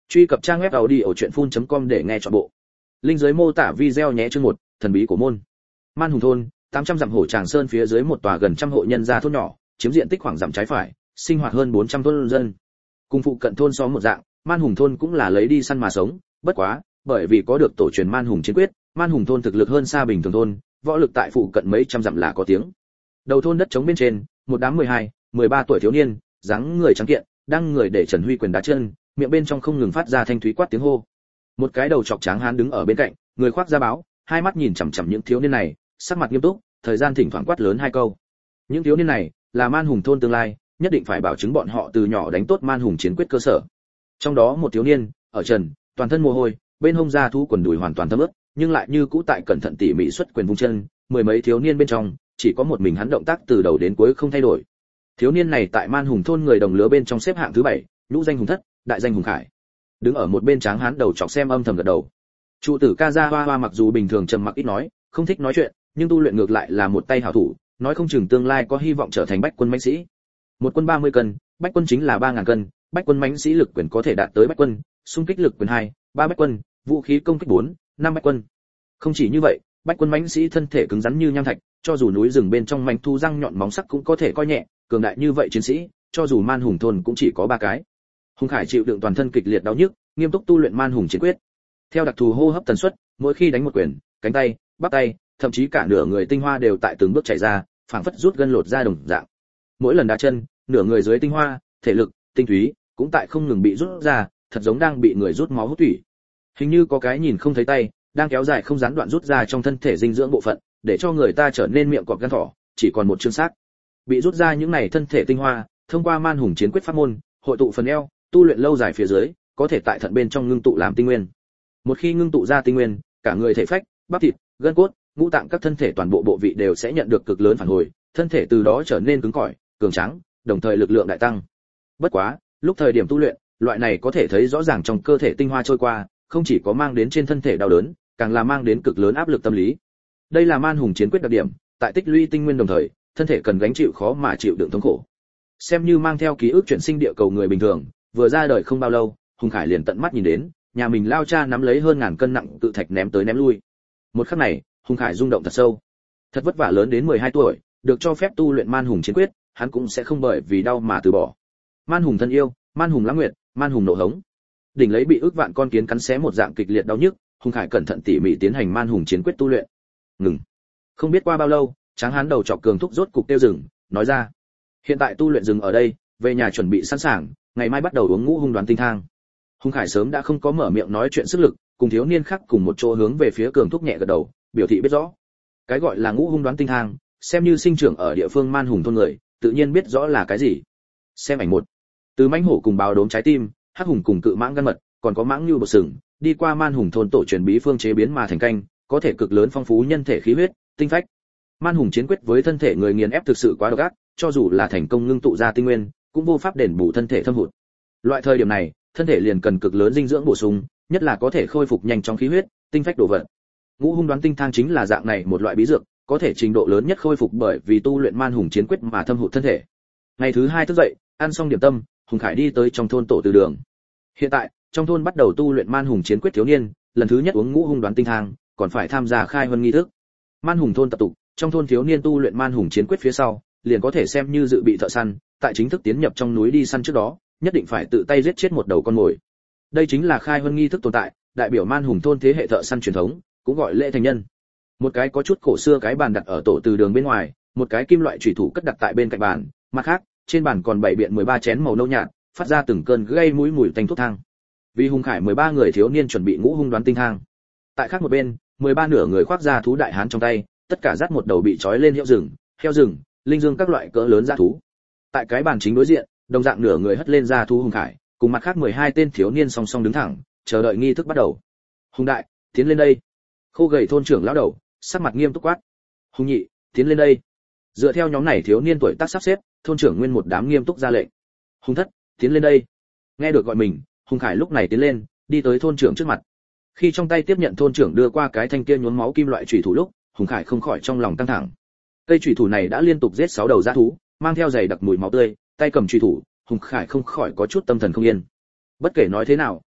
Truy cập trang web audiochuyenphun.com để nghe trọn bộ. Link dưới mô tả video nhé. Chương 1, thần bí của môn. Man Hùng thôn, 800 dặm Hổ Tràng Sơn phía dưới một tòa gần trăm hộ nhân gia thôn nhỏ, chiếm diện tích khoảng dặm trái phải, sinh hoạt hơn 400 thôn dân. Cùng phụ cận thôn xóm một dạng, Man Hùng thôn cũng là lấy đi săn mà sống, bất quá, bởi vì có được tổ truyền Man Hùng chiến quyết, Man Hùng thôn thực lực hơn xa bình thường thôn, võ lực tại phụ cận mấy trăm dặm là có tiếng. Đầu thôn đất trống bên trên, một đám 12, 13 tuổi thiếu niên, dáng người trắng kiện, đang người để Trần Huy quyền đá chân, miệng bên trong không ngừng phát ra thanh thúy quát tiếng hô. Một cái đầu chọc tráng hán đứng ở bên cạnh, người khoác da báo, hai mắt nhìn chằm chằm những thiếu niên này, sắc mặt nghiêm túc, thời gian thỉnh thoảng quát lớn hai câu. Những thiếu niên này là Man Hùng thôn tương lai, nhất định phải bảo chứng bọn họ từ nhỏ đánh tốt Man Hùng chiến quyết cơ sở. Trong đó một thiếu niên, ở trần, toàn thân mồ hôi, bên hông da thú quần đùi hoàn toàn thấm ướt, nhưng lại như cũ tại cẩn thận tỉ mỉ xuất quyền vung chân, mười mấy thiếu niên bên trong, chỉ có một mình hắn động tác từ đầu đến cuối không thay đổi. Thiếu niên này tại Man Hùng thôn người đồng lứa bên trong xếp hạng thứ 7, nhũ danh Hùng Thất, đại danh Hùng Khải. Đứng ở một bên tráng hán đầu chọc xem âm thầm gật đầu. Trụ tử Ca Gia Hoa Hoa mặc dù bình thường trầm mặc ít nói, không thích nói chuyện, nhưng tu luyện ngược lại là một tay hảo thủ, nói không chừng tương lai có hy vọng trở thành bách quân mãnh sĩ. Một quân 30 cân, bách quân chính là 3000 cân, bách quân mãnh sĩ lực quyền có thể đạt tới bách quân, xung kích lực quyền 2, 3 bách quân, vũ khí công kích 4, 5 bách quân. Không chỉ như vậy, bách quân mãnh sĩ thân thể cứng rắn như nham thạch, cho dù núi rừng bên trong manh thu răng nhọn móng sắc cũng có thể coi nhẹ, cường đại như vậy chiến sĩ, cho dù Man Hùng thôn cũng chỉ có 3 cái. Hùng Khải chịu đựng toàn thân kịch liệt đau nhức, nghiêm túc tu luyện Man Hùng chiến quyết. Theo đặc thù hô hấp tần suất, mỗi khi đánh một quyền, cánh tay, bắp tay, thậm chí cả nửa người tinh hoa đều tại từng bước chảy ra, phảng phất rút gân lột da đồng dạng. Mỗi lần đá chân, nửa người dưới tinh hoa, thể lực, tinh túy cũng tại không ngừng bị rút ra, thật giống đang bị người rút máu hút thủy. Hình như có cái nhìn không thấy tay, đang kéo dài không gián đoạn rút ra trong thân thể dinh dưỡng bộ phận, để cho người ta trở nên miệng cọp gan thỏ, chỉ còn một chương xác. Bị rút ra những này thân thể tinh hoa, thông qua Man Hùng chiến quyết pháp môn, hội tụ phần eo, tu luyện lâu dài phía dưới, có thể tại thận bên trong ngưng tụ làm tinh nguyên. Một khi ngưng tụ ra tinh nguyên, cả người thể phách, bắp thịt, gân cốt, ngũ tạng các thân thể toàn bộ bộ vị đều sẽ nhận được cực lớn phản hồi, thân thể từ đó trở nên cứng cỏi, cường tráng, đồng thời lực lượng đại tăng. Bất quá, lúc thời điểm tu luyện, loại này có thể thấy rõ ràng trong cơ thể tinh hoa trôi qua, không chỉ có mang đến trên thân thể đau đớn, càng là mang đến cực lớn áp lực tâm lý. Đây là Man Hùng chiến quyết đặc điểm, tại tích lũy tinh nguyên đồng thời, thân thể cần gánh chịu khó mà chịu đựng thống khổ. Xem như mang theo ký ức chuyển sinh địa cầu người bình thường, vừa ra đời không bao lâu, Hùng Khải liền tận mắt nhìn đến, nhà mình lao cha nắm lấy hơn ngàn cân nặng tự thạch ném tới ném lui. Một khắc này, Hùng Khải rung động thật sâu. Thật vất vả lớn đến 12 tuổi, được cho phép tu luyện Man Hùng chiến quyết, hắn cũng sẽ không bởi vì đau mà từ bỏ. Man Hùng thân yêu, Man Hùng lãng nguyệt, Man Hùng nộ hống. Đỉnh lấy bị ức vạn con kiến cắn xé một dạng kịch liệt đau nhức, Hùng Khải cẩn thận tỉ mỉ tiến hành Man Hùng chiến quyết tu luyện. Ngừng. Không biết qua bao lâu, tráng hán đầu trọc cường thúc rốt cục tiêu dừng, nói ra: hiện tại tu luyện dừng ở đây, về nhà chuẩn bị sẵn sàng, ngày mai bắt đầu uống ngũ hung đoán tinh thang. Hùng Khải sớm đã không có mở miệng nói chuyện sức lực, cùng thiếu niên khác cùng một chỗ hướng về phía cường thúc nhẹ gật đầu, biểu thị biết rõ. Cái gọi là ngũ hung đoán tinh thang, xem như sinh trưởng ở địa phương Man Hùng thôn người, tự nhiên biết rõ là cái gì. Xem ảnh 1. Từ mãnh hổ cùng báo đốm trái tim, hắc hùng cùng cự mãng gan mật, còn có mãng lưu bột sừng, đi qua Man Hùng thôn tổ truyền bí phương chế biến mà thành canh, có thể cực lớn phong phú nhân thể khí huyết, tinh phách. Man Hùng chiến quyết với thân thể người nghiền ép thực sự quá độc ác, cho dù là thành công ngưng tụ ra tinh nguyên, cũng vô pháp đền bù thân thể thâm hụt. Loại thời điểm này, thân thể liền cần cực lớn dinh dưỡng bổ sung, nhất là có thể khôi phục nhanh chóng khí huyết, tinh phách đồ vật. Ngũ hung đoán tinh thang chính là dạng này một loại bí dược, có thể trình độ lớn nhất khôi phục bởi vì tu luyện Man Hùng chiến quyết mà thâm hụt thân thể. Ngày thứ 2 thức dậy, ăn xong điểm tâm, Hùng Khải đi tới trong thôn tổ từ đường. Hiện tại, trong thôn bắt đầu tu luyện Man Hùng chiến quyết thiếu niên, lần thứ nhất uống ngũ hung đoán tinh thang, còn phải tham gia khai huân nghi thức. Man Hùng thôn tập tục, trong thôn thiếu niên tu luyện Man Hùng chiến quyết phía sau, liền có thể xem như dự bị thợ săn, tại chính thức tiến nhập trong núi đi săn trước đó, nhất định phải tự tay giết chết một đầu con mồi. Đây chính là khai huân nghi thức tồn tại, đại biểu Man Hùng thôn thế hệ thợ săn truyền thống, cũng gọi lễ thành nhân. Một cái có chút cổ xưa cái bàn đặt ở tổ từ đường bên ngoài, một cái kim loại chủy thủ cất đặt tại bên cạnh bàn, mặt khác, trên bàn còn bày biện 13 chén màu nâu nhạt, phát ra từng cơn gây mũi mùi tanh thuốc thang. Vì Hùng Khải 13 người thiếu niên chuẩn bị ngũ hung đoán tinh thang. Tại khác một bên, 13 nửa người khoác ra thú đại hán trong tay, tất cả dắt một đầu bị trói lên heo rừng, linh dương các loại cỡ lớn dã thú. Tại cái bàn chính đối diện, đồng dạng nửa người hất lên ra thú Hùng Khải, cùng mặt khác 12 tên thiếu niên song song đứng thẳng, chờ đợi nghi thức bắt đầu. Hùng đại, tiến lên đây. Khô gầy thôn trưởng lão đầu, sắc mặt nghiêm túc quát. Hùng nhị, tiến lên đây. Dựa theo nhóm này thiếu niên tuổi tác sắp xếp, thôn trưởng nguyên một đám nghiêm túc ra lệnh. Hùng thất, tiến lên đây. Nghe được gọi mình, Hùng Khải lúc này tiến lên, đi tới thôn trưởng trước mặt. Khi trong tay tiếp nhận thôn trưởng đưa qua cái thanh kia nhuốm máu kim loại chủy thủ lúc, Hùng Khải không khỏi trong lòng căng thẳng. Cây chủy thủ này đã liên tục giết 6 đầu dã thú, mang theo dày đặc mùi máu tươi, tay cầm chủy thủ, Hùng Khải không khỏi có chút tâm thần không yên. Bất kể nói thế nào,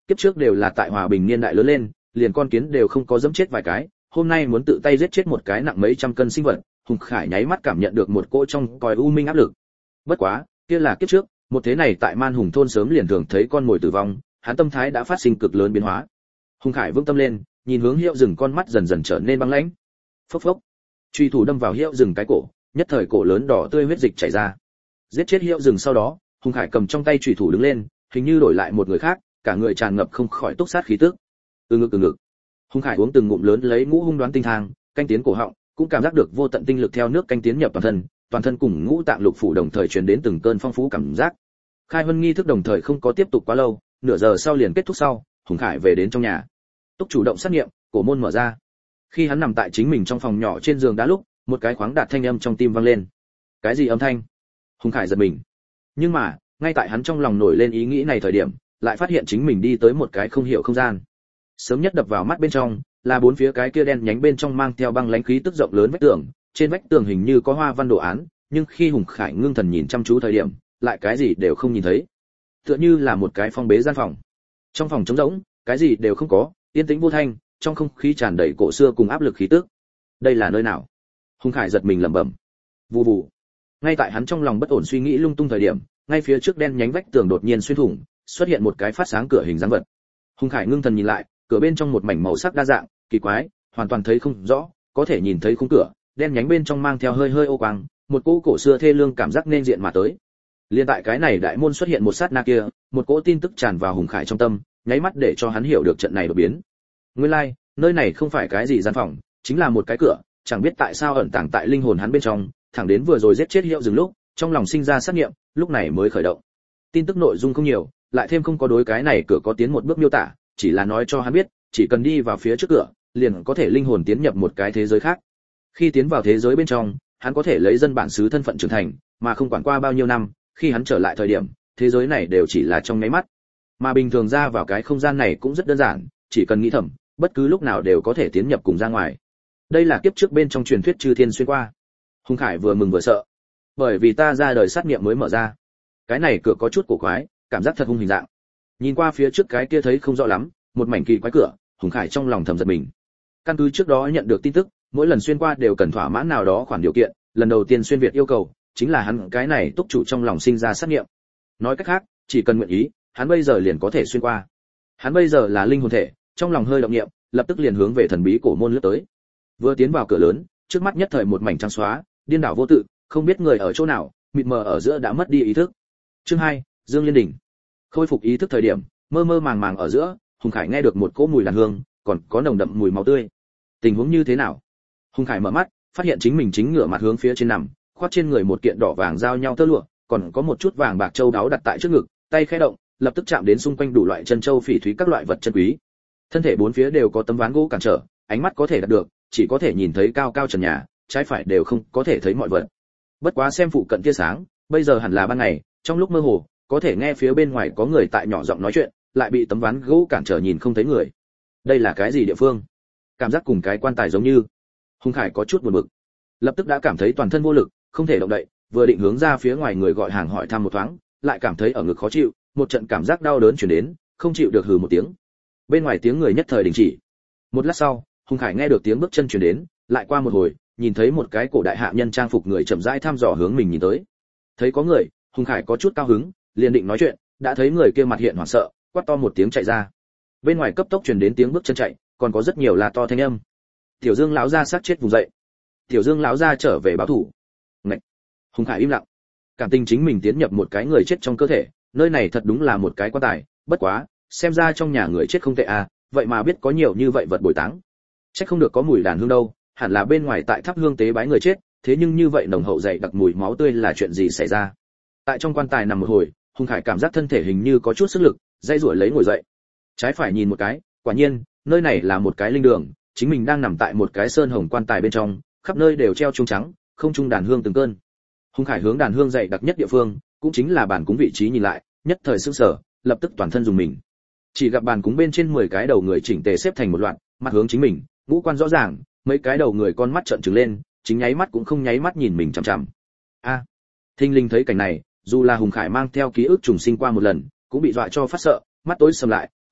kiếp trước đều là tại hòa bình niên đại lớn lên, liền con kiến đều không có dẫm chết vài cái, hôm nay muốn tự tay giết chết một cái nặng mấy trăm cân sinh vật, Hùng Khải nháy mắt cảm nhận được một cỗ trong còi u minh áp lực. Bất quá, kia là kiếp trước, một thế này tại Man Hùng thôn sớm liền thường thấy con mồi tử vong, hắn tâm thái đã phát sinh cực lớn biến hóa. Hùng Khải vững tâm lên, nhìn hướng Hiệu Dừng, con mắt dần dần trở nên băng lãnh. Phốc phốc, truy thủ đâm vào Hiệu Dừng cái cổ, nhất thời cổ lớn đỏ tươi huyết dịch chảy ra. Giết chết Hiệu Dừng sau đó, Hùng Khải cầm trong tay truy thủ đứng lên, hình như đổi lại một người khác, cả người tràn ngập không khỏi túc sát khí tức. Từ ngực. Hùng Khải uống từng ngụm lớn lấy ngũ hung đoán tinh thang, canh tiến cổ họng, cũng cảm giác được vô tận tinh lực theo nước canh tiến nhập toàn thân cùng ngũ tạng lục phủ đồng thời truyền đến từng cơn phong phú cảm giác. Khai huân nghi thức đồng thời không có tiếp tục quá lâu, nửa giờ sau liền kết thúc sau, Hùng Khải về đến trong nhà. Túc chủ động xét nghiệm, cổ môn mở ra. Khi hắn nằm tại chính mình trong phòng nhỏ trên giường đá lúc, một cái khoáng đạt thanh âm trong tim vang lên. Cái gì âm thanh? Hùng Khải giật mình. Nhưng mà, ngay tại hắn trong lòng nổi lên ý nghĩ này thời điểm, lại phát hiện chính mình đi tới một cái không hiểu không gian. Sớm nhất đập vào mắt bên trong là bốn phía cái kia đen nhánh bên trong mang theo băng lãnh khí tức rộng lớn vách tường, trên vách tường hình như có hoa văn đồ án, nhưng khi Hùng Khải ngưng thần nhìn chăm chú thời điểm, lại cái gì đều không nhìn thấy. Tựa như là một cái phong bế gian phòng. Trong phòng trống rỗng, cái gì đều không có, yên tĩnh vô thanh, trong không khí tràn đầy cổ xưa cùng áp lực khí tức. Đây là nơi nào? Hùng Khải giật mình lẩm bẩm. Vù vù. Ngay tại hắn trong lòng bất ổn suy nghĩ lung tung thời điểm, ngay phía trước đen nhánh vách tường đột nhiên xuyên thủng, xuất hiện một cái phát sáng cửa hình dáng vật. Hùng Khải ngưng thần nhìn lại, cửa bên trong một mảnh màu sắc đa dạng, kỳ quái, hoàn toàn thấy không rõ, có thể nhìn thấy khung cửa, đen nhánh bên trong mang theo hơi hơi ô quang, một cỗ cổ xưa thê lương cảm giác nên diện mà tới. Liên tại cái này đại môn xuất hiện một sát na kia, một cỗ tin tức tràn vào Hùng Khải trong tâm, nháy mắt để cho hắn hiểu được trận này đột biến. Nguyên lai, like, nơi này không phải cái gì gian phòng, chính là một cái cửa, chẳng biết tại sao ẩn tàng tại linh hồn hắn bên trong, thẳng đến vừa rồi giết chết Hiệu Dừng lúc, trong lòng sinh ra sát niệm, lúc này mới khởi động. Tin tức nội dung không nhiều, lại thêm không có đối cái này cửa có tiến một bước miêu tả, chỉ là nói cho hắn biết, chỉ cần đi vào phía trước cửa, liền có thể linh hồn tiến nhập một cái thế giới khác. Khi tiến vào thế giới bên trong, hắn có thể lấy dân bản xứ thân phận trưởng thành, mà không quản qua bao nhiêu năm, khi hắn trở lại thời điểm, thế giới này đều chỉ là trong nháy mắt. Mà bình thường ra vào cái không gian này cũng rất đơn giản, chỉ cần nghĩ thầm, bất cứ lúc nào đều có thể tiến nhập cùng ra ngoài. Đây là kiếp trước bên trong truyền thuyết chư thiên xuyên qua. Hùng Khải vừa mừng vừa sợ, bởi vì ta ra đời sát niệm mới mở ra. Cái này cửa có chút cổ quái, cảm giác thật hung hình dạng. Nhìn qua phía trước cái kia thấy không rõ lắm, một mảnh kỳ quái cửa, Hùng Khải trong lòng thầm giật mình. Căn cứ trước đó nhận được tin tức, mỗi lần xuyên qua đều cần thỏa mãn nào đó khoản điều kiện, lần đầu tiên xuyên việt yêu cầu chính là hắn cái này túc chủ trong lòng sinh ra sát niệm. Nói cách khác, chỉ cần nguyện ý, hắn bây giờ liền có thể xuyên qua. Hắn bây giờ là linh hồn thể, trong lòng hơi động niệm, lập tức liền hướng về thần bí cổ môn lướt tới. Vừa tiến vào cửa lớn, trước mắt nhất thời một mảnh trắng xóa, điên đảo vô tự, không biết người ở chỗ nào, mịt mờ ở giữa đã mất đi ý thức. Chương 2, Dương Liên Đỉnh. Khôi phục ý thức thời điểm, mơ mơ màng màng ở giữa, Hùng Khải nghe được một cỗ mùi đàn hương, còn có nồng đậm mùi máu tươi. Tình huống như thế nào? Hùng Khải mở mắt, phát hiện chính mình chính ngửa mặt hướng phía trên nằm, khoác trên người một kiện đỏ vàng giao nhau tơ lụa, còn có một chút vàng bạc châu đáo đặt tại trước ngực, tay khẽ động, lập tức chạm đến xung quanh đủ loại chân châu phỉ thúy các loại vật chân quý. Thân thể bốn phía đều có tấm ván gỗ cản trở, ánh mắt có thể đạt được, chỉ có thể nhìn thấy cao cao trần nhà, trái phải đều không có thể thấy mọi vật. Bất quá xem phụ cận tia sáng, bây giờ hẳn là ban ngày, trong lúc mơ hồ, có thể nghe phía bên ngoài có người tại nhỏ giọng nói chuyện, lại bị tấm ván gỗ cản trở nhìn không thấy người. Đây là cái gì địa phương? Cảm giác cùng cái quan tài giống như. Hùng Khải có chút buồn bực, lập tức đã cảm thấy toàn thân vô lực, không thể động đậy, vừa định hướng ra phía ngoài người gọi hàng hỏi thăm một thoáng, lại cảm thấy ở ngực khó chịu, một trận cảm giác đau đớn truyền đến, không chịu được hừ một tiếng. Bên ngoài tiếng người nhất thời đình chỉ. Một lát sau, Hùng Khải nghe được tiếng bước chân truyền đến, lại qua một hồi, nhìn thấy một cái cổ đại hạ nhân trang phục người chậm rãi thăm dò hướng mình nhìn tới. Thấy có người, Hùng Khải có chút cao hứng, liền định nói chuyện, đã thấy người kia mặt hiện hoảng sợ, quát to một tiếng chạy ra. Bên ngoài cấp tốc truyền đến tiếng bước chân chạy, còn có rất nhiều là to thanh âm. Tiểu Dương lão gia sát chết vùng dậy. Tiểu Dương lão gia trở về báo thủ. Ngậy. Hùng Khải im lặng. Cảm tình chính mình tiến nhập một cái người chết trong cơ thể, nơi này thật đúng là một cái quan tài, bất quá, xem ra trong nhà người chết không tệ à, vậy mà biết có nhiều như vậy vật bồi táng. Chắc không được có mùi đàn hương đâu, hẳn là bên ngoài tại thắp hương tế bái người chết, thế nhưng như vậy nồng hậu dày đặc mùi máu tươi là chuyện gì xảy ra? Tại trong quan tài nằm một hồi, Hùng Khải cảm giác thân thể hình như có chút sức lực, dây rủi lấy ngồi dậy. Trái phải nhìn một cái, quả nhiên, nơi này là một cái linh đường, chính mình đang nằm tại một cái sơn hồng quan tài bên trong, khắp nơi đều treo chuông trắng, không trung đàn hương từng cơn. Hùng Khải hướng đàn hương dày đặc nhất địa phương, cũng chính là bàn cúng vị trí nhìn lại, nhất thời sửng sở, lập tức toàn thân dùng mình. Chỉ gặp bàn cúng bên trên 10 cái đầu người chỉnh tề xếp thành một loạt, mặt hướng chính mình, ngũ quan rõ ràng, mấy cái đầu người con mắt trợn trừng lên, chính nháy mắt cũng không nháy mắt nhìn mình chằm chằm. A! Thinh linh thấy cảnh này, dù là Hùng Khải mang theo ký ức trùng sinh qua một lần, cũng bị dọa cho phát sợ, mắt tối sầm lại,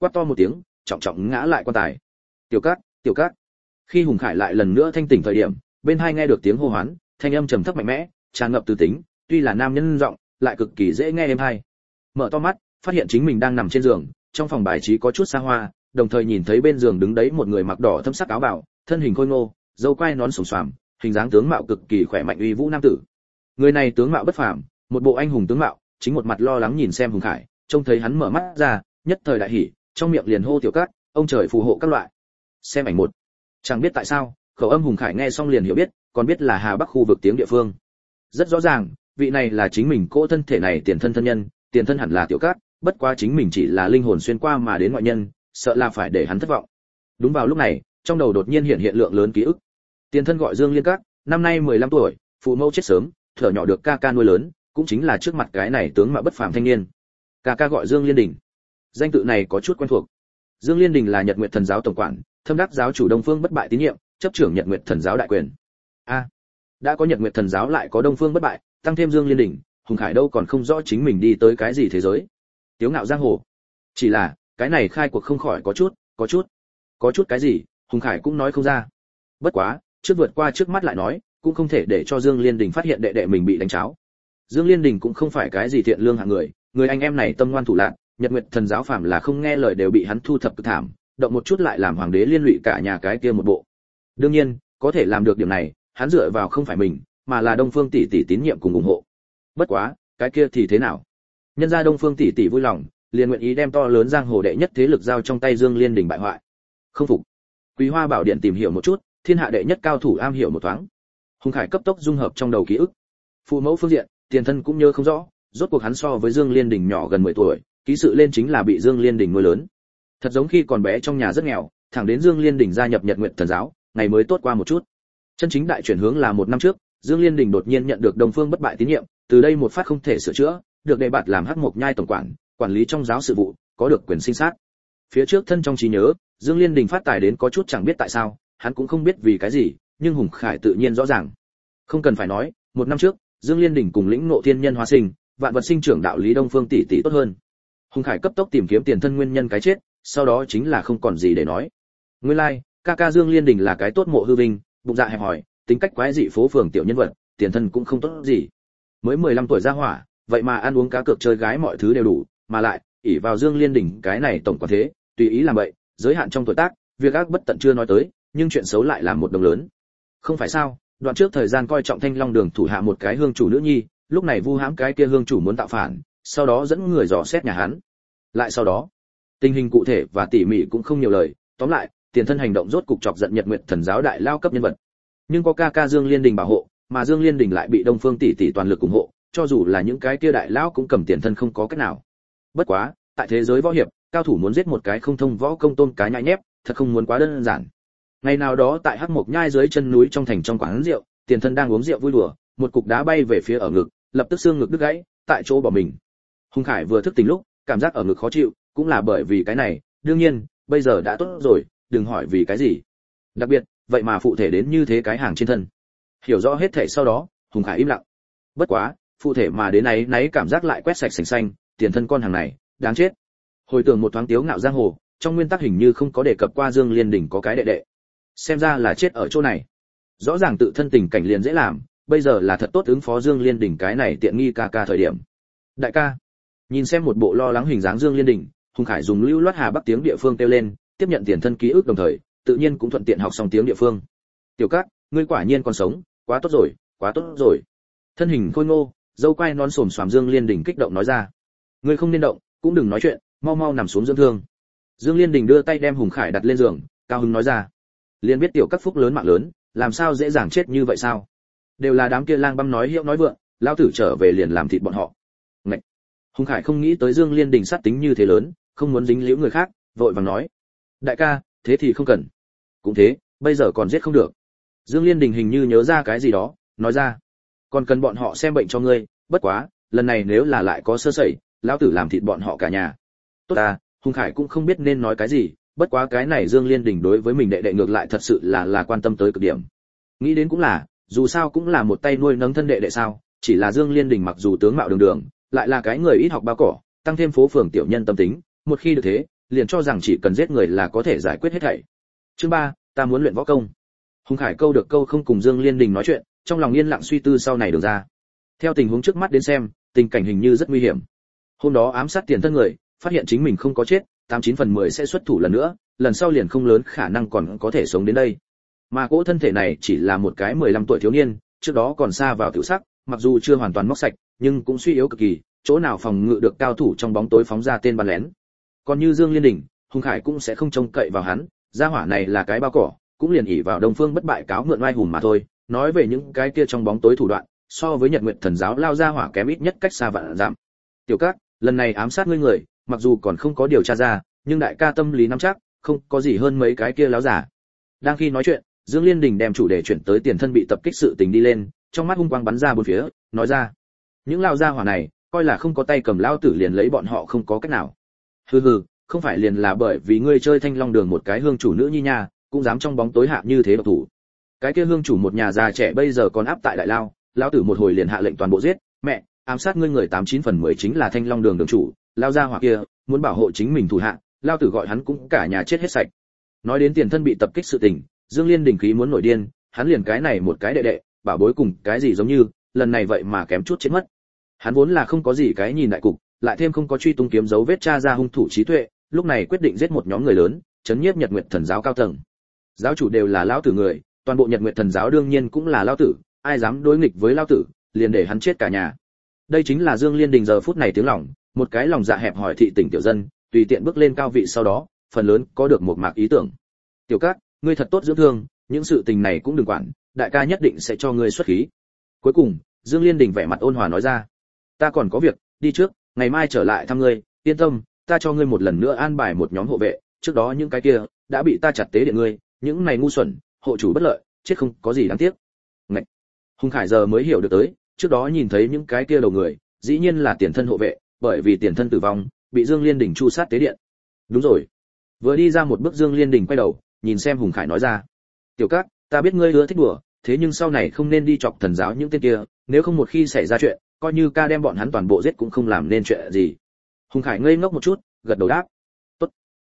quát to một tiếng, trọng trọng ngã lại quan tài. Tiểu Cát, Tiểu Cát. Khi Hùng Khải lại lần nữa thanh tỉnh thời điểm, bên hai nghe được tiếng hô hoán, thanh âm trầm thấp mạnh mẽ, tràn ngập từ tính, tuy là nam nhân giọng, lại cực kỳ dễ nghe êm tai. Mở to mắt, phát hiện chính mình đang nằm trên giường, trong phòng bài trí có chút xa hoa, đồng thời nhìn thấy bên giường đứng đấy một người mặc đỏ thâm sắc áo bào, thân hình khôi ngô, râu quai nón xồm xoàm, hình dáng tướng mạo cực kỳ khỏe mạnh uy vũ nam tử. Người này tướng mạo bất phàm, một bộ anh hùng tướng mạo, chính một mặt lo lắng nhìn xem Hùng Khải, trông thấy hắn mở mắt ra, nhất thời đại hỉ, trong miệng liền hô Tiểu Cát, ông trời phù hộ các loại. Xem ảnh một. Chẳng biết tại sao, khẩu âm Hùng Khải nghe xong liền hiểu biết, còn biết là Hà Bắc khu vực tiếng địa phương. Rất rõ ràng, vị này là chính mình cỗ thân thể này tiền thân thân nhân, tiền thân hẳn là Tiểu Cát, bất quá chính mình chỉ là linh hồn xuyên qua mà đến ngoại nhân, sợ là phải để hắn thất vọng. Đúng vào lúc này, trong đầu đột nhiên hiện lượng lớn ký ức. Tiền thân gọi Dương Liên Cát, năm nay 15 tuổi, phụ mẫu chết sớm, thở nhỏ được ca ca nuôi lớn, cũng chính là trước mặt cái này tướng mạo bất phàm thanh niên. Ca ca gọi Dương Liên Đình. Danh tự này có chút quen thuộc. Dương Liên Đình là Nhật Nguyệt Thần giáo tổng quản, thâm đắc giáo chủ Đông Phương bất bại tín nhiệm, chấp trưởng Nhật Nguyệt Thần giáo đại quyền. Đã có Nhật Nguyệt Thần giáo lại có Đông Phương bất bại, tăng thêm Dương Liên Đình, Hùng Khải đâu còn không rõ chính mình đi tới cái gì thế giới. Tiếu ngạo giang hồ. Chỉ là, cái này khai cuộc không khỏi có chút cái gì, Hùng Khải cũng nói không ra. Bất quá, trước vượt qua trước mắt lại nói, cũng không thể để cho Dương Liên Đình phát hiện đệ đệ mình bị đánh cháo. Dương Liên Đình cũng không phải cái gì thiện lương hạng người anh em này tâm ngoan thủ lạn, Nhật Nguyệt Thần giáo phàm là không nghe lời đều bị hắn thu thập cực thảm, động một chút lại làm hoàng đế liên lụy cả nhà cái kia một bộ. Đương nhiên, có thể làm được điểm này, hắn dựa vào không phải mình, mà là Đông Phương tỷ tỷ tín nhiệm cùng ủng hộ. Bất quá, cái kia thì thế nào? Nhân ra Đông Phương tỷ tỷ vui lòng, liền nguyện ý đem to lớn giang hồ đệ nhất thế lực giao trong tay Dương Liên Đình bại hoại. Không phục. Quý Hoa Bảo Điện tìm hiểu một chút, thiên hạ đệ nhất cao thủ am hiểu một thoáng. Hùng Khải cấp tốc dung hợp trong đầu ký ức. Phụ mẫu phương diện, tiền thân cũng nhớ không rõ, rốt cuộc hắn so với Dương Liên Đình nhỏ gần 10 tuổi, ký sự lên chính là bị Dương Liên Đình nuôi lớn. Thật giống khi còn bé trong nhà rất nghèo, thẳng đến Dương Liên Đình gia nhập Nhật Nguyệt Thần giáo, ngày mới tốt qua một chút. Chân chính đại chuyển hướng là một năm trước, Dương Liên Đình đột nhiên nhận được Đông Phương bất bại tín nhiệm, từ đây một phát không thể sửa chữa, được đề bạt làm Hắc Mộc Nhai tổng quản lý trong giáo sự vụ, có được quyền sinh sát. Phía trước thân trong trí nhớ, Dương Liên Đình phát tài đến có chút chẳng biết tại sao, hắn cũng không biết vì cái gì, nhưng Hùng Khải tự nhiên rõ ràng. Không cần phải nói, một năm trước, Dương Liên Đình cùng lĩnh ngộ thiên nhân hóa sinh, vạn vật sinh trưởng đạo lý Đông Phương tỷ tỷ tốt hơn. Hùng Khải cấp tốc tìm kiếm tiền thân nguyên nhân cái chết, sau đó chính là không còn gì để nói. Nguyên lai, ca ca Dương Liên Đình là cái tốt mộ hư vinh, bụng dạ hẹp hòi, tính cách quái dị phố phường tiểu nhân vật, tiền thân cũng không tốt gì. Mới 15 tuổi ra hỏa, vậy mà ăn uống cá cược chơi gái mọi thứ đều đủ, mà lại, ỷ vào Dương Liên Đình cái này tổng quản thế, tùy ý làm vậy, giới hạn trong tuổi tác, việc ác bất tận chưa nói tới, nhưng chuyện xấu lại làm một đồng lớn. Không phải sao? Đoạn trước thời gian coi trọng Thanh Long Đường thủ hạ một cái hương chủ nữ nhi, lúc này vu hãm cái kia hương chủ muốn tạo phản, sau đó dẫn người dò xét nhà hắn. Lại sau đó, tình hình cụ thể và tỉ mỉ cũng không nhiều lời, tóm lại, tiền thân hành động rốt cục chọc giận Nhật Nguyệt Thần giáo đại lao cấp nhân vật. Nhưng có ca ca Dương Liên Đình bảo hộ, mà Dương Liên Đình lại bị Đông Phương tỷ tỷ toàn lực ủng hộ, cho dù là những cái kia đại lão cũng cầm tiền thân không có cách nào. Bất quá, tại thế giới võ hiệp, cao thủ muốn giết một cái không thông võ công tôn cái nhãi nhép, thật không muốn quá đơn giản. Ngày nào đó tại Hắc Mộc Nhai dưới chân núi trong thành trong quán rượu, tiền thân đang uống rượu vui đùa, một cục đá bay về phía ở ngực, lập tức xương ngực đứt gãy, tại chỗ bỏ mình. Hùng Khải vừa thức tỉnh lúc, cảm giác ở ngực khó chịu, cũng là bởi vì cái này, đương nhiên, bây giờ đã tốt rồi, đừng hỏi vì cái gì. Đặc biệt, vậy mà phụ thể đến như thế cái hàng trên thân. Hiểu rõ hết thể sau đó, Hùng Khải im lặng. Bất quá, phụ thể mà đến náy cảm giác lại quét sạch sành xanh, tiền thân con hàng này, đáng chết. Hồi tưởng một thoáng tiếu ngạo giang hồ, trong nguyên tắc hình như không có đề cập qua Dương Liên Đình có cái đệ đệ. Xem ra là chết ở chỗ này. Rõ ràng tự thân tình cảnh liền dễ làm, bây giờ là thật tốt ứng phó Dương Liên Đình cái này tiện nghi ca ca thời điểm. Đại ca, nhìn xem một bộ lo lắng hình dáng Dương Liên Đình, Hùng Khải dùng lưu loát Hà Bắc tiếng địa phương kêu lên, tiếp nhận tiền thân ký ức đồng thời, tự nhiên cũng thuận tiện học xong tiếng địa phương. Tiểu Cát, ngươi quả nhiên còn sống, quá tốt rồi, quá tốt rồi. Thân hình khôi ngô, dâu quai nón xồm xoàm Dương Liên Đình kích động nói ra. Ngươi không nên động, cũng đừng nói chuyện, mau mau nằm xuống dưỡng thương. Dương Liên Đình đưa tay đem Hùng Khải đặt lên giường, cao hứng nói ra. Liên biết tiểu Cát phúc lớn mạng lớn, làm sao dễ dàng chết như vậy sao? Đều là đám kia lang băm nói hiệu nói vượng, lão tử trở về liền làm thịt bọn họ. Ngậy. Hùng Khải không nghĩ tới Dương Liên Đình sát tính như thế lớn, không muốn dính liễu người khác, vội vàng nói. Đại ca, thế thì không cần. Cũng thế, bây giờ còn giết không được. Dương Liên Đình hình như nhớ ra cái gì đó, nói ra. Còn cần bọn họ xem bệnh cho ngươi, bất quá, lần này nếu là lại có sơ sẩy, lão tử làm thịt bọn họ cả nhà. Tốt à, Hùng Khải cũng không biết nên nói cái gì, bất quá cái này Dương Liên Đình đối với mình đệ đệ ngược lại thật sự là quan tâm tới cực điểm. Nghĩ đến cũng là, dù sao cũng là một tay nuôi nấng thân đệ đệ sao, chỉ là Dương Liên Đình mặc dù tướng mạo đường đường, lại là cái người ít học bao cỏ, tăng thêm phố phường tiểu nhân tâm tính, một khi được thế, liền cho rằng chỉ cần giết người là có thể giải quyết hết thảy. Chương 3, ta muốn luyện võ công. Hùng Khải câu được câu không cùng Dương Liên Đình nói chuyện, trong lòng yên lặng suy tư sau này được ra. Theo tình huống trước mắt đến xem, tình cảnh hình như rất nguy hiểm. Hôm đó ám sát tiền thân người, phát hiện chính mình không có chết, 89/10 sẽ xuất thủ lần nữa, lần sau liền không lớn khả năng còn có thể sống đến đây. Mà cỗ thân thể này chỉ là một cái 15 tuổi thiếu niên, trước đó còn xa vào tiểu sắc, mặc dù chưa hoàn toàn móc sạch, nhưng cũng suy yếu cực kỳ, chỗ nào phòng ngự được cao thủ trong bóng tối phóng ra tên bắn lén. Còn như Dương Liên Đình, Hùng Khải cũng sẽ không trông cậy vào hắn, gia hỏa này là cái bao cỏ, cũng liền ỷ vào Đông Phương bất bại cáo mượn oai hùng mà thôi. Nói về những cái kia trong bóng tối thủ đoạn, so với Nhật Nguyệt Thần giáo lao gia hỏa kém ít nhất cách xa vạn dặm. Tiểu Các, lần này ám sát ngươi người, mặc dù còn không có điều tra ra, nhưng đại ca tâm lý nắm chắc, không có gì hơn mấy cái kia láo giả. Đang khi nói chuyện, Dương Liên Đình đem chủ đề chuyển tới tiền thân bị tập kích sự tình đi lên, trong mắt hung quang bắn ra bốn phía, nói ra: những lao gia hỏa này, coi là không có tay cầm lao tử liền lấy bọn họ không có cách nào. Hừ hừ, không phải liền là bởi vì ngươi chơi Thanh Long Đường một cái hương chủ nữ nhi nha, cũng dám trong bóng tối hạ như thế độc thủ. Cái kia hương chủ một nhà già trẻ bây giờ còn áp tại đại lao, lão tử một hồi liền hạ lệnh toàn bộ giết, mẹ, ám sát ngươi người 89/10 chính là Thanh Long Đường đường chủ, lao gia hỏa kia, muốn bảo hộ chính mình thủ hạ, lao tử gọi hắn cũng cả nhà chết hết sạch. Nói đến tiền thân bị tập kích sự tình, Dương Liên Đình khí muốn nổi điên, hắn liền cái này một cái đệ đệ, bảo bối cùng cái gì giống như, lần này vậy mà kém chút chết mất. Hắn vốn là không có gì cái nhìn đại cục, lại thêm không có truy tung kiếm dấu vết tra ra hung thủ trí tuệ, lúc này quyết định giết một nhóm người lớn, chấn nhiếp Nhật Nguyệt Thần giáo cao tầng. Giáo chủ đều là lão tử người, toàn bộ Nhật Nguyệt Thần giáo đương nhiên cũng là lão tử, ai dám đối nghịch với lão tử, liền để hắn chết cả nhà. Đây chính là Dương Liên Đình giờ phút này tiếng lòng, một cái lòng dạ hẹp hòi thị tỉnh tiểu dân, tùy tiện bước lên cao vị sau đó, phần lớn có được một mạc ý tưởng. Tiểu Các, ngươi thật tốt dưỡng thương, những sự tình này cũng đừng quản, đại ca nhất định sẽ cho ngươi xuất khí. Cuối cùng, Dương Liên Đình vẻ mặt ôn hòa nói ra: ta còn có việc, đi trước, ngày mai trở lại thăm ngươi, yên tâm, ta cho ngươi một lần nữa an bài một nhóm hộ vệ, trước đó những cái kia đã bị ta chặt tế điện ngươi, những này ngu xuẩn, hộ chủ bất lợi, chết không có gì đáng tiếc. Ngạch. Hùng Khải giờ mới hiểu được tới, trước đó nhìn thấy những cái kia đầu người, dĩ nhiên là tiền thân hộ vệ, bởi vì tiền thân tử vong, bị Dương Liên Đình chu sát tế điện. Đúng rồi. Vừa đi ra một bước Dương Liên Đình quay đầu, nhìn xem Hùng Khải nói ra: tiểu Các, ta biết ngươi ưa thích đùa, thế nhưng sau này không nên đi chọc thần giáo những tên kia, nếu không một khi xảy ra chuyện, coi như ca đem bọn hắn toàn bộ giết cũng không làm nên chuyện gì. Hùng Khải ngây ngốc một chút, gật đầu đáp: tốt.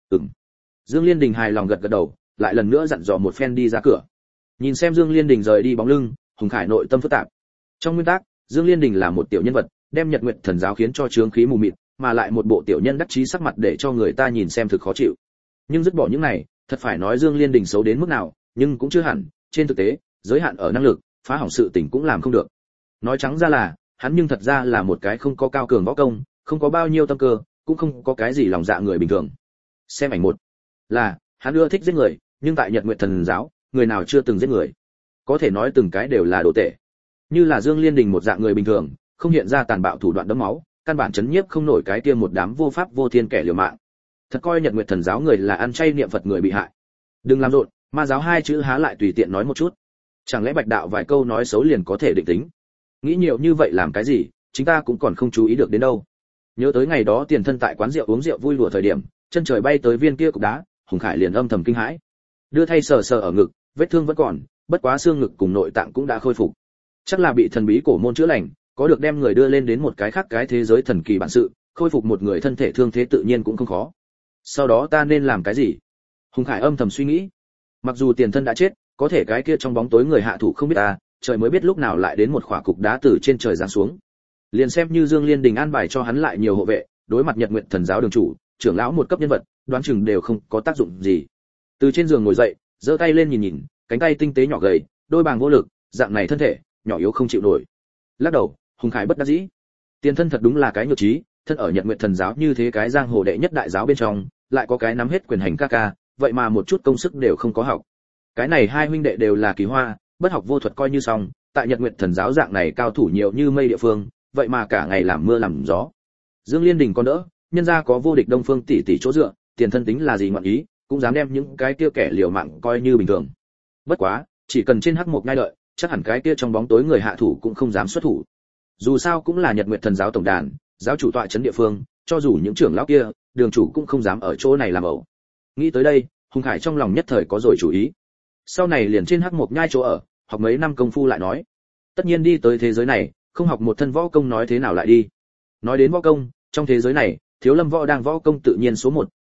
Dương Liên Đình hài lòng gật gật đầu, lại lần nữa dặn dò một phen đi ra cửa. Nhìn xem Dương Liên Đình rời đi bóng lưng, Hùng Khải nội tâm phức tạp. Trong nguyên tắc, Dương Liên Đình là một tiểu nhân vật, đem Nhật Nguyệt Thần giáo khiến cho chướng khí mù mịt, mà lại một bộ tiểu nhân đắc chí sắc mặt để cho người ta nhìn xem thực khó chịu. Nhưng dứt bỏ những này, thật phải nói Dương Liên Đình xấu đến mức nào, nhưng cũng chưa hẳn, trên thực tế, giới hạn ở năng lực, phá hỏng sự tình cũng làm không được. Nói trắng ra là, hắn nhưng thật ra là một cái không có cao cường võ công, không có bao nhiêu tâm cơ, cũng không có cái gì lòng dạ người bình thường. Xem ảnh một, là hắn ưa thích giết người, nhưng tại Nhật Nguyệt Thần giáo, người nào chưa từng giết người? Có thể nói từng cái đều là đồ tệ. Như là Dương Liên Đình một dạng người bình thường, không hiện ra tàn bạo thủ đoạn đẫm máu, căn bản chấn nhiếp không nổi cái kia một đám vô pháp vô thiên kẻ liều mạng. Thật coi Nhật Nguyệt Thần giáo người là ăn chay niệm Phật người bị hại. Đừng làm rộn, ma giáo hai chữ há lại tùy tiện nói một chút. Chẳng lẽ Bạch đạo vài câu nói xấu liền có thể định tính? Nghĩ nhiều như vậy làm cái gì, chúng ta cũng còn không chú ý được đến đâu. Nhớ tới ngày đó tiền thân tại quán rượu uống rượu vui đùa thời điểm, chân trời bay tới viên kia cục đá, Hùng Khải liền âm thầm kinh hãi. Đưa thay sờ sờ ở ngực, vết thương vẫn còn, bất quá xương ngực cùng nội tạng cũng đã khôi phục. Chắc là bị thần bí cổ môn chữa lành, có được đem người đưa lên đến một cái khác cái thế giới thần kỳ bản sự, khôi phục một người thân thể thương thế tự nhiên cũng không khó. Sau đó ta nên làm cái gì? Hùng Khải âm thầm suy nghĩ. Mặc dù tiền thân đã chết, có thể cái kia trong bóng tối người hạ thủ không biết ta, trời mới biết lúc nào lại đến một khỏa cục đá từ trên trời giáng xuống. Liền xem như Dương Liên Đình an bài cho hắn lại nhiều hộ vệ, đối mặt Nhật Nguyệt Thần giáo đường chủ, trưởng lão một cấp nhân vật, đoán chừng đều không có tác dụng gì. Từ trên giường ngồi dậy, giơ tay lên nhìn nhìn, cánh tay tinh tế nhỏ gầy, đôi bàng vô lực, dạng này thân thể, nhỏ yếu không chịu nổi. Lắc đầu, Hùng Khải bất đắc dĩ. Tiền thân thật đúng là cái nhược trí, thân ở Nhật Nguyệt Thần giáo như thế cái giang hồ đệ nhất đại giáo bên trong, lại có cái nắm hết quyền hành ca ca, vậy mà một chút công sức đều không có học. Cái này hai huynh đệ đều là kỳ hoa, bất học vô thuật coi như xong, tại Nhật Nguyệt Thần giáo dạng này cao thủ nhiều như mây địa phương, vậy mà cả ngày làm mưa làm gió. Dương Liên Đình còn đỡ, nhân gia có vô địch Đông Phương tỷ tỷ chỗ dựa, tiền thân tính là gì ngọn ý, cũng dám đem những cái kia kẻ liều mạng coi như bình thường. Bất quá, chỉ cần trên hắc mộc ngay đợi, chắc hẳn cái kia trong bóng tối người hạ thủ cũng không dám xuất thủ. Dù sao cũng là Nhật Nguyệt Thần giáo tổng đàn, giáo chủ tọa trấn địa phương, cho dù những trưởng lão kia, đường chủ cũng không dám ở chỗ này làm ẩu. Nghĩ tới đây, Hùng Khải trong lòng nhất thời có rồi chủ ý. Sau này liền trên hắc mộc nhai chỗ ở, học mấy năm công phu lại nói. Tất nhiên đi tới thế giới này, không học một thân võ công nói thế nào lại đi. Nói đến võ công, trong thế giới này, Thiếu Lâm võ đang võ công tự nhiên số 1,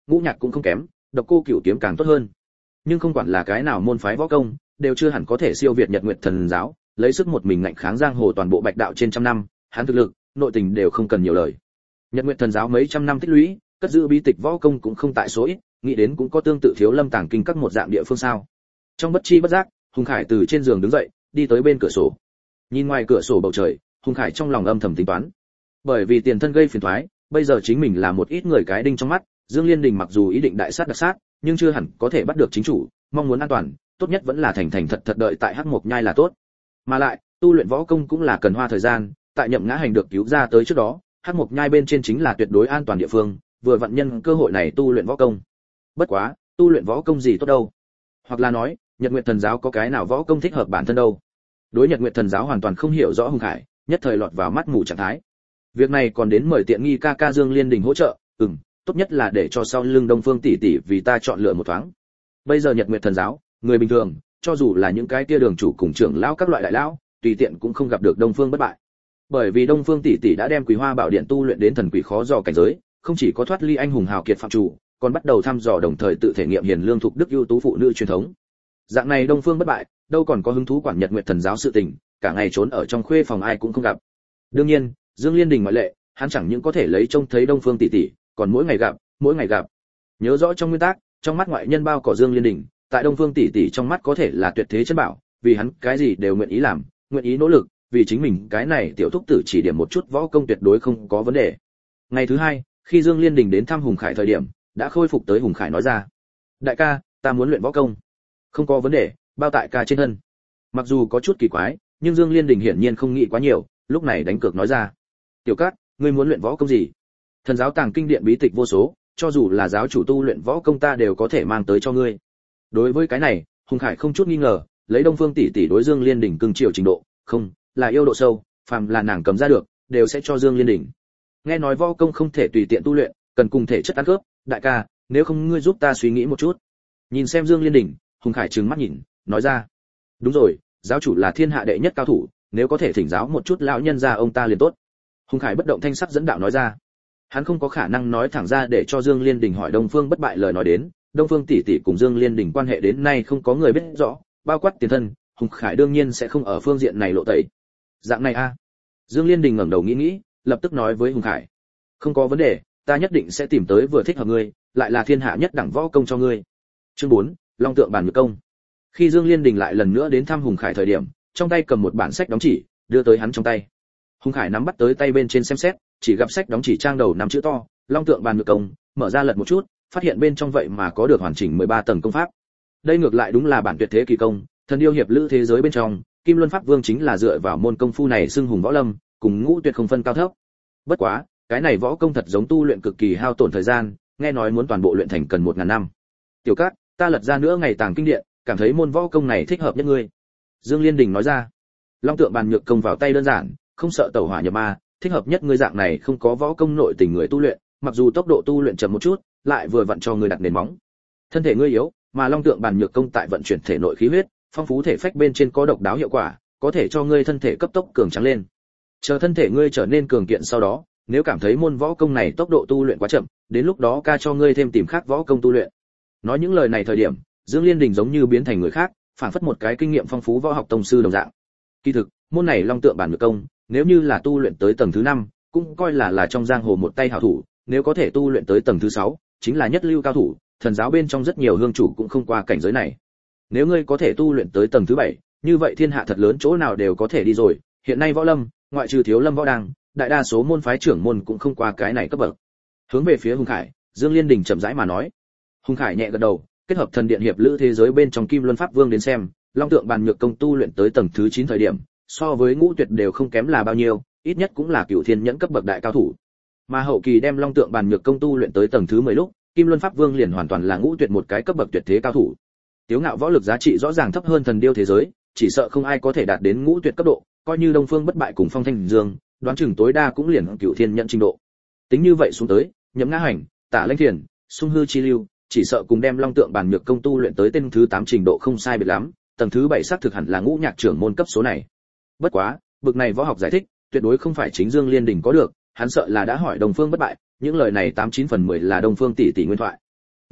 ngũ nhạc cũng không kém, độc cô cửu kiếm càng tốt hơn. Nhưng không quản là cái nào môn phái võ công, đều chưa hẳn có thể siêu việt Nhật Nguyệt Thần giáo, lấy sức một mình ngạnh kháng giang hồ toàn bộ Bạch đạo trên trăm năm, hắn thực lực, nội tình đều không cần nhiều lời. Nhật Nguyệt Thần giáo mấy trăm năm tích lũy, cất giữ bí tịch võ công cũng không tại số ít, nghĩ đến cũng có tương tự Thiếu Lâm Tàng Kinh các một dạng địa phương sao. Trong bất chi bất giác, Hùng Khải từ trên giường đứng dậy, đi tới bên cửa sổ. Nhìn ngoài cửa sổ bầu trời, Hùng Khải trong lòng âm thầm tính toán. Bởi vì tiền thân gây phiền toái, bây giờ chính mình là một ít người cái đinh trong mắt, Dương Liên Đình mặc dù ý định đại sát đặc sát, nhưng chưa hẳn có thể bắt được chính chủ, mong muốn an toàn, tốt nhất vẫn là thành thành thật thật đợi tại Hắc Mộc Nhai là tốt. Mà lại, tu luyện võ công cũng là cần hoa thời gian, tại Nhậm Ngã Hành được cứu ra tới trước đó, Hắc Mộc Nhai bên trên chính là tuyệt đối an toàn địa phương, vừa vận nhân cơ hội này tu luyện võ công. Bất quá, tu luyện võ công gì tốt đâu? Hoặc là nói, Nhật Nguyệt Thần giáo có cái nào võ công thích hợp bản thân đâu? Đối Nhật Nguyệt Thần giáo hoàn toàn không hiểu rõ Hùng Khải, nhất thời lọt vào mắt mù trạng thái. Việc này còn đến mời tiện nghi ca ca Dương Liên Đình hỗ trợ, tốt nhất là để cho sau lưng Đông Phương tỷ tỷ vì ta chọn lựa một thoáng. Bây giờ Nhật Nguyệt Thần giáo, người bình thường, cho dù là những cái kia đường chủ cùng trưởng lão các loại đại lão, tùy tiện cũng không gặp được Đông Phương bất bại. Bởi vì Đông Phương tỷ tỷ đã đem Quỳ Hoa Bảo Điện tu luyện đến thần quỷ khó dò cảnh giới, không chỉ có thoát ly anh hùng hào kiệt phạm chủ, còn bắt đầu thăm dò đồng thời tự thể nghiệm hiền lương thục đức ưu tú phụ nữ truyền thống. Dạng này Đông Phương bất bại, đâu còn có hứng thú quản Nhật Nguyệt Thần giáo sự tình, cả ngày trốn ở trong khuê phòng ai cũng không gặp. Đương nhiên, Dương Liên Đình ngoại lệ, hắn chẳng những có thể lấy trông thấy Đông Phương tỷ tỷ, còn mỗi ngày gặp. Nhớ rõ trong nguyên tắc, trong mắt ngoại nhân bao cỏ Dương Liên Đình, tại Đông Phương tỷ tỷ trong mắt có thể là tuyệt thế chân bảo, vì hắn cái gì đều nguyện ý làm, nguyện ý nỗ lực, vì chính mình cái này tiểu thúc tử chỉ điểm một chút võ công tuyệt đối không có vấn đề. Ngày thứ hai, khi Dương Liên Đình đến thăm Hùng Khải thời điểm, đã khôi phục tới Hùng Khải nói ra: "Đại ca, ta muốn luyện võ công." "Không có vấn đề, bao tại ca trên thân." Mặc dù có chút kỳ quái, nhưng Dương Liên Đình hiển nhiên không nghĩ quá nhiều, lúc này đánh cược nói ra: "Tiểu Cát, ngươi muốn luyện võ công gì?" "Thần giáo Tàng Kinh Điện bí tịch vô số, cho dù là giáo chủ tu luyện võ công ta đều có thể mang tới cho ngươi." Đối với cái này, Hùng Khải không chút nghi ngờ, lấy Đông Phương tỷ tỷ đối Dương Liên Đình cưng chiều trình độ, không, là yêu độ sâu, phàm là nàng cầm ra được, đều sẽ cho Dương Liên Đình. Nghe nói võ công không thể tùy tiện tu luyện, cần cùng thể chất ăn khớp, đại ca, nếu không ngươi giúp ta suy nghĩ một chút. Nhìn xem Dương Liên Đình, Hùng Khải trừng mắt nhìn, nói ra: "Đúng rồi, giáo chủ là thiên hạ đệ nhất cao thủ, nếu có thể thỉnh giáo một chút lão nhân gia ông ta liền tốt." Hùng Khải bất động thanh sắc dẫn đạo nói ra. Hắn không có khả năng nói thẳng ra để cho Dương Liên Đình hỏi Đông Phương bất bại lời nói đến, Đông Phương tỷ tỷ cùng Dương Liên Đình quan hệ đến nay không có người biết rõ, bao quát tiền thân, Hùng Khải đương nhiên sẽ không ở phương diện này lộ tẩy. Dạng này a? Dương Liên Đình ngẩng đầu nghĩ, lập tức nói với Hùng Khải: "Không có vấn đề, ta nhất định sẽ tìm tới vừa thích hợp ngươi, lại là thiên hạ nhất đẳng võ công cho ngươi." Chương 4, Long tượng bản nhược công. Khi Dương Liên Đình lại lần nữa đến thăm Hùng Khải thời điểm, trong tay cầm một bản sách đóng chỉ, đưa tới hắn trong tay. Hùng Khải nắm bắt tới tay bên trên xem xét, chỉ gặp sách đóng chỉ trang đầu 5 chữ to, Long tượng bàn nhược công, mở ra lật một chút, phát hiện bên trong vậy mà có được hoàn chỉnh 13 tầng công pháp. Đây ngược lại đúng là bản tuyệt thế kỳ công, thần điêu hiệp lữ thế giới bên trong, Kim Luân Pháp Vương chính là dựa vào môn công phu này xưng hùng võ lâm, cùng ngũ tuyệt không phân cao thấp. Bất quá, cái này võ công thật giống tu luyện cực kỳ hao tổn thời gian, nghe nói muốn toàn bộ luyện thành cần 1000 năm. Tiểu Cát, ta lật ra nữa ngày Tàng Kinh Điện, cảm thấy môn võ công này thích hợp nhất ngươi." Dương Liên Đình nói ra. Long tượng bàn nhược công vào tay đơn giản, không sợ tẩu hỏa nhập ma, thích hợp nhất ngươi dạng này không có võ công nội tình người tu luyện, mặc dù tốc độ tu luyện chậm một chút, lại vừa vặn cho ngươi đặt nền móng. Thân thể ngươi yếu, mà Long tượng bàn nhược công tại vận chuyển thể nội khí huyết, phong phú thể phách bên trên có độc đáo hiệu quả, có thể cho ngươi thân thể cấp tốc cường tráng lên. Chờ thân thể ngươi trở nên cường kiện sau đó, nếu cảm thấy môn võ công này tốc độ tu luyện quá chậm, đến lúc đó ca cho ngươi thêm tìm khác võ công tu luyện. Nói những lời này thời điểm, Dương Liên Đình giống như biến thành người khác, phản phất một cái kinh nghiệm phong phú võ học tông sư đồng dạng. Kỳ thực, môn này Long tượng bản nhược công, nếu như là tu luyện tới tầng thứ 5, cũng coi là trong giang hồ một tay hảo thủ, nếu có thể tu luyện tới tầng thứ 6, chính là nhất lưu cao thủ, thần giáo bên trong rất nhiều hương chủ cũng không qua cảnh giới này. Nếu ngươi có thể tu luyện tới tầng thứ 7, như vậy thiên hạ thật lớn chỗ nào đều có thể đi rồi, hiện nay võ lâm, ngoại trừ Thiếu Lâm võ đăng, đại đa số môn phái trưởng môn cũng không qua cái này cấp bậc. Hướng về phía Hùng Khải, Dương Liên Đình chậm rãi mà nói. Hùng Khải nhẹ gật đầu, kết hợp thần điện hiệp lữ thế giới bên trong Kim Luân Pháp Vương đến xem, Long tượng bàn nhược công tu luyện tới tầng thứ 9 thời điểm, so với ngũ tuyệt đều không kém là bao nhiêu, ít nhất cũng là cửu thiên nhẫn cấp bậc đại cao thủ. Mà hậu kỳ đem Long tượng bàn nhược công tu luyện tới tầng thứ 10 lúc, Kim Luân Pháp Vương liền hoàn toàn là ngũ tuyệt một cái cấp bậc tuyệt thế cao thủ. Tiếu ngạo võ lực giá trị rõ ràng thấp hơn thần điêu thế giới, chỉ sợ không ai có thể đạt đến ngũ tuyệt cấp độ, coi như Đông Phương bất bại cùng Phong Thanh Dương, đoán chừng tối đa cũng liền cửu thiên nhẫn trình độ. Tính như vậy xuống tới, Nhậm Ngã Hành, Tả Lãnh Thiền, Sung Hư Chi Lưu, chỉ sợ cùng đem Long tượng bàn nhược công tu luyện tới tên thứ 8 trình độ không sai biệt lắm, tầng thứ 7 xác thực hẳn là ngũ nhạc trưởng môn cấp số này. Bất quá, bực này võ học giải thích, tuyệt đối không phải chính Dương Liên Đình có được, hắn sợ là đã hỏi Đông Phương bất bại, những lời này 89 phần 10 là Đông Phương tỷ tỷ nguyên thoại.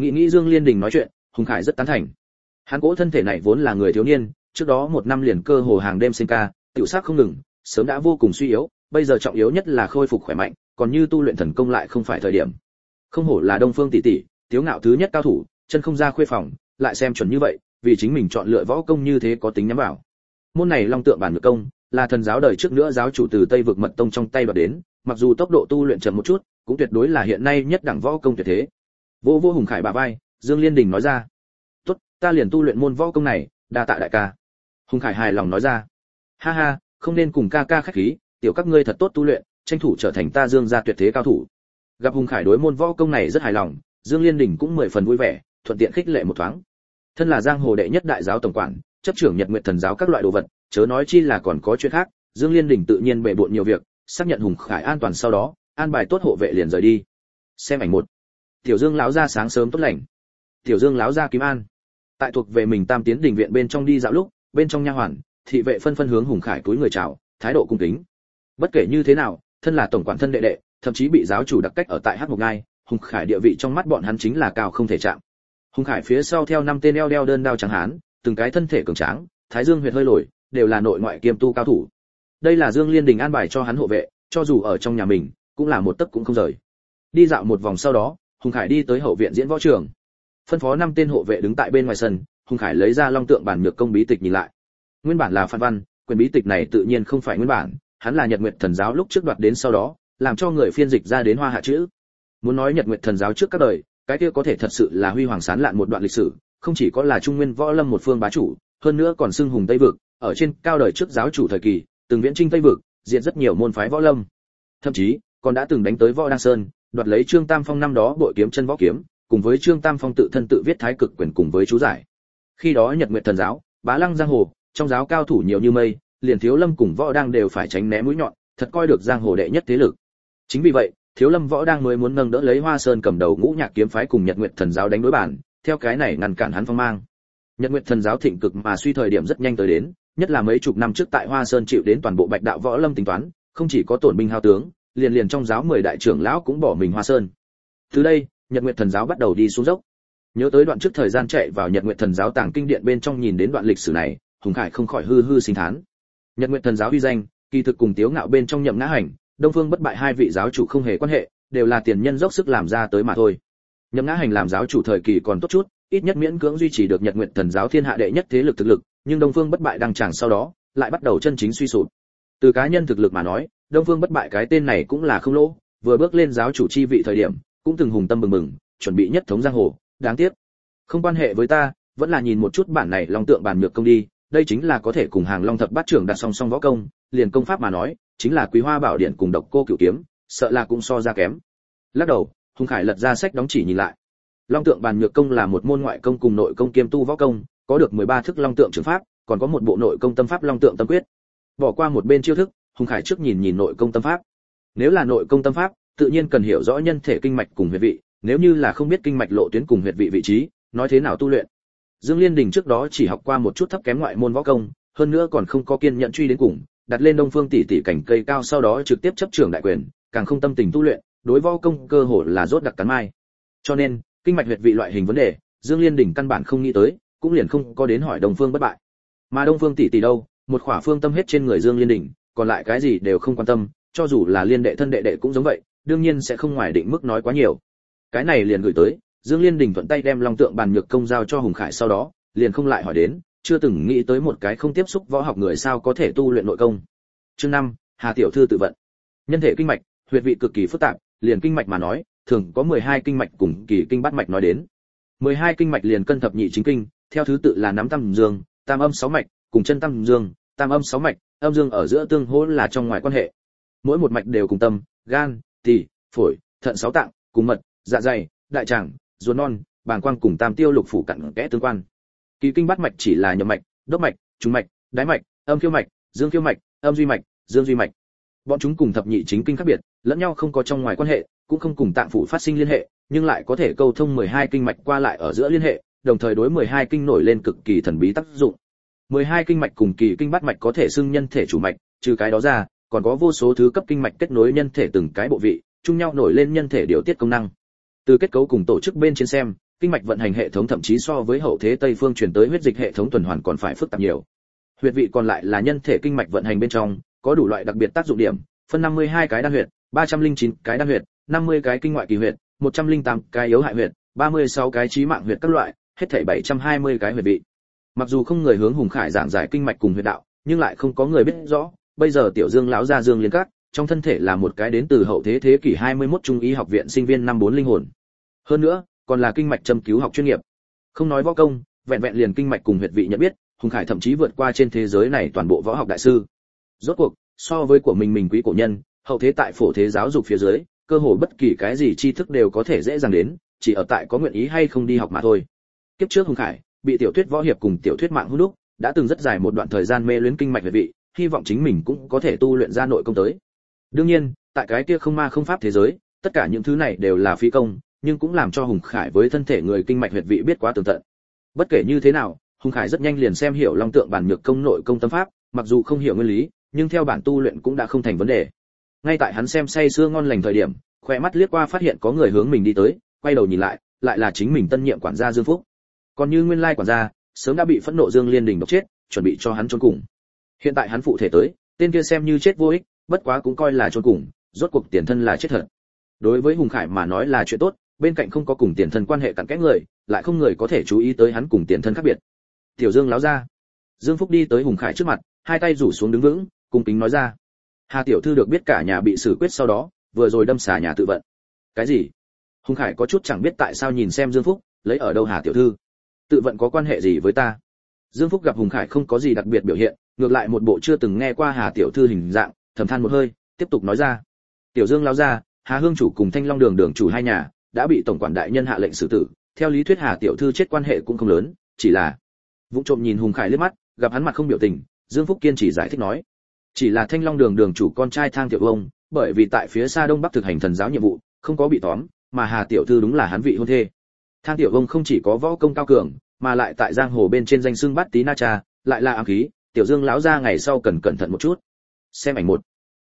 Nghĩ Dương Liên Đình nói chuyện, Hùng Khải rất tán thành. Hắn cỗ thân thể này vốn là người thiếu niên, trước đó 1 năm liền cơ hồ hàng đêm sinh ca, tiểu sắc không ngừng, sớm đã vô cùng suy yếu, bây giờ trọng yếu nhất là khôi phục khỏe mạnh, còn như tu luyện thần công lại không phải thời điểm. Không hổ là Đông Phương tỷ tỷ, Tiếu Ngạo thứ nhất cao thủ, chân không ra khuê phòng, lại xem chuẩn như vậy, vì chính mình chọn lựa võ công như thế có tính nhắm vào. Môn này Long Tượng Bản Nhược Công, là thần giáo đời trước nữa giáo chủ từ Tây vực Mật Tông trong tay đoạt đến, mặc dù tốc độ tu luyện chậm một chút, cũng tuyệt đối là hiện nay nhất đẳng võ công tuyệt thế. Vô Hùng Khải bả vai, Dương Liên Đình nói ra: "Tốt, ta liền tu luyện môn võ công này, đa tạ đại ca." Hùng Khải hài lòng nói ra: "Ha ha, không nên cùng ca ca khách khí, tiểu các ngươi thật tốt tu luyện, tranh thủ trở thành ta Dương gia tuyệt thế cao thủ." Gặp Hùng Khải đối môn võ công này rất hài lòng, Dương Liên Đình cũng 10 phần vui vẻ, thuận tiện khích lệ một thoáng. Thân là giang hồ đệ nhất đại giáo tổng quản, chấp trưởng Nhật Nguyệt Thần giáo các loại đồ vật, chớ nói chi là còn có chuyện khác, Dương Liên Đình tự nhiên bệ bội nhiều việc, xác nhận Hùng Khải an toàn sau đó, an bài tốt hộ vệ liền rời đi. Xem ảnh 1. Tiểu Dương lão gia sáng sớm tốt lành. Tiểu Dương lão gia Kim An. Tại thuộc về mình Tam Tiến Đình viện bên trong đi dạo lúc, bên trong nha hoàn, thị vệ phân phân hướng Hùng Khải cúi người chào, thái độ cung kính. Bất kể như thế nào, thân là tổng quản thân đệ đệ, thậm chí bị giáo chủ đặc cách ở tại Hắc Mộc Ngai, Hùng Khải địa vị trong mắt bọn hắn chính là cao không thể chạm. Hùng Khải phía sau theo 5 tên eo đeo đơn đao trắng hán, từng cái thân thể cường tráng, thái dương huyệt hơi lồi, đều là nội ngoại kiêm tu cao thủ. Đây là Dương Liên Đình an bài cho hắn hộ vệ, cho dù ở trong nhà mình, cũng là một tấc cũng không rời. Đi dạo một vòng sau đó, Hùng Khải đi tới hậu viện diễn võ trường. Phân phó 5 tên hộ vệ đứng tại bên ngoài sân, Hùng Khải lấy ra Long Tượng Bản Nhược Công bí tịch nhìn lại. Nguyên bản là phản văn, quyển bí tịch này tự nhiên không phải nguyên bản, hắn là Nhật Nguyệt Thần giáo lúc trước đoạt đến sau đó, làm cho người phiên dịch ra đến Hoa Hạ chữ. Muốn nói Nhật Nguyệt Thần giáo trước các đời, cái kia có thể thật sự là huy hoàng sáng lạn một đoạn lịch sử, không chỉ có là Trung Nguyên võ lâm một phương bá chủ, hơn nữa còn xưng hùng Tây vực, ở trên cao đời trước giáo chủ thời kỳ, từng viễn chinh Tây vực, diệt rất nhiều môn phái võ lâm. Thậm chí, còn đã từng đánh tới Võ Đăng Sơn, đoạt lấy Trương Tam Phong năm đó bội kiếm chân võ kiếm, cùng với Trương Tam Phong tự thân tự viết Thái Cực Quyền cùng với chú giải. Khi đó Nhật Nguyệt Thần giáo, bá lăng giang hồ, trong giáo cao thủ nhiều như mây, liền Thiếu Lâm cùng Võ Đang đều phải tránh né mũi nhọn, thật coi được giang hồ đệ nhất thế lực. Chính vì vậy, Thiếu Lâm Võ Đang mới muốn nâng đỡ lấy Hoa Sơn cầm đầu Ngũ Nhạc kiếm phái cùng Nhật Nguyệt Thần giáo đánh đối bản, theo cái này ngăn cản hắn phong mang. Nhật Nguyệt Thần giáo thịnh cực mà suy thời điểm rất nhanh tới đến, nhất là mấy chục năm trước tại Hoa Sơn chịu đến toàn bộ Bạch đạo võ lâm tính toán, không chỉ có tổn binh hao tướng, liền trong giáo 10 đại trưởng lão cũng bỏ mình Hoa Sơn. Từ đây, Nhật Nguyệt Thần giáo bắt đầu đi xuống dốc. Nhớ tới đoạn trước thời gian chạy vào Nhật Nguyệt Thần giáo tàng kinh điện bên trong nhìn đến đoạn lịch sử này, Hùng Khải không khỏi hư sinh thán. Nhật Nguyệt Thần giáo uy danh, kỳ thực cùng Tiếu Ngạo bên trong Nhậm Ngã Hành, Đông Phương Bất Bại hai vị giáo chủ không hề quan hệ, đều là tiền nhân dốc sức làm ra tới mà thôi. Nhậm Ngã Hành làm giáo chủ thời kỳ còn tốt chút, ít nhất miễn cưỡng duy trì được Nhật Nguyệt Thần giáo thiên hạ đệ nhất thế lực thực lực, nhưng Đông Phương Bất Bại đăng tràng sau đó, lại bắt đầu chân chính suy sụp. Từ cá nhân thực lực mà nói, Đông Phương Bất Bại cái tên này cũng là không lỗ, vừa bước lên giáo chủ chi vị thời điểm, cũng từng hùng tâm bừng bừng, chuẩn bị nhất thống giang hồ, đáng tiếc. Không quan hệ với ta, vẫn là nhìn một chút bản này Long Tượng Bản Nhược Công đi, đây chính là có thể cùng Hàng Long Thập Bát Trưởng đặt song song võ công, liền công pháp mà nói, chính là Quý Hoa Bảo Điện cùng Độc Cô Cửu Kiếm, sợ là cũng so ra kém. Lắc đầu, Hùng Khải lật ra sách đóng chỉ nhìn lại. Long Tượng Bản Nhược Công là một môn ngoại công cùng nội công kiêm tu võ công, có được 13 thức Long Tượng Trường pháp, còn có một bộ nội công tâm pháp Long Tượng Tâm Quyết. Bỏ qua một bên chiêu thức, Hùng Khải trước nhìn nội công tâm pháp. Nếu là nội công tâm pháp, tự nhiên cần hiểu rõ nhân thể kinh mạch cùng huyệt vị, nếu như là không biết kinh mạch lộ tuyến cùng huyệt vị vị trí, nói thế nào tu luyện. Dương Liên Đình trước đó chỉ học qua một chút thấp kém ngoại môn võ công, hơn nữa còn không có kiên nhẫn truy đến cùng, đặt lên Đông Phương tỷ tỷ cảnh cây cao sau đó trực tiếp chấp trưởng đại quyền, càng không tâm tình tu luyện, đối võ công cơ hồ là rốt đặc cắn mai. Cho nên, kinh mạch huyệt vị loại hình vấn đề, Dương Liên Đình căn bản không nghĩ tới, cũng liền không có đến hỏi Đông Phương Bất Bại. Mà Đông Phương tỷ tỷ đâu, một khỏa phương tâm hết trên người Dương Liên Đình, còn lại cái gì đều không quan tâm, cho dù là liên đệ thân đệ đệ cũng giống vậy, đương nhiên sẽ không ngoài định mức nói quá nhiều. Cái này liền gửi tới, Dương Liên Đình thuận tay đem Long Tượng Bản Nhược Công giao cho Hùng Khải sau đó, liền không lại hỏi đến, chưa từng nghĩ tới một cái không tiếp xúc võ học người sao có thể tu luyện nội công. Chương 5, Hà tiểu thư tự vận. Nhân thể kinh mạch, huyệt vị cực kỳ phức tạp, liền kinh mạch mà nói, thường có 12 kinh mạch cùng kỳ kinh bát mạch nói đến. 12 kinh mạch liền cân thập nhị chính kinh, theo thứ tự là nắm tam dương, tam âm 6 mạch, cùng chân tam dương, tam âm 6 mạch, âm dương ở giữa tương hỗ là trong ngoài quan hệ. Mỗi một mạch đều cùng tâm, gan, tỳ, phổi, thận 6 tạng, cùng mật, dạ dày, đại tràng, ruột non, bàng quang cùng tam tiêu lục phủ cặn kẽ tương quan. Kỳ kinh bát mạch chỉ là nhậm mạch, đốc mạch, trùng mạch, đái mạch, âm khiêu mạch, dương khiêu mạch, âm duy mạch, dương duy mạch. Bọn chúng cùng thập nhị chính kinh khác biệt, lẫn nhau không có trong ngoài quan hệ, cũng không cùng tạng phủ phát sinh liên hệ, nhưng lại có thể câu thông 12 kinh mạch qua lại ở giữa liên hệ, đồng thời đối 12 kinh nổi lên cực kỳ thần bí tác dụng. 12 kinh mạch cùng kỳ kinh bát mạch có thể xưng nhân thể chủ mạch, trừ cái đó ra, còn có vô số thứ cấp kinh mạch kết nối nhân thể từng cái bộ vị, chung nhau nổi lên nhân thể điều tiết công năng. Từ kết cấu cùng tổ chức bên trên xem, kinh mạch vận hành hệ thống thậm chí so với hậu thế Tây phương truyền tới huyết dịch hệ thống tuần hoàn còn phải phức tạp nhiều. Huyệt vị còn lại là nhân thể kinh mạch vận hành bên trong, có đủ loại đặc biệt tác dụng điểm, phân 52 cái đan huyệt, 309 cái đan huyệt, 50 cái kinh ngoại kỳ huyệt, 108 cái yếu hại huyệt, 36 cái chí mạng huyệt các loại, hết thảy 720 cái huyệt vị. Mặc dù không người hướng Hùng Khải giảng giải kinh mạch cùng huyệt đạo, nhưng lại không có người biết rõ, bây giờ Tiểu Dương lão gia Dương Liên Các, trong thân thể là một cái đến từ hậu thế kỷ 21 Trung y học viện sinh viên năm 4 linh hồn. Hơn nữa, còn là kinh mạch châm cứu học chuyên nghiệp. Không nói võ công, vẹn vẹn liền kinh mạch cùng huyệt vị nhận biết, Hùng Khải thậm chí vượt qua trên thế giới này toàn bộ võ học đại sư. Rốt cuộc, so với của mình quý cổ nhân, hậu thế tại phổ thế giáo dục phía dưới, cơ hồ bất kỳ cái gì tri thức đều có thể dễ dàng đến, chỉ ở tại có nguyện ý hay không đi học mà thôi. Kiếp trước Hùng Khải bị tiểu thuyết võ hiệp cùng tiểu thuyết mạng hút đúc, đã từng rất dài một đoạn thời gian mê luyến kinh mạch huyệt vị, hy vọng chính mình cũng có thể tu luyện ra nội công tới. Đương nhiên, tại cái kia không ma không pháp thế giới, tất cả những thứ này đều là phi công, nhưng cũng làm cho Hùng Khải với thân thể người kinh mạch huyệt vị biết quá tường tận. Bất kể như thế nào, Hùng Khải rất nhanh liền xem hiểu Long Tượng bản nhược công nội công tâm pháp, mặc dù không hiểu nguyên lý, nhưng theo bản tu luyện cũng đã không thành vấn đề. Ngay tại hắn xem say sưa ngon lành thời điểm, khóe mắt liếc qua phát hiện có người hướng mình đi tới, quay đầu nhìn lại, lại là chính mình tân nhiệm quản gia Dương Phúc. Còn như nguyên lai quản gia, sớm đã bị phẫn nộ Dương Liên Đình độc chết, chuẩn bị cho hắn chôn cùng. Hiện tại hắn phụ thể tới, tên kia xem như chết vô ích, bất quá cũng coi là chôn cùng, rốt cuộc tiền thân là chết thật. Đối với Hùng Khải mà nói là chuyện tốt, bên cạnh không có cùng tiền thân quan hệ cặn kẽ người, lại không người có thể chú ý tới hắn cùng tiền thân khác biệt. Tiểu Dương láo ra. Dương Phúc đi tới Hùng Khải trước mặt, hai tay rủ xuống đứng vững, cung kính nói ra: Hà tiểu thư được biết cả nhà bị xử quyết sau đó, vừa rồi đâm xà nhà tự vận. Cái gì? Hùng Khải có chút chẳng biết tại sao nhìn xem Dương Phúc, lấy ở đâu Hà tiểu thư? Tự vận có quan hệ gì với ta? Dương Phúc gặp Hùng Khải không có gì đặc biệt biểu hiện, ngược lại một bộ chưa từng nghe qua Hà tiểu thư hình dạng, thầm than một hơi, tiếp tục nói ra: Tiểu Dương láo ra, Hà Hương chủ cùng Thanh Long đường đường chủ hai nhà đã bị tổng quản đại nhân hạ lệnh xử tử, theo lý thuyết Hà tiểu thư chết quan hệ cũng không lớn, chỉ là... Vụng trộm nhìn Hùng Khải liếc mắt, gặp hắn mặt không biểu tình, Dương Phúc kiên trì giải thích nói: Chỉ là Thanh Long đường đường chủ con trai Thang tiểu ông, bởi vì tại phía xa đông bắc thực hành thần giáo nhiệm vụ, không có bị tóm, mà Hà tiểu thư đúng là hắn vị hôn thê. Thang tiểu ông không chỉ có võ công cao cường, mà lại tại giang hồ bên trên danh xưng Bát Tí Na Cha, lại là ám khí, Tiểu Dương lão gia ngày sau cần cẩn thận một chút. Xem ảnh một.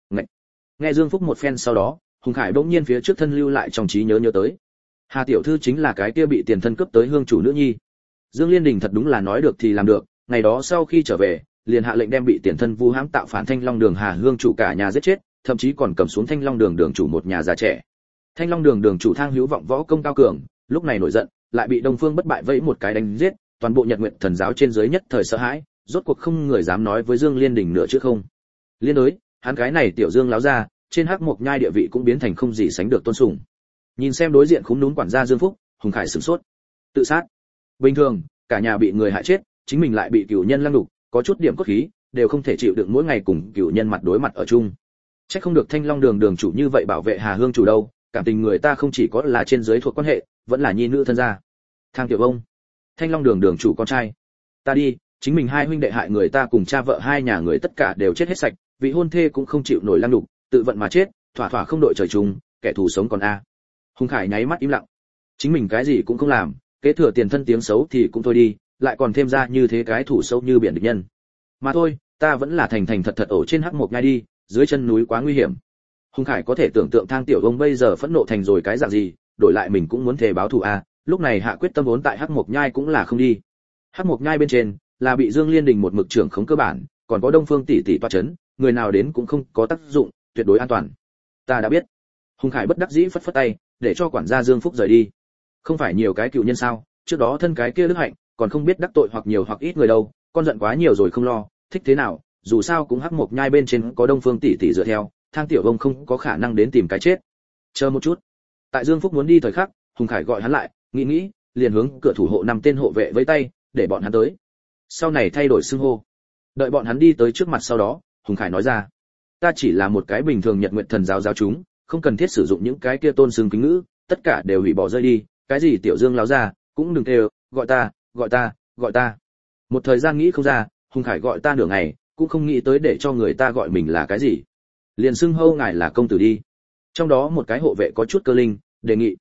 Nghe Dương Phúc một phen sau đó, Hùng Khải bỗng nhiên phía trước thân lưu lại trong trí nhớ tới. Hà tiểu thư chính là cái kia bị tiền thân cướp tới hương chủ nữ nhi. Dương Liên Đình thật đúng là nói được thì làm được, ngày đó sau khi trở về, liền hạ lệnh đem bị tiền thân vu hãm tạo phản Thanh Long đường Hà Hương chủ cả nhà giết chết, thậm chí còn cầm xuống Thanh Long đường đường chủ một nhà già trẻ. Thanh Long đường đường chủ Thang Hữu Vọng võ công cao cường, lúc này nổi giận, lại bị Đông Phương Bất Bại vẫy một cái đánh giết, toàn bộ Nhật Nguyệt thần giáo trên dưới nhất thời sợ hãi, rốt cuộc không người dám nói với Dương Liên Đình nữa chứ không. Liên đối, hắn cái này Tiểu Dương láo ra, trên Hắc Mộc Nhai địa vị cũng biến thành không gì sánh được tôn sùng. Nhìn xem đối diện khúm núm quản gia Dương Phúc, Hùng Khải sửng sốt. Tự sát? Bình thường, cả nhà bị người hại chết, chính mình lại bị cửu nhân lăng đục, có chút điểm cốt khí, đều không thể chịu đựng mỗi ngày cùng cửu nhân mặt đối mặt ở chung. Chắc không được Thanh Long đường đường chủ như vậy bảo vệ Hà Hương chủ đâu, cảm tình người ta không chỉ có là trên dưới thuộc quan hệ, vẫn là nhi nữ thân gia. Thang tiểu ông, Thanh Long đường đường chủ con trai. Ta đi, chính mình hai huynh đệ hại người ta cùng cha vợ hai nhà người tất cả đều chết hết sạch, vị hôn thê cũng không chịu nổi lăng đục, tự vận mà chết, thỏa thỏa không đội trời chung, kẻ thù sống còn a. Hùng Khải nháy mắt im lặng. Chính mình cái gì cũng không làm, kế thừa tiền thân tiếng xấu thì cũng thôi đi, lại còn thêm ra như thế cái thủ sâu như biển địch nhân. Mà thôi, ta vẫn là thành thành thật thật ở trên Hắc Mộc Nhai đi, dưới chân núi quá nguy hiểm. Hùng Khải có thể tưởng tượng Thang tiểu ông bây giờ phẫn nộ thành rồi cái dạng gì, đổi lại mình cũng muốn thề báo thù a, lúc này hạ quyết tâm vốn tại Hắc Mộc Nhai cũng là không đi. Hắc Mộc Nhai bên trên là bị Dương Liên Đình một mực trưởng khống cơ bản, còn có Đông Phương tỷ tỷ toa chấn, người nào đến cũng không có tác dụng, tuyệt đối an toàn. Ta đã biết. Hùng Khải bất đắc dĩ phất phất tay, để cho quản gia Dương Phúc rời đi. Không phải nhiều cái cựu nhân sao, trước đó thân cái kia đức hạnh, còn không biết đắc tội hoặc nhiều hoặc ít người đâu, con giận quá nhiều rồi không lo, thích thế nào, dù sao cũng Hắc Mộc Nhai bên trên có Đông Phương tỷ tỷ dựa theo, Thang tiểu ông không có khả năng đến tìm cái chết. Chờ một chút. Tại Dương Phúc muốn đi thời khắc, Hùng Khải gọi hắn lại, nghĩ, liền hướng cửa thủ hộ 5 tên hộ vệ với tay, để bọn hắn tới. Sau này thay đổi xưng hô. Đợi bọn hắn đi tới trước mặt sau đó, Hùng Khải nói ra: Ta chỉ là một cái bình thường Nhật Nguyệt thần giáo giáo chúng, không cần thiết sử dụng những cái kia tôn xưng kính ngữ, tất cả đều hủy bỏ rơi đi, cái gì Tiểu Dương láo ra, cũng đừng kêu, gọi ta. Một thời gian nghĩ không ra, Hùng Khải gọi ta nửa ngày, cũng không nghĩ tới để cho người ta gọi mình là cái gì. Liền xưng hô ngài là công tử đi. Trong đó một cái hộ vệ có chút cơ linh, đề nghị: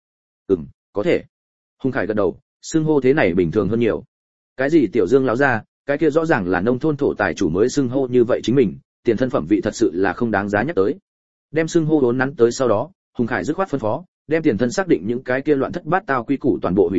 có thể. Hùng Khải gật đầu, xưng hô thế này bình thường hơn nhiều. Cái gì Tiểu Dương láo ra, cái kia rõ ràng là nông thôn thổ tài chủ mới xưng hô như vậy chính mình, tiền thân phẩm vị thật sự là không đáng giá nhắc tới. Đem xưng hô vốn nắn tới sau đó, Hùng Khải dứt khoát phân phó, đem tiền thân xác định những cái kia loạn thất bát tao quy củ toàn bộ hủy bỏ,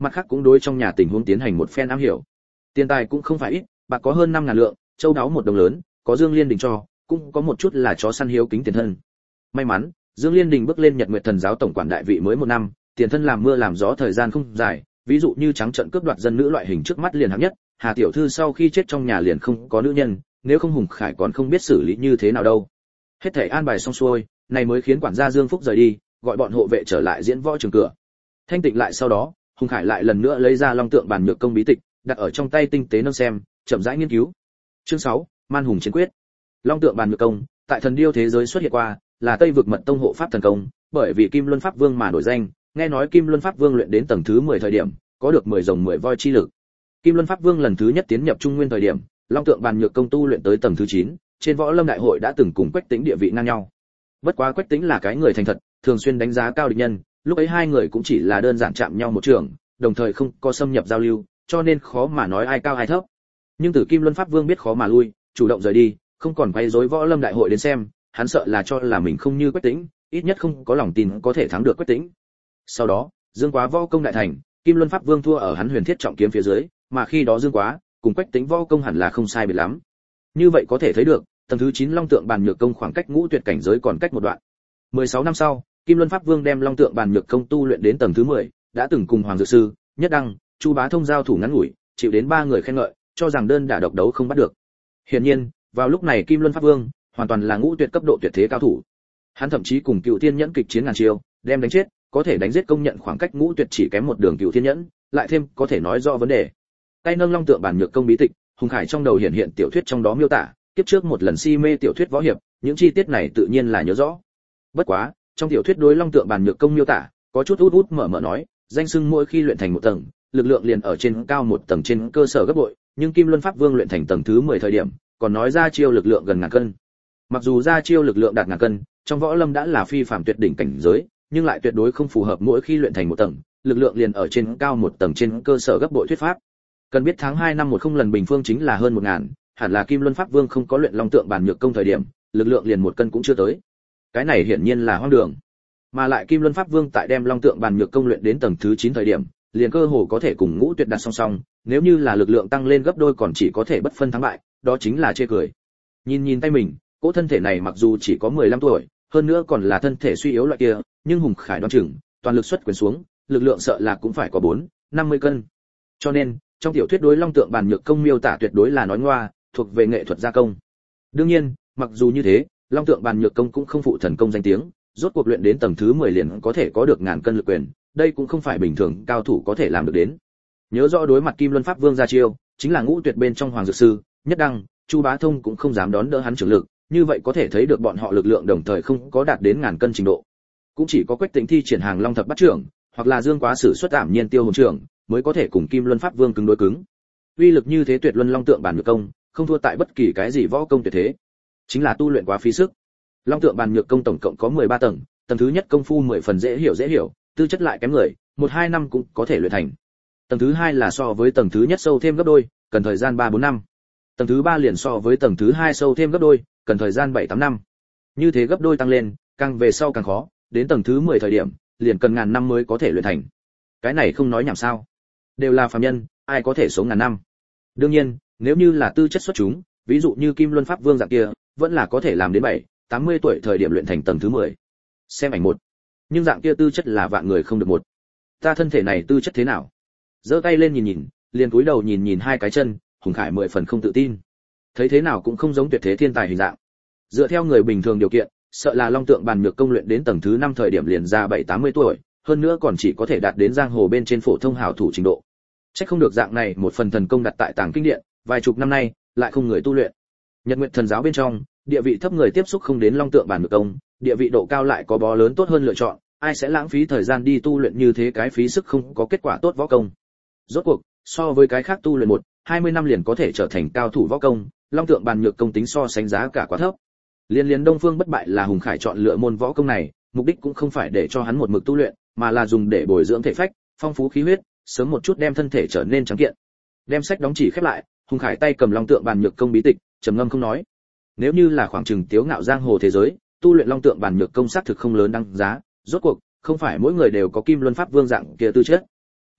mặt khác cũng đối trong nhà tình huống tiến hành một phen am hiểu. Tiền tài cũng không phải ít, bạc có hơn 5.000 lượng, châu đáo một đồng lớn, có Dương Liên Đình cho, cũng có một chút là chó săn hiếu kính tiền thân. May mắn, Dương Liên Đình bước lên Nhật Nguyệt Thần giáo tổng quản đại vị mới 1 năm, tiền thân làm mưa làm gió thời gian không dài, ví dụ như trắng trợn cướp đoạt dân nữ loại hình trước mắt liền hạng nhất, Hà tiểu thư sau khi chết trong nhà liền không có nữ nhân, nếu không Hùng Khải còn không biết xử lý như thế nào đâu. Hết thảy an bài xong xuôi, này mới khiến quản gia Dương Phúc rời đi, gọi bọn hộ vệ trở lại diễn võ trường cửa. Thanh tịnh lại sau đó, Hùng Khải lại lần nữa lấy ra Long Tượng Bàn Nhược Công bí tịch, đặt ở trong tay tinh tế nâng xem, chậm rãi nghiên cứu. Chương 6, Man Hùng chiến quyết. Long Tượng Bàn Nhược Công, tại thần điêu thế giới xuất hiện qua, là Tây vực mật tông hộ pháp thần công, bởi vì Kim Luân Pháp Vương mà nổi danh, nghe nói Kim Luân Pháp Vương luyện đến tầng thứ 10 thời điểm, có được 10 rồng 10 voi chi lực. Kim Luân Pháp Vương lần thứ nhất tiến nhập Trung Nguyên thời điểm, Long Tượng Bàn Nhược Công tu luyện tới tầng thứ 9, trên Võ Lâm đại hội đã từng cùng Quách Tĩnh địa vị ngang nhau. Bất quá Quách Tĩnh là cái người thành thật, thường xuyên đánh giá cao địch nhân, lúc ấy hai người cũng chỉ là đơn giản chạm nhau một trường, đồng thời không có xâm nhập giao lưu, cho nên khó mà nói ai cao ai thấp. Nhưng từ Kim Luân Pháp Vương biết khó mà lui, chủ động rời đi, không còn quay rối Võ Lâm đại hội đến xem, hắn sợ là cho là mình không như Quách Tĩnh, ít nhất không có lòng tin có thể thắng được Quách Tĩnh. Sau đó, Dương Quá võ công đại thành, Kim Luân Pháp Vương thua ở hắn Huyền Thiết trọng kiếm phía dưới, mà khi đó Dương Quá cùng Quách Tĩnh võ công hẳn là không sai biệt lắm. Như vậy có thể thấy được, tầng thứ 9 Long Tượng Bàn Nhược Công khoảng cách ngũ tuyệt cảnh giới còn cách một đoạn. 16 năm sau, Kim Luân Pháp Vương đem Long Tượng Bàn Nhược Công tu luyện đến tầng thứ 10, đã từng cùng Hoàng Dược Sư, Nhất Đăng, Chu Bá Thông giao thủ ngắn ngủi, chịu đến 3 người khen ngợi, cho rằng đơn đả độc đấu không bắt được. Hiển nhiên, vào lúc này Kim Luân Pháp Vương hoàn toàn là ngũ tuyệt cấp độ tuyệt thế cao thủ. Hắn thậm chí cùng Cựu Thiên Nhẫn kịch chiến ngàn chiêu, đem đánh chết, có thể đánh giết công nhận khoảng cách ngũ tuyệt chỉ kém một đường Cựu Thiên Nhẫn, lại thêm có thể nói rõ vấn đề. Tay nâng Long Tượng Bàn Nhược Công bí tịch, Hùng Khải trong đầu hiện tiểu thuyết trong đó miêu tả, tiếp trước một lần si mê tiểu thuyết võ hiệp, những chi tiết này tự nhiên là nhớ rõ. Bất quá, trong tiểu thuyết đối Long Tượng Bàn Nhược Công miêu tả, có chút út út mở mở nói, danh xưng mỗi khi luyện thành một tầng, lực lượng liền ở trên cao một tầng trên cơ sở gấp bội, nhưng Kim Luân Pháp Vương luyện thành tầng thứ 10 thời điểm, còn nói ra chiêu lực lượng gần ngàn cân. Mặc dù ra chiêu lực lượng đạt ngàn cân, trong võ lâm đã là phi phàm tuyệt đỉnh cảnh giới, nhưng lại tuyệt đối không phù hợp mỗi khi luyện thành một tầng, lực lượng liền ở trên cao một tầng trên cơ sở gấp bội thuyết pháp. Cần biết tháng 2 năm 10 lần bình phương chính là hơn 1000, hẳn là Kim Luân Pháp Vương không có luyện Long Tượng Bàn Nhược Công thời điểm, lực lượng liền một cân cũng chưa tới. Cái này hiển nhiên là hoang đường. Mà lại Kim Luân Pháp Vương tại đem Long Tượng Bàn Nhược Công luyện đến tầng thứ 9 thời điểm, liền cơ hồ có thể cùng ngũ tuyệt đặt song song, nếu như là lực lượng tăng lên gấp đôi còn chỉ có thể bất phân thắng bại, đó chính là chê cười. Nhìn tay mình, cỗ thân thể này mặc dù chỉ có 15 tuổi, hơn nữa còn là thân thể suy yếu loại kia, nhưng Hùng Khải đoán chừng, toàn lực xuất quyền xuống, lực lượng sợ là cũng phải có 50 cân. Cho nên, trong tiểu thuyết đối Long Tượng Bàn Nhược Công miêu tả tuyệt đối là nói ngoa, thuộc về nghệ thuật gia công. Đương nhiên, mặc dù như thế, Long Tượng Bàn Nhược Công cũng không phụ thần công danh tiếng, rốt cuộc luyện đến tầng thứ 10 liền có thể có được ngàn cân lực quyền, đây cũng không phải bình thường cao thủ có thể làm được đến. Nhớ rõ đối mặt Kim Luân Pháp Vương ra chiêu, chính là ngũ tuyệt bên trong Hoàng Dược Sư, Nhất Đăng, Chu Bá Thông cũng không dám đón đỡ hắn trưởng lực, như vậy có thể thấy được bọn họ lực lượng đồng thời không có đạt đến ngàn cân trình độ. Cũng chỉ có Quách Tĩnh thi triển hàng Long Thập Bát Trưởng, hoặc là Dương Quá sử xuất ảm nhiên tiêu hồn trưởng, mới có thể cùng Kim Luân Pháp Vương cứng đối cứng. Uy lực như thế tuyệt luân Long Tượng Bàn Nhược Công, không thua tại bất kỳ cái gì võ công tuyệt thế, chính là tu luyện quá phí sức. Long Tượng Bàn Nhược Công tổng cộng có 13 tầng, tầng thứ nhất công phu 10 phần dễ hiểu, tư chất lại kém người, 1-2 năm cũng có thể luyện thành. Tầng thứ 2 là so với tầng thứ nhất sâu thêm gấp đôi, cần thời gian 3-4 năm. Tầng thứ 3 liền so với tầng thứ 2 sâu thêm gấp đôi, cần thời gian 7-8 năm. Như thế gấp đôi tăng lên, càng về sau càng khó, đến tầng thứ 10 thời điểm, liền cần ngàn năm mới có thể luyện thành. Cái này không nói nhảm sao? Đều là phàm nhân, ai có thể sống ngàn năm? Đương nhiên, nếu như là tư chất xuất chúng, ví dụ như Kim Luân Pháp Vương dạng kia, vẫn là có thể làm đến 7-80 tuổi thời điểm luyện thành tầng thứ 10. Xem ảnh 1. Nhưng dạng kia tư chất là vạn người không được một. Ta thân thể này tư chất thế nào? Giơ tay lên nhìn, liền cúi đầu nhìn hai cái chân, Hùng Khải 10 phần không tự tin. Thấy thế nào cũng không giống tuyệt thế thiên tài hình dạng. Dựa theo người bình thường điều kiện, sợ là Long Tượng Bàn Nhược Công luyện đến tầng thứ 5 thời điểm liền ra 7-80 tuổi, hơn nữa còn chỉ có thể đạt đến giang hồ bên trên phổ thông hảo thủ trình độ. Chắc không được dạng này một phần thần công đặt tại Tàng Kinh Điện, vài chục năm nay lại không người tu luyện. Nhật Nguyệt Thần giáo bên trong, địa vị thấp người tiếp xúc không đến Long Tượng Bàn Nhược Công, địa vị độ cao lại có bó lớn tốt hơn lựa chọn, ai sẽ lãng phí thời gian đi tu luyện như thế cái phí sức không có kết quả tốt võ công. Rốt cuộc, so với cái khác tu luyện 1-20 năm liền có thể trở thành cao thủ võ công, Long Tượng Bàn Nhược Công tính so sánh giá cả quá thấp. Liên Đông Phương Bất Bại là Hùng Khải chọn lựa môn võ công này, mục đích cũng không phải để cho hắn một mực tu luyện, mà là dùng để bồi dưỡng thể phách, phong phú khí huyết, sớm một chút đem thân thể trở nên trắng kiện. Đem sách đóng chỉ khép lại, Hùng Khải tay cầm Long Tượng Bàn Nhược Công bí tịch, trầm ngâm không nói. Nếu như là khoảng chừng tiếu ngạo giang hồ thế giới, tu luyện Long Tượng Bàn Nhược Công xác thực không lớn đăng giá, rốt cuộc không phải mỗi người đều có Kim Luân Pháp Vương dạng kia tư chất.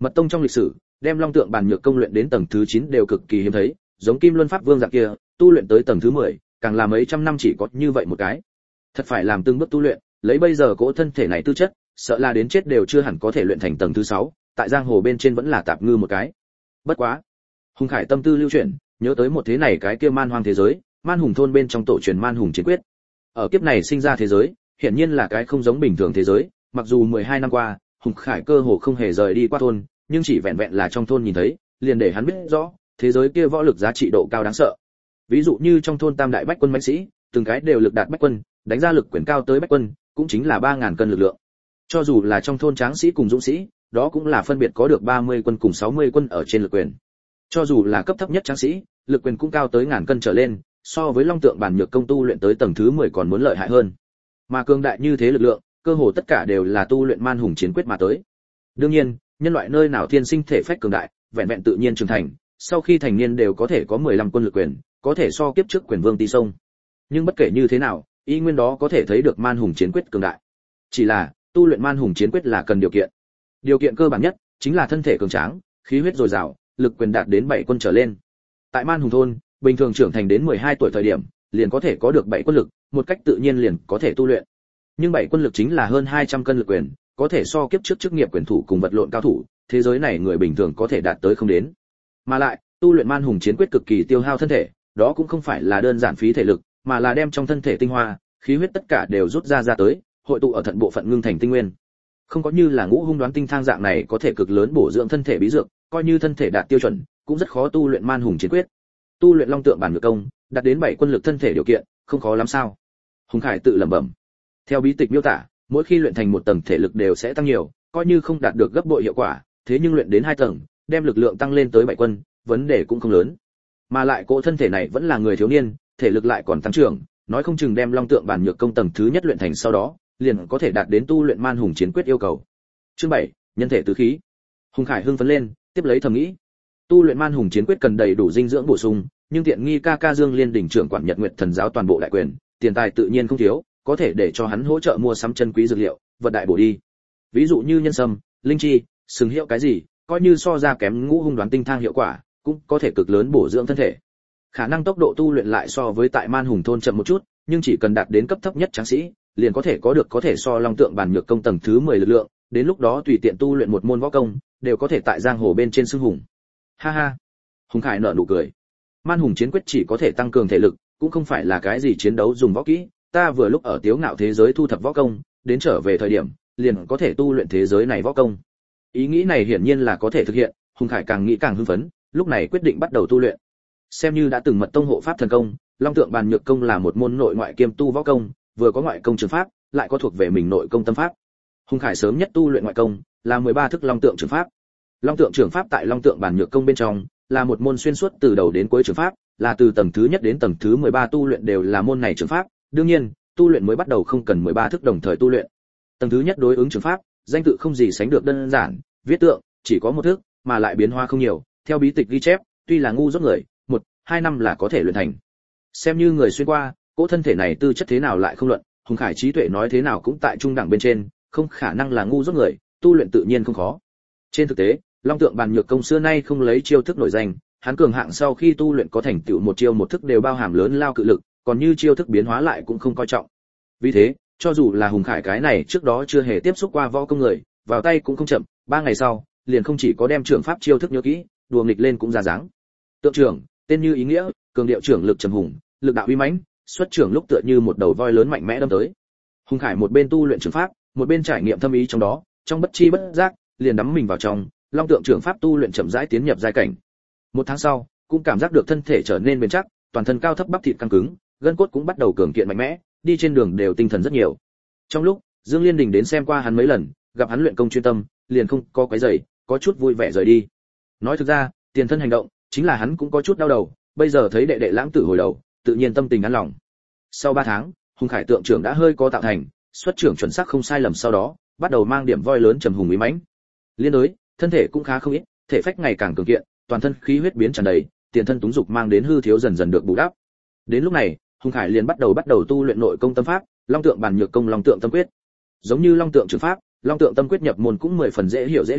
Mật tông trong lịch sử, đem Long Tượng Bàn Nhược công luyện đến tầng thứ 9 đều cực kỳ hiếm thấy, giống Kim Luân Pháp Vương dạng kia, tu luyện tới tầng thứ 10, càng là mấy trăm năm chỉ có như vậy một cái. Thật phải làm từng bước tu luyện, lấy bây giờ cỗ thân thể này tư chất, sợ là đến chết đều chưa hẳn có thể luyện thành tầng thứ 6, tại giang hồ bên trên vẫn là tạp ngư một cái. Bất quá, Hùng Khải tâm tư lưu chuyển, nhớ tới một thế này cái kia man hoang thế giới, Man Hùng thôn bên trong tổ truyền Man Hùng chiến quyết. Ở kiếp này sinh ra thế giới, hiển nhiên là cái không giống bình thường thế giới, mặc dù 12 năm qua, Hùng Khải cơ hồ không hề rời đi qua thôn, nhưng chỉ vẹn vẹn là trong thôn nhìn thấy, liền để hắn biết rõ, thế giới kia võ lực giá trị độ cao đáng sợ. Ví dụ như trong thôn Tam đại bách quân mãnh sĩ, từng cái đều lực đạt bách quân, đánh ra lực quyền cao tới bách quân, cũng chính là 3000 cân lực lượng. Cho dù là trong thôn tráng sĩ cùng dũng sĩ, đó cũng là phân biệt có được 30 quân cùng 60 quân ở trên lực quyền. Cho dù là cấp thấp nhất tráng sĩ, lực quyền cũng cao tới ngàn cân trở lên, so với Long Tượng Bàn Nhược công tu luyện tới tầng thứ 10 còn muốn lợi hại hơn. Mà cường đại như thế lực lượng, cơ hồ tất cả đều là tu luyện Man Hùng chiến quyết mà tới. Đương nhiên, nhân loại nơi nào thiên sinh thể phách cường đại, vẹn vẹn tự nhiên trưởng thành, sau khi thành niên đều có thể có 15 quân lực quyền, có thể so kiếp trước quyền vương ti sông. Nhưng bất kể như thế nào, y nguyên đó có thể thấy được Man Hùng chiến quyết cường đại. Chỉ là, tu luyện Man Hùng chiến quyết là cần điều kiện. Điều kiện cơ bản nhất chính là thân thể cường tráng, khí huyết dồi dào, lực quyền đạt đến 7 quân trở lên. Tại Man Hùng thôn, bình thường trưởng thành đến 12 tuổi thời điểm, liền có thể có được 7 quân lực, một cách tự nhiên liền có thể tu luyện. Nhưng 7 quân lực chính là hơn 200 cân lực quyền, có thể so kiếp trước chức nghiệp quyền thủ cùng vật lộn cao thủ, thế giới này người bình thường có thể đạt tới không đến. Mà lại, tu luyện Man Hùng chiến quyết cực kỳ tiêu hao thân thể, đó cũng không phải là đơn giản phí thể lực, mà là đem trong thân thể tinh hoa, khí huyết tất cả đều rút ra tới, hội tụ ở thận bộ phận ngưng thành tinh nguyên. Không có như là Ngũ Hung Đoán Tinh Thang dạng này có thể cực lớn bổ dưỡng thân thể bí dược, coi như thân thể đạt tiêu chuẩn, cũng rất khó tu luyện Man Hùng chiến quyết. Tu luyện Long Tượng Bàn Nhược công, đạt đến 7 quân lực thân thể điều kiện, không khó lắm sao? Hùng Khải tự lẩm bẩm. Theo bí tịch miêu tả, mỗi khi luyện thành một tầng thể lực đều sẽ tăng nhiều, coi như không đạt được gấp bội hiệu quả, thế nhưng luyện đến 2 tầng, đem lực lượng tăng lên tới 7 quân, vấn đề cũng không lớn. Mà lại cỗ thân thể này vẫn là người thiếu niên, thể lực lại còn tăng trưởng, nói không chừng đem Long Tượng Bàn Nhược công tầng thứ nhất luyện thành sau đó, liền có thể đạt đến tu luyện Man Hùng chiến quyết yêu cầu. Chương 7, nhân thể tứ khí. Hùng Khải hưng phấn lên, tiếp lấy thầm nghĩ, tu luyện Man Hùng chiến quyết cần đầy đủ dinh dưỡng bổ sung, nhưng tiện nghi ca Dương Liên đỉnh trưởng quản Nhật Nguyệt Thần giáo toàn bộ đại quyền, tiền tài tự nhiên không thiếu, có thể để cho hắn hỗ trợ mua sắm chân quý dược liệu, vật đại bổ đi. Ví dụ như nhân sâm, linh chi, sừng hiệu cái gì, coi như so ra kém Ngũ Hung Đoán Tinh Thang hiệu quả, cũng có thể cực lớn bổ dưỡng thân thể. Khả năng tốc độ tu luyện lại so với tại Man Hùng thôn chậm một chút, nhưng chỉ cần đạt đến cấp thấp nhất tráng sĩ, liền có thể có thể so Long Tượng Bàn Nhược công tầng thứ 10 lực lượng, đến lúc đó tùy tiện tu luyện một môn võ công, đều có thể tại giang hồ bên trên xưng hùng. Ha ha. Hùng Khải nở nụ cười. Man Hùng chiến quyết chỉ có thể tăng cường thể lực, cũng không phải là cái gì chiến đấu dùng võ kỹ, ta vừa lúc ở Tiếu Ngạo thế giới thu thập võ công, đến trở về thời điểm, liền có thể tu luyện thế giới này võ công. Ý nghĩ này hiển nhiên là có thể thực hiện, Hùng Khải càng nghĩ càng hưng phấn, lúc này quyết định bắt đầu tu luyện. Xem như đã từng mật tông hộ pháp thần công, Long Tượng Bàn Nhược công là một môn nội ngoại kiêm tu võ công, vừa có ngoại công trường pháp, lại có thuộc về mình nội công tâm pháp. Hùng Khải sớm nhất tu luyện ngoại công, là 13 thức Long Tượng trường pháp. Long Tượng trường pháp tại Long Tượng Bàn Nhược công bên trong, là một môn xuyên suốt từ đầu đến cuối trường pháp, là từ tầng thứ nhất đến tầng thứ 13 tu luyện đều là môn này trường pháp, đương nhiên, tu luyện mới bắt đầu không cần 13 thức đồng thời tu luyện. Tầng thứ nhất đối ứng trường pháp, danh tự không gì sánh được đơn giản, viết tượng, chỉ có một thức, mà lại biến hóa không nhiều, theo bí tịch ghi chép, tuy là ngu dốt người, 1-2 năm là có thể luyện thành. Xem như người xuyên qua, cỗ thân thể này tư chất thế nào lại không luận, Hùng Khải trí tuệ nói thế nào cũng tại trung đẳng bên trên, không khả năng là ngu dốt người, tu luyện tự nhiên không khó. Trên thực tế, Long Tượng Bàn Nhược công xưa nay không lấy chiêu thức nổi danh, hắn cường hạng sau khi tu luyện có thành tựu một chiêu một thức đều bao hàm lớn lao cự lực, còn như chiêu thức biến hóa lại cũng không coi trọng. Vì thế, cho dù là Hùng Khải cái này trước đó chưa hề tiếp xúc qua võ công người, vào tay cũng không chậm, 3 ngày sau, liền không chỉ có đem trưởng pháp chiêu thức nhớ kỹ, đùa nghịch lên cũng ra dáng. Tượng trưởng, tên như ý nghĩa, cường điệu trưởng lực trầm hùng, lực đạo uy mãnh, xuất trưởng lúc tựa như một đầu voi lớn mạnh mẽ đâm tới. Hùng Khải một bên tu luyện trưởng pháp, một bên trải nghiệm thâm ý trong đó, trong bất chi bất giác, liền đắm mình vào trong, Long Tượng trưởng pháp tu luyện chậm rãi tiến nhập giai cảnh. 1 tháng sau, cũng cảm giác được thân thể trở nên bền chắc, toàn thân cao thấp bắp thịt căng cứng, gân cốt cũng bắt đầu cường kiện mạnh mẽ, đi trên đường đều tinh thần rất nhiều. Trong lúc, Dương Liên Đình đến xem qua hắn mấy lần, gặp hắn luyện công chuyên tâm, liền không có quấy rầy, có chút vui vẻ rời đi. Nói thực ra, tiền thân hành động, chính là hắn cũng có chút đau đầu, bây giờ thấy đệ đệ lãng tử hồi đầu, tự nhiên tâm tình an lòng. Sau 3 tháng, Hùng Khải tượng trưởng đã hơi có tạo thành, xuất trưởng chuẩn xác không sai lầm, sau đó bắt đầu mang điểm voi lớn trầm hùng uy mãnh. Liên đối, thân thể cũng khá không ít, thể phách ngày càng cường kiện, toàn thân khí huyết biến tràn đầy, tiền thân túng dục mang đến hư thiếu dần dần được bù đắp. Đến lúc này, Hùng Khải liền bắt đầu tu luyện nội công tâm pháp, Long Tượng Bàn Nhược công Long Tượng Tâm Quyết. Giống như Long Tượng trường pháp, Long Tượng Tâm Quyết nhập môn cũng 10 phần dễ hiểu,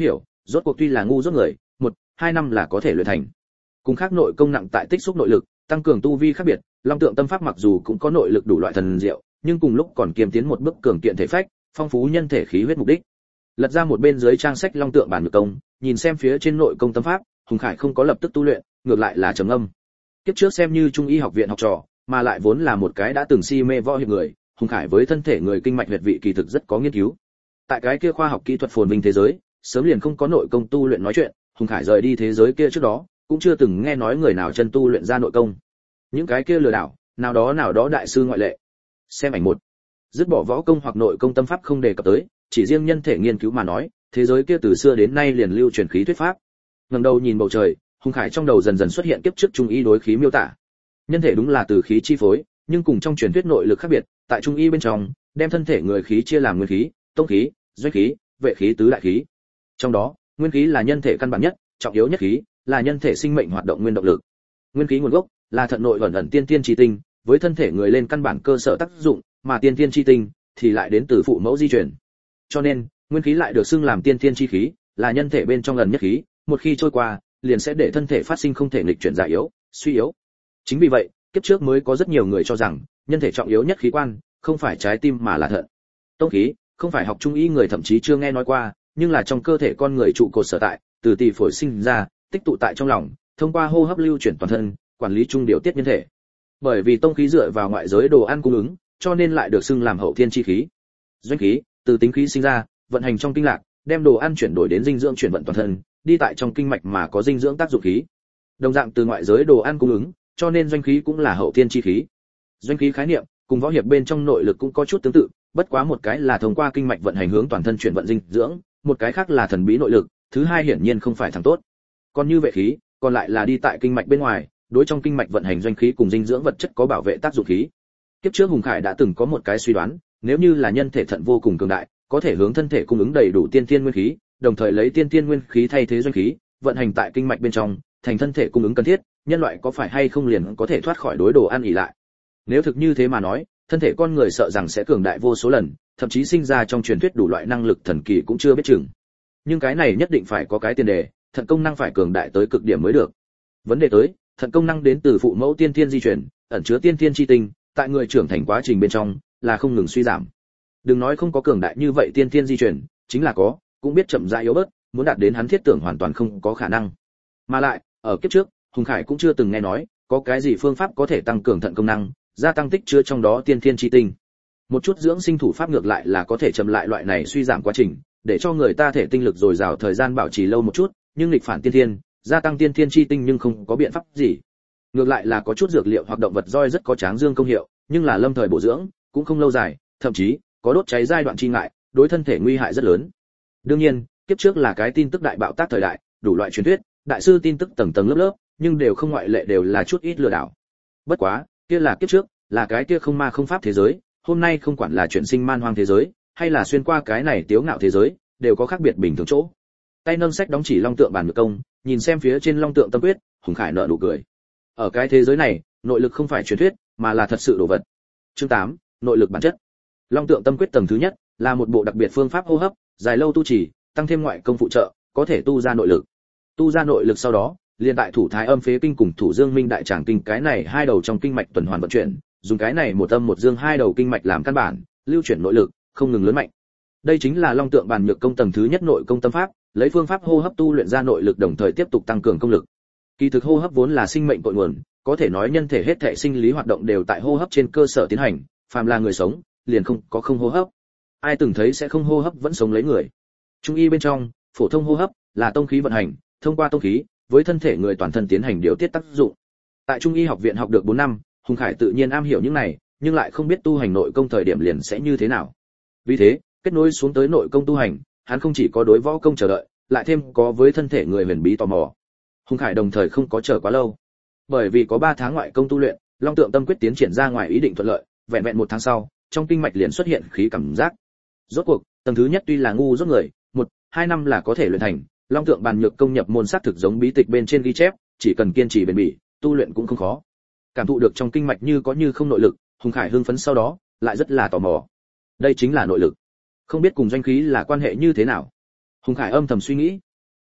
rốt cuộc tuy là ngu dốt người, 1-2 năm là có thể luyện thành. Cùng khác nội công nặng tại tích xúc nội lực, tăng cường tu vi khác biệt, Long Tượng Tâm Pháp mặc dù cũng có nội lực đủ loại thần diệu, nhưng cùng lúc còn kiềm tiến một bước cường kiện thể phách, phong phú nhân thể khí huyết mục đích. Lật ra một bên dưới trang sách Long Tượng bản nhược công, nhìn xem phía trên nội công tâm pháp, Hùng Khải không có lập tức tu luyện, ngược lại là trầm ngâm. Kiếp trước xem như Trung y học viện học trò, mà lại vốn là một cái đã từng si mê võ hiệp người, Hùng Khải với thân thể người kinh mạch huyệt vị kỳ thực rất có nghiên cứu. Tại cái kia khoa học kỹ thuật phồn vinh thế giới, sớm liền không có nội công tu luyện nói chuyện, Hùng Khải rời đi thế giới kia trước đó, cũng chưa từng nghe nói người nào chân tu luyện ra nội công. Những cái kia lừa đảo, nào đó đại sư ngoại lệ. Xem ảnh 1. Dứt bỏ võ công hoặc nội công tâm pháp không đề cập tới, chỉ riêng nhân thể nghiên cứu mà nói, thế giới kia từ xưa đến nay liền lưu truyền khí thuyết pháp. Ngẩng đầu nhìn bầu trời, Hùng Khải trong đầu dần dần xuất hiện kiếp trước trung y đối khí miêu tả. Nhân thể đúng là từ khí chi phối, nhưng cùng trong truyền thuyết nội lực khác biệt, tại trung y bên trong, đem thân thể người khí chia làm nguyên khí, tông khí, doanh khí, vệ khí tứ đại khí. Trong đó, nguyên khí là nhân thể căn bản nhất, trọng yếu nhất khí, là nhân thể sinh mệnh hoạt động nguyên động lực. Nguyên khí nguồn gốc là thận nội ẩn tiên tiên chi tinh, với thân thể người lên căn bản cơ sở tác dụng, mà tiên tiên chi tinh thì lại đến từ phụ mẫu di truyền. Cho nên, nguyên khí lại được xưng làm tiên tiên chi khí, là nhân thể bên trong gần nhất khí, một khi trôi qua, liền sẽ để thân thể phát sinh không thể nghịch chuyển già yếu, suy yếu. Chính vì vậy, kiếp trước mới có rất nhiều người cho rằng, nhân thể trọng yếu nhất khí quan, không phải trái tim mà là thận. Tông khí, không phải học trung y người thậm chí chưa nghe nói qua, nhưng là trong cơ thể con người trụ cột sở tại, từ tỳ phổi sinh ra, tích tụ tại trong lòng, thông qua hô hấp lưu chuyển toàn thân, quản lý trung điều tiết nhân thể. Bởi vì tông khí dựa vào ngoại giới đồ ăn cung ứng, cho nên lại được xưng làm hậu thiên chi khí. Doanh khí, từ tính khí sinh ra, vận hành trong kinh lạc, đem đồ ăn chuyển đổi đến dinh dưỡng chuyển vận toàn thân, đi tại trong kinh mạch mà có dinh dưỡng tác dụng khí. Đồng dạng từ ngoại giới đồ ăn cung ứng, cho nên doanh khí cũng là hậu thiên chi khí. Doanh khí khái niệm cùng võ hiệp bên trong nội lực cũng có chút tương tự, bất quá một cái là thông qua kinh mạch vận hành hướng toàn thân chuyển vận dinh dưỡng, một cái khác là thần bí nội lực, thứ hai hiển nhiên không phải thằng tốt. Còn như vệ khí, còn lại là đi tại kinh mạch bên ngoài, đối trong kinh mạch vận hành doanh khí cùng dinh dưỡng vật chất có bảo vệ tác dụng khí. Kiếp trước Hùng Khải đã từng có một cái suy đoán, nếu như là nhân thể thận vô cùng cường đại, có thể hướng thân thể cung ứng đầy đủ tiên tiên nguyên khí, đồng thời lấy tiên tiên nguyên khí thay thế doanh khí, vận hành tại kinh mạch bên trong, thành thân thể cung ứng cần thiết, nhân loại có phải hay không liền có thể thoát khỏi đối đồ ăn ỷ lại. Nếu thực như thế mà nói, thân thể con người sợ rằng sẽ cường đại vô số lần, thậm chí sinh ra trong truyền thuyết đủ loại năng lực thần kỳ cũng chưa biết chừng. Nhưng cái này nhất định phải có cái tiền đề, thận công năng phải cường đại tới cực điểm mới được. Vấn đề tới, thận công năng đến từ phụ mẫu tiên tiên di truyền, ẩn chứa tiên tiên chi tinh, tại người trưởng thành quá trình bên trong là không ngừng suy giảm. Đừng nói không có cường đại như vậy tiên tiên di truyền, chính là có, cũng biết chậm rãi yếu bớt, muốn đạt đến hắn thiết tưởng hoàn toàn không có khả năng. Mà lại, ở kiếp trước, Hùng Khải cũng chưa từng nghe nói có cái gì phương pháp có thể tăng cường thận công năng, gia tăng tích chứa trong đó tiên thiên chi tinh. Một chút dưỡng sinh thủ pháp ngược lại là có thể chậm lại loại này suy giảm quá trình, để cho người ta thể tinh lực dồi dào thời gian bảo trì lâu một chút, nhưng nghịch phản tiên thiên, gia tăng tiên thiên chi tinh nhưng không có biện pháp gì. Ngược lại là có chút dược liệu hoặc động vật roi rất có tráng dương công hiệu, nhưng là lâm thời bổ dưỡng, cũng không lâu dài, thậm chí có đốt cháy giai đoạn chi ngại, đối thân thể nguy hại rất lớn. Đương nhiên, kiếp trước là cái tin tức đại bạo tác thời đại, đủ loại truyền thuyết, đại sư tin tức tầng tầng lớp lớp, nhưng đều không ngoại lệ đều là chút ít lừa đảo. Bất quá, kia là kiếp trước, là cái kia không ma không pháp thế giới, hôm nay không quản là chuyển sinh man hoang thế giới, hay là xuyên qua cái này tiếu ngạo thế giới, đều có khác biệt bình thường chỗ. Tay nâng sách đóng chỉ long tượng bản nhược công, nhìn xem phía trên long tượng tâm quyết, Hùng Khải nở nụ cười. Ở cái thế giới này, nội lực không phải truyền thuyết, mà là thật sự đồ vật. Chương 8, nội lực bản chất. Long tượng tâm quyết tầng thứ nhất là một bộ đặc biệt phương pháp hô hấp, dài lâu tu trì, tăng thêm ngoại công phụ trợ, có thể tu ra nội lực. Tu ra nội lực sau đó, liên tại thủ thái âm phế kinh cùng thủ dương minh đại tràng kinh cái này hai đầu trong kinh mạch tuần hoàn vận chuyển, dùng cái này một âm một dương hai đầu kinh mạch làm căn bản, lưu chuyển nội lực, không ngừng lớn mạnh. Đây chính là long tượng bản nhược công tầng thứ nhất nội công tâm pháp, lấy phương pháp hô hấp tu luyện ra nội lực đồng thời tiếp tục tăng cường công lực. Kỳ thực hô hấp vốn là sinh mệnh cội nguồn, có thể nói nhân thể hết thảy sinh lý hoạt động đều tại hô hấp trên cơ sở tiến hành, phàm là người sống, liền không có không hô hấp. Ai từng thấy sẽ không hô hấp vẫn sống lấy người. Trung y bên trong, phổ thông hô hấp là tông khí vận hành, thông qua tông khí, với thân thể người toàn thân tiến hành điều tiết tác dụng. Tại Trung y học viện học được 4 năm, Hùng Khải tự nhiên am hiểu những này, nhưng lại không biết tu hành nội công thời điểm liền sẽ như thế nào. Vì thế, kết nối xuống tới nội công tu hành, hắn không chỉ có đối võ công chờ đợi, lại thêm có với thân thể người huyền bí tò mò. Hùng Khải đồng thời không có chờ quá lâu, bởi vì có 3 tháng ngoại công tu luyện, long tượng tâm quyết tiến triển ra ngoài ý định thuận lợi, vẹn vẹn 1 tháng sau, trong kinh mạch liền xuất hiện khí cảm giác. Rốt cuộc, tầng thứ nhất tuy là ngu dốt người, 1-2 năm là có thể luyện thành, long tượng bàn nhược công nhập môn sát thực giống bí tịch bên trên ghi chép, chỉ cần kiên trì bền bỉ, tu luyện cũng không khó. Cảm thụ được trong kinh mạch như có như không nội lực, Hùng Khải hưng phấn sau đó, lại rất là tò mò. Đây chính là nội lực. Không biết cùng doanh khí là quan hệ như thế nào. Hùng Khải âm thầm suy nghĩ.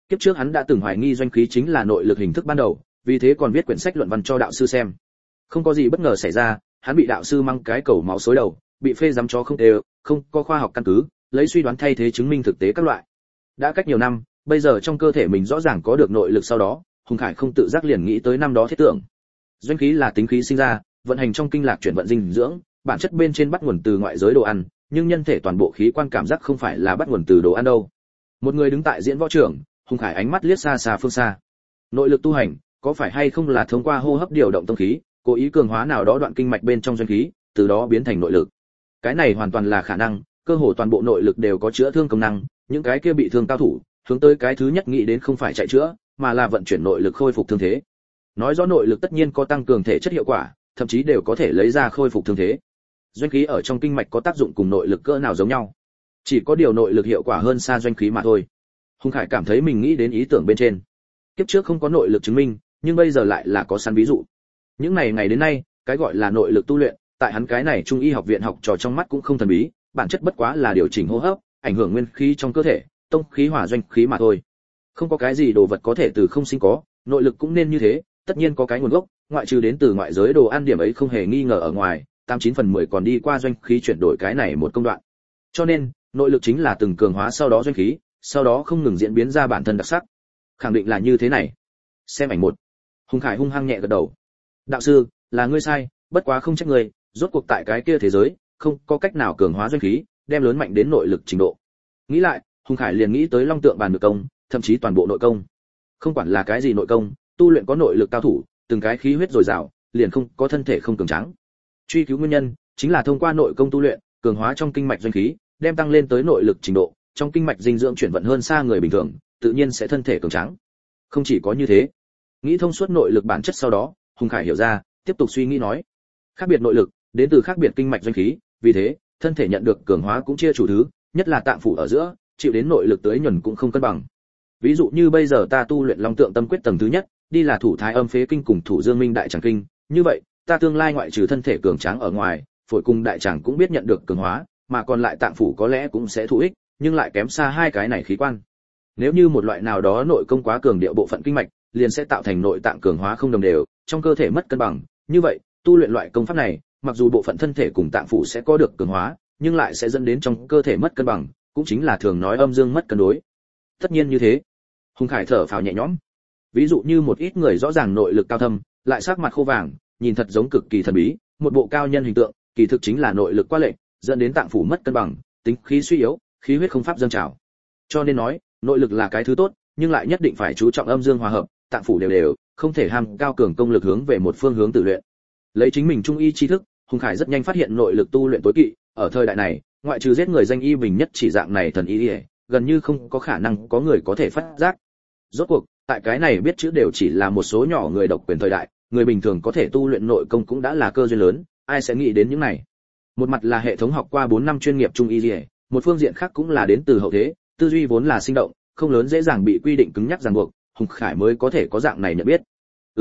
Kiếp trước hắn đã từng hoài nghi doanh khí chính là nội lực hình thức ban đầu, vì thế còn viết quyển sách luận văn cho đạo sư xem. Không có gì bất ngờ xảy ra, hắn bị đạo sư mang cái cầu máu xối đầu, bị phê giám chó không đều, không có khoa học căn cứ, lấy suy đoán thay thế chứng minh thực tế các loại. Đã cách nhiều năm, bây giờ trong cơ thể mình rõ ràng có được nội lực sau đó, Hùng Khải không tự giác liền nghĩ tới năm đó thiết tưởng. Doanh khí là tính khí sinh ra, vận hành trong kinh lạc chuyển vận dinh dưỡng, bản chất bên trên bắt nguồn từ ngoại giới đồ ăn, nhưng nhân thể toàn bộ khí quan cảm giác không phải là bắt nguồn từ đồ ăn đâu. Một người đứng tại diễn võ trường, Hùng Khải ánh mắt liếc xa xa phương xa. Nội lực tu hành, có phải hay không là thông qua hô hấp điều động tông khí, cố ý cường hóa nào đó đoạn kinh mạch bên trong doanh khí, từ đó biến thành nội lực. Cái này hoàn toàn là khả năng, cơ hồ toàn bộ nội lực đều có chữa thương công năng, những cái kia bị thương cao thủ, hướng tới cái thứ nhất nghĩ đến không phải chạy chữa, mà là vận chuyển nội lực khôi phục thương thế. Nói rõ nội lực tất nhiên có tăng cường thể chất hiệu quả, thậm chí đều có thể lấy ra khôi phục thương thế. Doanh khí ở trong kinh mạch có tác dụng cùng nội lực cỡ nào giống nhau, chỉ có điều nội lực hiệu quả hơn xa doanh khí mà thôi. Hùng Khải cảm thấy mình nghĩ đến ý tưởng bên trên. Kiếp trước không có nội lực chứng minh, nhưng bây giờ lại là có sẵn ví dụ. Những ngày đến nay, cái gọi là nội lực tu luyện, tại hắn cái này trung y học viện học trò trong mắt cũng không thần bí, bản chất bất quá là điều chỉnh hô hấp, ảnh hưởng nguyên khí trong cơ thể, tông khí hỏa doanh khí mà thôi. Không có cái gì đồ vật có thể từ không sinh có, nội lực cũng nên như thế, tất nhiên có cái nguồn gốc, ngoại trừ đến từ ngoại giới đồ ăn điểm ấy không hề nghi ngờ ở ngoài, 89/10 còn đi qua doanh khí chuyển đổi cái này một công đoạn. Cho nên, nội lực chính là từng cường hóa sau đó doanh khí, sau đó không ngừng diễn biến ra bản thân đặc sắc. Khẳng định là như thế này. Xem ảnh 1. Hùng Khải hung hăng nhẹ gật đầu. Đạo sư, là ngươi sai, bất quá không trách ngươi, rốt cuộc tại cái kia thế giới, không có cách nào cường hóa doanh khí, đem lớn mạnh đến nội lực trình độ. Nghĩ lại, Hùng Khải liền nghĩ tới Long Tượng Bàn Ngược Công, thậm chí toàn bộ nội công. Không quản là cái gì nội công, tu luyện có nội lực cao thủ, từng cái khí huyết dồi dào, liền không có thân thể không cường tráng. Truy cứu nguyên nhân, chính là thông qua nội công tu luyện, cường hóa trong kinh mạch doanh khí, đem tăng lên tới nội lực trình độ, trong kinh mạch dinh dưỡng chuyển vận hơn xa người bình thường, tự nhiên sẽ thân thể cường tráng. Không chỉ có như thế, nghĩ thông suốt nội lực bản chất sau đó, Hùng Khải hiểu ra, tiếp tục suy nghĩ nói, khác biệt nội lực đến từ khác biệt kinh mạch doanh khí, vì thế, thân thể nhận được cường hóa cũng chia chủ thứ, nhất là tạng phủ ở giữa, chịu đến nội lực tưới nhuần cũng không cân bằng. Ví dụ như bây giờ ta tu luyện Long Tượng Tâm Quyết tầng thứ nhất, đi là thủ thái âm phế kinh cùng thủ dương minh đại tràng kinh, như vậy, ta tương lai ngoại trừ thân thể cường tráng ở ngoài, phổi cùng đại tràng cũng biết nhận được cường hóa, mà còn lại tạng phủ có lẽ cũng sẽ thụ ích, nhưng lại kém xa hai cái này khí quan. Nếu như một loại nào đó nội công quá cường điệu bộ phận kinh mạch, liền sẽ tạo thành nội tạng cường hóa không đồng đều, trong cơ thể mất cân bằng, như vậy, tu luyện loại công pháp này, mặc dù bộ phận thân thể cùng tạng phủ sẽ có được cường hóa, nhưng lại sẽ dẫn đến trong cơ thể mất cân bằng, cũng chính là thường nói âm dương mất cân đối. Tất nhiên như thế, Hùng Khải thở phào nhẹ nhõm. Ví dụ như một ít người rõ ràng nội lực cao thâm, lại sắc mặt khô vàng, nhìn thật giống cực kỳ thần bí, một bộ cao nhân hình tượng, kỳ thực chính là nội lực quá lệch, dẫn đến tạng phủ mất cân bằng, tính khí suy yếu, khí huyết không pháp dâng trào. Cho nên nói, nội lực là cái thứ tốt, nhưng lại nhất định phải chú trọng âm dương hòa hợp, tạng phủ đều đều, không thể ham cao cường công lực hướng về một phương hướng tự luyện. Lấy chính mình trung y tri thức, Hùng Khải rất nhanh phát hiện nội lực tu luyện tối kỵ, ở thời đại này, ngoại trừ giết người danh y bình nhất chỉ dạng này thần y, gần như không có khả năng có người có thể phát giác. Rốt cuộc, tại cái này biết chữ đều chỉ là một số nhỏ người độc quyền thời đại, người bình thường có thể tu luyện nội công cũng đã là cơ duyên lớn, ai sẽ nghĩ đến những này. Một mặt là hệ thống học qua 4 năm chuyên nghiệp trung y, một phương diện khác cũng là đến từ hậu thế, tư duy vốn là sinh động, không lớn dễ dàng bị quy định cứng nhắc ràng buộc, Hùng Khải mới có thể có dạng này nhận biết.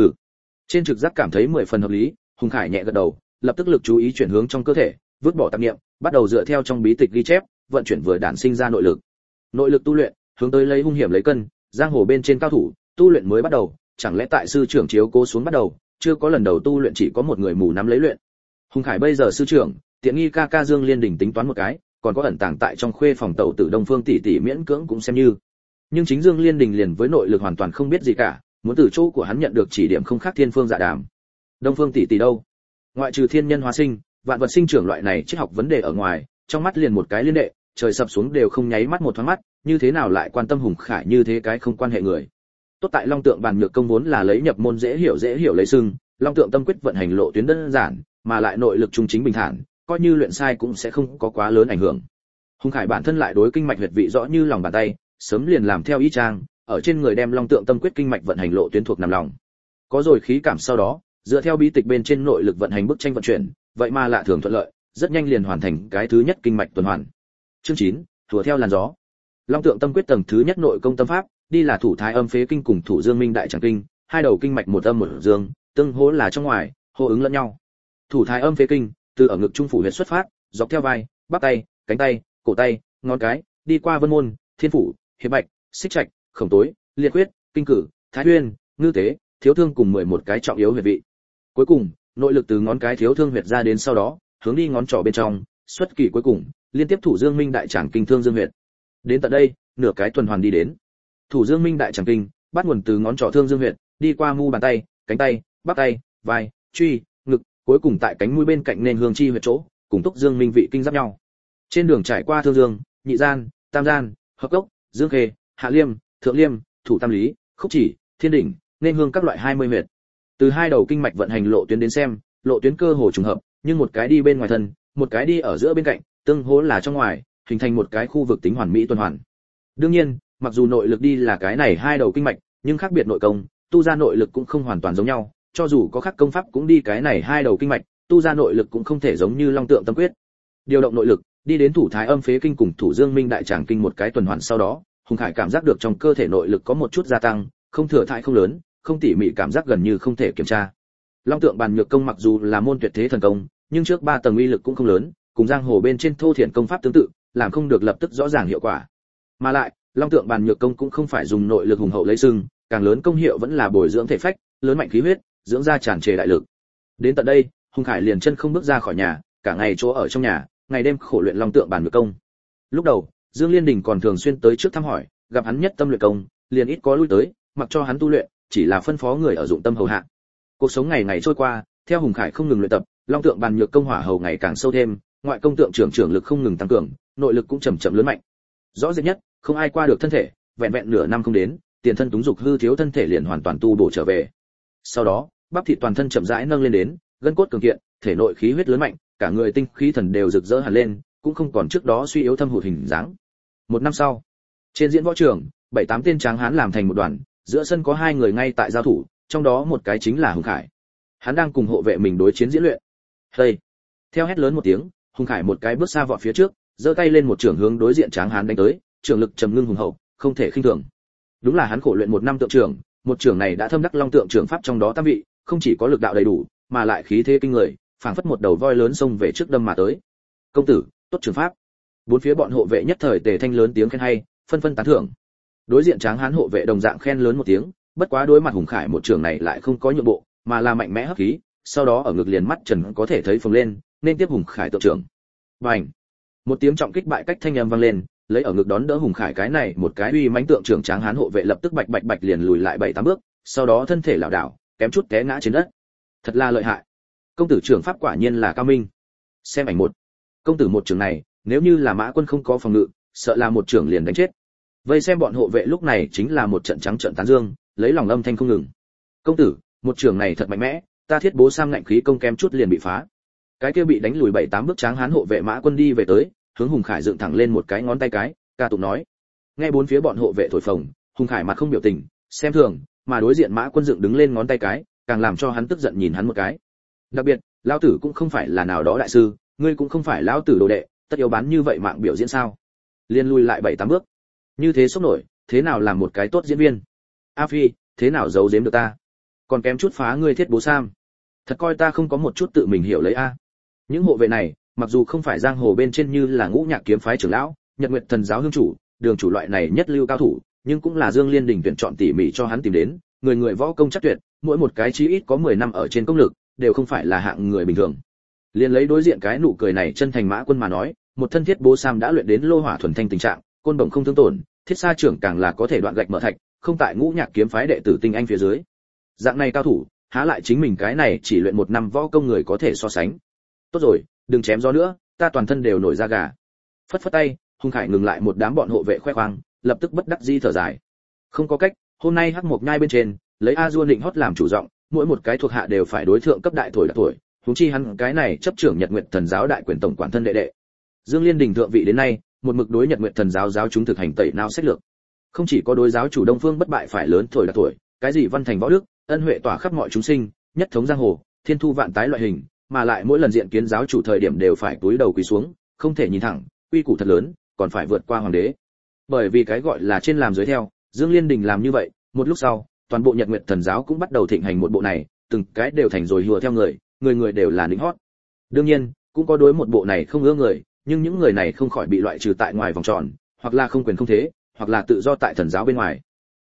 Trên trực giác cảm thấy 10 phần hợp lý, Hùng Khải nhẹ gật đầu, lập tức lực chú ý chuyển hướng trong cơ thể, vứt bỏ tạp niệm, bắt đầu dựa theo trong bí tịch ghi chép, vận chuyển vừa đản sinh ra nội lực. Nội lực tu luyện, hướng tới lấy hung hiểm lấy cân, giang hồ bên trên cao thủ, tu luyện mới bắt đầu, chẳng lẽ tại sư trưởng chiếu cố xuống bắt đầu, chưa có lần đầu tu luyện chỉ có một người mù nắm lấy luyện. Hùng Khải bây giờ sư trưởng, tiện nghi ca ca Dương Liên Đình tính toán một cái, còn có ẩn tàng tại trong khuê phòng tẩu tử Đông Phương tỷ tỷ miễn cưỡng cũng xem như. Nhưng chính Dương Liên Đình liền với nội lực hoàn toàn không biết gì cả, muốn từ chỗ của hắn nhận được chỉ điểm không khác Thiên Phương Dạ Đàm. Đông Phương tỷ tỷ đâu? Ngoại trừ thiên nhân hóa sinh, vạn vật sinh trưởng loại này triết học vấn đề ở ngoài, trong mắt liền một cái liên đệ, trời sập xuống đều không nháy mắt một thoáng mắt, như thế nào lại quan tâm Hùng Khải như thế cái không quan hệ người. Tốt tại Long Tượng Bàn Nhược Công vốn là lấy nhập môn dễ hiểu lấy sưng, Long Tượng Tâm Quyết vận hành lộ tuyến đơn giản, mà lại nội lực trung chính bình thản, coi như luyện sai cũng sẽ không có quá lớn ảnh hưởng. Hùng Khải bản thân lại đối kinh mạch huyệt vị rõ như lòng bàn tay, sớm liền làm theo ý trang, ở trên người đem Long Tượng Tâm Quyết kinh mạch vận hành lộ tuyến thuộc nằm lòng. Có rồi khí cảm sau đó, dựa theo bí tịch bên trên nội lực vận hành bức tranh vận chuyển, vậy mà lạ thường thuận lợi, rất nhanh liền hoàn thành cái thứ nhất kinh mạch tuần hoàn. Chương 9, thùa theo làn gió. Long Tượng Tâm Quyết tầng thứ nhất nội công tâm pháp, đi là thủ thái âm phế kinh cùng thủ dương minh đại tràng kinh, hai đầu kinh mạch một âm một dương, tương hỗ là trong ngoài, hô ứng lẫn nhau. Thủ thái âm phế kinh, từ ở ngực trung phủ huyệt xuất phát, dọc theo vai, bắp tay, cánh tay, cổ tay, ngón cái, đi qua vân môn, thiên phủ, hiệp mạch, xích trạch, khổng tối, liệt huyết, kinh cử, thái huyên, ngư tế, thiếu thương cùng 11 cái trọng yếu huyệt vị. Cuối cùng, nội lực từ ngón cái thiếu thương huyệt ra đến sau đó, hướng đi ngón trỏ bên trong, xuất kỳ cuối cùng, liên tiếp thủ dương minh đại tràng kinh thương dương huyệt. Đến tận đây, nửa cái tuần hoàn đi đến. Thủ dương minh đại tràng kinh, bắt nguồn từ ngón trỏ thương dương huyệt, đi qua mu bàn tay, cánh tay, bắp tay, vai, truy, ngực, cuối cùng tại cánh mũi bên cạnh nền hương chi huyệt chỗ, cùng túc dương minh vị kinh giáp nhau. Trên đường trải qua thương dương, nhị gian, tam gian, hợp gốc, dương khê, hạ liêm, thượng liêm, thủ tam lý, khúc chỉ, thiên đỉnh, nên hương các loại 20 huyệt. Từ hai đầu kinh mạch vận hành lộ tuyến đến xem, lộ tuyến cơ hồ trùng hợp, nhưng một cái đi bên ngoài thân, một cái đi ở giữa bên cạnh, tương hỗ là trong ngoài, hình thành một cái khu vực tính hoàn mỹ tuần hoàn. Đương nhiên, mặc dù nội lực đi là cái này hai đầu kinh mạch, nhưng khác biệt nội công, tu ra nội lực cũng không hoàn toàn giống nhau, cho dù có khác công pháp cũng đi cái này hai đầu kinh mạch, tu ra nội lực cũng không thể giống như Long Tượng Tâm Quyết. Điều động nội lực, đi đến thủ thái âm phế kinh cùng thủ dương minh đại tràng kinh một cái tuần hoàn sau đó, Hùng Khải cảm giác được trong cơ thể nội lực có một chút gia tăng, không thừa thãi không lớn, không tỉ mỉ cảm giác gần như không thể kiểm tra. Long Tượng Bàn Nhược Công mặc dù là môn tuyệt thế thần công, nhưng trước 3 tầng uy lực cũng không lớn, cùng giang hồ bên trên thô thiển công pháp tương tự, làm không được lập tức rõ ràng hiệu quả. Mà lại, Long Tượng Bàn Nhược Công cũng không phải dùng nội lực hùng hậu lấy sừng, càng lớn công hiệu vẫn là bồi dưỡng thể phách, lớn mạnh khí huyết, dưỡng ra tràn trề đại lực. Đến tận đây, Hùng Khải liền chân không bước ra khỏi nhà, cả ngày chỗ ở trong nhà, ngày đêm khổ luyện Long Tượng Bàn Nhược Công. Lúc đầu, Dương Liên Đình còn thường xuyên tới trước thăm hỏi, gặp hắn nhất tâm luyện công, liền ít có lui tới, mặc cho hắn tu luyện, chỉ là phân phó người ở dụng tâm hầu hạ. Cuộc sống ngày ngày trôi qua, theo Hùng Khải không ngừng luyện tập, Long Tượng Bàn Nhược Công hỏa hầu ngày càng sâu thêm, ngoại công tượng trưởng lực không ngừng tăng cường, nội lực cũng chậm chậm lớn mạnh. Rõ rệt nhất, không ai qua được thân thể, vẹn vẹn nửa năm không đến, tiền thân túng dục hư thiếu thân thể liền hoàn toàn tu bổ trở về. Sau đó, bắp thịt toàn thân chậm rãi nâng lên đến, gân cốt cường kiện, thể nội khí huyết lớn mạnh, cả người tinh khí thần đều rực rỡ hẳn lên, cũng không còn trước đó suy yếu thâm hụt hình dáng. Một năm sau, trên diễn võ trường, 7-8 tên tráng hán làm thành một đoàn, giữa sân có 2 người ngay tại giao thủ, trong đó một cái chính là Hùng Khải. Hắn đang cùng hộ vệ mình đối chiến diễn luyện. "Hây!" Theo hét lớn một tiếng, Hùng Khải một cái bước xa vọt phía trước, giơ tay lên một trường hướng đối diện tráng hán đánh tới, trường lực trầm ngưng hùng hậu, không thể khinh thường. Đúng là hắn khổ luyện 1 năm tượng trường, một trường này đã thâm đắc Long Tượng trường pháp trong đó tam vị, không chỉ có lực đạo đầy đủ, mà lại khí thế kinh người, phảng phất một đầu voi lớn xông về trước đâm mà tới. "Công tử, tốt trường pháp." Bốn phía bọn hộ vệ nhất thời tề thanh lớn tiếng khen hay, phân phân tán thưởng. Đối diện tráng hán hộ vệ đồng dạng khen lớn một tiếng, bất quá đối mặt Hùng Khải một trường này lại không có nhượng bộ, mà là mạnh mẽ hấp khí, sau đó ở ngực liền mắt trần có thể thấy phồng lên, nên tiếp Hùng Khải tượng trưởng. Bành! Một tiếng trọng kích bại cách thanh âm vang lên, lấy ở ngực đón đỡ Hùng Khải cái này một cái uy mãnh tượng trưởng tráng hán hộ vệ lập tức bạch bạch bạch liền lùi lại 7-8 bước, sau đó thân thể lảo đảo, kém chút té ngã trên đất. Thật là lợi hại. Công tử trưởng pháp quả nhiên là cao minh. Xem ảnh một. Công tử một trường này, nếu như là Mã Quân không có phòng ngự, sợ là một trường liền đánh chết. Vây xem bọn hộ vệ lúc này chính là một trận trắng trợn tán dương, lấy lòng âm thanh không ngừng. Công tử, một trường này thật mạnh mẽ, ta thiết bố sam ngạnh khí công kém chút liền bị phá. Cái kia bị đánh lùi 7-8 bước tráng hán hộ vệ Mã Quân đi về tới, hướng Hùng Khải dựng thẳng lên một cái ngón tay cái, ca tụng nói. Nghe bốn phía bọn hộ vệ thổi phồng, Hùng Khải mặt không biểu tình, xem thường, mà đối diện Mã Quân dựng đứng lên ngón tay cái, càng làm cho hắn tức giận nhìn hắn một cái. Đặc biệt, lão tử cũng không phải là nào đó đại sư, ngươi cũng không phải lão tử đồ đệ, tất yếu bán như vậy mạng biểu diễn sao? Liên lùi lại 7-8 bước. Như thế sốc nổi, thế nào làm một cái tốt diễn viên? A Phi, thế nào giấu giếm được ta? Còn kém chút phá ngươi thiết bố sam. Thật coi ta không có một chút tự mình hiểu lấy a. Những hộ vệ này, mặc dù không phải giang hồ bên trên như là Ngũ Nhạc kiếm phái trưởng lão, Nhật Nguyệt thần giáo hương chủ, đường chủ loại này nhất lưu cao thủ, nhưng cũng là Dương Liên Đình tuyển chọn tỉ mỉ cho hắn tìm đến, người người võ công chắc tuyệt, mỗi một cái chí ít có 10 năm ở trên công lực, đều không phải là hạng người bình thường. Liên lấy đối diện cái nụ cười này chân thành Mã Quân mà nói, một thân thiết bố sam đã luyện đến lô hỏa thuần thanh tình trạng, côn đồng không thương tổn, thiết sa trưởng càng là có thể đoạn gạch mở thạch, không tại Ngũ Nhạc kiếm phái đệ tử tinh anh phía dưới. Dạng này cao thủ, há lại chính mình cái này chỉ luyện 1 năm võ công người có thể so sánh. Tốt rồi, đừng chém gió nữa, ta toàn thân đều nổi da gà. Phất phất tay, Hùng Khải ngừng lại một đám bọn hộ vệ khoe khoang, lập tức bất đắc dĩ thở dài. Không có cách, hôm nay Hắc Mộc Nhai bên trên, lấy A Du định hót làm chủ giọng, mỗi một cái thuộc hạ đều phải đối thượng cấp đại thổi đặc tuổi, huống chi hắn cái này chấp trưởng Nhật Nguyệt thần giáo đại quyền tổng quản thân đệ đệ. Dương Liên Đình thượng vị đến nay, một mực đối Nhật Nguyệt thần giáo giáo chúng thực hành tẩy não sách lược. Không chỉ có đối giáo chủ Đông Phương bất bại phải lớn thổi đặc tuổi, cái gì văn thành võ đức, ân huệ tỏa khắp mọi chúng sinh, nhất thống giang hồ, thiên thu vạn tái loại hình, mà lại mỗi lần diện kiến giáo chủ thời điểm đều phải cúi đầu quỳ xuống, không thể nhìn thẳng, uy củ thật lớn, còn phải vượt qua hoàng đế. Bởi vì cái gọi là trên làm dưới theo, Dương Liên Đình làm như vậy, một lúc sau, toàn bộ Nhật Nguyệt thần giáo cũng bắt đầu thịnh hành một bộ này, từng cái đều thành rồi hùa theo người, người người đều là lính hót. Đương nhiên, cũng có đối một bộ này không ưa người, nhưng những người này không khỏi bị loại trừ tại ngoài vòng tròn, hoặc là không quyền không thế, hoặc là tự do tại thần giáo bên ngoài.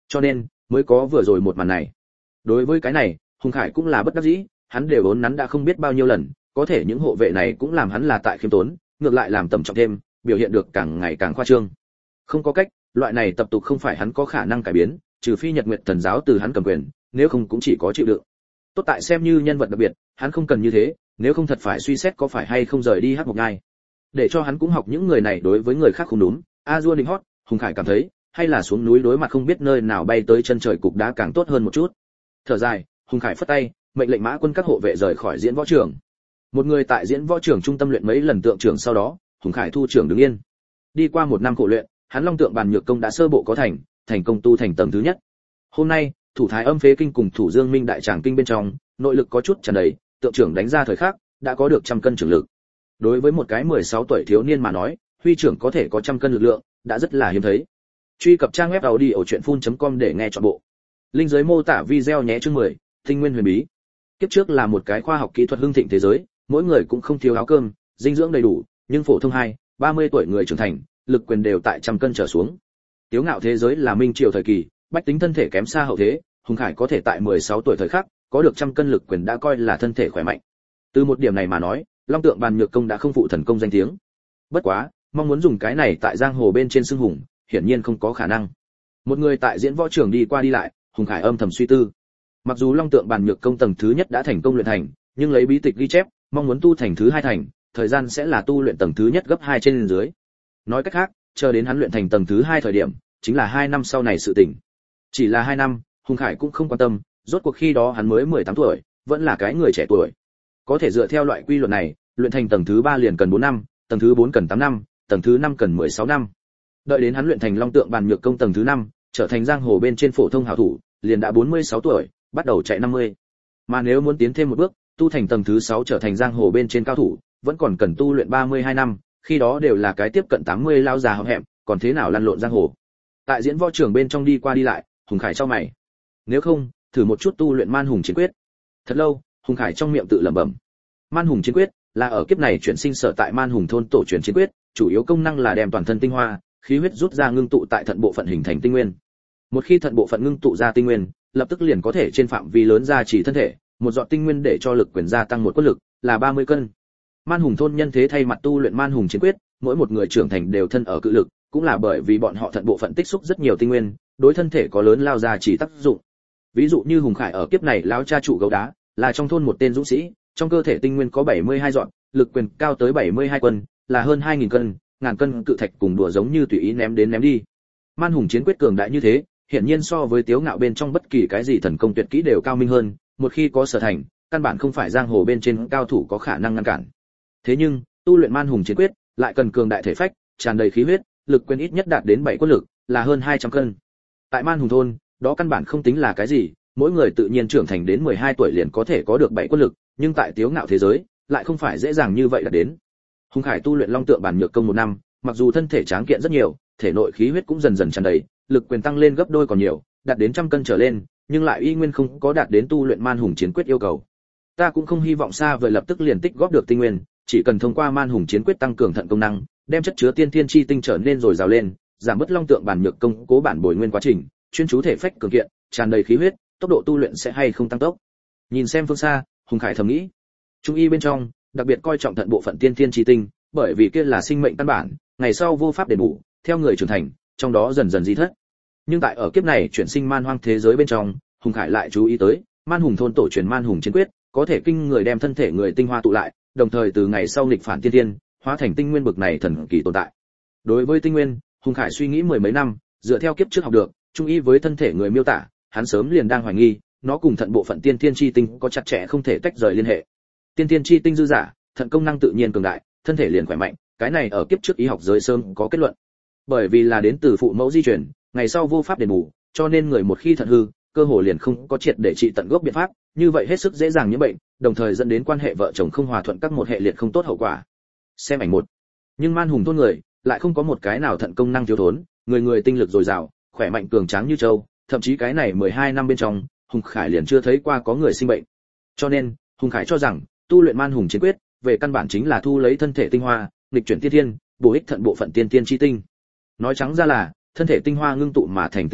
Cho nên mới có vừa rồi một màn này. Đối với cái này, Hùng Khải cũng là bất đắc dĩ, hắn đều vốn nắn đã không biết bao nhiêu lần, có thể những hộ vệ này cũng làm hắn là tại khiêm tốn, ngược lại làm tầm trọng thêm, biểu hiện được càng ngày càng khoa trương. Không có cách, loại này tập tục không phải hắn có khả năng cải biến, trừ phi Nhật Nguyệt Thần giáo từ hắn cầm quyền, nếu không cũng chỉ có chịu đựng. Tốt tại xem như nhân vật đặc biệt, hắn không cần như thế, nếu không thật phải suy xét có phải hay không rời đi Hắc Mộc Nhai. Để cho hắn cũng học những người này đối với người khác không đúng. A Dua Đình hót, Hùng Khải cảm thấy, hay là xuống núi đối mặt không biết nơi nào bay tới chân trời cục đá càng tốt hơn một chút. Thở dài, Hùng Khải phất tay, mệnh lệnh mã quân các hộ vệ rời khỏi diễn võ trường. Một người tại diễn võ trường trung tâm luyện mấy lần tượng trưởng, sau đó, Hùng Khải thu trưởng đứng yên. Đi qua một năm khổ luyện, hắn Long Tượng Bàn Nhược Công đã sơ bộ có thành công tu thành tầng thứ nhất. Hôm nay, thủ thái âm phế kinh cùng thủ dương minh đại tràng kinh bên trong, nội lực có chút tràn đầy, tượng trưởng đánh ra thời khắc, đã có được trăm cân trưởng lực. Đối với một cái 16 tuổi thiếu niên mà nói, huy trưởng có thể có trăm cân lực lượng, đã rất là hiếm thấy. Truy cập trang web audiochuyenphun.com để nghe trọn bộ. Link dưới mô tả video nhé. Chương 10, Tinh Nguyên Huyền Bí. Kiếp trước là một cái khoa học kỹ thuật hưng thịnh thế giới, mỗi người cũng không thiếu áo cơm, dinh dưỡng đầy đủ, nhưng phổ thông 30 tuổi người trưởng thành, lực quyền đều tại trăm cân trở xuống. Tiếu ngạo thế giới là minh triều thời kỳ, bách tính thân thể kém xa hậu thế, Hùng Khải có thể tại 16 tuổi thời khắc, có được trăm cân lực quyền đã coi là thân thể khỏe mạnh. Từ một điểm này mà nói, Long Tượng Bàn Nhược Công đã không phụ thần công danh tiếng. Bất quá, mong muốn dùng cái này tại giang hồ bên trên xưng hùng, hiển nhiên không có khả năng. Một người tại diễn võ trường đi qua đi lại, Hùng Khải âm thầm suy tư. Mặc dù Long Tượng Bàn Nhược Công tầng thứ nhất đã thành công luyện thành, nhưng lấy bí tịch ghi chép, mong muốn tu thành thứ hai thành, thời gian sẽ là tu luyện tầng thứ nhất gấp 2 trên dưới. Nói cách khác, chờ đến hắn luyện thành tầng thứ hai thời điểm, chính là 2 năm sau này sự tình. Chỉ là 2 năm, Hùng Khải cũng không quan tâm, rốt cuộc khi đó hắn mới 18 tuổi, vẫn là cái người trẻ tuổi. Có thể dựa theo loại quy luật này, luyện thành tầng thứ 3 liền cần 4 năm, tầng thứ 4 cần 8 năm, tầng thứ 5 cần 16 năm. Đợi đến hắn luyện thành Long Tượng Bàn Nhược Công tầng thứ 5, trở thành giang hồ bên trên phổ thông hảo thủ, liền đã 46 tuổi, bắt đầu chạy 50. Mà nếu muốn tiến thêm một bước, tu thành tầng thứ 6 trở thành giang hồ bên trên cao thủ, vẫn còn cần tu luyện 32 năm, khi đó đều là cái tiếp cận 80 lao già hậm hẹm, còn thế nào lăn lộn giang hồ. Tại diễn võ trường bên trong đi qua đi lại, Hùng Khải chau mày. Nếu không, thử một chút tu luyện Man Hùng Chiến Quyết. Thật lâu, Hùng Khải trong miệng tự lẩm bẩm. Man Hùng Chiến Quyết là ở kiếp này chuyển sinh sở tại Man Hùng thôn tổ truyền chiến quyết, chủ yếu công năng là đem toàn thân tinh hoa, khí huyết rút ra ngưng tụ tại thận bộ phận hình thành tinh nguyên. Một khi thận bộ phận ngưng tụ ra tinh nguyên, lập tức liền có thể trên phạm vi lớn gia trì thân thể, một giọt tinh nguyên để cho lực quyền gia tăng một quất lực, là 30 cân. Man Hùng thôn nhân thế thay mặt tu luyện Man Hùng Chiến Quyết, mỗi một người trưởng thành đều thân ở cự lực, cũng là bởi vì bọn họ thận bộ phận tích xúc rất nhiều tinh nguyên, đối thân thể có lớn lao gia trì tác dụng. Ví dụ như Hùng Khải ở kiếp này lão cha trụ gấu đá, là trong thôn một tên dũng sĩ, trong cơ thể tinh nguyên có 72 dọn, lực quyền cao tới 72 quân, là hơn 2000 cân, ngàn cân cự thạch cùng đùa giống như tùy ý ném đến ném đi. Man Hùng Chiến Quyết cường đại như thế, hiển nhiên so với Tiếu Ngạo bên trong bất kỳ cái gì thần công tuyệt kỹ đều cao minh hơn, một khi có sở thành, căn bản không phải giang hồ bên trên cao thủ có khả năng ngăn cản. Thế nhưng, tu luyện Man Hùng Chiến Quyết lại cần cường đại thể phách, tràn đầy khí huyết, lực quyền ít nhất đạt đến 7 quân lực, là hơn 200 cân. Tại Man Hùng thôn, đó căn bản không tính là cái gì, mỗi người tự nhiên trưởng thành đến 12 tuổi liền có thể có được 7 quân lực, nhưng tại Tiếu Ngạo thế giới, lại không phải dễ dàng như vậy là đến. Hùng Khải tu luyện Long Tượng Bàn Nhược Công 1 năm, mặc dù thân thể tráng kiện rất nhiều, thể nội khí huyết cũng dần dần tràn đầy, lực quyền tăng lên gấp đôi còn nhiều, đạt đến trăm cân trở lên, nhưng lại y nguyên không có đạt đến tu luyện Man Hùng Chiến Quyết yêu cầu. Ta cũng không hy vọng xa vời lập tức liền tích góp được tinh nguyên, chỉ cần thông qua Man Hùng Chiến Quyết tăng cường thận công năng, đem chất chứa tiên thiên chi tinh trở nên dồi dào lên, giảm bớt Long Tượng Bàn Nhược Công cố bản bồi nguyên quá trình, chuyên chú thể phách cường kiện, tràn đầy khí huyết, tốc độ tu luyện sẽ hay không tăng tốc. Nhìn xem phương xa, Hùng Khải thầm nghĩ. Trung y bên trong, đặc biệt coi trọng thận bộ phận tiên thiên chi tinh, bởi vì kia là sinh mệnh căn bản, ngày sau vô pháp đền bù, theo người trưởng thành, trong đó dần dần di thất. Nhưng tại ở kiếp này chuyển sinh man hoang thế giới bên trong, Hùng Khải lại chú ý tới, Man Hùng thôn tổ truyền Man Hùng Chiến Quyết, có thể kinh người đem thân thể người tinh hoa tụ lại, đồng thời từ ngày sau nghịch phản tiên thiên, hóa thành tinh nguyên bực này thần kỳ tồn tại. Đối với tinh nguyên, Hùng Khải suy nghĩ mười mấy năm, dựa theo kiếp trước học được, trung y với thân thể người miêu tả, hắn sớm liền đang hoài nghi, nó cùng thận bộ phận tiên thiên chi tinh có chặt chẽ không thể tách rời liên hệ. Tiên thiên chi tinh dư giả, thận công năng tự nhiên cường đại, thân thể liền khỏe mạnh, cái này ở kiếp trước y học giới sớm có kết luận. Bởi vì là đến từ phụ mẫu di truyền, ngày sau vô pháp đền bù, cho nên người một khi thận hư, cơ hồ liền không có triệt để trị tận gốc biện pháp, như vậy hết sức dễ dàng nhiễm bệnh, đồng thời dẫn đến quan hệ vợ chồng không hòa thuận các một hệ liệt không tốt hậu quả. Xem ảnh 1. Nhưng Man Hùng thôn người lại không có một cái nào thận công năng thiếu thốn, người người tinh lực dồi dào, khỏe mạnh cường tráng như trâu, thậm chí cái này 12 năm bên trong, Hùng Khải liền chưa thấy qua có người sinh bệnh. Cho nên, Hùng Khải cho rằng, tu luyện Man Hùng Chiến Quyết, về căn bản chính là thu lấy thân thể tinh hoa, nghịch chuyển tiên thiên, bổ ích thận bộ phận tiên tiên chi tinh. Nói trắng ra là, thân thể tinh hoa ngưng tụ mà thành tinh nguyên,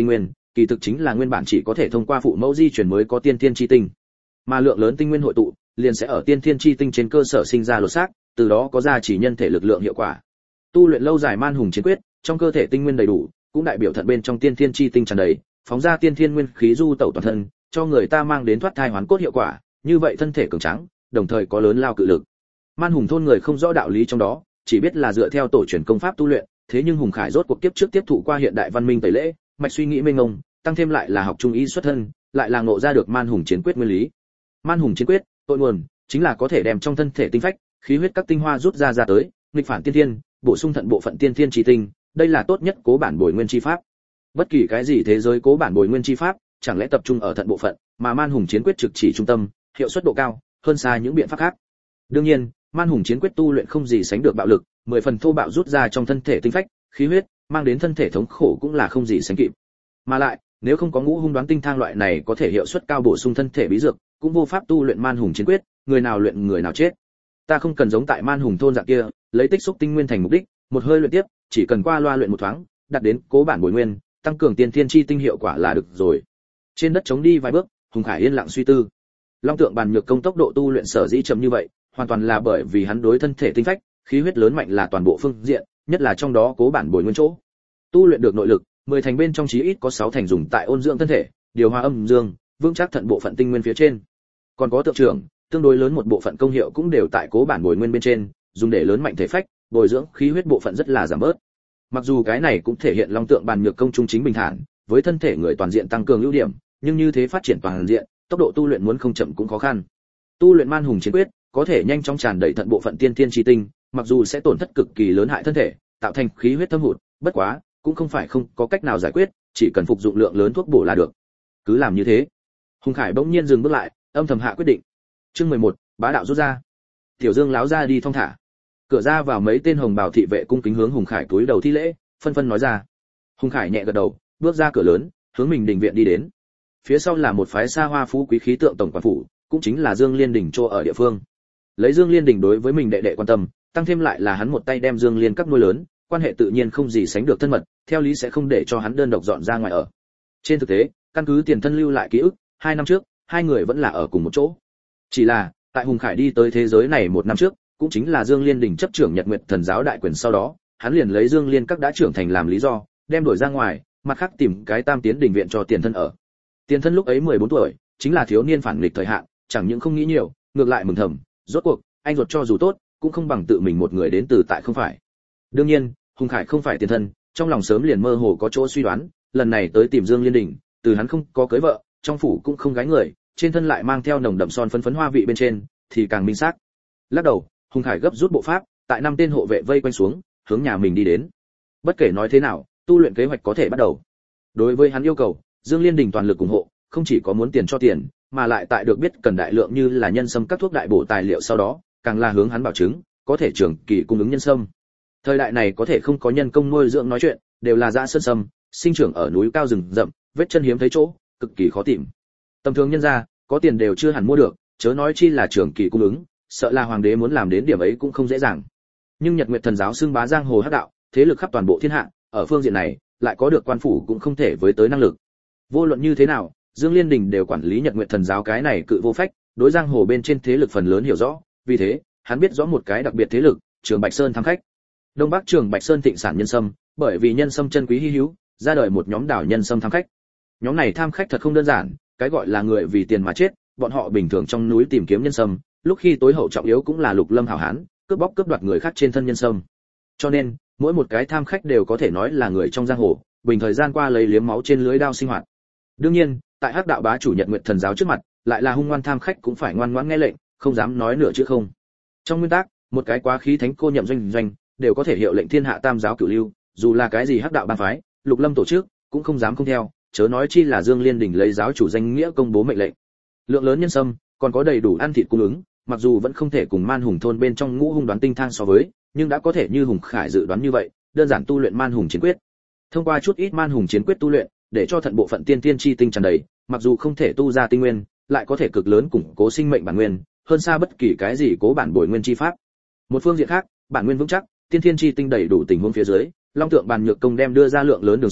kỳ thực chính là nguyên bản chỉ có thể thông qua phụ mẫu di truyền mới có tiên thiên chi tinh. Mà lượng lớn tinh nguyên hội tụ, liền sẽ ở tiên thiên chi tinh trên cơ sở sinh ra lột xác, từ đó có ra chỉ nhân thể lực lượng hiệu quả. Tu luyện lâu dài man hùng chiến quyết, trong cơ thể tinh nguyên đầy đủ, cũng đại biểu thận bên trong tiên thiên chi tinh tràn đầy, phóng ra tiên thiên nguyên khí du tẩu toàn thân, cho người ta mang đến thoát thai hoán cốt hiệu quả, như vậy thân thể cường tráng, đồng thời có lớn lao cự lực. Man hùng thôn người không rõ đạo lý trong đó, chỉ biết là dựa theo tổ truyền công pháp tu luyện, thế nhưng Hùng Khải rốt cuộc kiếp trước tiếp thụ qua hiện đại văn minh tẩy lễ, mạch suy nghĩ mênh mông, tăng thêm lại là học trung y xuất thân, lại là ngộ ra được man hùng chiến quyết nguyên lý. Man hùng chiến quyết, tội nguồn chính là có thể đem trong thân thể tinh phách, khí huyết các tinh hoa rút ra tới, nghịch phản tiên thiên, bổ sung thận bộ phận tiên thiên chi tinh, đây là tốt nhất cố bản bồi nguyên chi pháp. Bất kỳ cái gì thế giới cố bản bồi nguyên chi pháp, chẳng lẽ tập trung ở thận bộ phận, mà man hùng chiến quyết trực chỉ trung tâm, hiệu suất độ cao, hơn xa những biện pháp khác. Đương nhiên, man hùng chiến quyết tu luyện không gì sánh được bạo lực, 10 phần thô bạo rút ra trong thân thể tinh phách, khí huyết, mang đến thân thể thống khổ cũng là không gì sánh kịp. Mà lại, nếu không có ngũ hung đoán tinh thang loại này có thể hiệu suất cao bổ sung thân thể bí dược, cũng vô pháp tu luyện man hùng chiến quyết, người nào luyện người nào chết. Ta không cần giống tại man hùng thôn dạng kia, lấy tích xúc tinh nguyên thành mục đích, một hơi luyện tiếp, chỉ cần qua loa luyện một thoáng, đạt đến cố bản bồi nguyên, tăng cường tiên thiên chi tinh hiệu quả là được rồi. Trên đất chống đi vài bước, Hùng Khải yên lặng suy tư. Long tượng bàn nhược công tốc độ tu luyện sở dĩ chậm như vậy, hoàn toàn là bởi vì hắn đối thân thể tinh phách, khí huyết lớn mạnh là toàn bộ phương diện, nhất là trong đó cố bản bồi nguyên chỗ. Tu luyện được nội lực, 10 thành bên trong chí ít có 6 thành dùng tại ôn dưỡng thân thể, điều hòa âm dương, vững chắc thận bộ phận tinh nguyên phía trên. Còn có tượng trưởng, tương đối lớn một bộ phận công hiệu cũng đều tại cố bản bồi nguyên bên trên, dùng để lớn mạnh thể phách, bồi dưỡng khí huyết bộ phận rất là giảm bớt. Mặc dù cái này cũng thể hiện long tượng bàn nhược công trung chính bình thản, với thân thể người toàn diện tăng cường ưu điểm, nhưng như thế phát triển toàn diện, tốc độ tu luyện muốn không chậm cũng khó khăn. Tu luyện man hùng chiến quyết, có thể nhanh chóng tràn đầy thận bộ phận tiên thiên chi tinh, mặc dù sẽ tổn thất cực kỳ lớn hại thân thể, tạo thành khí huyết thâm hụt, bất quá, cũng không phải không có cách nào giải quyết, chỉ cần phục dụng lượng lớn thuốc bổ là được. Cứ làm như thế. Hùng Khải bỗng nhiên dừng bước lại, âm thầm hạ quyết định. Chương 11, bá đạo rút ra. Tiểu Dương láo ra đi thong thả. Cửa ra vào mấy tên hồng bào thị vệ cung kính hướng Hùng Khải cúi đầu thi lễ, phân phân nói ra. Hùng Khải nhẹ gật đầu, bước ra cửa lớn, hướng mình đình viện đi đến. Phía sau là một phái xa hoa phú quý khí tượng tổng quản phủ, cũng chính là Dương Liên Đình chỗ ở địa phương. Lấy Dương Liên Đình đối với mình đệ đệ quan tâm, tăng thêm lại là hắn một tay đem Dương Liên các nuôi lớn, quan hệ tự nhiên không gì sánh được thân mật, theo lý sẽ không để cho hắn đơn độc dọn ra ngoài ở. Trên thực tế, căn cứ tiền thân lưu lại ký ức, 2 năm trước, hai người vẫn là ở cùng một chỗ. Chỉ là, tại Hùng Khải đi tới thế giới này 1 năm trước, cũng chính là Dương Liên Đình chấp trưởng Nhật Nguyệt Thần giáo đại quyền sau đó, hắn liền lấy Dương Liên các đã trưởng thành làm lý do, đem đổi ra ngoài, mặt khác tìm cái tam tiến đình viện cho tiền thân ở. Tiền thân lúc ấy 14 tuổi, chính là thiếu niên phản nghịch thời hạn, chẳng những không nghĩ nhiều, ngược lại mừng thầm, rốt cuộc, anh ruột cho dù tốt, cũng không bằng tự mình một người đến từ tại không phải. Đương nhiên, Hùng Khải không phải tiền thân, trong lòng sớm liền mơ hồ có chỗ suy đoán, lần này tới tìm Dương Liên Đình, từ hắn không có cưới vợ, trong phủ cũng không gái người, trên thân lại mang theo nồng đậm son phấn phấn hoa vị bên trên, thì càng minh xác. Lắc đầu, Hùng Khải gấp rút bộ pháp, tại 5 tên hộ vệ vây quanh xuống, hướng nhà mình đi đến. Bất kể nói thế nào, tu luyện kế hoạch có thể bắt đầu. Đối với hắn yêu cầu, Dương Liên Đình toàn lực ủng hộ, không chỉ có muốn tiền cho tiền, mà lại tại được biết cần đại lượng như là nhân sâm các thuốc đại bổ tài liệu sau đó, càng là hướng hắn bảo chứng, có thể trường kỳ cung ứng nhân sâm. Thời đại này có thể không có nhân công nuôi dưỡng nói chuyện, đều là dã sơn sâm, sinh trưởng ở núi cao rừng rậm, vết chân hiếm thấy chỗ, cực kỳ khó tìm. Tầm thường nhân gia, có tiền đều chưa hẳn mua được, chớ nói chi là trường kỳ cung ứng, sợ là hoàng đế muốn làm đến điểm ấy cũng không dễ dàng. Nhưng Nhật Nguyệt Thần giáo xưng bá giang hồ hắc đạo, thế lực khắp toàn bộ thiên hạ, ở phương diện này, lại có được quan phủ cũng không thể với tới năng lực. Vô luận như thế nào, Dương Liên Đình đều quản lý Nhật Nguyệt Thần giáo cái này cự vô phách, đối giang hồ bên trên thế lực phần lớn hiểu rõ, vì thế, hắn biết rõ một cái đặc biệt thế lực, Trường Bạch Sơn tham khách. Đông Bắc Trường Bạch Sơn thịnh sản nhân sâm, bởi vì nhân sâm chân quý hi hữu, ra đời một nhóm đảo nhân sâm tham khách. Nhóm này tham khách thật không đơn giản, cái gọi là người vì tiền mà chết, bọn họ bình thường trong núi tìm kiếm nhân sâm, lúc khi tối hậu trọng yếu cũng là lục lâm hảo hán, cướp bóc cướp đoạt người khác trên thân nhân sâm. Cho nên, mỗi một cái tham khách đều có thể nói là người trong giang hồ, bình thời gian qua lấy liếm máu trên lưới đao sinh hoạt. Đương nhiên, tại hắc đạo bá chủ Nhật Nguyệt Thần giáo trước mặt, lại là hung ngoan tham khách cũng phải ngoan ngoãn nghe lệnh, không dám nói nửa chữ không. Trong nguyên tắc, một cái quá khí thánh cô nhậm doanh doanh, đều có thể hiệu lệnh thiên hạ tam giáo cửu lưu, dù là cái gì hắc đạo bang phái, lục lâm tổ chức, cũng không dám không theo, chớ nói chi là Dương Liên Đình lấy giáo chủ danh nghĩa công bố mệnh lệnh. Lượng lớn nhân sâm, còn có đầy đủ ăn thịt cung ứng, mặc dù vẫn không thể cùng Man Hùng thôn bên trong ngũ hung đoán tinh thang so với, nhưng đã có thể như Hùng Khải dự đoán như vậy, đơn giản tu luyện Man Hùng chiến quyết. Thông qua chút ít Man Hùng chiến quyết tu luyện, để cho thận bộ phận tiên tiên chi tinh tràn đầy, mặc dù không thể tu ra tinh nguyên, lại có thể cực lớn củng cố sinh mệnh bản nguyên, hơn xa bất kỳ cái gì cố bản bồi nguyên chi pháp. Một phương diện khác, bản nguyên vững chắc, tiên thiên chi tinh đầy đủ tình huống phía dưới, long tượng bàn nhược công đem đưa ra lượng lớn đường sống,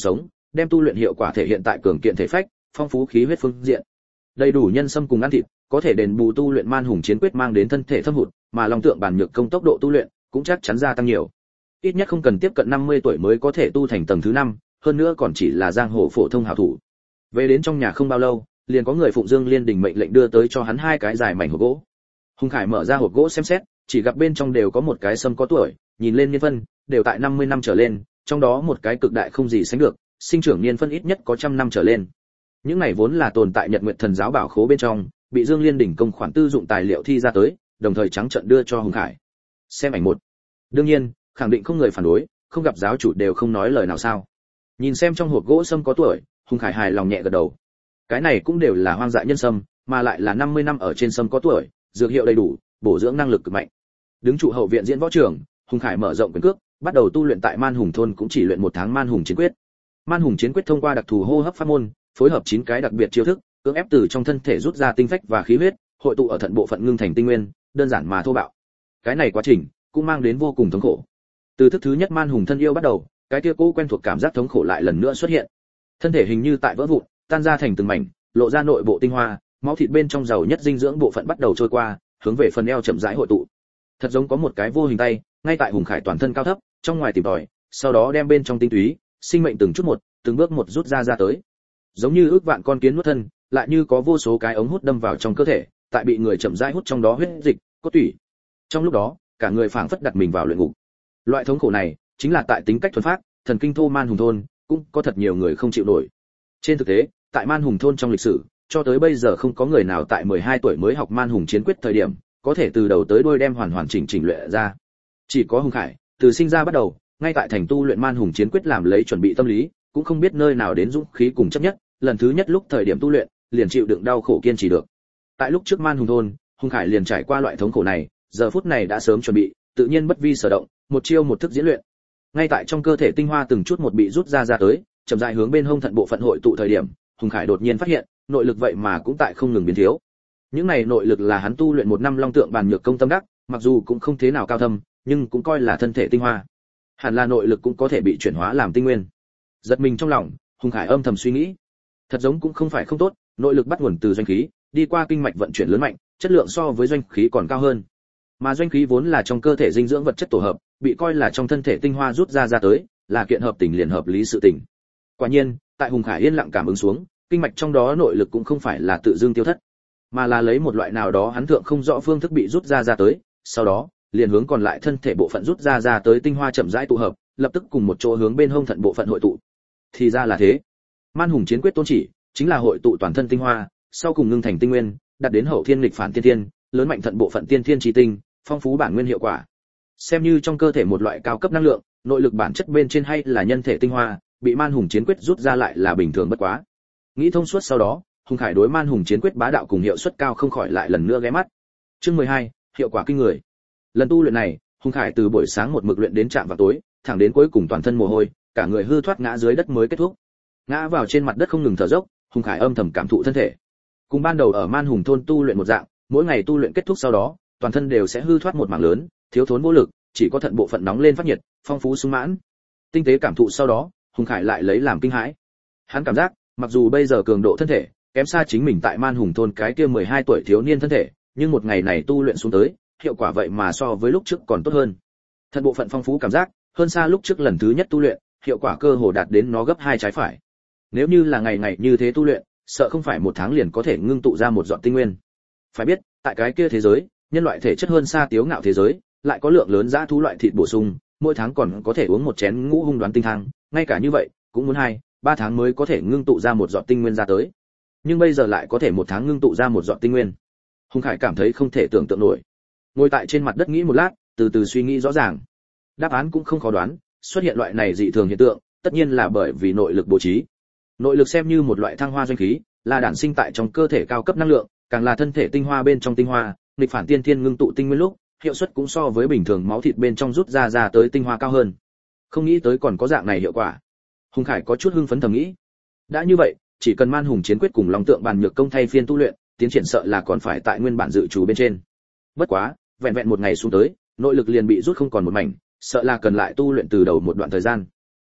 đem tu luyện hiệu quả thể hiện tại cường kiện thể phách, phong phú khí huyết phương diện. Đầy đủ nhân sâm cùng ăn thịt, có thể đền bù tu luyện man hùng chiến quyết mang đến thân thể thâm hụt, mà long tượng bản nhược công tốc độ tu luyện cũng chắc chắn gia tăng nhiều. Ít nhất không cần tiếp cận 50 tuổi mới có thể tu thành tầng thứ 5, hơn nữa còn chỉ là giang hồ phổ thông hảo thủ. Về đến trong nhà không bao lâu, liền có người phụng Dương Liên Đình mệnh lệnh đưa tới cho hắn 2 cái dài mảnh hộp gỗ. Hùng Khải mở ra hộp gỗ xem xét, chỉ gặp bên trong đều có một cái sâm có tuổi, nhìn lên niên phân đều tại 50 năm trở lên, trong đó một cái cực đại không gì sánh được, sinh trưởng niên phân ít nhất có 100 năm trở lên. Những này vốn là tồn tại Nhật Nguyệt Thần giáo bảo khố bên trong, bị Dương Liên Đỉnh công khoản tư dụng tài liệu thi ra tới, đồng thời trắng trợn đưa cho Hùng Khải. Xem ảnh một. Đương nhiên, khẳng định không người phản đối, không gặp giáo chủ đều không nói lời nào sao. Nhìn xem trong hộp gỗ sâm có tuổi, Hùng Khải hài lòng nhẹ gật đầu. Cái này cũng đều là hoang dại nhân sâm, mà lại là 50 năm ở trên sâm có tuổi, dược hiệu đầy đủ, bổ dưỡng năng lực cực mạnh. Đứng trụ hậu viện diễn võ trường, Hùng Khải mở rộng quyền cước, bắt đầu tu luyện tại Man Hùng thôn cũng chỉ luyện 1 tháng Man Hùng chiến quyết. Man Hùng chiến quyết thông qua đặc thù hô hấp pháp môn, phối hợp 9 cái đặc biệt chiêu thức, cưỡng ép từ trong thân thể rút ra tinh phách và khí huyết, hội tụ ở thận bộ phận ngưng thành tinh nguyên, đơn giản mà thô bạo. Cái này quá trình cũng mang đến vô cùng thống khổ. Từ thức thứ nhất Man Hùng thân yêu bắt đầu, cái kia cố quen thuộc cảm giác thống khổ lại lần nữa xuất hiện. Thân thể hình như tại vỡ vụn, tan ra thành từng mảnh, lộ ra nội bộ tinh hoa, máu thịt bên trong giàu nhất dinh dưỡng bộ phận bắt đầu trôi qua, hướng về phần eo chậm rãi hội tụ. Thật giống có một cái vô hình tay, ngay tại Hùng Khải toàn thân cao thấp, trong ngoài tìm tòi, sau đó đem bên trong tinh túy, sinh mệnh từng chút một, từng bước một rút ra tới. Giống như ước vạn con kiến nuốt thân, lại như có vô số cái ống hút đâm vào trong cơ thể, tại bị người chậm rãi hút trong đó huyết dịch, cốt tủy. Trong lúc đó, cả người phảng phất đặt mình vào luyện ngục. Loại thống khổ này, chính là tại tính cách thuần phát, thần kinh thô Man Hùng thôn, cũng có thật nhiều người không chịu nổi. Trên thực tế, tại Man Hùng thôn trong lịch sử, cho tới bây giờ không có người nào tại 12 tuổi mới học Man Hùng chiến quyết thời điểm, có thể từ đầu tới đuôi đem hoàn chỉnh luyện ra. Chỉ có Hùng Khải, từ sinh ra bắt đầu, ngay tại thành tu luyện Man Hùng chiến quyết làm lấy chuẩn bị tâm lý, cũng không biết nơi nào đến dũng khí cùng chấp nhất, lần thứ nhất lúc thời điểm tu luyện, liền chịu đựng đau khổ kiên trì được. Tại lúc trước Man Hùng thôn, Hùng Khải liền trải qua loại thống khổ này, giờ phút này đã sớm chuẩn bị, tự nhiên bất vi sở động, một chiêu một thức diễn luyện. Ngay tại trong cơ thể tinh hoa từng chút một bị rút ra tới, chậm rãi hướng bên hông thận bộ phận hội tụ thời điểm, Hùng Khải đột nhiên phát hiện, nội lực vậy mà cũng tại không ngừng biến thiếu. Những này nội lực là hắn tu luyện 1 năm long tượng bàn nhược công tâm đắc, mặc dù cũng không thế nào cao thâm, nhưng cũng coi là thân thể tinh hoa. Hẳn là nội lực cũng có thể bị chuyển hóa làm tinh nguyên. Giật mình trong lòng, Hùng Khải âm thầm suy nghĩ, thật giống cũng không phải không tốt, nội lực bắt nguồn từ doanh khí, đi qua kinh mạch vận chuyển lớn mạnh, chất lượng so với doanh khí còn cao hơn. Mà doanh khí vốn là trong cơ thể dinh dưỡng vật chất tổ hợp, bị coi là trong thân thể tinh hoa rút ra tới, là kiện hợp tình liền hợp lý sự tình. Quả nhiên, tại Hùng Khải yên lặng cảm ứng xuống, kinh mạch trong đó nội lực cũng không phải là tự dưng tiêu thất, mà là lấy một loại nào đó hắn thượng không rõ phương thức bị rút ra tới, sau đó, liền hướng còn lại thân thể bộ phận rút ra tới tinh hoa chậm rãi tụ hợp, lập tức cùng một chỗ hướng bên hông thận bộ phận hội tụ. Thì ra là thế. Man Hùng chiến quyết tôn chỉ chính là hội tụ toàn thân tinh hoa, sau cùng ngưng thành tinh nguyên, đạt đến hậu thiên nghịch phản tiên thiên, lớn mạnh thận bộ phận tiên thiên chi tinh, phong phú bản nguyên hiệu quả. Xem như trong cơ thể một loại cao cấp năng lượng, nội lực bản chất bên trên hay là nhân thể tinh hoa, bị Man Hùng chiến quyết rút ra lại là bình thường bất quá. Nghĩ thông suốt sau đó, Hùng Khải đối Man Hùng chiến quyết bá đạo cùng hiệu suất cao không khỏi lại lần nữa ghé mắt. Chương 12, hiệu quả kinh người. Lần tu luyện này, Hùng Khải từ buổi sáng một mực luyện đến trạm vào tối, thẳng đến cuối cùng toàn thân mồ hôi, cả người hư thoát ngã dưới đất mới kết thúc. Ngã vào trên mặt đất không ngừng thở dốc, Hùng Khải âm thầm cảm thụ thân thể. Cùng ban đầu ở Man Hùng thôn tu luyện một dạng, mỗi ngày tu luyện kết thúc sau đó, toàn thân đều sẽ hư thoát một mảng lớn, thiếu thốn vô lực, chỉ có thận bộ phận nóng lên phát nhiệt, phong phú sung mãn. Tinh tế cảm thụ sau đó, Hùng Khải lại lấy làm kinh hãi. Hắn cảm giác, mặc dù bây giờ cường độ thân thể kém xa chính mình tại Man Hùng thôn cái kia 12 tuổi thiếu niên thân thể, nhưng một ngày này tu luyện xuống tới, hiệu quả vậy mà so với lúc trước còn tốt hơn. Thận bộ phận phong phú cảm giác, hơn xa lúc trước lần thứ nhất tu luyện, hiệu quả cơ hồ đạt đến nó gấp 2 trái phải. Nếu như là ngày ngày như thế tu luyện, sợ không phải 1 tháng liền có thể ngưng tụ ra một giọt tinh nguyên. Phải biết, tại cái kia thế giới, nhân loại thể chất hơn xa tiếu ngạo thế giới, lại có lượng lớn dã thú loại thịt bổ sung, mỗi tháng còn có thể uống một chén ngũ hung đoán tinh thang, ngay cả như vậy, cũng muốn 2-3 tháng mới có thể ngưng tụ ra một giọt tinh nguyên ra tới. Nhưng bây giờ lại có thể 1 tháng ngưng tụ ra một giọt tinh nguyên. Hùng Khải cảm thấy không thể tưởng tượng nổi. Ngồi tại trên mặt đất nghĩ một lát, từ từ suy nghĩ rõ ràng. Đáp án cũng không khó đoán, xuất hiện loại này dị thường hiện tượng, tất nhiên là bởi vì nội lực bố trí. Nội lực xem như một loại thăng hoa doanh khí, là đản sinh tại trong cơ thể cao cấp năng lượng, càng là thân thể tinh hoa bên trong tinh hoa, nghịch phản tiên thiên ngưng tụ tinh nguyên lúc, hiệu suất cũng so với bình thường máu thịt bên trong rút ra tới tinh hoa cao hơn. Không nghĩ tới còn có dạng này hiệu quả. Hùng Khải có chút hưng phấn thầm nghĩ. Đã như vậy, chỉ cần Man Hùng chiến quyết cùng Long Tượng bàn nhược công thay phiên tu luyện, tiến triển sợ là còn phải tại nguyên bản dự trù bên trên. Bất quá, vẹn vẹn một ngày xuống tới, nội lực liền bị rút không còn một mảnh, sợ là cần lại tu luyện từ đầu một đoạn thời gian.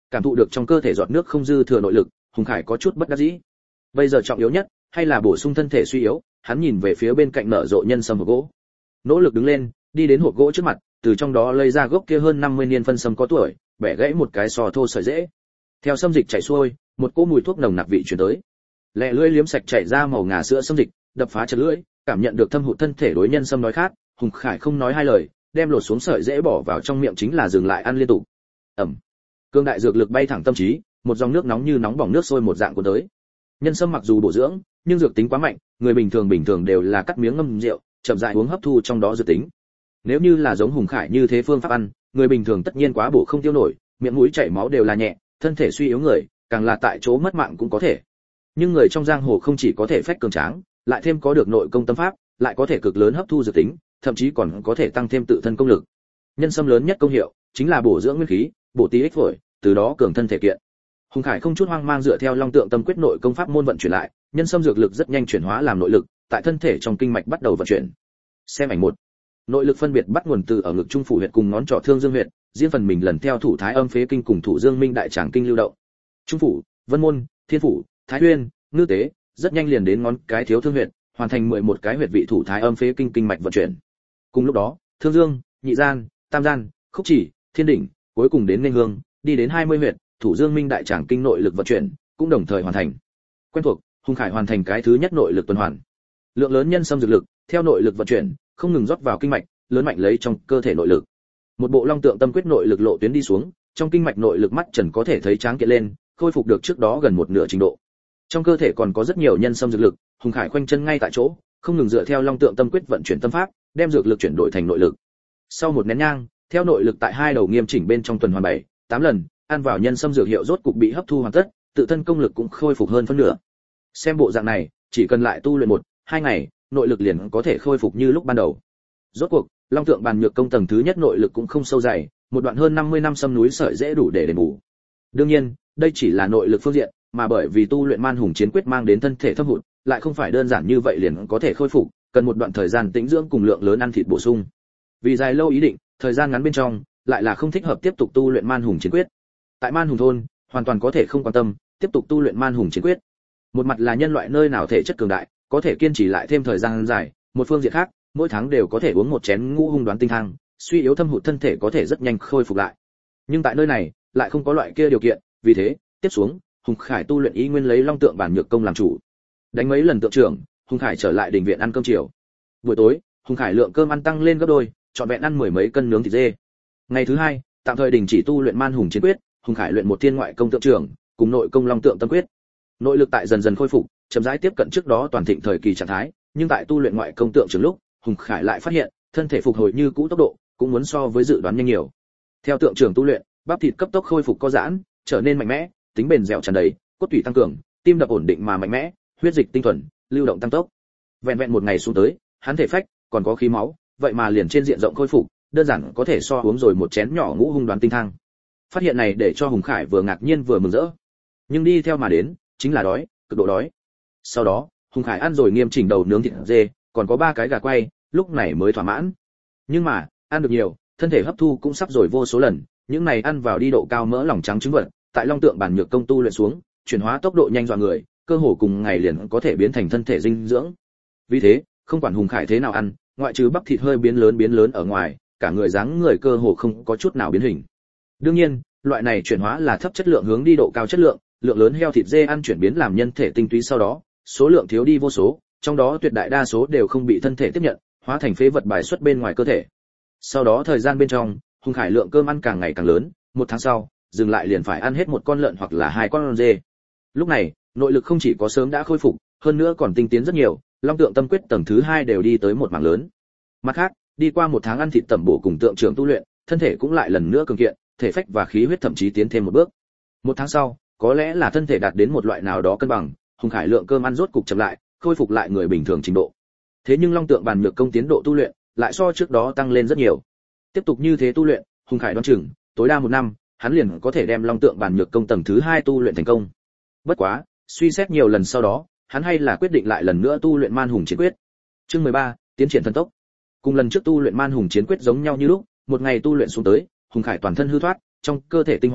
Cảm thụ được trong cơ thể giọt nước không dư thừa nội lực, Hùng Khải có chút bất đắc dĩ. Bây giờ trọng yếu nhất hay là bổ sung thân thể suy yếu, hắn nhìn về phía bên cạnh nở rộ nhân sâm hộp gỗ. Nỗ lực đứng lên, đi đến hộp gỗ trước mặt, từ trong đó lấy ra gốc kia hơn 50 niên phân sâm có tuổi, bẻ gãy một cái sò thô sợi rễ. Theo sâm dịch chảy xuôi, một cỗ mùi thuốc nồng nặc vị truyền tới. Lẹ lưỡi liếm sạch chảy ra màu ngà sữa sâm dịch, đập phá chật lưỡi, cảm nhận được thâm hụt thân thể đối nhân sâm đói khát, Hùng Khải không nói hai lời, đem lột xuống sợi rễ bỏ vào trong miệng chính là dừng lại ăn liên tục. Ẩm. Cương đại dược lực bay thẳng tâm trí, một dòng nước nóng như nóng bỏng nước sôi một dạng cuốn tới. Nhân sâm mặc dù bổ dưỡng, nhưng dược tính quá mạnh, người bình thường đều là cắt miếng ngâm rượu, chậm rãi uống hấp thu trong đó dược tính. Nếu như là giống Hùng Khải như thế phương pháp ăn, người bình thường tất nhiên quá bổ không tiêu nổi, miệng mũi chảy máu đều là nhẹ, thân thể suy yếu người, càng là tại chỗ mất mạng cũng có thể. Nhưng người trong giang hồ không chỉ có thể phách cường tráng, lại thêm có được nội công tâm pháp, lại có thể cực lớn hấp thu dược tính, thậm chí còn có thể tăng thêm tự thân công lực. Nhân sâm lớn nhất công hiệu chính là bổ dưỡng nguyên khí, bổ tí ích phổi, từ đó cường thân thể kiện. Hùng Khải không chút hoang mang dựa theo Long Tượng Tâm Quyết nội công pháp môn vận chuyển lại, nhân sâm dược lực rất nhanh chuyển hóa làm nội lực, tại thân thể trong kinh mạch bắt đầu vận chuyển. Xem ảnh 1. Nội lực phân biệt bắt nguồn từ ở ngực trung phủ huyệt cùng ngón trỏ thương dương huyệt, riêng phần mình lần theo thủ thái âm phế kinh cùng thủ dương minh đại tràng kinh lưu động. Trung phủ, vân môn, thiên phủ, thái uyên, ngư tế, rất nhanh liền đến ngón cái thiếu thương huyệt, hoàn thành 11 cái huyệt vị thủ thái âm phế kinh kinh mạch vận chuyển. Cùng lúc đó, thương dương, nhị gian, tam gian, khúc chỉ, thiên đỉnh, cuối cùng đến nên hương, đi đến 20 huyệt, thủ dương minh đại tràng kinh nội lực vận chuyển cũng đồng thời hoàn thành. Quen thuộc, Hùng Khải hoàn thành cái thứ nhất nội lực tuần hoàn. Lượng lớn nhân sâm dược lực theo nội lực vận chuyển không ngừng rót vào kinh mạch, lớn mạnh lấy trong cơ thể nội lực. Một bộ Long Tượng Tâm Quyết nội lực lộ tuyến đi xuống, trong kinh mạch nội lực mắt trần có thể thấy tráng kiện lên, khôi phục được trước đó gần một nửa trình độ. Trong cơ thể còn có rất nhiều nhân sâm dược lực, Hùng Khải khoanh chân ngay tại chỗ, không ngừng dựa theo Long Tượng Tâm Quyết vận chuyển tâm pháp, đem dược lực chuyển đổi thành nội lực. Sau một nén nhang, theo nội lực tại hai đầu nghiêm chỉnh bên trong tuần hoàn 7, 8 lần, ăn vào nhân sâm dược hiệu rốt cục bị hấp thu hoàn tất, tự thân công lực cũng khôi phục hơn phân nửa. Xem bộ dạng này, chỉ cần lại tu luyện 1-2 ngày, nội lực liền có thể khôi phục như lúc ban đầu. Rốt cuộc, Long Tượng Bàn Nhược Công tầng thứ nhất nội lực cũng không sâu dày, một đoạn hơn 50 năm sâm núi sợi dễ đủ để đền bù. Đương nhiên, đây chỉ là nội lực phương diện, mà bởi vì tu luyện Man Hùng Chiến Quyết mang đến thân thể thâm hụt, lại không phải đơn giản như vậy liền có thể khôi phục, cần một đoạn thời gian tĩnh dưỡng cùng lượng lớn ăn thịt bổ sung. Vì dài lâu ý định, thời gian ngắn bên trong, lại là không thích hợp tiếp tục tu luyện Man Hùng Chiến Quyết. Tại Man Hùng thôn, hoàn toàn có thể không quan tâm, tiếp tục tu luyện Man Hùng Chiến Quyết. Một mặt là nhân loại nơi nào thể chất cường đại, có thể kiên trì lại thêm thời gian dài, một phương diện khác, mỗi tháng đều có thể uống một chén ngũ hung đoán tinh thang, suy yếu thâm hụt thân thể có thể rất nhanh khôi phục lại. Nhưng tại nơi này, lại không có loại kia điều kiện, vì thế, tiếp xuống, Hùng Khải tu luyện ý nguyên lấy Long Tượng Bản Nhược Công làm chủ. Đánh mấy lần tượng trưởng, Hùng Khải trở lại đình viện ăn cơm chiều. Buổi tối, Hùng Khải lượng cơm ăn tăng lên gấp đôi, trọn vẹn ăn 10 mấy cân nướng thịt dê. Ngày thứ hai, tạm thời đình chỉ tu luyện Man Hùng Chiến Quyết, Hùng Khải luyện một thiên ngoại công tượng trưởng, cùng nội công Long Tượng Tâm Quyết. Nội lực tại dần dần khôi phục, chậm rãi tiếp cận trước đó toàn thịnh thời kỳ trạng thái, nhưng tại tu luyện ngoại công tượng trưởng lúc, Hùng Khải lại phát hiện, thân thể phục hồi như cũ tốc độ cũng muốn so với dự đoán nhanh nhiều. Theo tượng trưởng tu luyện, bắp thịt cấp tốc khôi phục co giãn, trở nên mạnh mẽ, tính bền dẻo tràn đầy, cốt tủy tăng cường, tim đập ổn định mà mạnh mẽ, huyết dịch tinh thuần, lưu động tăng tốc. Vẹn vẹn một ngày xuống tới, hắn thể phách còn có khí máu, vậy mà liền trên diện rộng khôi phục, đơn giản có thể so uống rồi một chén nhỏ ngũ hung đoán tinh thang. Phát hiện này để cho Hùng Khải vừa ngạc nhiên vừa mừng rỡ. Nhưng đi theo mà đến, chính là đói, cực độ đói. Sau đó, Hùng Khải ăn rồi nghiêm chỉnh đầu nướng thịt dê, còn có 3 cái gà quay, lúc này mới thỏa mãn. Nhưng mà, ăn được nhiều, thân thể hấp thu cũng sắp rồi vô số lần, những này ăn vào đi độ cao mỡ lỏng trắng trứng vật, tại Long Tượng Bản Nhược Công tu luyện xuống, chuyển hóa tốc độ nhanh dọa người, cơ hồ cùng ngày liền có thể biến thành thân thể dinh dưỡng. Vì thế, không quản Hùng Khải thế nào ăn, ngoại trừ bắp thịt hơi biến lớn ở ngoài, cả người dáng người cơ hồ không có chút nào biến hình. Đương nhiên, loại này chuyển hóa là thấp chất lượng hướng đi độ cao chất lượng, lượng lớn heo thịt dê ăn chuyển biến làm nhân thể tinh túy sau đó, số lượng thiếu đi vô số, trong đó tuyệt đại đa số đều không bị thân thể tiếp nhận, hóa thành phế vật bài xuất bên ngoài cơ thể. Sau đó thời gian bên trong, Hùng Khải lượng cơm ăn càng ngày càng lớn, 1 tháng sau, dừng lại liền phải ăn hết 1 con lợn hoặc là 2 con dê. Lúc này, nội lực không chỉ có sớm đã khôi phục, hơn nữa còn tinh tiến rất nhiều, Long Tượng Tâm Quyết tầng thứ 2 đều đi tới một mảng lớn. Mặt khác, đi qua 1 tháng ăn thịt tẩm bổ cùng tượng trưởng tu luyện, thân thể cũng lại lần nữa cường kiện, thể phách và khí huyết thậm chí tiến thêm một bước. 1 tháng sau, có lẽ là thân thể đạt đến một loại nào đó cân bằng, Hùng Khải lượng cơm ăn rốt cục chậm lại, khôi phục lại người bình thường trình độ. Thế nhưng Long Tượng Bản Nhược Công tiến độ tu luyện lại so trước đó tăng lên rất nhiều. Tiếp tục như thế tu luyện, Hùng Khải đoán chừng tối đa 1 năm, hắn liền có thể đem Long Tượng Bản Nhược Công tầng thứ 2 tu luyện thành công. Bất quá, suy xét nhiều lần sau đó, hắn hay là quyết định lại lần nữa tu luyện Man Hùng Chiến Quyết. Chương 13, tiến triển thần tốc. Cùng lần trước tu luyện Man Hùng Chiến Quyết giống nhau như lúc, một ngày tu luyện xuống tới, Hùng Khải toàn thân hư thoát, trong cơ thể tinh hoa,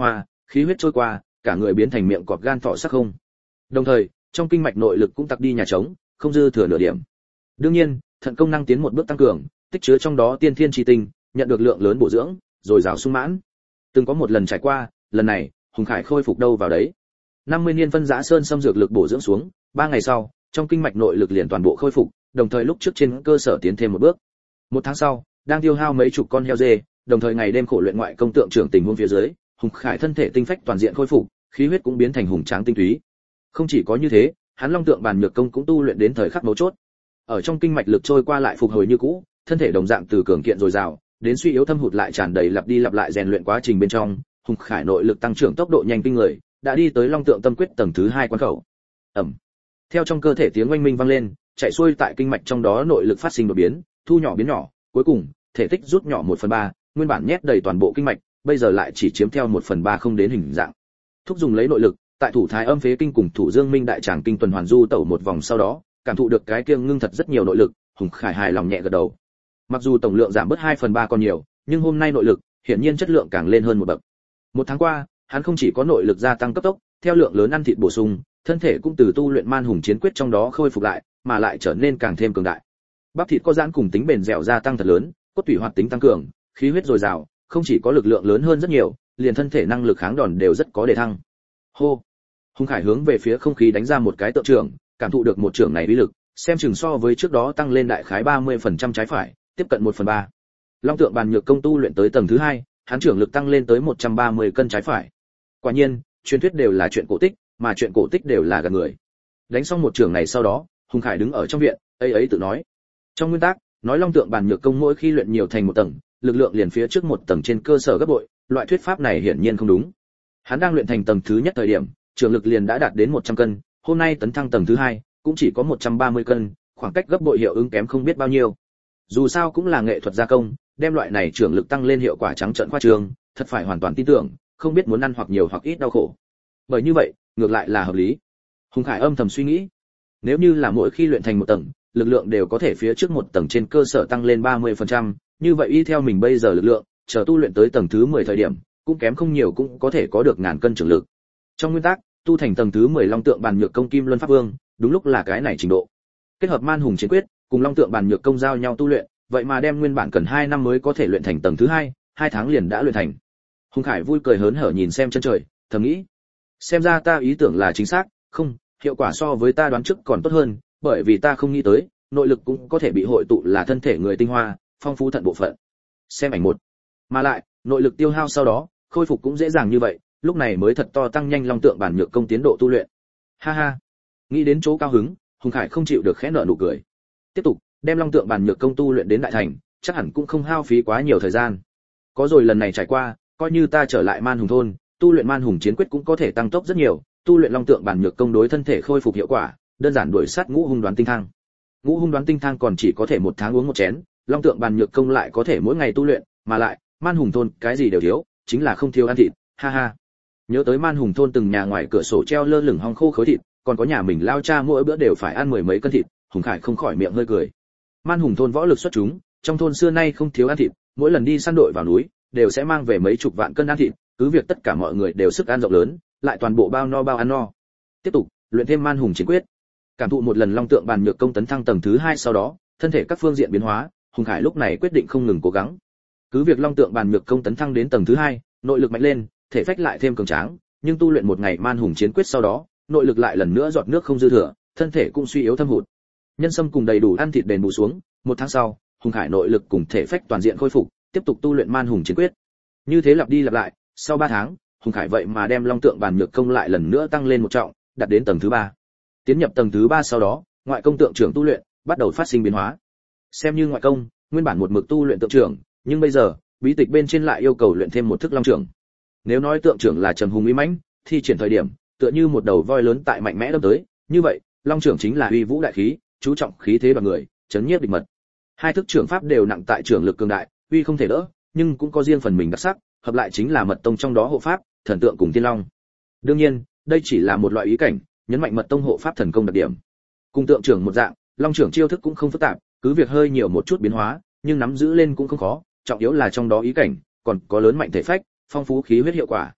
khí huyết trôi qua, cả người biến thành miệng cọp gan thỏ sắc không. Đồng thời, trong kinh mạch nội lực cũng tặc đi nhà trống, không dư thừa nửa điểm. Đương nhiên, thận công năng tiến một bước tăng cường, tích chứa trong đó tiên thiên chi tinh, nhận được lượng lớn bổ dưỡng, rồi rào sung mãn. Từng có một lần trải qua, lần này, Hùng Khải khôi phục đâu vào đấy. 50 niên phân giã sơn xâm dược lực bổ dưỡng xuống, 3 ngày sau, trong kinh mạch nội lực liền toàn bộ khôi phục, đồng thời lúc trước trên cơ sở tiến thêm một bước. 1 tháng sau, đang tiêu hao mấy chục con heo dê, đồng thời ngày đêm khổ luyện ngoại công tượng trưởng tình huống phía dưới, Hùng Khải thân thể tinh phách toàn diện khôi phục, khí huyết cũng biến thành hùng tráng tinh túy. Không chỉ có như thế, hắn Long Tượng Bàn Nhược Công cũng tu luyện đến thời khắc mấu chốt. Ở trong kinh mạch lực trôi qua lại phục hồi như cũ, thân thể đồng dạng từ cường kiện dồi dào, đến suy yếu thâm hụt lại tràn đầy lặp đi lặp lại rèn luyện quá trình bên trong, Hùng Khải nội lực tăng trưởng tốc độ nhanh kinh người, đã đi tới Long Tượng Tâm Quyết tầng thứ 2 quan khẩu. Ầm. Theo trong cơ thể tiếng oanh minh vang lên, chạy xuôi tại kinh mạch trong đó nội lực phát sinh đột biến, thu nhỏ biến nhỏ, cuối cùng, thể tích rút nhỏ 1/3, nguyên bản nhét đầy toàn bộ kinh mạch, bây giờ lại chỉ chiếm theo 1/3 không đến hình dạng. Thúc dùng lấy nội lực, tại thủ thái âm phế kinh cùng thủ dương minh đại tràng kinh tuần hoàn du tẩu một vòng sau đó, cảm thụ được cái kia ngưng thật rất nhiều nội lực, Hùng Khải hài lòng nhẹ gật đầu. Mặc dù tổng lượng giảm bớt 2/3 còn nhiều, nhưng hôm nay nội lực, hiển nhiên chất lượng càng lên hơn một bậc. 1 tháng qua, hắn không chỉ có nội lực gia tăng cấp tốc, theo lượng lớn ăn thịt bổ sung, thân thể cũng từ tu luyện man hùng chiến quyết trong đó khôi phục lại, mà lại trở nên càng thêm cường đại. Bắp thịt có giãn cùng tính bền dẻo gia tăng thật lớn, cốt tủy hoạt tính tăng cường, khí huyết dồi dào, không chỉ có lực lượng lớn hơn rất nhiều, liền thân thể năng lực kháng đòn đều rất có đề thăng. Hô. Hùng Khải hướng về phía không khí đánh ra một cái tượng trưởng, cảm thụ được một trưởng này uy lực, xem chừng so với trước đó tăng lên đại khái 30% trái phải, tiếp cận 1/3. Long Tượng Bàn Nhược Công tu luyện tới tầng thứ 2, hắn trưởng lực tăng lên tới 130 cân trái phải. Quả nhiên, truyền thuyết đều là chuyện cổ tích, mà chuyện cổ tích đều là gạt người. Đánh xong một trưởng này sau đó, Hùng Khải đứng ở trong viện, ấy tự nói. Trong nguyên tắc, nói Long Tượng Bàn Nhược Công mỗi khi luyện nhiều thành một tầng, lực lượng liền phía trước một tầng trên cơ sở gấp bội, loại thuyết pháp này hiển nhiên không đúng. Hắn đang luyện thành tầng thứ nhất thời điểm, trường lực liền đã đạt đến 100 cân, hôm nay tấn thăng tầng thứ 2, cũng chỉ có 130 cân, khoảng cách gấp bội hiệu ứng kém không biết bao nhiêu. Dù sao cũng là nghệ thuật gia công, đem loại này trường lực tăng lên hiệu quả trắng trợn khoa trương, thật phải hoàn toàn tin tưởng, không biết muốn ăn hoặc nhiều hoặc ít đau khổ. Bởi như vậy, ngược lại là hợp lý. Hùng Khải âm thầm suy nghĩ, nếu như là mỗi khi luyện thành một tầng, lực lượng đều có thể phía trước một tầng trên cơ sở tăng lên 30%, như vậy y theo mình bây giờ lực lượng, chờ tu luyện tới tầng thứ 10 thời điểm, cũng kém không nhiều cũng có thể có được ngàn cân trường lực. Trong nguyên tắc, tu thành tầng thứ 10 Long Tượng Bàn Nhược Công Kim Luân Pháp Vương, đúng lúc là cái này trình độ. Kết hợp Man Hùng Chiến Quyết, cùng Long Tượng Bàn Nhược Công giao nhau tu luyện, vậy mà đem nguyên bản cần 2 năm mới có thể luyện thành tầng thứ 2, 2 tháng liền đã luyện thành. Hùng Khải vui cười hớn hở nhìn xem chân trời, thầm nghĩ, xem ra ta ý tưởng là chính xác, không, hiệu quả so với ta đoán trước còn tốt hơn, bởi vì ta không nghĩ tới, nội lực cũng có thể bị hội tụ là thân thể người tinh hoa, phong phú thận bộ phận. Xem ảnh 1. Mà lại, nội lực tiêu hao sau đó, khôi phục cũng dễ dàng như vậy, lúc này mới thật to tăng nhanh Long Tượng Bàn Nhược Công tiến độ tu luyện. Ha ha. Nghĩ đến chỗ cao hứng, Hùng Khải không chịu được khẽ nở nụ cười. Tiếp tục, đem Long Tượng Bàn Nhược Công tu luyện đến đại thành, chắc hẳn cũng không hao phí quá nhiều thời gian. Có rồi lần này trải qua, coi như ta trở lại Man Hùng thôn, tu luyện Man Hùng Chiến Quyết cũng có thể tăng tốc rất nhiều, tu luyện Long Tượng Bàn Nhược Công đối thân thể khôi phục hiệu quả, đơn giản đuổi sát Ngũ Hung Đoán Tinh Thang. Ngũ Hung Đoán Tinh Thang còn chỉ có thể 1 tháng uống 1 chén, Long Tượng Bàn Nhược Công lại có thể mỗi ngày tu luyện, mà lại, Man Hùng thôn cái gì đều thiếu, chính là không thiếu ăn thịt, ha ha. Nhớ tới Man Hùng thôn từng nhà ngoài cửa sổ treo lơ lửng hong khô khối thịt, còn có nhà mình lao cha mỗi bữa đều phải ăn 10 mấy cân thịt, Hùng Khải không khỏi miệng hơi cười. Man Hùng thôn võ lực xuất chúng, trong thôn xưa nay không thiếu ăn thịt, mỗi lần đi săn đội vào núi, đều sẽ mang về mấy chục vạn cân ăn thịt, cứ việc tất cả mọi người đều sức ăn rộng lớn, lại toàn bộ bao no bao ăn no. Tiếp tục, luyện thêm Man Hùng Chiến Quyết. Cảm thụ một lần Long Tượng Bàn Nhược Công tấn thăng tầng thứ 2 sau đó, thân thể các phương diện biến hóa, Hùng Khải lúc này quyết định không ngừng cố gắng. Cứ việc Long Tượng Bàn Nhược Công tấn thăng đến tầng thứ 2, nội lực mạnh lên, thể phách lại thêm cường tráng, nhưng tu luyện một ngày Man Hùng Chiến Quyết sau đó, nội lực lại lần nữa giọt nước không dư thừa, thân thể cũng suy yếu thâm hụt. Nhân sâm cùng đầy đủ ăn thịt đền bù xuống, 1 tháng sau, Hùng Khải nội lực cùng thể phách toàn diện khôi phục, tiếp tục tu luyện Man Hùng Chiến Quyết. Như thế lặp đi lặp lại, sau 3 tháng, Hùng Khải vậy mà đem Long Tượng Bàn Nhược Công lại lần nữa tăng lên một trọng, đạt đến tầng thứ 3. Tiến nhập tầng thứ 3 sau đó, ngoại công tượng trưởng tu luyện bắt đầu phát sinh biến hóa. Xem như ngoại công, nguyên bản một mực tu luyện tượng trưởng, nhưng bây giờ, bí tịch bên trên lại yêu cầu luyện thêm một thức long trưởng. Nếu nói tượng trưởng là trầm hùng uy mãnh, thi triển thời điểm, tựa như một đầu voi lớn tại mạnh mẽ đâm tới, như vậy, long trưởng chính là uy vũ đại khí, chú trọng khí thế bằng người, chấn nhiếp địch mật. Hai thức trưởng pháp đều nặng tại trưởng lực cường đại, uy không thể đỡ, nhưng cũng có riêng phần mình đặc sắc, hợp lại chính là mật tông trong đó hộ pháp, thần tượng cùng tiên long. Đương nhiên, đây chỉ là một loại ý cảnh, nhấn mạnh mật tông hộ pháp thần công đặc điểm. Cùng tượng trưởng một dạng, long trưởng chiêu thức cũng không phức tạp, cứ việc hơi nhiều một chút biến hóa, nhưng nắm giữ lên cũng không khó, trọng yếu là trong đó ý cảnh, còn có lớn mạnh thể phách, phong phú khí huyết hiệu quả.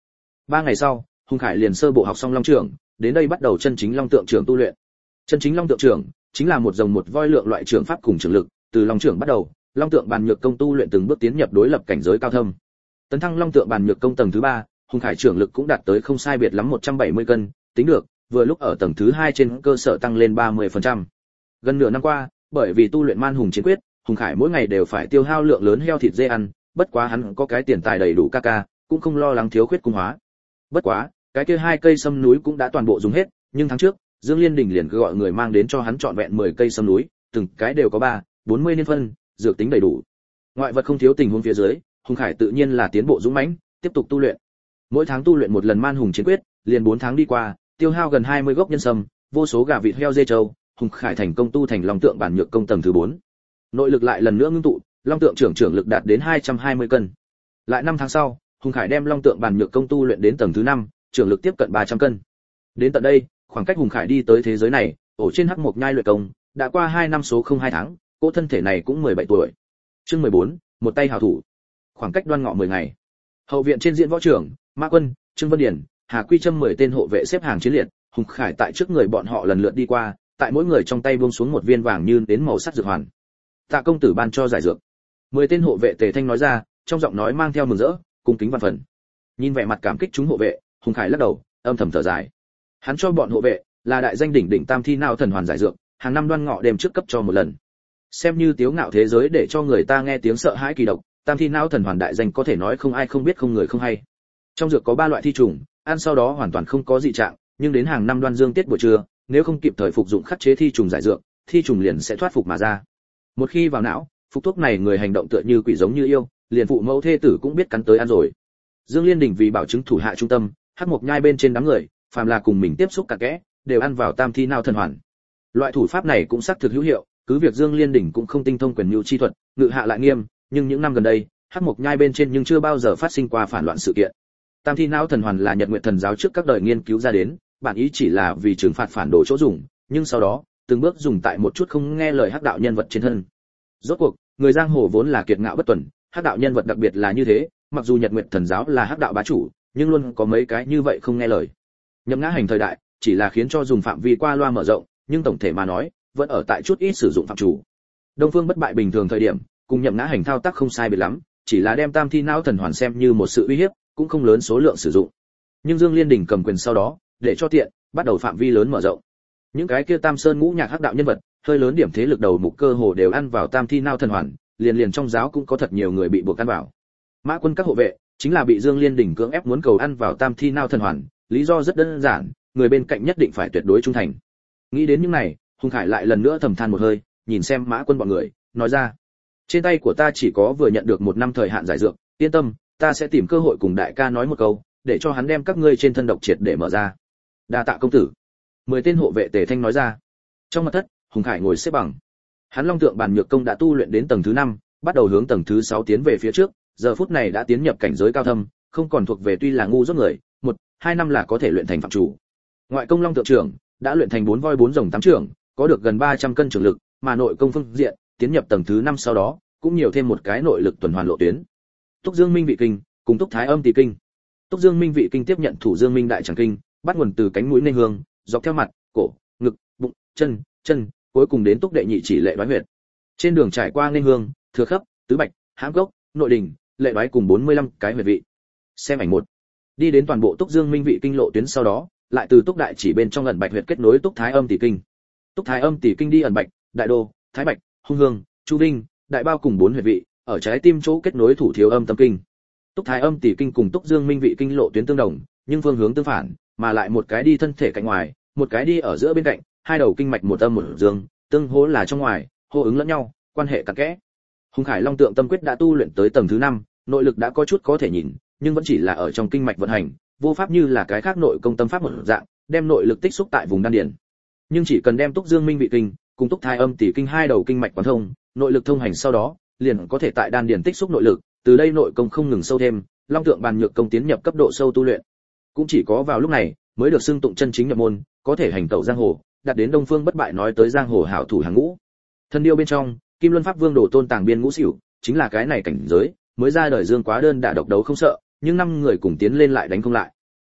3 ngày sau, Hùng Khải liền sơ bộ học xong long trưởng, đến đây bắt đầu chân chính long tượng trưởng tu luyện. Chân chính long tượng trưởng chính là một dòng một voi lượng loại trưởng pháp cùng trưởng lực, từ long trưởng bắt đầu, long tượng bàn nhược công tu luyện từng bước tiến nhập đối lập cảnh giới cao thâm. Tấn thăng long tượng bàn nhược công tầng thứ 3, Hùng Khải trưởng lực cũng đạt tới không sai biệt lắm 170 cân, tính được, vừa lúc ở tầng thứ 2 trên cơ sở tăng lên 30%. Gần nửa năm qua, bởi vì tu luyện Man Hùng Chiến Quyết, Hùng Khải mỗi ngày đều phải tiêu hao lượng lớn heo thịt dê ăn, bất quá hắn có cái tiền tài đầy đủ ca, cũng không lo lắng thiếu khuyết cung hóa. Bất quá, cái kia 2 cây sâm núi cũng đã toàn bộ dùng hết, nhưng tháng trước, Dương Liên Đình liền cứ gọi người mang đến cho hắn trọn vẹn 10 cây sâm núi, từng cái đều có 40 niên phân, dược tính đầy đủ. Ngoại vật không thiếu tình huống phía dưới, Hùng Khải tự nhiên là tiến bộ dũng mãnh, tiếp tục tu luyện. Mỗi tháng tu luyện một lần Man Hùng Chiến Quyết, liền 4 tháng đi qua, tiêu hao gần 20 gốc nhân sâm, vô số gà vịt heo dê trâu, Hùng Khải thành công tu thành long tượng bản nhược công tầng thứ 4. Nội lực lại lần nữa ngưng tụ, long tượng trưởng lực đạt đến 220 cân. Lại 5 tháng sau, Hùng Khải đem long tượng bản nhược công tu luyện đến tầng thứ 5, trưởng lực tiếp cận 300 cân. Đến tận đây, khoảng cách Hùng Khải đi tới thế giới này, ở trên hắc mộc nhai luyện công, đã qua 2 năm số 02 tháng, cỗ thân thể này cũng 17 tuổi. Chương 14, một tay hảo thủ. Khoảng cách đoan ngọ 10 ngày. Hậu viện trên diễn võ trưởng, Mã Quân, Trương Vân Điển, Hà Quy Trâm 10 tên hộ vệ xếp hàng chiến liệt, Hùng Khải tại trước người bọn họ lần lượt đi qua, tại mỗi người trong tay buông xuống một viên vàng như đến màu sắc dược hoàn. Tạ công tử ban cho giải dược. 10 tên hộ vệ Tề Thanh nói ra, trong giọng nói mang theo mừng rỡ, cung kính vạn phần. Nhìn vẻ mặt cảm kích chúng hộ vệ, Hùng Khải lắc đầu, âm thầm thở dài. Hắn cho bọn hộ vệ là đại danh đỉnh đỉnh Tam Thi Nao Thần Hoàn giải dược, hàng năm đoan ngọ đêm trước cấp cho một lần. Xem như tiếu ngạo thế giới để cho người ta nghe tiếng sợ hãi kỳ độc, Tam Thi Nao Thần Hoàn đại danh có thể nói không ai không biết không người không hay. Trong dược có 3 loại thi trùng, ăn sau đó hoàn toàn không có dị trạng, nhưng đến hàng năm đoan dương tiết buổi trưa, nếu không kịp thời phục dụng khắc chế thi trùng giải dược, thi trùng liền sẽ thoát phục mà ra. Một khi vào não, phục thuốc này người hành động tựa như quỷ giống như yêu, liền phụ mẫu thê tử cũng biết cắn tới ăn rồi. Dương Liên Đình vì bảo chứng thủ hạ trung tâm, hắc mộc nhai bên trên đám người, phàm là cùng mình tiếp xúc cả kẽ, đều ăn vào Tam Thi Nao Thần Hoàn. Loại thủ pháp này cũng xác thực hữu hiệu, cứ việc Dương Liên Đình cũng không tinh thông quyền mưu chi thuật, ngự hạ lại nghiêm, nhưng những năm gần đây, hắc mộc nhai bên trên nhưng chưa bao giờ phát sinh qua phản loạn sự kiện. Tam Thi Nao Thần Hoàn là Nhật Nguyện Thần giáo trước các đời nghiên cứu ra đến, bản ý chỉ là vì trừng phạt phản đồ chỗ dùng, nhưng sau đó, từng bước dùng tại một chút không nghe lời hắc đạo nhân vật trên thân. Rốt cuộc, người giang hồ vốn là kiệt ngạo bất tuần, hắc đạo nhân vật đặc biệt là như thế, mặc dù Nhật Nguyện Thần giáo là hắc đạo bá chủ, nhưng luôn có mấy cái như vậy không nghe lời. Nhậm ngã hành thời đại, chỉ là khiến cho dùng phạm vi qua loa mở rộng, nhưng tổng thể mà nói, vẫn ở tại chút ít sử dụng phạm chủ. Đông Phương Bất Bại bình thường thời điểm, cùng Nhậm ngã hành thao tác không sai biệt lắm, chỉ là đem Tam Thi Nao Thần Hoàn xem như một sự uy hiếp, cũng không lớn số lượng sử dụng. Nhưng Dương Liên Đình cầm quyền sau đó, để cho tiện, bắt đầu phạm vi lớn mở rộng. Những cái kia Tam Sơn ngũ nhạc hắc đạo nhân vật, hơi lớn điểm thế lực đầu mục cơ hồ đều ăn vào Tam Thi Nao Thần Hoàn, liền trong giáo cũng có thật nhiều người bị buộc ăn vào. Mã Quân các hộ vệ chính là bị Dương Liên Đình cưỡng ép muốn cầu ăn vào Tam Thi Nao Thần Hoàn, lý do rất đơn giản, người bên cạnh nhất định phải tuyệt đối trung thành. Nghĩ đến những này, Hùng Khải lại lần nữa thầm than một hơi, nhìn xem Mã Quân bọn người, nói ra: trên tay của ta chỉ có vừa nhận được 1 năm thời hạn giải dược, yên tâm, ta sẽ tìm cơ hội cùng đại ca nói một câu, để cho hắn đem các ngươi trên thân độc triệt để mở ra. Đa tạ công tử. 10 tên hộ vệ Tề Thanh nói ra. Trong mật thất, Hùng Khải ngồi xếp bằng. Hắn long tượng bàn nhược công đã tu luyện đến tầng thứ 5, bắt đầu hướng tầng thứ 6 tiến về phía trước, giờ phút này đã tiến nhập cảnh giới cao thâm, không còn thuộc về tuy là ngu dốt người, 1-2 năm là có thể luyện thành phạm chủ. Ngoại công long tượng trưởng đã luyện thành 4 voi 4 rồng 8 trưởng, có được gần 300 cân trưởng lực, mà nội công phương diện, tiến nhập tầng thứ 5 sau đó, cũng nhiều thêm một cái nội lực tuần hoàn lộ tuyến. Túc Dương Minh vị kinh, cùng Túc Thái Âm Tỳ kinh. Túc Dương Minh vị kinh tiếp nhận Thủ Dương Minh đại chẳng kinh, bắt nguồn từ cánh mũi nên hương, dọc theo mặt, cổ, ngực, bụng, chân, cuối cùng đến Túc đệ nhị chỉ lệ đoái huyệt. Trên đường trải qua nên hương, thừa khấp, tứ bạch, hãm gốc, nội đình, lệ đoái cùng 45 cái huyệt vị. Xem ảnh 1. Đi đến toàn bộ Túc Dương Minh vị kinh lộ tuyến sau đó, lại từ Túc đại chỉ bên trong ẩn bạch huyệt kết nối Túc Thái Âm Tỳ kinh. Túc Thái Âm Tỳ kinh đi ẩn bạch, đại đô, thái bạch, hung hương, chu vinh, đại bao cùng 4 huyệt vị, ở trái tim chỗ kết nối thủ thiếu âm tâm kinh. Túc Thái Âm Tỳ kinh cùng Túc Dương Minh vị kinh lộ tuyến tương đồng, nhưng phương hướng tương phản, mà lại một cái đi thân thể cạnh ngoài, một cái đi ở giữa bên cạnh, hai đầu kinh mạch một âm một dương, tương hỗ là trong ngoài, hô ứng lẫn nhau, quan hệ cặn kẽ. Hùng Khải Long Tượng Tâm Quyết đã tu luyện tới tầng thứ 5, nội lực đã có chút có thể nhìn, nhưng vẫn chỉ là ở trong kinh mạch vận hành, vô pháp như là cái khác nội công tâm pháp một dạng, đem nội lực tích xúc tại vùng đan điền. Nhưng chỉ cần đem Túc Dương Minh vị kinh cùng Túc Thái Âm Tỳ kinh hai đầu kinh mạch quán thông, nội lực thông hành sau đó, liền có thể tại đan điền tích xúc nội lực, từ đây nội công không ngừng sâu thêm, Long Tượng Bàn Nhược công tiến nhập cấp độ sâu tu luyện. Cũng chỉ có vào lúc này, mới được xưng tụng chân chính nhập môn, có thể hành tẩu giang hồ, đạt đến Đông Phương Bất Bại nói tới giang hồ hảo thủ hàng ngũ. Thần điêu bên trong, Kim Luân Pháp Vương Đồ Tôn Tàng Biên Ngũ Xỉu, chính là cái này cảnh giới, mới ra đời dương quá đơn đả độc đấu không sợ, nhưng 5 người cùng tiến lên lại đánh không lại.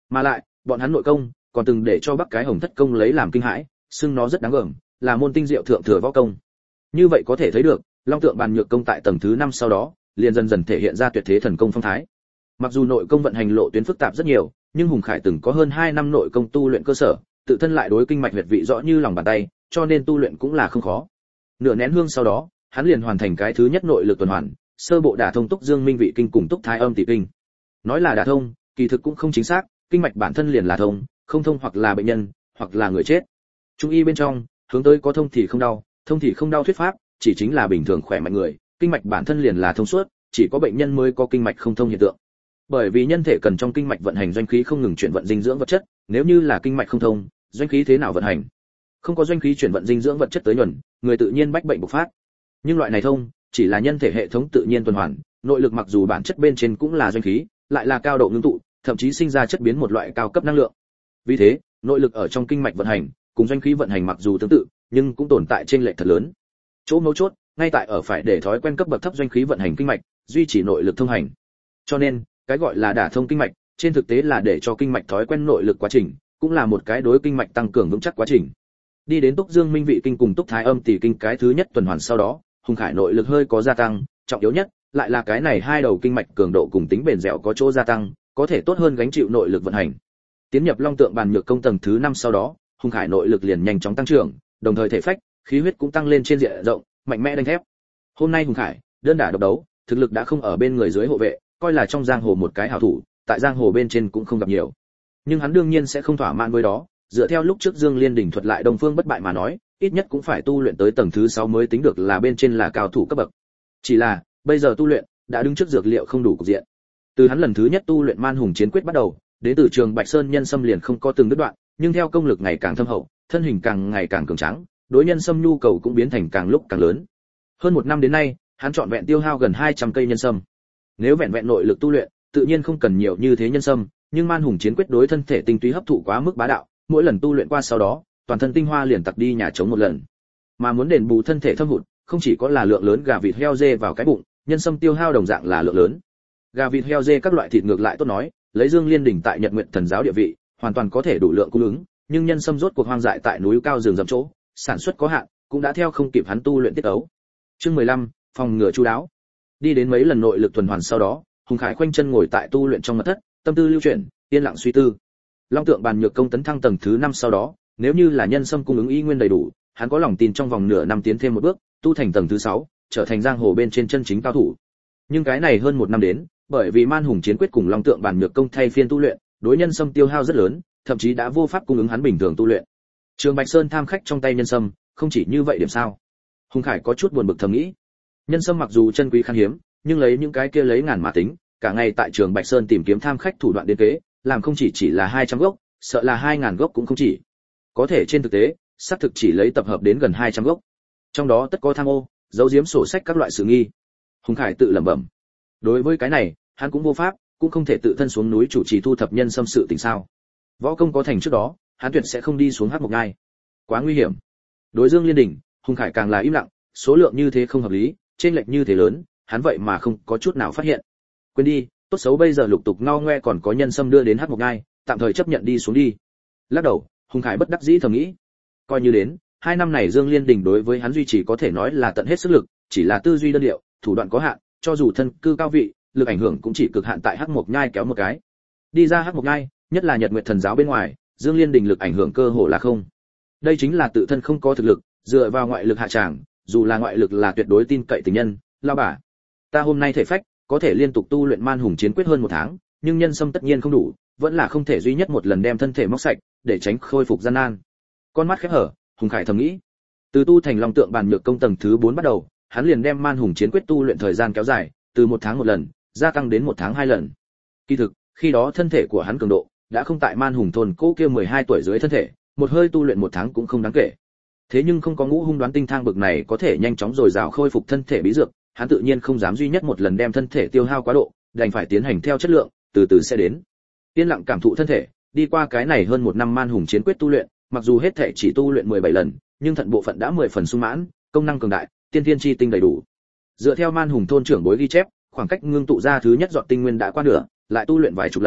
Mà lại, bọn hắn nội công còn từng để cho Bắc cái Hồng Thất công lấy làm kinh hãi, xưng nó rất đáng gờm, là môn tinh diệu thượng thừa võ công. Như vậy có thể thấy được, Long Tượng Bàn Nhược công tại tầng thứ 5 sau đó, liền dần dần thể hiện ra tuyệt thế thần công phong thái. Mặc dù nội công vận hành lộ tuyến phức tạp rất nhiều, nhưng Hùng Khải từng có hơn 2 năm nội công tu luyện cơ sở, tự thân lại đối kinh mạch huyệt vị rõ như lòng bàn tay, cho nên tu luyện cũng là không khó. Nửa nén hương sau đó, hắn liền hoàn thành cái thứ nhất nội lực tuần hoàn, sơ bộ đả thông Túc Dương Minh vị kinh cùng Túc Thái Âm tỷ kinh. Nói là đả thông, kỳ thực cũng không chính xác, kinh mạch bản thân liền là thông, không thông hoặc là bệnh nhân, hoặc là người chết. Trung y bên trong, hướng tới có thông thì không đau thuyết pháp, chỉ chính là bình thường khỏe mạnh người, kinh mạch bản thân liền là thông suốt, chỉ có bệnh nhân mới có kinh mạch không thông hiện tượng. Bởi vì nhân thể cần trong kinh mạch vận hành doanh khí không ngừng chuyển vận dinh dưỡng vật chất, nếu như là kinh mạch không thông, doanh khí thế nào vận hành? Không có doanh khí chuyển vận dinh dưỡng vật chất tới nhuần, người tự nhiên bách bệnh bộc phát. Nhưng loại này thông, chỉ là nhân thể hệ thống tự nhiên tuần hoàn, nội lực mặc dù bản chất bên trên cũng là doanh khí, lại là cao độ ngưng tụ, thậm chí sinh ra chất biến một loại cao cấp năng lượng. Vì thế, nội lực ở trong kinh mạch vận hành, cùng doanh khí vận hành mặc dù tương tự, nhưng cũng tồn tại chênh lệch thật lớn. Chỗ mấu chốt, ngay tại ở phải để thói quen cấp bậc thấp doanh khí vận hành kinh mạch, duy trì nội lực thông hành. Cho nên, cái gọi là đả thông kinh mạch, trên thực tế là để cho kinh mạch thói quen nội lực quá trình, cũng là một cái đối kinh mạch tăng cường vững chắc quá trình. Đi đến Túc Dương Minh vị kinh cùng Túc Thái Âm tỷ kinh cái thứ nhất tuần hoàn sau đó, Hùng Khải nội lực hơi có gia tăng, trọng yếu nhất lại là cái này hai đầu kinh mạch cường độ cùng tính bền dẻo có chỗ gia tăng, có thể tốt hơn gánh chịu nội lực vận hành. Tiến nhập Long Tượng Bàn Nhược công tầng thứ 5 sau đó, Hùng Khải nội lực liền nhanh chóng tăng trưởng, đồng thời thể phách, khí huyết cũng tăng lên trên diện rộng, mạnh mẽ đánh thép. Hôm nay Hùng Khải, đơn đả độc đấu, thực lực đã không ở bên người dưới hộ vệ, coi là trong giang hồ một cái hảo thủ, tại giang hồ bên trên cũng không gặp nhiều. Nhưng hắn đương nhiên sẽ không thỏa mãn với đó, dựa theo lúc trước Dương Liên đỉnh thuật lại Đông Phương bất bại mà nói, ít nhất cũng phải tu luyện tới tầng thứ 6 mới tính được là bên trên là cao thủ cấp bậc. Chỉ là, bây giờ tu luyện đã đứng trước dược liệu không đủ cục diện. Từ hắn lần thứ nhất tu luyện Man Hùng Chiến Quyết bắt đầu, đến từ trường Bạch Sơn nhân sâm liền không có từng đứt đoạn, nhưng theo công lực ngày càng thâm hậu, thân hình càng ngày càng cường tráng, đối nhân sâm nhu cầu cũng biến thành càng lúc càng lớn. Hơn một năm đến nay, hắn trọn vẹn tiêu hao gần 200 cây nhân sâm. Nếu vẹn vẹn nội lực tu luyện, tự nhiên không cần nhiều như thế nhân sâm, nhưng Man Hùng Chiến Quyết đối thân thể tinh túy hấp thụ quá mức bá đạo, mỗi lần tu luyện qua sau đó, toàn thân tinh hoa liền tặc đi nhà trống một lần. Mà muốn đền bù thân thể thâm hụt, không chỉ có là lượng lớn gà vịt heo dê vào cái bụng, nhân sâm tiêu hao đồng dạng là lượng lớn. Gà vịt heo dê các loại thịt ngược lại tốt nói, lấy Dương Liên đỉnh tại Nhật Nguyện Thần giáo địa vị, hoàn toàn có thể đủ lượng cung ứng, nhưng nhân sâm rốt cuộc hoang dại tại núi cao rừng rậm chỗ, sản xuất có hạn, cũng đã theo không kịp hắn tu luyện tiết ấu. Chương 15, phòng ngừa chu đáo. Đi đến mấy lần nội lực tuần hoàn sau đó, Hùng Khải khoanh chân ngồi tại tu luyện trong mật thất, tâm tư lưu chuyển, yên lặng suy tư. Long Tượng Bàn Nhược công tấn thăng tầng thứ 5 sau đó, nếu như là nhân sâm cung ứng y nguyên đầy đủ, hắn có lòng tin trong vòng nửa năm tiến thêm một bước, tu thành tầng thứ 6, trở thành giang hồ bên trên chân chính cao thủ. Nhưng cái này hơn một năm đến, bởi vì Man Hùng Chiến Quyết cùng Long Tượng Bàn Nhược công thay phiên tu luyện, đối nhân sâm tiêu hao rất lớn, thậm chí đã vô pháp cung ứng hắn bình thường tu luyện. Trường Bạch Sơn tham khách trong tay nhân sâm, không chỉ như vậy điểm sao? Hùng Khải có chút buồn bực thầm nghĩ. Nhân sâm mặc dù chân quý khan hiếm, nhưng lấy những cái kia lấy ngàn mà tính, cả ngày tại Trường Bạch Sơn tìm kiếm tham khách thủ đoạn đến kế, làm không chỉ là 200 gốc, sợ là 2000 gốc cũng không chỉ. Có thể trên thực tế, xác thực chỉ lấy tập hợp đến gần 200 gốc. Trong đó tất có tham ô, giấu giếm sổ sách các loại sự nghi. Hùng Khải tự lẩm bẩm. Đối với cái này, hắn cũng vô pháp, cũng không thể tự thân xuống núi chủ trì thu thập nhân xâm sự tình sao? Võ công có thành trước đó, hắn tuyệt sẽ không đi xuống Hắc Mộc Nhai. Quá nguy hiểm. Đối Dương Liên đỉnh, Hùng Khải càng là im lặng, số lượng như thế không hợp lý, trên lệch như thế lớn, hắn vậy mà không có chút nào phát hiện. Quên đi, tốt xấu bây giờ lục tục ngao ngoe còn có nhân xâm đưa đến Hắc Mộc Nhai, tạm thời chấp nhận đi xuống đi. Lắc đầu, Hùng Khải bất đắc dĩ thầm nghĩ, coi như đến, 2 năm này Dương Liên đỉnh đối với hắn duy trì có thể nói là tận hết sức lực, chỉ là tư duy đơn điệu, thủ đoạn có hạn, cho dù thân cư cao vị, lực ảnh hưởng cũng chỉ cực hạn tại Hắc Mộc Nhai kéo một cái. Đi ra Hắc Mộc Nhai, nhất là Nhật Nguyệt Thần giáo bên ngoài, Dương Liên đỉnh lực ảnh hưởng cơ hồ là không. Đây chính là tự thân không có thực lực, dựa vào ngoại lực hạ tràng, dù là ngoại lực là tuyệt đối tin cậy tình nhân, lao bà. Ta hôm nay thể phách, có thể liên tục tu luyện Man Hùng Chiến Quyết hơn 1 tháng, nhưng nhân sâm tất nhiên không đủ, vẫn là không thể duy nhất một lần đem thân thể móc sạch, để tránh khôi phục gian nan. Con mắt khép hở, Hùng Khải thầm nghĩ. Từ tu thành Long Tượng Bàn Nhược công tầng thứ 4 bắt đầu, hắn liền đem Man Hùng Chiến Quyết tu luyện thời gian kéo dài, từ 1 tháng 1 lần, gia tăng đến 1 tháng 2 lần. Kỳ thực, khi đó thân thể của hắn cường độ đã không tại Man Hùng thôn cô kia 12 tuổi dưới thân thể, một hơi tu luyện 1 tháng cũng không đáng kể. Thế nhưng không có ngũ hung đoán tinh thang bực này có thể nhanh chóng dồi dào khôi phục thân thể bí dược, hắn tự nhiên không dám duy nhất một lần đem thân thể tiêu hao quá độ, đành phải tiến hành theo chất lượng, từ từ sẽ đến. Yên lặng cảm thụ thân thể, đi qua cái này hơn 1 năm Man Hùng Chiến Quyết tu luyện, mặc dù hết thể chỉ tu luyện 17 lần, nhưng thận bộ phận đã 10 phần sung mãn, công năng cường đại, tiên thiên chi tinh đầy đủ. Dựa theo Man Hùng thôn trưởng bối ghi chép, khoảng cách ngưng tụ ra thứ nhất giọt tinh nguyên đã qua nửa, lại tu luyện vài chục lần,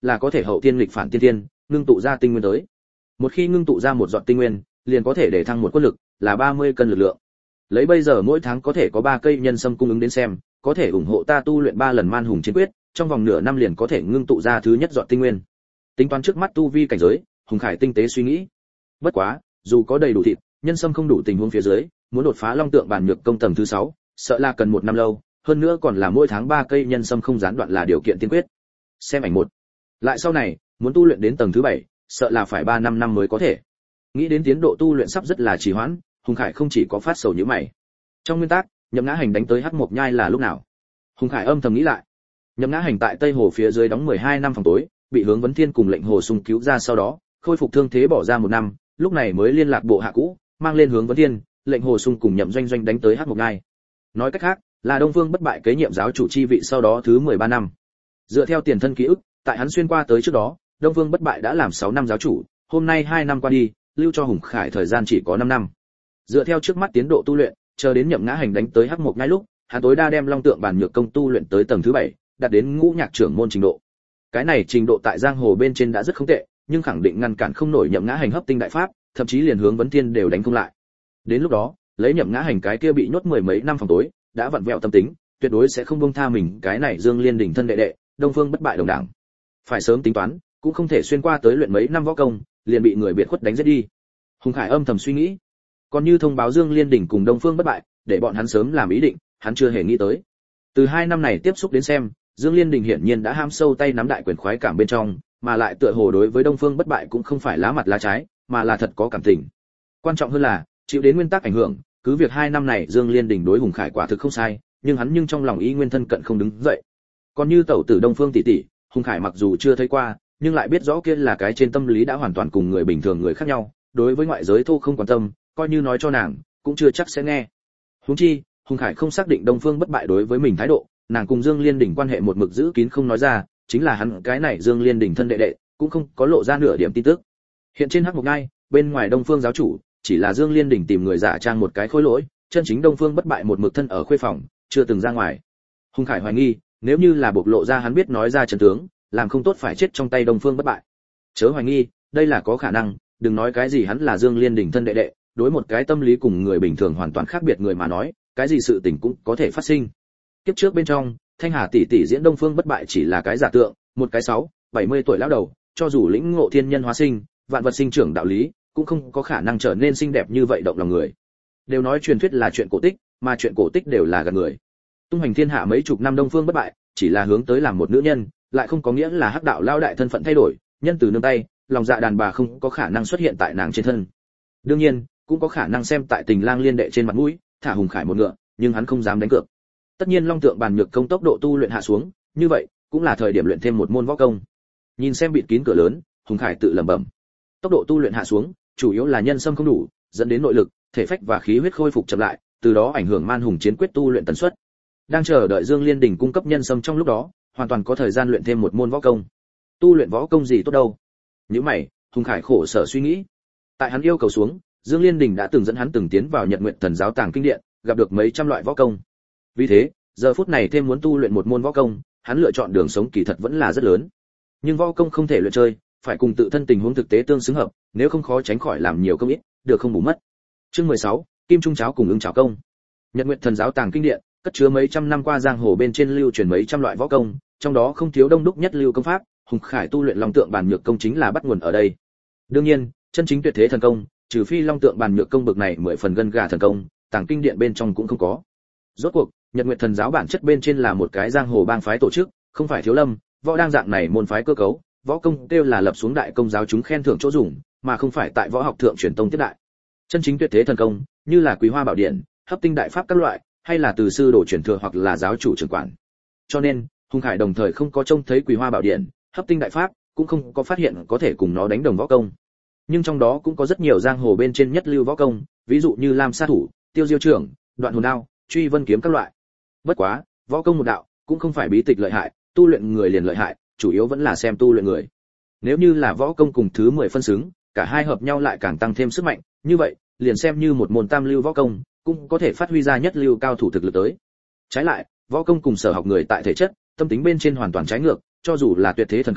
là có thể hậu tiên nghịch phản tiên tiên, ngưng tụ ra tinh nguyên tới. Một khi ngưng tụ ra một giọt tinh nguyên, liền có thể để thăng một quân lực, là 30 cân lực lượng. Lấy bây giờ mỗi tháng có thể có 3 cây nhân sâm cung ứng đến xem, có thể ủng hộ ta tu luyện 3 lần man hùng chiến quyết, trong vòng nửa năm liền có thể ngưng tụ ra thứ nhất giọt tinh nguyên. Tính toán trước mắt tu vi cảnh giới, Hùng Khải tinh tế suy nghĩ. Bất quá, dù có đầy đủ thịt, nhân sâm không đủ tình huống phía dưới, muốn đột phá long tượng bản nhược công tầng thứ 6, sợ là cần 1 năm lâu, hơn nữa còn là mỗi tháng 3 cây nhân sâm không gián đoạn là điều kiện tiên quyết. Xem ảnh 1. Lại sau này, muốn tu luyện đến tầng thứ 7, sợ là phải 3 năm mới có thể. Nghĩ đến tiến độ tu luyện sắp rất là trì hoãn, Hùng Khải không chỉ có phát sầu như mày. Trong nguyên tắc, Nhậm Ngã Hành đánh tới Hắc Mộc Nhai là lúc nào? Hùng Khải âm thầm nghĩ lại. Nhậm Ngã Hành tại Tây Hồ phía dưới đóng 12 năm phòng tối, bị Hướng Vấn Thiên cùng Lệnh Hồ Sung cứu ra sau đó, khôi phục thương thế bỏ ra 1 năm, lúc này mới liên lạc bộ hạ cũ, mang lên Hướng Vấn Thiên, Lệnh Hồ Sung cùng Nhậm Doanh Doanh đánh tới Hắc Mộc Nhai. Nói cách khác, là Đông Vương Bất Bại kế nhiệm giáo chủ chi vị sau đó thứ 13 năm. Dựa theo tiền thân ký ức, tại hắn xuyên qua tới trước đó, Đông Vương Bất Bại đã làm 6 năm giáo chủ, hôm nay 2 năm qua đi, lưu cho Hùng Khải thời gian chỉ có 5 năm. Dựa theo trước mắt tiến độ tu luyện, chờ đến Nhậm Ngã Hành đánh tới Hắc Mộc Nhai lúc, hắn tối đa đem Long Tượng Bản Nhược công tu luyện tới tầng thứ 7, đạt đến ngũ nhạc trưởng môn trình độ. Cái này trình độ tại giang hồ bên trên đã rất không tệ, nhưng khẳng định ngăn cản không nổi Nhậm Ngã Hành hấp tinh đại pháp, thậm chí liền Hướng Vấn Thiên đều đánh không lại. Đến lúc đó, lấy Nhậm Ngã Hành cái kia bị nhốt 10 mấy năm phòng tối, đã vặn vẹo tâm tính, tuyệt đối sẽ không buông tha mình cái này Dương Liên đỉnh thân đệ đệ, Đông Phương Bất Bại đồng đảng. Phải sớm tính toán, cũng không thể xuyên qua tới luyện mấy năm võ công, liền bị người biệt khuất đánh giết đi. Hùng Khải âm thầm suy nghĩ, còn như thông báo Dương Liên đỉnh cùng Đông Phương Bất Bại, để bọn hắn sớm làm ý định, hắn chưa hề nghĩ tới. Từ 2 năm này tiếp xúc đến xem, Dương Liên Đình hiển nhiên đã ham sâu tay nắm đại quyền khoái cảm bên trong, mà lại tựa hồ đối với Đông Phương Bất Bại cũng không phải lá mặt lá trái, mà là thật có cảm tình. Quan trọng hơn là, chịu đến nguyên tắc ảnh hưởng, cứ việc 2 năm này Dương Liên Đình đối Hùng Khải quả thực không sai, nhưng trong lòng ý nguyên thân cận không đứng dậy. Còn như tẩu tử Đông Phương tỷ tỷ, Hùng Khải mặc dù chưa thấy qua, nhưng lại biết rõ kia là cái trên tâm lý đã hoàn toàn cùng người bình thường người khác nhau, đối với ngoại giới thô không quan tâm, coi như nói cho nàng, cũng chưa chắc sẽ nghe. Huống chi, Hùng Khải không xác định Đông Phương Bất Bại đối với mình thái độ, nàng cùng Dương Liên Đỉnh quan hệ một mực giữ kín không nói ra, chính là hắn cái này Dương Liên Đỉnh thân đệ đệ, cũng không có lộ ra nửa điểm tin tức. Hiện trên Hắc Mộc Nhai, bên ngoài Đông Phương giáo chủ, chỉ là Dương Liên Đỉnh tìm người giả trang một cái khối lỗi, chân chính Đông Phương Bất Bại một mực thân ở khuê phòng, chưa từng ra ngoài. Hùng Khải hoài nghi, nếu như là bộc lộ ra hắn biết nói ra chân tướng, làm không tốt phải chết trong tay Đông Phương Bất Bại. Chớ hoài nghi, đây là có khả năng, đừng nói cái gì hắn là Dương Liên Đỉnh thân đệ đệ, đối một cái tâm lý cùng người bình thường hoàn toàn khác biệt người mà nói, cái gì sự tình cũng có thể phát sinh. Kiếp trước bên trong, Thanh Hà tỷ tỷ diễn Đông Phương Bất Bại chỉ là cái giả tượng, một cái 70 tuổi lão đầu, cho dù lĩnh ngộ thiên nhân hóa sinh, vạn vật sinh trưởng đạo lý, cũng không có khả năng trở nên xinh đẹp như vậy động lòng người. Đều nói truyền thuyết là chuyện cổ tích, mà chuyện cổ tích đều là gạt người. Tung hoành thiên hạ mấy chục năm Đông Phương Bất Bại, chỉ là hướng tới làm một nữ nhân, lại không có nghĩa là hắc đạo lao đại thân phận thay đổi, nhân từ nương tay, lòng dạ đàn bà không có khả năng xuất hiện tại nàng trên thân. Đương nhiên, cũng có khả năng xem tại Tình Lang liên đệ trên mặt mũi, thả Hùng Khải một ngựa, nhưng hắn không dám đánh cược. Tất nhiên Long Tượng Bàn Nhược công tốc độ tu luyện hạ xuống, như vậy, cũng là thời điểm luyện thêm một môn võ công. Nhìn xem bịt kín cửa lớn, Hùng Khải tự lẩm bẩm. Tốc độ tu luyện hạ xuống, chủ yếu là nhân sâm không đủ, dẫn đến nội lực, thể phách và khí huyết khôi phục chậm lại, từ đó ảnh hưởng man hùng chiến quyết tu luyện tần suất. Đang chờ đợi Dương Liên Đỉnh cung cấp nhân sâm trong lúc đó, hoàn toàn có thời gian luyện thêm một môn võ công. Tu luyện võ công gì tốt đâu? Nếu mày, Hùng Khải khổ sở suy nghĩ. Tại hắn yêu cầu xuống, Dương Liên Đình đã từng dẫn hắn từng tiến vào Nhật Nguyệt Thần giáo tàng kinh điện, gặp được mấy trăm loại võ công. Vì thế, giờ phút này thêm muốn tu luyện một môn võ công, hắn lựa chọn đường sống kỳ thật vẫn là rất lớn. Nhưng võ công không thể luyện chơi, phải cùng tự thân tình huống thực tế tương xứng hợp, nếu không khó tránh khỏi làm nhiều công ít, được không bù mất. Chương 16, Kim Trung cháo cùng ứng chảo công. Nhật Nguyệt Thần giáo tàng kinh điện, cất chứa mấy trăm năm qua giang hồ bên trên lưu truyền mấy trăm loại võ công, trong đó không thiếu đông đúc nhất lưu công pháp, Hùng Khải tu luyện Long Tượng Bàn Nhược công chính là bắt nguồn ở đây. Đương nhiên, chân chính tuyệt thế thần công, trừ phi Long Tượng Bàn Nhược công bậc này 10 phần gân gà thần công, tàng kinh điện bên trong cũng không có. Rốt cuộc, Nhật Nguyệt Thần giáo bản chất bên trên là một cái giang hồ bang phái tổ chức, không phải thiếu lâm, võ đang dạng này môn phái cơ cấu, võ công kêu là lập xuống đại công giáo chúng khen thưởng chỗ dùng, mà không phải tại võ học thượng truyền tông tiếp đại. Chân chính tuyệt thế thần công, như là Quý Hoa Bảo Điện, Hấp Tinh Đại Pháp các loại, hay là từ sư đồ truyền thừa hoặc là giáo chủ trưởng quản. Cho nên, Hùng Khải đồng thời không có trông thấy Quý Hoa Bảo Điện, Hấp Tinh Đại Pháp, cũng không có phát hiện có thể cùng nó đánh đồng võ công. Nhưng trong đó cũng có rất nhiều giang hồ bên trên nhất lưu võ công, ví dụ như Lam Sát Thủ, Tiêu Diêu Trưởng, Đoạn Hồn Đao, Truy Vân Kiếm các loại. Bất quá, võ công một đạo, cũng không phải bí tịch lợi hại, tu luyện người liền lợi hại, chủ yếu vẫn là xem tu luyện người. Nếu như là võ công cùng thứ 10 phân xứng, cả hai hợp nhau lại càng tăng thêm sức mạnh, như vậy, liền xem như một môn tam lưu võ công, cũng có thể phát huy ra nhất lưu cao thủ thực lực tới. Trái lại, võ công cùng sở học người tại thể chất, tâm tính bên trên hoàn toàn trái ngược, cho dù là tuyệt thế thần công,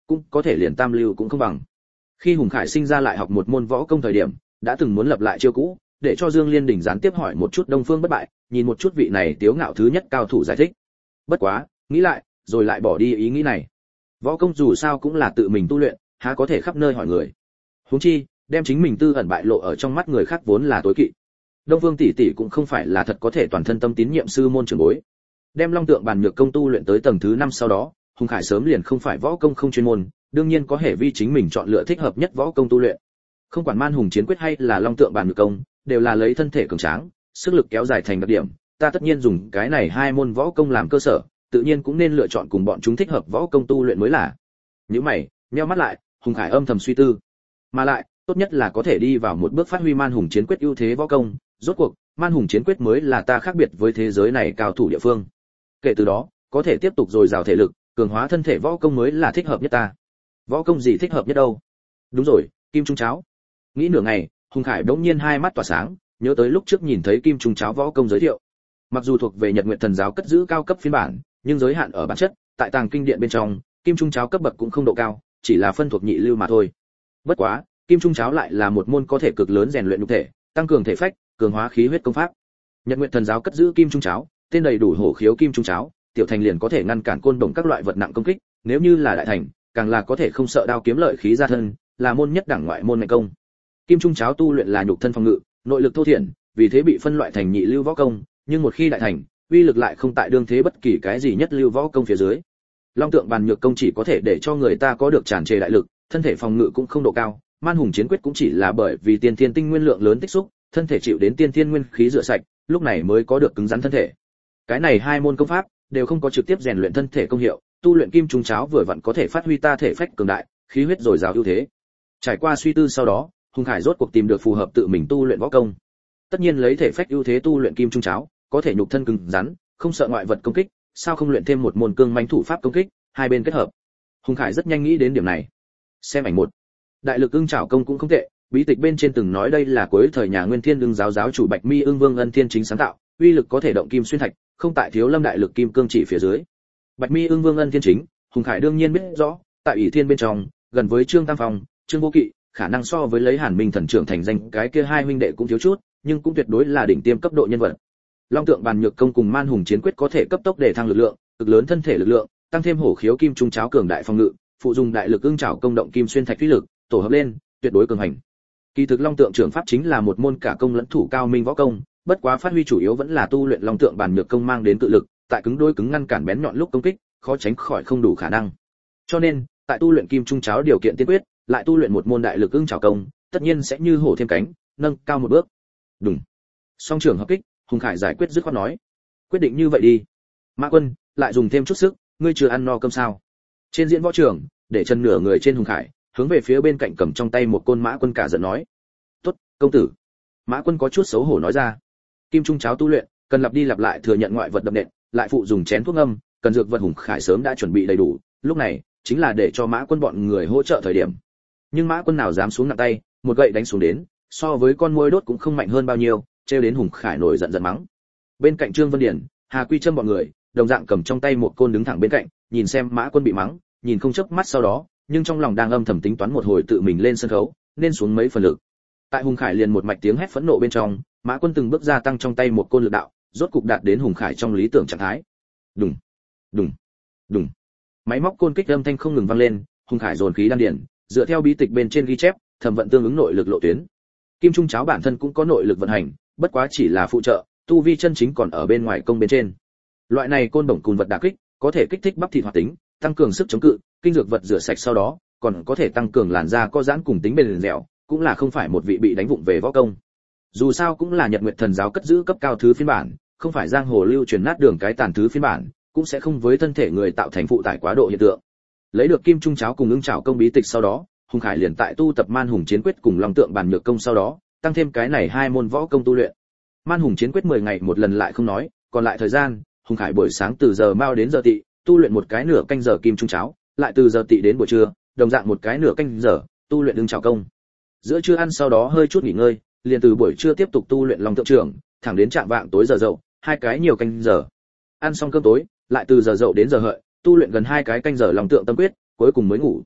cũng có thể liền tam lưu cũng không bằng. Khi Hùng Khải sinh ra lại học một môn võ công thời điểm, đã từng muốn lập lại chiêu cũ, để cho Dương Liên Đình gián tiếp hỏi một chút Đông Phương Bất Bại, nhìn một chút vị này tiếu ngạo thứ nhất cao thủ giải thích. Bất quá, nghĩ lại, rồi lại bỏ đi ý nghĩ này. Võ công dù sao cũng là tự mình tu luyện, há có thể khắp nơi hỏi người. Huống chi, đem chính mình tư ẩn bại lộ ở trong mắt người khác vốn là tối kỵ. Đông Phương tỷ tỷ cũng không phải là thật có thể toàn thân tâm tín nhiệm sư môn trưởng bối. Đem Long Tượng Bàn Nhược công tu luyện tới tầng thứ 5 sau đó, Hùng Khải sớm liền không phải võ công không chuyên môn, đương nhiên có thể vi chính mình chọn lựa thích hợp nhất võ công tu luyện. Không quản Man Hùng Chiến Quyết hay là Long Tượng Bàn Nhược công, đều là lấy thân thể cường tráng, sức lực kéo dài thành đặc điểm, ta tất nhiên dùng cái này hai môn võ công làm cơ sở, tự nhiên cũng nên lựa chọn cùng bọn chúng thích hợp võ công tu luyện mới là. Nếu mày, nheo mắt lại, Hùng Khải âm thầm suy tư. Mà lại, tốt nhất là có thể đi vào một bước phát huy Man Hùng Chiến Quyết ưu thế võ công, rốt cuộc, Man Hùng Chiến Quyết mới là ta khác biệt với thế giới này cao thủ địa phương. Kể từ đó, có thể tiếp tục dồi dào thể lực, cường hóa thân thể võ công mới là thích hợp nhất ta. Võ công gì thích hợp nhất đâu? Đúng rồi, Kim Trung Cháo. Nghĩ nửa ngày, Hùng Khải đống nhiên hai mắt tỏa sáng, nhớ tới lúc trước nhìn thấy Kim Trung Cháo võ công giới thiệu. Mặc dù thuộc về Nhật Nguyệt Thần giáo cất giữ cao cấp phiên bản, nhưng giới hạn ở bản chất, tại tàng kinh điện bên trong, Kim Trung Cháo cấp bậc cũng không độ cao, chỉ là phân thuộc nhị lưu mà thôi. Bất quá, Kim Trung Cháo lại là một môn có thể cực lớn rèn luyện nhục thể, tăng cường thể phách, cường hóa khí huyết công pháp. Nhật Nguyệt Thần giáo cất giữ Kim Trung Cháo, tên đầy đủ hổ khiếu Kim Trung Cháo, tiểu thành liền có thể ngăn cản côn đồng các loại vật nặng công kích, nếu như là đại thành, càng là có thể không sợ đao kiếm lợi khí ra thân, là môn nhất đẳng ngoại môn ngành công. Kim Trung Cháo tu luyện là nhục thân phòng ngự, nội lực thô thiển, vì thế bị phân loại thành nhị lưu võ công, nhưng một khi đại thành, uy lực lại không tại đương thế bất kỳ cái gì nhất lưu võ công phía dưới. Long Tượng Bàn Nhược công chỉ có thể để cho người ta có được tràn trề đại lực, thân thể phòng ngự cũng không độ cao, Man Hùng Chiến Quyết cũng chỉ là bởi vì tiên thiên tinh nguyên lượng lớn tích xúc, thân thể chịu đến tiên thiên nguyên khí rửa sạch, lúc này mới có được cứng rắn thân thể. Cái này hai môn công pháp đều không có trực tiếp rèn luyện thân thể công hiệu, tu luyện Kim Trung Cháo vừa vặn có thể phát huy ta thể phách cường đại, khí huyết dồi dào ưu thế. Trải qua suy tư sau đó, Hùng Khải rốt cuộc tìm được phù hợp tự mình tu luyện võ công. Tất nhiên lấy thể phách ưu thế tu luyện Kim Trung Cháo, có thể nhục thân cứng rắn, không sợ ngoại vật công kích, sao không luyện thêm một môn cương mãnh thủ pháp công kích, hai bên kết hợp. Hùng Khải rất nhanh nghĩ đến điểm này. Xem ảnh một. Đại lực ưng chảo công cũng không tệ, bí tịch bên trên từng nói đây là cuối thời nhà Nguyên Thiên Ưng giáo giáo chủ Bạch Mi Ưng Vương Ân Thiên chính sáng tạo, uy lực có thể động kim xuyên thạch, không tại thiếu lâm đại lực kim cương chỉ phía dưới. Bạch Mi Ưng Vương Ân Thiên chính, Hùng Khải đương nhiên biết rõ, tại ỷ thiên bên trong, gần với Trương Tam Phong, Trương Vô Kỵ, khả năng so với lấy Hàn Minh Thần trưởng thành danh cái kia hai huynh đệ cũng thiếu chút, nhưng cũng tuyệt đối là đỉnh tiêm cấp độ nhân vật. Long Tượng Bàn Nhược công cùng Man Hùng Chiến Quyết có thể cấp tốc để thăng lực lượng, cực lớn thân thể lực lượng, tăng thêm hổ khiếu Kim Trung Cháo cường đại phòng ngự, phụ dùng đại lực ưng chảo công động kim xuyên thạch uy lực, tổ hợp lên, tuyệt đối cường hành. Kỳ thực Long Tượng trưởng pháp chính là một môn cả công lẫn thủ cao minh võ công, bất quá phát huy chủ yếu vẫn là tu luyện Long Tượng Bàn Nhược công mang đến tự lực, tại cứng đối cứng ngăn cản bén nhọn lúc công kích, khó tránh khỏi không đủ khả năng. Cho nên, tại tu luyện Kim Trung Cháo điều kiện tiên quyết, lại tu luyện một môn đại lực ưng chảo công, tất nhiên sẽ như hổ thêm cánh, nâng cao một bước. Đúng. Song trưởng hợp kích, Hùng Khải giải quyết dứt khoát nói, quyết định như vậy đi. Mã Quân, lại dùng thêm chút sức, ngươi chưa ăn no cơm sao? Trên diễn võ trường, để chân nửa người trên Hùng Khải, hướng về phía bên cạnh cầm trong tay một côn Mã Quân cả giận nói, tốt, công tử. Mã Quân có chút xấu hổ nói ra, Kim Trung Cháo tu luyện, cần lặp đi lặp lại thừa nhận ngoại vật đập nện, lại phụ dùng chén thuốc ngâm, cần dược vật Hùng Khải sớm đã chuẩn bị đầy đủ, lúc này chính là để cho Mã Quân bọn người hỗ trợ thời điểm. Nhưng Mã Quân nào dám xuống nặng tay, một gậy đánh xuống đến, so với con muỗi đốt cũng không mạnh hơn bao nhiêu, trêu đến Hùng Khải nổi giận giận mắng. Bên cạnh Trương Vân Điển, Hà Quy Trâm bọn người, đồng dạng cầm trong tay một côn đứng thẳng bên cạnh, nhìn xem Mã Quân bị mắng, nhìn không chớp mắt sau đó, nhưng trong lòng đang âm thầm tính toán một hồi tự mình lên sân khấu, nên xuống mấy phần lực. Tại Hùng Khải liền một mạch tiếng hét phẫn nộ bên trong, Mã Quân từng bước gia tăng trong tay một côn lực đạo, rốt cục đạt đến Hùng Khải trong lý tưởng trạng thái. Đùng, đùng, đùng. Máy móc côn kích âm thanh không ngừng vang lên, Hùng Khải dồn khí đan điền, dựa theo bí tịch bên trên ghi chép, thẩm vận tương ứng nội lực lộ tuyến. Kim Trung Cháo bản thân cũng có nội lực vận hành, bất quá chỉ là phụ trợ, tu vi chân chính còn ở bên ngoài công bên trên. Loại này côn bổng cùn vật đả kích, có thể kích thích bắp thịt hoạt tính, tăng cường sức chống cự, kinh dược vật rửa sạch sau đó, còn có thể tăng cường làn da co giãn cùng tính bền dẻo, cũng là không phải một vị bị đánh vụng về võ công. Dù sao cũng là Nhật Nguyệt Thần giáo cất giữ cấp cao thứ phiên bản, không phải giang hồ lưu truyền nát đường cái tàn thứ phiên bản, cũng sẽ không với thân thể người tạo thành phụ tải quá độ hiện tượng. Lấy được Kim Trung Cháo cùng ưng chảo công bí tịch sau đó, Hùng Khải liền tại tu tập Man Hùng Chiến Quyết cùng Long Tượng Bàn Nhược công sau đó, tăng thêm cái này hai môn võ công tu luyện. Man Hùng Chiến Quyết 10 ngày một lần lại không nói, còn lại thời gian, Hùng Khải buổi sáng từ giờ mao đến giờ tỵ, tu luyện một cái nửa canh giờ Kim Trung Cháo, lại từ giờ tỵ đến buổi trưa, đồng dạng một cái nửa canh giờ, tu luyện ưng chảo công. Giữa trưa ăn sau đó hơi chút nghỉ ngơi, liền từ buổi trưa tiếp tục tu luyện Long Tượng trưởng, thẳng đến trạng vạng tối giờ dậu, hai cái nhiều canh giờ. Ăn xong cơm tối, lại từ giờ dậu đến giờ hợi, tu luyện gần hai cái canh giờ Long Tượng Tâm Quyết, cuối cùng mới ngủ,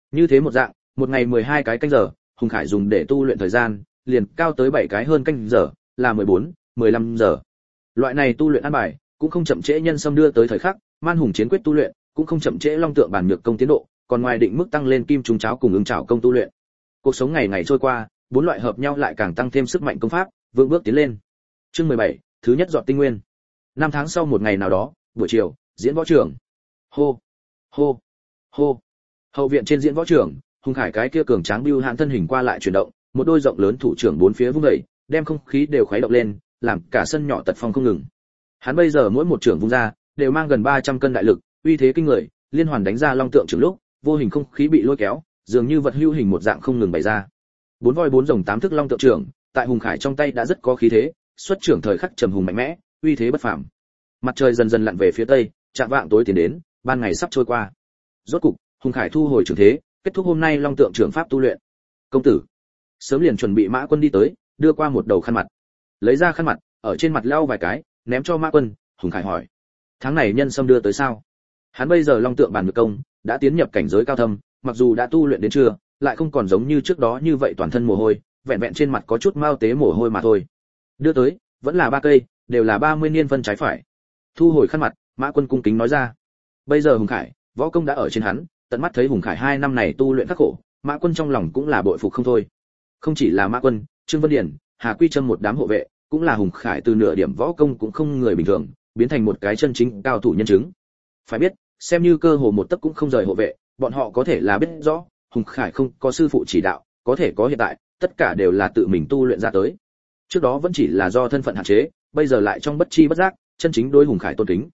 Như thế một dạng, một ngày 12 cái canh giờ, Hùng Khải dùng để tu luyện thời gian, liền cao tới 7 cái hơn canh giờ, là 14, 15 giờ. Loại này tu luyện ăn bài, cũng không chậm trễ nhân sâm đưa tới thời khắc, Man Hùng chiến quyết tu luyện, cũng không chậm trễ Long Tượng bản nhược công tiến độ, còn ngoài định mức tăng lên Kim Trùng Cháo cùng Ưng Chảo công tu luyện. Cuộc sống ngày ngày trôi qua, bốn loại hợp nhau lại càng tăng thêm sức mạnh công pháp, vững bước tiến lên. Chương 17, thứ nhất dọn tinh nguyên. 5 tháng sau một ngày nào đó, buổi chiều, diễn võ trường. Hô, hô, hô. Hậu viện trên diễn võ trường, Hùng Khải cái kia cường tráng bưu hãn thân hình qua lại chuyển động, một đôi rộng lớn thủ trưởng bốn phía vung dậy, đem không khí đều khuấy động lên, làm cả sân nhỏ tật phong không ngừng. Hắn bây giờ mỗi một trưởng vung ra, đều mang gần 300 cân đại lực, uy thế kinh người, liên hoàn đánh ra long tượng trưởng lúc, vô hình không khí bị lôi kéo, dường như vật hữu hình một dạng không ngừng bày ra. Bốn voi bốn rồng tám thức long tượng trưởng, tại Hùng Khải trong tay đã rất có khí thế, xuất trưởng thời khắc trầm hùng mạnh mẽ, uy thế bất phàm. Mặt trời dần dần lặn về phía tây, chạng vạng tối tiến đến, ban ngày sắp trôi qua. Rốt cục, Hùng Khải thu hồi trưởng thế, kết thúc hôm nay long tượng trưởng pháp tu luyện. Công tử, sớm liền chuẩn bị Mã Quân đi tới, đưa qua một đầu khăn mặt. Lấy ra khăn mặt, ở trên mặt lau vài cái, ném cho Mã Quân. Hùng Khải hỏi: tháng này nhân sâm đưa tới sao? Hắn bây giờ long tượng bản nhược công đã tiến nhập cảnh giới cao thâm, mặc dù đã tu luyện đến trưa, lại không còn giống như trước đó như vậy toàn thân mồ hôi, vẹn vẹn trên mặt có chút mao tế mồ hôi mà thôi. Đưa tới, vẫn là 3 cây, đều là 30 niên phân trái phải. Thu hồi khăn mặt, Mã Quân cung kính nói ra. Bây giờ Hùng Khải, võ công đã ở trên hắn, tận mắt thấy Hùng Khải 2 năm này tu luyện khắc khổ, Mã Quân trong lòng cũng là bội phục không thôi. Không chỉ là Mã Quân, Trương Vân Điển, Hà Quy Trâm một đám hộ vệ, cũng là Hùng Khải từ nửa điểm võ công cũng không người bình thường, biến thành một cái chân chính cao thủ nhân chứng. Phải biết, xem như cơ hồ một tấc cũng không rời hộ vệ, bọn họ có thể là biết rõ, Hùng Khải không có sư phụ chỉ đạo, có thể có hiện tại, tất cả đều là tự mình tu luyện ra tới. Trước đó vẫn chỉ là do thân phận hạn chế, bây giờ lại trong bất chi bất giác, chân chính đối Hùng Khải tôn kính.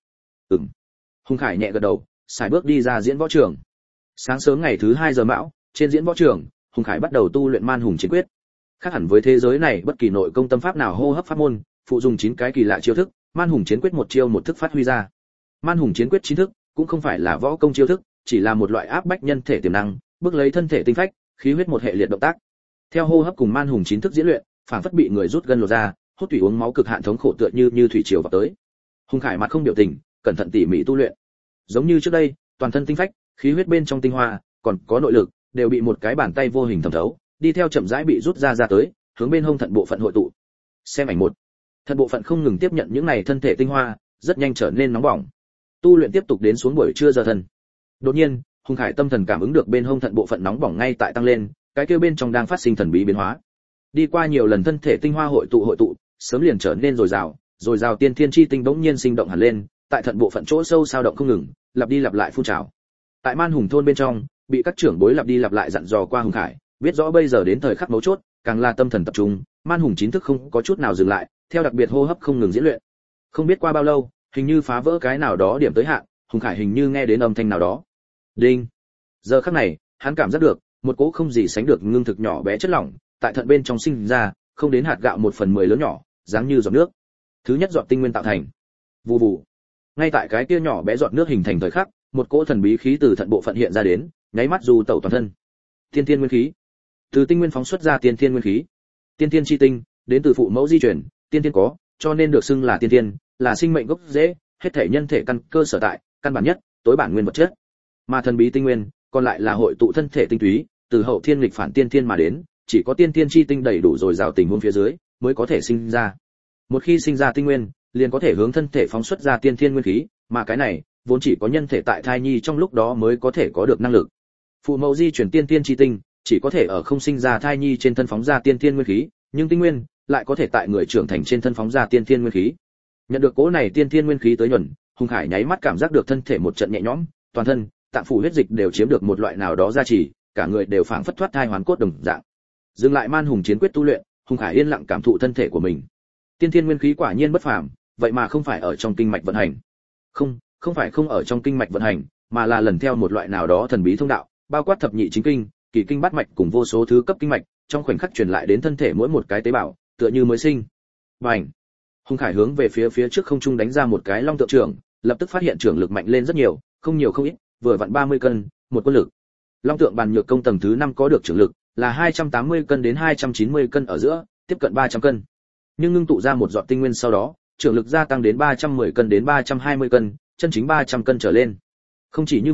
Hùng Khải nhẹ gật đầu, xài bước đi ra diễn võ trường. Sáng sớm ngày thứ 2 giờ mão, trên diễn võ trường, Hùng Khải bắt đầu tu luyện Man Hùng chiến quyết. Khác hẳn với thế giới này bất kỳ nội công tâm pháp nào hô hấp pháp môn, phụ dùng 9 cái kỳ lạ chiêu thức, Man Hùng chiến quyết một chiêu một thức phát huy ra. Man Hùng chiến quyết 9 thức cũng không phải là võ công chiêu thức, chỉ là một loại áp bách nhân thể tiềm năng, bước lấy thân thể tinh phách, khí huyết một hệ liệt động tác. Theo hô hấp cùng Man Hùng 9 thức diễn luyện, phảng phất bị người rút gân lột ra, hút thủy uống máu cực hạn thống khổ tựa như thủy triều vào tới. Hùng Khải mặt không biểu tình, cẩn thận tỉ mỉ tu luyện. Giống như trước đây, toàn thân tinh phách, khí huyết bên trong tinh hoa, còn có nội lực, đều bị một cái bàn tay vô hình thẩm thấu, đi theo chậm rãi bị rút ra tới, hướng bên hông thận bộ phận hội tụ. Xem ảnh 1. Thận bộ phận không ngừng tiếp nhận những này thân thể tinh hoa, rất nhanh trở nên nóng bỏng. Tu luyện tiếp tục đến xuống buổi trưa giờ thân. Đột nhiên, Hùng Khải tâm thần cảm ứng được bên hông thận bộ phận nóng bỏng ngay tại tăng lên, cái kia bên trong đang phát sinh thần bí biến hóa. Đi qua nhiều lần thân thể tinh hoa hội tụ, sớm liền trở nên dồi dào tiên thiên chi tinh bỗng nhiên sinh động hẳn lên, tại thận bộ phận chỗ sâu sao động không ngừng, lặp đi lặp lại phun trào. Tại Man Hùng thôn bên trong, bị các trưởng bối lặp đi lặp lại dặn dò qua Hùng Khải, biết rõ bây giờ đến thời khắc mấu chốt, càng là tâm thần tập trung, Man Hùng 9 thức không có chút nào dừng lại, theo đặc biệt hô hấp không ngừng diễn luyện. Không biết qua bao lâu, hình như phá vỡ cái nào đó điểm tới hạn, Hùng Khải hình như nghe đến âm thanh nào đó. Đinh. Giờ khắc này, hắn cảm giác được một cỗ không gì sánh được ngưng thực nhỏ bé chất lỏng tại thận bên trong sinh ra, không đến hạt gạo 1/10 lớn nhỏ, dáng như giọt nước. Thứ nhất giọt tinh nguyên tạo thành. Vù vù. Ngay tại cái kia nhỏ bé giọt nước hình thành thời khắc, một cỗ thần bí khí từ thận bộ phận hiện ra đến, nháy mắt du tẩu toàn thân. Tiên thiên nguyên khí. Từ tinh nguyên phóng xuất ra tiên thiên nguyên khí. Tiên thiên chi tinh, đến từ phụ mẫu di chuyển, tiên thiên có, cho nên được xưng là tiên thiên, là sinh mệnh gốc rễ, hết thể nhân thể căn cơ sở tại, căn bản nhất, tối bản nguyên vật chất. Mà thần bí tinh nguyên, còn lại là hội tụ thân thể tinh túy, từ hậu thiên lịch phản tiên thiên mà đến, chỉ có tiên thiên chi tinh đầy đủ rồi rào tình huống phía dưới, mới có thể sinh ra. Một khi sinh ra tinh nguyên, liền có thể hướng thân thể phóng xuất ra tiên thiên nguyên khí, mà cái này vốn chỉ có nhân thể tại thai nhi trong lúc đó mới có thể có được năng lực. Phụ mẫu di chuyển tiên thiên chi tinh, chỉ có thể ở không sinh ra thai nhi trên thân phóng ra tiên thiên nguyên khí, nhưng tinh nguyên lại có thể tại người trưởng thành trên thân phóng ra tiên thiên nguyên khí. Nhận được cỗ này tiên thiên nguyên khí tới nhuần, Hùng Khải nháy mắt cảm giác được thân thể một trận nhẹ nhõm, toàn thân, tạng phủ huyết dịch đều chiếm được một loại nào đó gia trì, cả người đều phảng phất thoát thai hoàn cốt đồng dạng. Dừng lại Man Hùng chiến quyết tu luyện, Hùng Khải yên lặng cảm thụ thân thể của mình. Tiên thiên nguyên khí quả nhiên bất phàm, vậy mà không phải ở trong kinh mạch vận hành. Không phải không ở trong kinh mạch vận hành, mà là lần theo một loại nào đó thần bí thông đạo, bao quát thập nhị chính kinh, kỳ kinh bát mạch cùng vô số thứ cấp kinh mạch, trong khoảnh khắc truyền lại đến thân thể mỗi một cái tế bào, tựa như mới sinh. Bành! Hùng Khải hướng về phía trước không trung đánh ra một cái long tượng trưởng, lập tức phát hiện trưởng lực mạnh lên rất nhiều, không nhiều không ít, vừa vặn 30 cân, một quân lực. Long tượng bàn nhược công tầng thứ 5 có được trưởng lực là 280 cân đến 290 cân ở giữa, tiếp cận 300 cân. Nhưng ngưng tụ ra một giọt tinh nguyên sau đó, trưởng lực gia tăng đến 310 cân đến 320 cân, chân chính 300 cân trở lên. Không chỉ như vậy,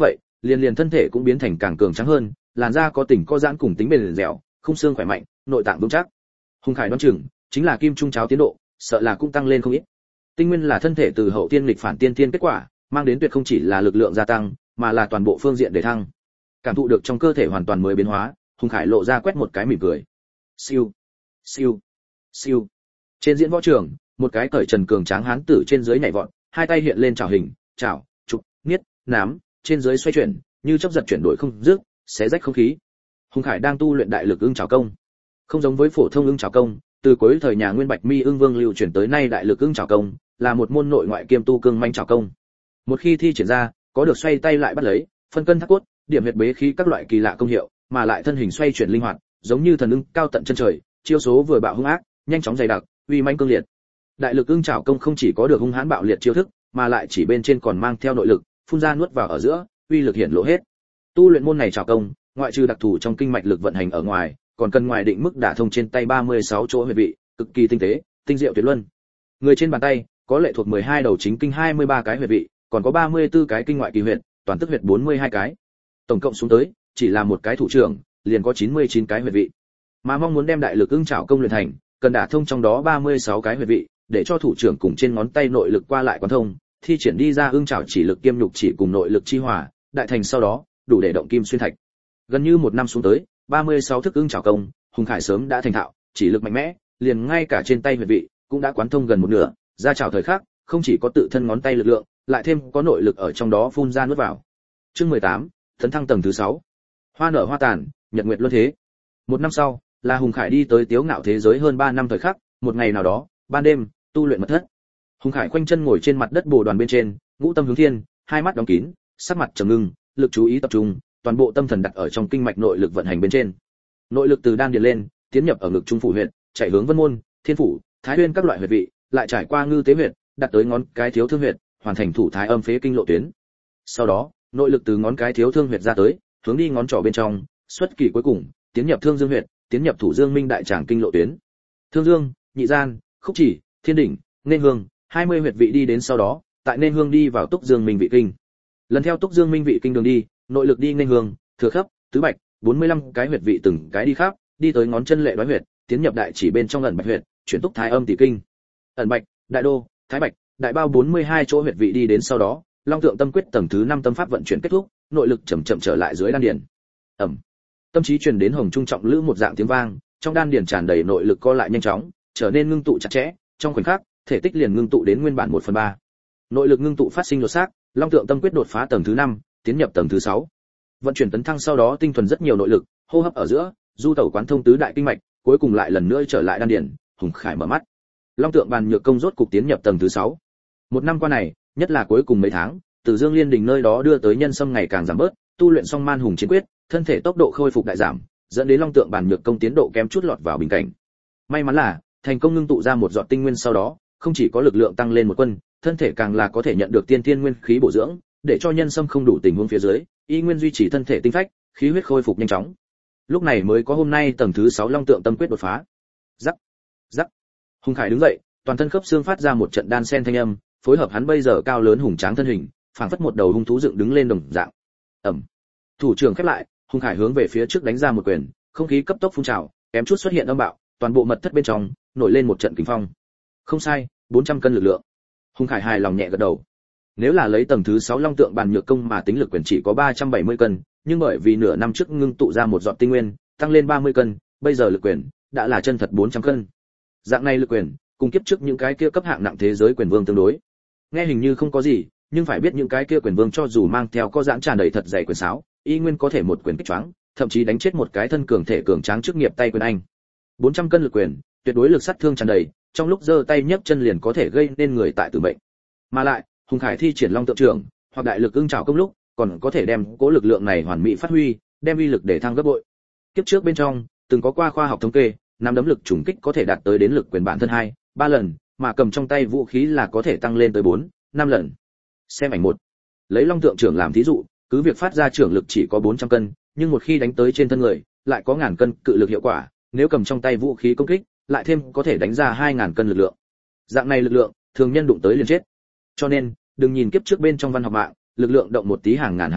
liền thân thể cũng biến thành càng cường tráng hơn, làn da có tỉnh co giãn cùng tính bền dẻo, khung xương khỏe mạnh, nội tạng vững chắc. Hùng Khải đoán chừng, chính là kim trung cháo tiến độ, sợ là cũng tăng lên không ít. Tinh nguyên là thân thể từ hậu tiên nghịch phản tiên tiên kết quả, mang đến tuyệt không chỉ là lực lượng gia tăng, mà là toàn bộ phương diện để thăng. Cảm thụ được trong cơ thể hoàn toàn mới biến hóa, Hùng Khải lộ ra quét một cái mỉm cười. Siêu, siêu, siêu. Trên diễn võ trường, một cái cởi trần cường tráng hán tử trên dưới nhảy vọt, hai tay hiện lên chảo hình, chảo, trục, niết, nắm, trên dưới xoay chuyển, như chớp giật chuyển đổi không dứt, xé rách không khí. Hùng Khải đang tu luyện đại lực ưng chảo công. Không giống với phổ thông ưng chảo công, từ cuối thời nhà Nguyên Bạch Mi ưng vương lưu truyền tới nay đại lực ưng chảo công, là một môn nội ngoại kiêm tu cương manh chảo công. Một khi thi triển ra, có được xoay tay lại bắt lấy, phân cân thác cốt, điểm huyệt bế khí các loại kỳ lạ công hiệu, mà lại thân hình xoay chuyển linh hoạt, giống như thần ưng cao tận chân trời, chiêu số vừa bạo hung ác, nhanh chóng dày đặc, uy mãnh cương liệt. Đại lực ưng chảo công không chỉ có được hung hãn bạo liệt chiêu thức, mà lại chỉ bên trên còn mang theo nội lực, phun ra nuốt vào ở giữa, uy lực hiển lộ hết. Tu luyện môn này chảo công, ngoại trừ đặc thù trong kinh mạch lực vận hành ở ngoài, còn cần ngoài định mức đả thông trên tay 36 chỗ huyệt vị, cực kỳ tinh tế, tinh diệu tuyệt luân. Người trên bàn tay có lệ thuộc 12 đầu chính kinh 23 cái huyệt vị, còn có 34 cái kinh ngoại kỳ huyệt, toàn tức huyệt 42 cái. Tổng cộng xuống tới, chỉ là một cái thủ trưởng, liền có 99 cái huyệt vị. Mà mong muốn đem đại lực ưng chảo công luyện thành, cần đả thông trong đó 36 cái huyệt vị, để cho thủ trưởng cùng trên ngón tay nội lực qua lại quán thông, thi triển đi ra ưng chảo chỉ lực kiêm nhục chỉ cùng nội lực chi hòa, đại thành sau đó, đủ để động kim xuyên thạch. Gần như một năm xuống tới, 36 thức ưng chảo công, Hùng Khải sớm đã thành thạo, chỉ lực mạnh mẽ, liền ngay cả trên tay huyệt vị cũng đã quán thông gần một nửa, ra chảo thời khắc, không chỉ có tự thân ngón tay lực lượng, lại thêm có nội lực ở trong đó phun ra nuốt vào. Chương 18, tấn thăng tầng thứ 6. Hoa nở hoa tàn, nhật nguyệt luân thế. Một năm sau, là Hùng Khải đi tới Tiếu Ngạo thế giới hơn 3 năm thời khắc, một ngày nào đó, ban đêm, tu luyện mật thất. Hùng Khải khoanh chân ngồi trên mặt đất bồ đoàn bên trên, ngũ tâm hướng thiên, hai mắt đóng kín, sắc mặt trầm ngưng, lực chú ý tập trung, toàn bộ tâm thần đặt ở trong kinh mạch nội lực vận hành bên trên. Nội lực từ đan điền lên, tiến nhập ở ngực trung phủ huyệt, chạy hướng vân môn, thiên phủ, thái huyên các loại huyệt vị, lại trải qua ngư tế huyệt, đặt tới ngón cái thiếu thương huyệt, hoàn thành thủ thái âm phế kinh lộ tuyến. Sau đó, nội lực từ ngón cái thiếu thương huyệt ra tới, hướng đi ngón trỏ bên trong, xuất kỳ cuối cùng, tiến nhập thương dương huyệt, tiến nhập thủ dương minh đại tràng kinh lộ tuyến. Thương dương, nhị gian, khúc chỉ, thiên đỉnh, nên hương, 20 huyệt vị đi đến sau đó, tại nên hương đi vào túc dương minh vị kinh. Lần theo túc dương minh vị kinh đường đi, nội lực đi nên hương, thừa khắp, tứ bạch, 45 cái huyệt vị từng cái đi khắp, đi tới ngón chân lệ đoái huyệt, tiến nhập đại chỉ bên trong ẩn bạch huyệt, chuyển túc thái âm tỷ kinh. Ẩn bạch, đại đô, thái bạch, đại bao 42 chỗ huyệt vị đi đến sau đó, long tượng tâm quyết tầng thứ 5 tâm pháp vận chuyển kết thúc, nội lực chậm chậm trở lại dưới đan điền. Ẩm. Tâm trí truyền đến hồng trung trọng lữ một dạng tiếng vang, trong đan điền tràn đầy nội lực co lại nhanh chóng, trở nên ngưng tụ chặt chẽ, trong khoảnh khắc, thể tích liền ngưng tụ đến nguyên bản 1/3. Nội lực ngưng tụ phát sinh đột xác, long tượng tâm quyết đột phá tầng thứ 5, tiến nhập tầng thứ 6. Vận chuyển tấn thăng sau đó tinh thuần rất nhiều nội lực, hô hấp ở giữa, du tẩu quán thông tứ đại kinh mạch, cuối cùng lại lần nữa trở lại đan điền, Hùng Khải mở mắt. Long tượng bàn nhược công rốt cục tiến nhập tầng thứ 6. Một năm qua này, nhất là cuối cùng mấy tháng, từ Dương Liên Đình nơi đó đưa tới nhân sâm ngày càng giảm bớt, tu luyện xong Man Hùng chiến quyết, thân thể tốc độ khôi phục đại giảm, dẫn đến long tượng bàn nhược công tiến độ kém chút lọt vào bình cảnh. May mắn là, thành công ngưng tụ ra một giọt tinh nguyên sau đó, không chỉ có lực lượng tăng lên một quân, thân thể càng là có thể nhận được tiên thiên nguyên khí bổ dưỡng, để cho nhân sâm không đủ tình huống phía dưới, y nguyên duy trì thân thể tinh phách, khí huyết khôi phục nhanh chóng. Lúc này mới có hôm nay tầng thứ 6 long tượng tâm quyết đột phá. Rắc, rắc. Hùng Khải đứng dậy, toàn thân khớp xương phát ra một trận đan sen thanh âm, phối hợp hắn bây giờ cao lớn hùng tráng thân hình, phảng phất một đầu hung thú dựng đứng lên đồng dạng. Ầm. Thủ trưởng khép lại, Hùng Khải hướng về phía trước đánh ra một quyền, không khí cấp tốc phun trào, kém chút xuất hiện âm bạo, toàn bộ mật thất bên trong nổi lên một trận kình phong. Không sai, 400 cân lực lượng. Hùng Khải hài lòng nhẹ gật đầu. Nếu là lấy tầng thứ 6 long tượng bàn nhược công mà tính lực quyền chỉ có 370 cân, nhưng bởi vì nửa năm trước ngưng tụ ra một giọt tinh nguyên, tăng lên 30 cân, bây giờ lực quyền đã là chân thật 400 cân. Dạng này lực quyền, cùng kiếp trước những cái kia cấp hạng nặng thế giới quyền vương tương đối. Nghe hình như không có gì, nhưng phải biết những cái kia quyền vương cho dù mang theo có giãn tràn đầy thật dày quyền sáo, y nguyên có thể một quyền kích choáng, thậm chí đánh chết một cái thân cường thể cường tráng chức nghiệp tay quyền anh. 400 cân lực quyền, tuyệt đối lực sát thương tràn đầy, trong lúc giơ tay nhấc chân liền có thể gây nên người tại tử mệnh. Mà lại, Hùng Khải thi triển long tượng trưởng, hoặc đại lực ưng trảo công lúc, còn có thể đem cố lực lượng này hoàn mỹ phát huy, đem uy lực để thăng gấp bội. Kiếp trước bên trong, từng có qua khoa học thống kê, nắm đấm lực trùng kích có thể đạt tới đến lực quyền bản thân 2, 3 lần, mà cầm trong tay vũ khí là có thể tăng lên tới 4, 5 lần. Xem ảnh 1. Lấy long tượng trưởng làm thí dụ, cứ việc phát ra trưởng lực chỉ có 400 cân, nhưng một khi đánh tới trên thân người, lại có ngàn cân cự lực hiệu quả, nếu cầm trong tay vũ khí công kích, lại thêm có thể đánh ra 2000 cân lực lượng. Dạng này lực lượng, thường nhân đụng tới liền chết. Cho nên, đừng nhìn kiếp trước bên trong văn học mạng, lực lượng động một tí hàng ngàn hàng vạn,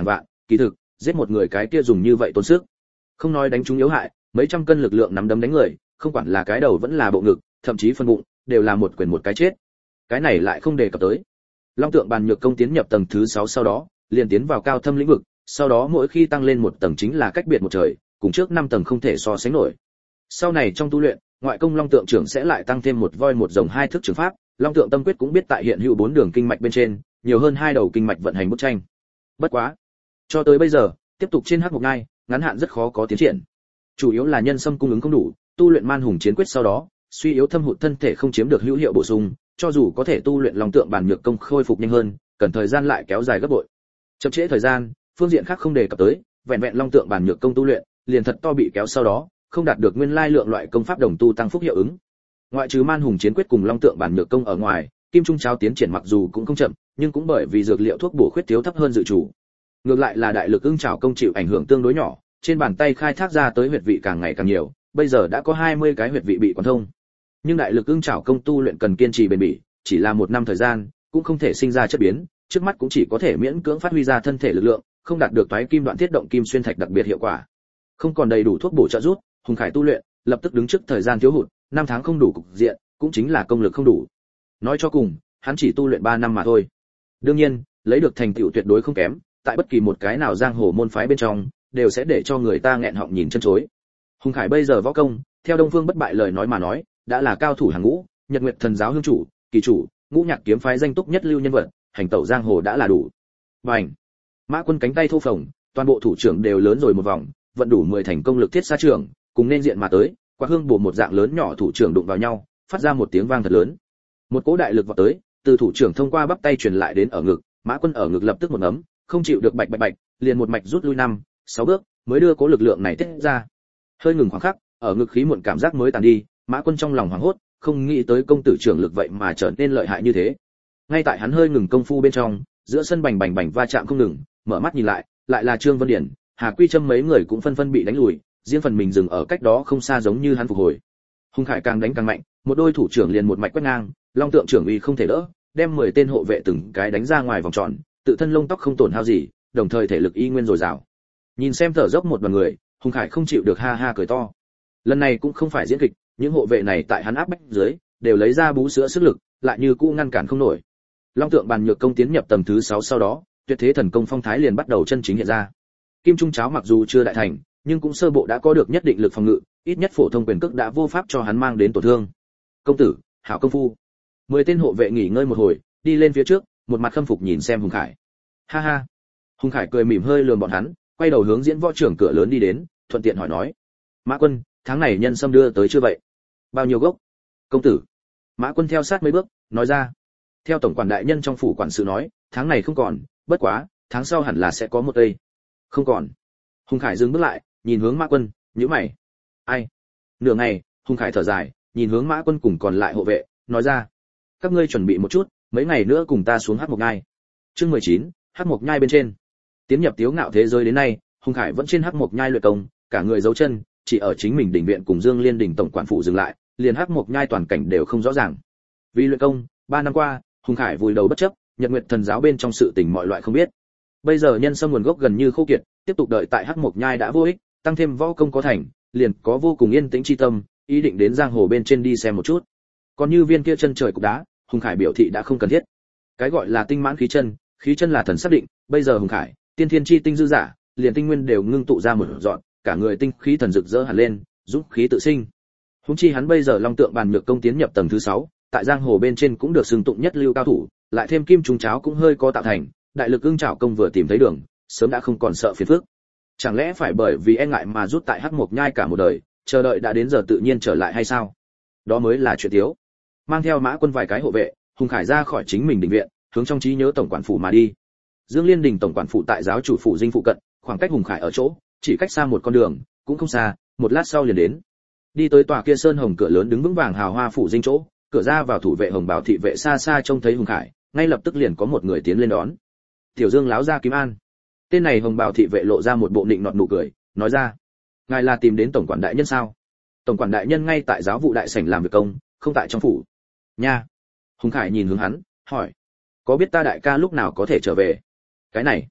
kỳ thực giết một người cái kia dùng như vậy tốn sức, không nói đánh trúng yếu hại, mấy trăm cân lực lượng nắm đấm đánh người, không quản là cái đầu vẫn là bộ ngực, thậm chí phần bụng, đều là một quyền một cái chết. Cái này lại không đề cập tới. Long tượng bàn nhược công tiến nhập tầng thứ 6 sau đó, liền tiến vào cao thâm lĩnh vực, sau đó mỗi khi tăng lên một tầng chính là cách biệt một trời, cùng trước 5 tầng không thể so sánh nổi. Sau này trong tu luyện, ngoại công Long tượng trưởng sẽ lại tăng thêm một voi một rồng hai thức trường pháp, Long tượng tâm quyết cũng biết tại hiện hữu 4 đường kinh mạch bên trên, nhiều hơn 2 đầu kinh mạch vận hành bức tranh. Bất quá, cho tới bây giờ, tiếp tục trên hắc mộc nhai, ngắn hạn rất khó có tiến triển. Chủ yếu là nhân sâm cung ứng không đủ, tu luyện man hùng chiến quyết sau đó, suy yếu thâm hụt thân thể không chiếm được hữu hiệu bổ sung, cho dù có thể tu luyện Long tượng bản nhược công khôi phục nhanh hơn, cần thời gian lại kéo dài gấp bội. Chậm trễ thời gian, phương diện khác không đề cập tới, vẹn vẹn Long tượng bản nhược công tu luyện, liền thật to bị kéo sau đó, không đạt được nguyên lai lượng loại công pháp đồng tu tăng phúc hiệu ứng. Ngoại trừ man hùng chiến quyết cùng Long tượng bản nhược công ở ngoài, kim trung cháo tiến triển mặc dù cũng không chậm, nhưng cũng bởi vì dược liệu thuốc bổ khuyết thiếu thấp hơn dự chủ. Ngược lại là đại lực ưng chảo công chịu ảnh hưởng tương đối nhỏ, trên bàn tay khai thác ra tới huyệt vị càng ngày càng nhiều, bây giờ đã có 20 cái huyệt vị bị quán thông. Nhưng đại lực ưng chảo công tu luyện cần kiên trì bền bỉ, chỉ là 1 năm thời gian, cũng không thể sinh ra chất biến, trước mắt cũng chỉ có thể miễn cưỡng phát huy ra thân thể lực lượng, không đạt được toái kim đoạn thiết động kim xuyên thạch đặc biệt hiệu quả. Không còn đầy đủ thuốc bổ trợ giúp, Hùng Khải tu luyện, lập tức đứng trước thời gian thiếu hụt, 5 tháng không đủ cục diện, cũng chính là công lực không đủ. Nói cho cùng, hắn chỉ tu luyện 3 năm mà thôi. Đương nhiên, lấy được thành tựu tuyệt đối không kém, tại bất kỳ một cái nào giang hồ môn phái bên trong, đều sẽ để cho người ta nghẹn họng nhìn chân chối. Hùng Khải bây giờ võ công, theo Đông Phương bất bại lời nói mà nói, đã là cao thủ hàng ngũ, Nhật Nguyệt Thần giáo hương chủ, kỳ chủ, Ngũ Nhạc kiếm phái danh túc nhất lưu nhân vật, hành tẩu giang hồ đã là đủ. Bành! Mã Quân cánh tay thô phồng, toàn bộ thủ trưởng đều lớn rồi một vòng, vận đủ 10 thành công lực thiết xa trưởng, cùng nên diện mà tới, qua hương bổ một dạng lớn nhỏ thủ trưởng đụng vào nhau, phát ra một tiếng vang thật lớn. Một cỗ đại lực vọt tới, từ thủ trưởng thông qua bắp tay truyền lại đến ở ngực, Mã Quân ở ngực lập tức một ấm, không chịu được bạch bạch bạch, liền một mạch rút lui 5-6 bước, mới đưa cố lực lượng này tiết ra. Hơi ngừng khoảng khắc, ở ngực khí muộn cảm giác mới tàn đi, Mã Quân trong lòng hoảng hốt, không nghĩ tới công tử trưởng lực vậy mà trở nên lợi hại như thế. Ngay tại hắn hơi ngừng công phu bên trong, giữa sân bành bành bành va chạm không ngừng, mở mắt nhìn lại, lại là Trương Vân Điển, Hà Quy Trâm mấy người cũng phân phân bị đánh lùi, riêng phần mình dừng ở cách đó không xa giống như hắn phục hồi. Hùng Khải càng đánh càng mạnh, một đôi thủ trưởng liền một mạch quét ngang, Long tượng trưởng uy không thể đỡ, đem 10 tên hộ vệ từng cái đánh ra ngoài vòng tròn, tự thân lông tóc không tổn hao gì, đồng thời thể lực y nguyên dồi dào. Nhìn xem thở dốc một đoàn người, Hùng Khải không chịu được ha ha cười to. Lần này cũng không phải diễn kịch, những hộ vệ này tại hắn áp bách dưới, đều lấy ra bú sữa sức lực, lại như cũ ngăn cản không nổi. Long tượng bàn nhược công tiến nhập tầng thứ 6 sau đó, tuyệt thế thần công phong thái liền bắt đầu chân chính hiện ra. Kim trung cháo mặc dù chưa đại thành, nhưng cũng sơ bộ đã có được nhất định lực phòng ngự, ít nhất phổ thông quyền cước đã vô pháp cho hắn mang đến tổn thương. Công tử, hảo công phu. 10 tên hộ vệ nghỉ ngơi một hồi, đi lên phía trước, một mặt khâm phục nhìn xem Hùng Khải. Ha ha. Hùng Khải cười mỉm hơi lườm bọn hắn, quay đầu hướng diễn võ trưởng cửa lớn đi đến, thuận tiện hỏi nói: Mã Quân, tháng này nhân sâm đưa tới chưa vậy? Bao nhiêu gốc? Công tử. Mã Quân theo sát mấy bước, nói ra. Theo tổng quản đại nhân trong phủ quản sự nói, tháng này không còn, bất quá, tháng sau hẳn là sẽ có một cây. Không còn. Hùng Khải dừng bước lại, nhìn hướng Mã Quân, nhíu mày. Ai? Nửa ngày, Hùng Khải thở dài, nhìn hướng Mã Quân cùng còn lại hộ vệ, nói ra: Các ngươi chuẩn bị một chút, mấy ngày nữa cùng ta xuống Hắc Mộc Nhai. Chương 19, Hắc Mộc Nhai bên trên. Tiến nhập tiếu ngạo thế giới đến nay, Hùng Khải vẫn trên Hắc Mộc Nhai luyện công, cả người giấu chân, chỉ ở chính mình đỉnh viện cùng Dương Liên đỉnh tổng quản phụ dừng lại, liền Hắc Mộc Nhai toàn cảnh đều không rõ ràng. Vì luyện công, 3 năm qua, Hùng Khải vùi đầu bất chấp, Nhật Nguyệt Thần giáo bên trong sự tình mọi loại không biết. Bây giờ nhân sâm nguồn gốc gần như khô kiệt, tiếp tục đợi tại Hắc Mộc Nhai đã vô ích, tăng thêm võ công có thành, liền có vô cùng yên tĩnh chi tâm, ý định đến giang hồ bên trên đi xem một chút. Còn như viên kia chân trời cục đá, Hùng Khải biểu thị đã không cần thiết. Cái gọi là tinh mãn khí chân là thần xác định, bây giờ Hùng Khải, tiên thiên chi tinh dư giả, liền tinh nguyên đều ngưng tụ ra một dọn, cả người tinh khí thần rực rỡ hẳn lên, giúp khí tự sinh. Huống chi hắn bây giờ Long tượng bàn nhược công tiến nhập tầng thứ 6, tại giang hồ bên trên cũng được xưng tụng nhất lưu cao thủ, lại thêm kim trung cháo cũng hơi có tạo thành, đại lực ưng chảo công vừa tìm thấy đường, sớm đã không còn sợ phiền phức. Chẳng lẽ phải bởi vì e ngại mà rút tại Hắc Mộc Nhai cả một đời, chờ đợi đã đến giờ tự nhiên trở lại hay sao? Đó mới là chuyện tiếu. Mang theo Mã Quân vài cái hộ vệ, Hùng Khải ra khỏi chính mình đình viện, hướng trong trí nhớ tổng quản phủ mà đi. Dương Liên đình tổng quản phủ tại giáo chủ phủ dinh phụ cận, khoảng cách Hùng Khải ở chỗ, chỉ cách xa một con đường, cũng không xa, một lát sau liền đến. Đi tới tòa kia sơn hồng cửa lớn đứng vững vàng hào hoa phủ dinh chỗ, cửa ra vào thủ vệ hồng bảo thị vệ xa xa trông thấy Hùng Khải, ngay lập tức liền có một người tiến lên đón. Tiểu Dương láo ra Kim An. Tên này hồng bảo thị vệ lộ ra một bộ nịnh nọt nụ cười, nói ra: ngài là tìm đến tổng quản đại nhân sao? Tổng quản đại nhân ngay tại giáo vụ đại sảnh làm việc công, không tại trong phủ. Nha. Hùng Khải nhìn hướng hắn, hỏi: có biết ta đại ca lúc nào có thể trở về? Cái này,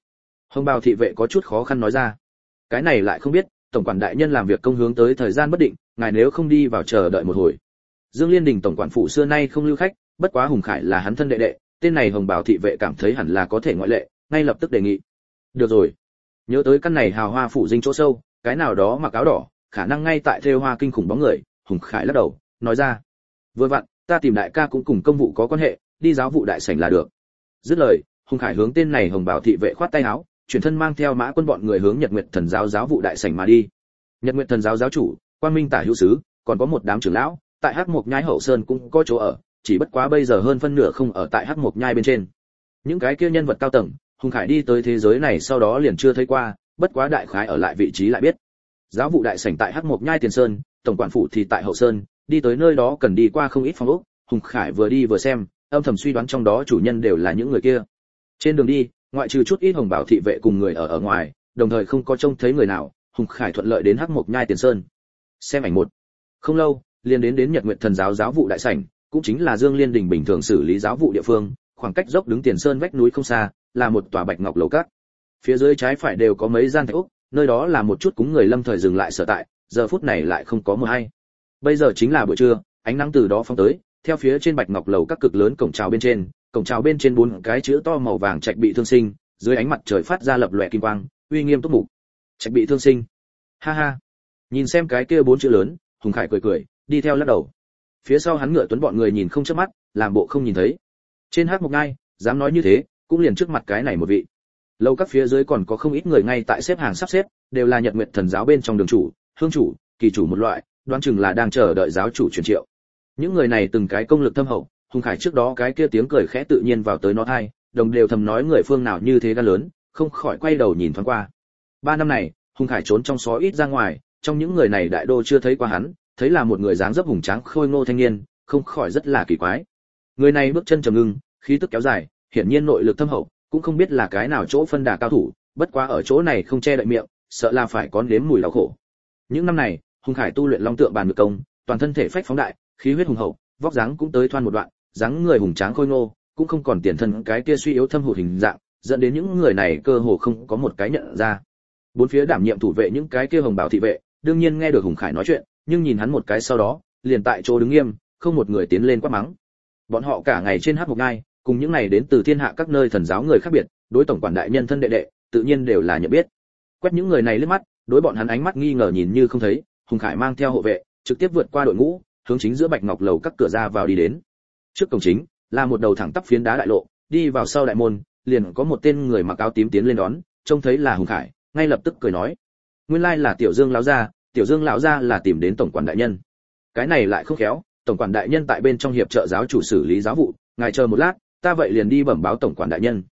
Hồng bào thị vệ có chút khó khăn nói ra. Cái này lại không biết, tổng quản đại nhân làm việc công hướng tới thời gian bất định, ngài nếu không đi vào chờ đợi một hồi. Dương Liên Đình tổng quản phủ xưa nay không lưu khách, bất quá Hùng Khải là hắn thân đệ đệ, tên này Hồng bào thị vệ cảm thấy hẳn là có thể ngoại lệ, ngay lập tức đề nghị. Được rồi. Nhớ tới căn này hào hoa phủ dinh chỗ sâu, cái nào đó mặc áo đỏ, khả năng ngay tại thêu hoa kinh khủng bóng người, Hùng Khải lắc đầu, nói ra. Vừa vặn, ta tìm đại ca cũng cùng công vụ có quan hệ, đi giáo vụ đại sảnh là được. Dứt lời, Hùng Khải hướng tên này Hồng bào thị vệ khoát tay áo, chuyển thân mang theo Mã Quân bọn người hướng Nhật Nguyệt Thần giáo giáo vụ đại sảnh mà đi. Nhật Nguyệt Thần giáo giáo chủ, Quang Minh Tả hữu sứ, còn có một đám trưởng lão, tại Hắc Mộc Nhai hậu sơn cũng có chỗ ở, chỉ bất quá bây giờ hơn phân nửa không ở tại Hắc Mộc Nhai bên trên. Những cái kia nhân vật cao tầng, Hùng Khải đi tới thế giới này sau đó liền chưa thấy qua, bất quá đại khái ở lại vị trí lại biết. Giáo vụ đại sảnh tại Hắc Mộc Nhai Tiền Sơn, tổng quản phủ thì tại hậu sơn, đi tới nơi đó cần đi qua không ít phòng ốc, Hùng Khải vừa đi vừa xem, âm thầm suy đoán trong đó chủ nhân đều là những người kia. Trên đường đi, ngoại trừ chút ít Hồng bảo thị vệ cùng người ở ngoài, đồng thời không có trông thấy người nào, Hùng Khải thuận lợi đến Hắc Mộc Nhai Tiền Sơn. Xem ảnh một. Không lâu, liền đến Nhật Nguyệt Thần giáo giáo vụ đại sảnh, cũng chính là Dương Liên Đình bình thường xử lý giáo vụ địa phương, khoảng cách dốc đứng Tiền Sơn vách núi không xa, là một tòa bạch ngọc lầu các. Phía dưới trái phải đều có mấy gian thạch ốc, nơi đó là một chút cúng người lâm thời dừng lại sở tại, giờ phút này lại không có mưa hay. Bây giờ chính là buổi trưa, ánh nắng từ đó phóng tới, theo phía trên bạch ngọc lầu các cực lớn cổng chào bên trên bốn cái chữ to màu vàng trạch bị thương sinh, dưới ánh mặt trời phát ra lập lòe kim quang, uy nghiêm túc mục. Trạch bị thương sinh. Ha ha. Nhìn xem cái kia bốn chữ lớn, Hùng Khải cười cười, đi theo lắc đầu. Phía sau hắn Ngựa Tuấn bọn người nhìn không chớp mắt, làm bộ không nhìn thấy. Trên Hắc Mộc Nhai, dám nói như thế, cũng liền trước mặt cái này một vị. Lầu các phía dưới còn có không ít người ngay tại xếp hàng sắp xếp, đều là Nhật Nguyệt Thần giáo bên trong đường chủ, hương chủ, kỳ chủ một loại, đoán chừng là đang chờ đợi giáo chủ truyền triệu. Những người này từng cái công lực thâm hậu, Hùng Khải trước đó cái kia tiếng cười khẽ tự nhiên vào tới nó tai, đồng đều thầm nói người phương nào như thế gan lớn, không khỏi quay đầu nhìn thoáng qua. 3 năm này, Hùng Khải trốn trong xó ít ra ngoài, trong những người này đại đô chưa thấy qua hắn, thấy là một người dáng dấp hùng tráng khôi ngô thanh niên, không khỏi rất là kỳ quái. Người này bước chân trầm ngưng, khí tức kéo dài, hiển nhiên nội lực thâm hậu, cũng không biết là cái nào chỗ phân đà cao thủ, bất quá ở chỗ này không che đậy miệng, sợ là phải có nếm mùi đau khổ. Những năm này, Hùng Khải tu luyện Long Tượng Bàn Ngự Công, toàn thân thể phách phóng đại, khí huyết hùng hậu, vóc dáng cũng tới thoan một đoạn, dáng người hùng tráng khôi ngô, cũng không còn tiền thân cái kia suy yếu thâm hụt hình dạng, dẫn đến những người này cơ hồ không có một cái nhận ra. Bốn phía đảm nhiệm thủ vệ những cái kia hồng bảo thị vệ, đương nhiên nghe được Hùng Khải nói chuyện, nhưng nhìn hắn một cái sau đó, liền tại chỗ đứng nghiêm, không một người tiến lên quát mắng. Bọn họ cả ngày trên Hắc Mộc Nhai, cùng những này đến từ thiên hạ các nơi thần giáo người khác biệt, đối tổng quản đại nhân thân đệ đệ, tự nhiên đều là nhận biết. Quét những người này liếc mắt, đối bọn hắn ánh mắt nghi ngờ nhìn như không thấy, Hùng Khải mang theo hộ vệ, trực tiếp vượt qua đội ngũ, hướng chính giữa bạch ngọc lầu các cửa ra vào đi đến. Trước cổng chính là một đầu thẳng tắp phiến đá đại lộ, đi vào sau đại môn, liền có một tên người mặc áo tím tiến lên đón, trông thấy là Hùng Khải, ngay lập tức cười nói: "Nguyên lai là Tiểu Dương lão gia, Tiểu Dương lão gia là tìm đến tổng quản đại nhân." Cái này lại không khéo, tổng quản đại nhân tại bên trong hiệp trợ giáo chủ xử lý giáo vụ, ngài chờ một lát, ta vậy liền đi bẩm báo tổng quản đại nhân.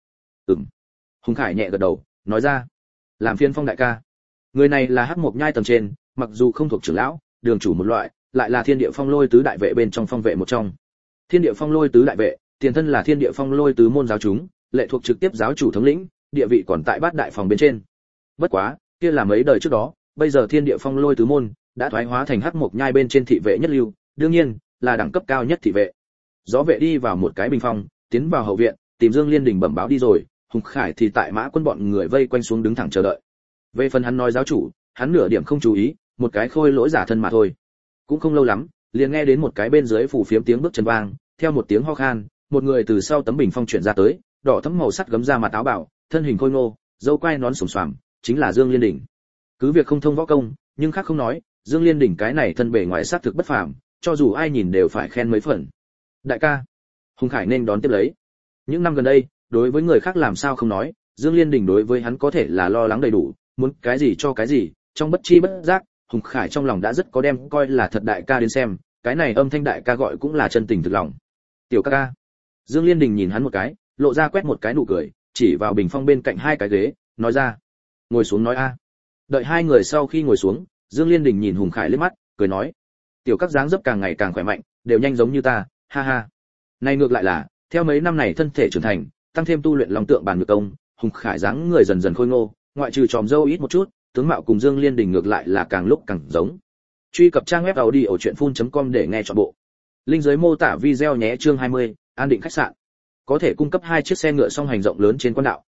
Hùng Khải nhẹ gật đầu, nói ra: "Làm phiên Phong đại ca." Người này là Hắc Mộc Nhai tầng trên, mặc dù không thuộc trưởng lão, đường chủ một loại, lại là Thiên Địa Phong Lôi tứ đại vệ bên trong phong vệ một trong. Thiên Địa Phong Lôi tứ đại vệ, tiền thân là Thiên Địa Phong Lôi tứ môn giáo chúng, lệ thuộc trực tiếp giáo chủ thống lĩnh, địa vị còn tại bát đại phòng bên trên. Bất quá, kia là mấy đời trước đó, bây giờ Thiên Địa Phong Lôi tứ môn đã thoái hóa thành Hắc Mộc Nhai bên trên thị vệ nhất lưu, đương nhiên là đẳng cấp cao nhất thị vệ. Gió vệ đi vào một cái bình phong, tiến vào hậu viện, tìm Dương Liên Đình bẩm báo đi rồi, Hùng Khải thì tại Mã Quân bọn người vây quanh xuống đứng thẳng chờ đợi. Về phần hắn nói giáo chủ, hắn nửa điểm không chú ý, một cái khôi lỗi giả thân mà thôi. Cũng không lâu lắm, liền nghe đến một cái bên dưới phủ phiếm tiếng bước chân vang, theo một tiếng ho khan, một người từ sau tấm bình phong chuyển ra tới, đỏ thẫm màu sắt gấm ra mặt áo bảo, thân hình khôi ngô, râu quai nón xồm xoàm, chính là Dương Liên Đình. Cứ việc không thông võ công, nhưng khác không nói, Dương Liên Đình cái này thân bề ngoài sắc thực bất phàm, cho dù ai nhìn đều phải khen mấy phần. Đại ca, Hùng Khải nên đón tiếp lấy. Những năm gần đây, đối với người khác làm sao không nói, Dương Liên Đình đối với hắn có thể là lo lắng đầy đủ, muốn cái gì cho cái gì, trong bất chi bất giác, Hùng Khải trong lòng đã rất có đem coi là thật đại ca đến xem, cái này âm thanh đại ca gọi cũng là chân tình thực lòng. Tiểu ca ca. Dương Liên Đình nhìn hắn một cái, lộ ra quét một cái nụ cười, chỉ vào bình phong bên cạnh hai cái ghế, nói ra: "Ngồi xuống nói a." Đợi hai người sau khi ngồi xuống, Dương Liên Đình nhìn Hùng Khải liếc mắt, cười nói: "Tiểu các dáng dấp càng ngày càng khỏe mạnh, đều nhanh giống như ta, ha ha." Này ngược lại là, theo mấy năm này thân thể trưởng thành, tăng thêm tu luyện Long Tượng Bàn Ngự Công, Hùng Khải dáng người dần dần khôi ngô, ngoại trừ tròm râu ít một chút, tướng mạo cùng Dương Liên Đình ngược lại là càng lúc càng giống. Truy cập trang web audiochuyenphun.com để nghe trọn bộ. Link dưới mô tả video nhé. Chương 20, An Định khách sạn. Có thể cung cấp 2 chiếc xe ngựa song hành rộng lớn trên quan đạo,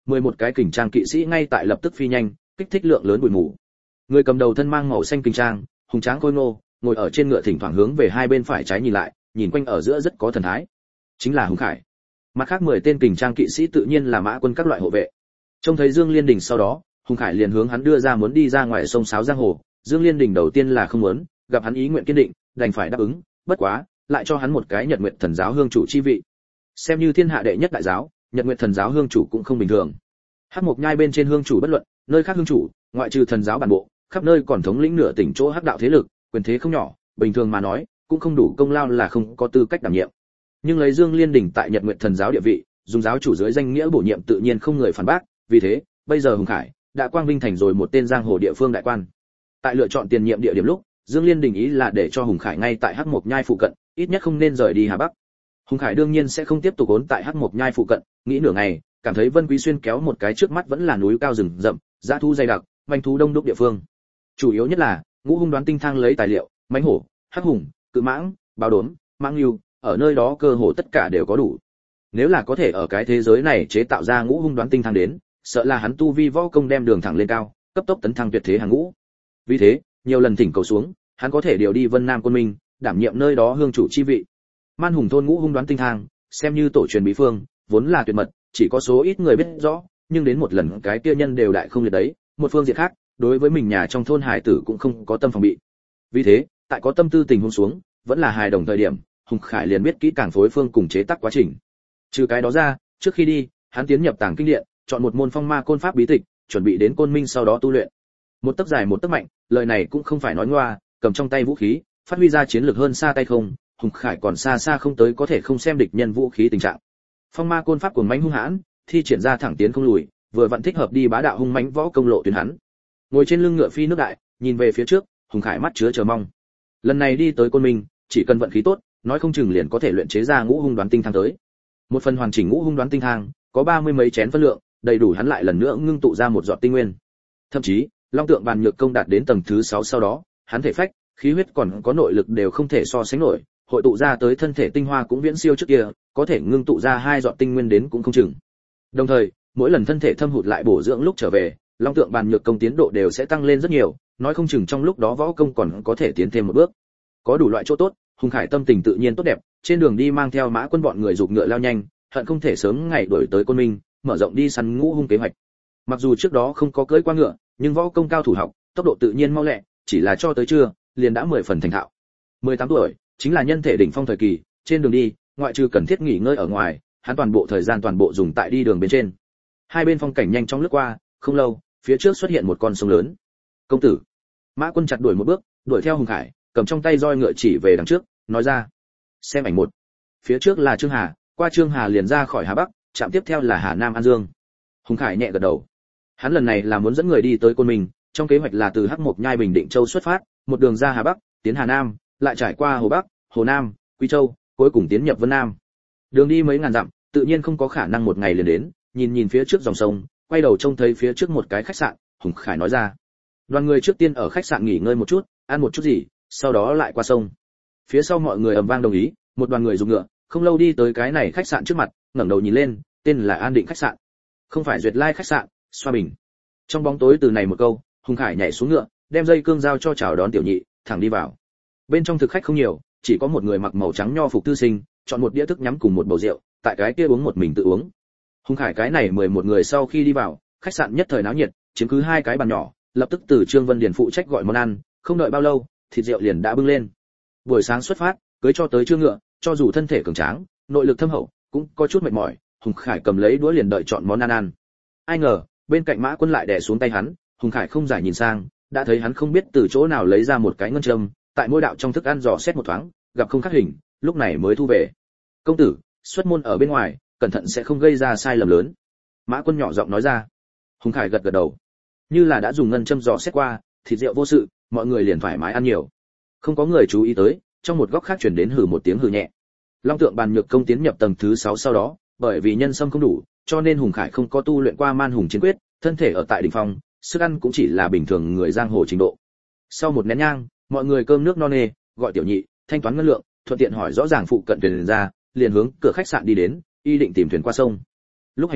11 cái kình trang kỵ sĩ ngay tại lập tức phi nhanh, kích thích lượng lớn bụi mù. Người cầm đầu thân mang màu xanh kình trang, hùng tráng khôi ngô, ngồi ở trên ngựa thỉnh thoảng hướng về hai bên phải trái nhìn lại, nhìn quanh ở giữa rất có thần thái. Chính là Hùng Khải. Mặt khác 10 tên kình trang kỵ sĩ tự nhiên là mã quân các loại hộ vệ. Trông thấy Dương Liên Đình sau đó, Hùng Khải liền hướng hắn đưa ra muốn đi ra ngoài sông sáo giang hồ. Dương Liên Đình đầu tiên là không muốn, gặp hắn ý nguyện kiên định, đành phải đáp ứng, bất quá, lại cho hắn một cái Nhật Nguyệt Thần giáo hương chủ chi vị. Xem như thiên hạ đệ nhất đại giáo, Nhật Nguyệt Thần giáo hương chủ cũng không bình thường. Hắc Mộc Nhai bên trên hương chủ bất luận, nơi khác hương chủ, ngoại trừ thần giáo bản bộ, khắp nơi còn thống lĩnh nửa tỉnh chỗ hắc đạo thế lực, quyền thế không nhỏ, bình thường mà nói, cũng không đủ công lao là không có tư cách đảm nhiệm. Nhưng lấy Dương Liên Đình tại Nhật Nguyệt Thần giáo địa vị, dùng giáo chủ dưới danh nghĩa bổ nhiệm tự nhiên không người phản bác, vì thế, bây giờ Hùng Khải đã quang vinh thành rồi một tên giang hồ địa phương đại quan. Tại lựa chọn tiền nhiệm địa điểm lúc, Dương Liên Đình ý là để cho Hùng Khải ngay tại Hắc Mộc Nhai phụ cận, ít nhất không nên rời đi Hà Bắc. Hùng Khải đương nhiên sẽ không tiếp tục ốn tại Hắc Mộc Nhai phụ cận, nghĩ nửa ngày, cảm thấy Vân Quý Xuyên kéo một cái trước mắt vẫn là núi cao rừng rậm, dã thú dày đặc, manh thú đông đúc địa phương. Chủ yếu nhất là, Ngũ Hung Đoán Tinh Thang lấy tài liệu, mãnh hổ, hắc hùng, cự mãng, báo đốm, mãng lưu, ở nơi đó cơ hồ tất cả đều có đủ. Nếu là có thể ở cái thế giới này chế tạo ra Ngũ Hung Đoán Tinh Thang đến, sợ là hắn tu vi võ công đem đường thẳng lên cao, cấp tốc tấn thăng tuyệt thế hàng ngũ. Vì thế, nhiều lần thỉnh cầu xuống, hắn có thể điều đi Vân Nam Quân Minh, đảm nhiệm nơi đó hương chủ chi vị. Man Hùng thôn Ngũ Hung Đoán Tinh Thang, xem như tổ truyền bí phương, vốn là tuyệt mật, chỉ có số ít người biết rõ, nhưng đến một lần cái kia nhân đều đại không liệt đấy, một phương diện khác, đối với mình nhà trong thôn hải tử cũng không có tâm phòng bị. Vì thế, tại có tâm tư tình huống xuống, vẫn là hài đồng thời điểm, Hùng Khải liền biết kỹ càng phối phương cùng chế tác quá trình. Trừ cái đó ra, trước khi đi, hắn tiến nhập Tàng Kinh Điện, chọn một môn phong ma côn pháp bí tịch, chuẩn bị đến Côn Minh sau đó tu luyện. Một tấc dài một tấc mạnh, lời này cũng không phải nói ngoa, cầm trong tay vũ khí, phát huy ra chiến lược hơn xa tay không, Hùng Khải còn xa xa không tới có thể không xem địch nhân vũ khí tình trạng. Phong ma côn pháp cuồng mãnh hung hãn, thi triển ra thẳng tiến không lùi, vừa vặn thích hợp đi bá đạo hung mãnh võ công lộ tuyến hắn. Ngồi trên lưng ngựa phi nước đại, nhìn về phía trước, Hùng Khải mắt chứa chờ mong. Lần này đi tới Côn Minh, chỉ cần vận khí tốt, nói không chừng liền có thể luyện chế ra Ngũ Hung Đoán Tinh Thang tới. Một phần hoàn chỉnh Ngũ Hung Đoán Tinh Thang, có 30 mấy chén phân lượng, đầy đủ hắn lại lần nữa ngưng tụ ra một giọt tinh nguyên. Thậm chí, Long Tượng Bàn Nhược Công đạt đến tầng thứ 6 sau đó, hắn thể phách, khí huyết còn có nội lực đều không thể so sánh nổi, hội tụ ra tới thân thể tinh hoa cũng viễn siêu trước kia, có thể ngưng tụ ra 2 giọt tinh nguyên đến cũng không chừng. Đồng thời, mỗi lần thân thể thâm hụt lại bổ dưỡng lúc trở về, Long Tượng Bàn Nhược Công tiến độ đều sẽ tăng lên rất nhiều, nói không chừng trong lúc đó võ công còn có thể tiến thêm một bước. Có đủ loại chỗ tốt, Hùng Khải tâm tình tự nhiên tốt đẹp, trên đường đi mang theo Mã Quân bọn người giục ngựa lao nhanh, hận không thể sớm ngày đuổi tới Côn Minh, mở rộng đi săn Ngũ Hung kế hoạch. Mặc dù trước đó không có cưỡi qua ngựa, nhưng võ công cao thủ học, tốc độ tự nhiên mau lẹ, chỉ là cho tới trưa, liền đã 10 phần thành thạo. 18 tuổi, chính là nhân thể đỉnh phong thời kỳ, trên đường đi, ngoại trừ cần thiết nghỉ ngơi ở ngoài, hắn toàn bộ thời gian toàn bộ dùng tại đi đường bên trên. Hai bên phong cảnh nhanh chóng lướt qua, không lâu, phía trước xuất hiện một con sông lớn. "Công tử." Mã Quân chặt đuổi một bước, đuổi theo Hùng Khải, cầm trong tay roi ngựa chỉ về đằng trước, nói ra: "Xem ảnh một." Phía trước là Trương Hà, qua Trương Hà liền ra khỏi Hà Bắc, trạm tiếp theo là Hà Nam An Dương. Hùng Khải nhẹ gật đầu. Hắn lần này là muốn dẫn người đi tới Côn Minh, trong kế hoạch là từ Hắc Mộc Nhai Bình Định Châu xuất phát, một đường ra Hà Bắc, tiến Hà Nam, lại trải qua Hồ Bắc, Hồ Nam, Quy Châu, cuối cùng tiến nhập Vân Nam. Đường đi mấy ngàn dặm, tự nhiên không có khả năng một ngày liền đến, nhìn phía trước dòng sông, quay đầu trông thấy phía trước một cái khách sạn, Hùng Khải nói ra: "Đoàn người trước tiên ở khách sạn nghỉ ngơi một chút, ăn một chút gì, sau đó lại qua sông." Phía sau mọi người ầm vang đồng ý, một đoàn người dùng ngựa, không lâu đi tới cái này khách sạn trước mặt, ngẩng đầu nhìn lên, tên là An Định khách sạn. Không phải Duyệt Lai khách sạn, Xoa Bình. Trong bóng tối từ này một câu, Hùng Khải nhảy xuống ngựa, đem dây cương giao cho chào đón tiểu nhị, thẳng đi vào. Bên trong thực khách không nhiều, chỉ có một người mặc màu trắng nho phục thư sinh, chọn một đĩa thức nhắm cùng một bầu rượu, tại cái kia uống một mình tự uống. Hùng Khải cái này 11 người sau khi đi vào, khách sạn nhất thời náo nhiệt, chiếm cứ 2 cái bàn nhỏ, lập tức từ Trương Vân Điền phụ trách gọi món ăn, không đợi bao lâu, thịt rượu liền đã bưng lên. Buổi sáng xuất phát, cưới cho tới trưa ngựa, cho dù thân thể cường tráng, nội lực thâm hậu, cũng có chút mệt mỏi, Hùng Khải cầm lấy đũa liền đợi chọn món ăn ăn. Ai ngờ, bên cạnh Mã Quân lại đè xuống tay hắn, Hùng Khải không giải nhìn sang, đã thấy hắn không biết từ chỗ nào lấy ra một cái ngân châm, tại mỗi đạo trong thức ăn dò xét một thoáng, gặp không khắc hình, lúc này mới thu về. "Công tử, xuất môn ở bên ngoài, cẩn thận sẽ không gây ra sai lầm lớn." Mã Quân nhỏ giọng nói ra. Hùng Khải gật gật đầu. Như là đã dùng ngân châm dò xét qua, thịt rượu vô sự, mọi người liền thoải mái ăn nhiều. Không có người chú ý tới, trong một góc khác truyền đến hừ một tiếng hừ nhẹ. Long Tượng Bàn Nhược Công tiến nhập tầng thứ 6 sau đó, bởi vì nhân sâm không đủ, cho nên Hùng Khải không có tu luyện qua Man Hùng Chiến Quyết, thân thể ở tại đỉnh phong, sức ăn cũng chỉ là bình thường người giang hồ trình độ. Sau một nén nhang, mọi người cơm nước no nê, gọi tiểu nhị, thanh toán ngân lượng, thuận tiện hỏi rõ ràng phụ cận thuyền ra, liền hướng cửa khách sạn đi đến, y định tìm thuyền qua sông. Lúc hành tẩu,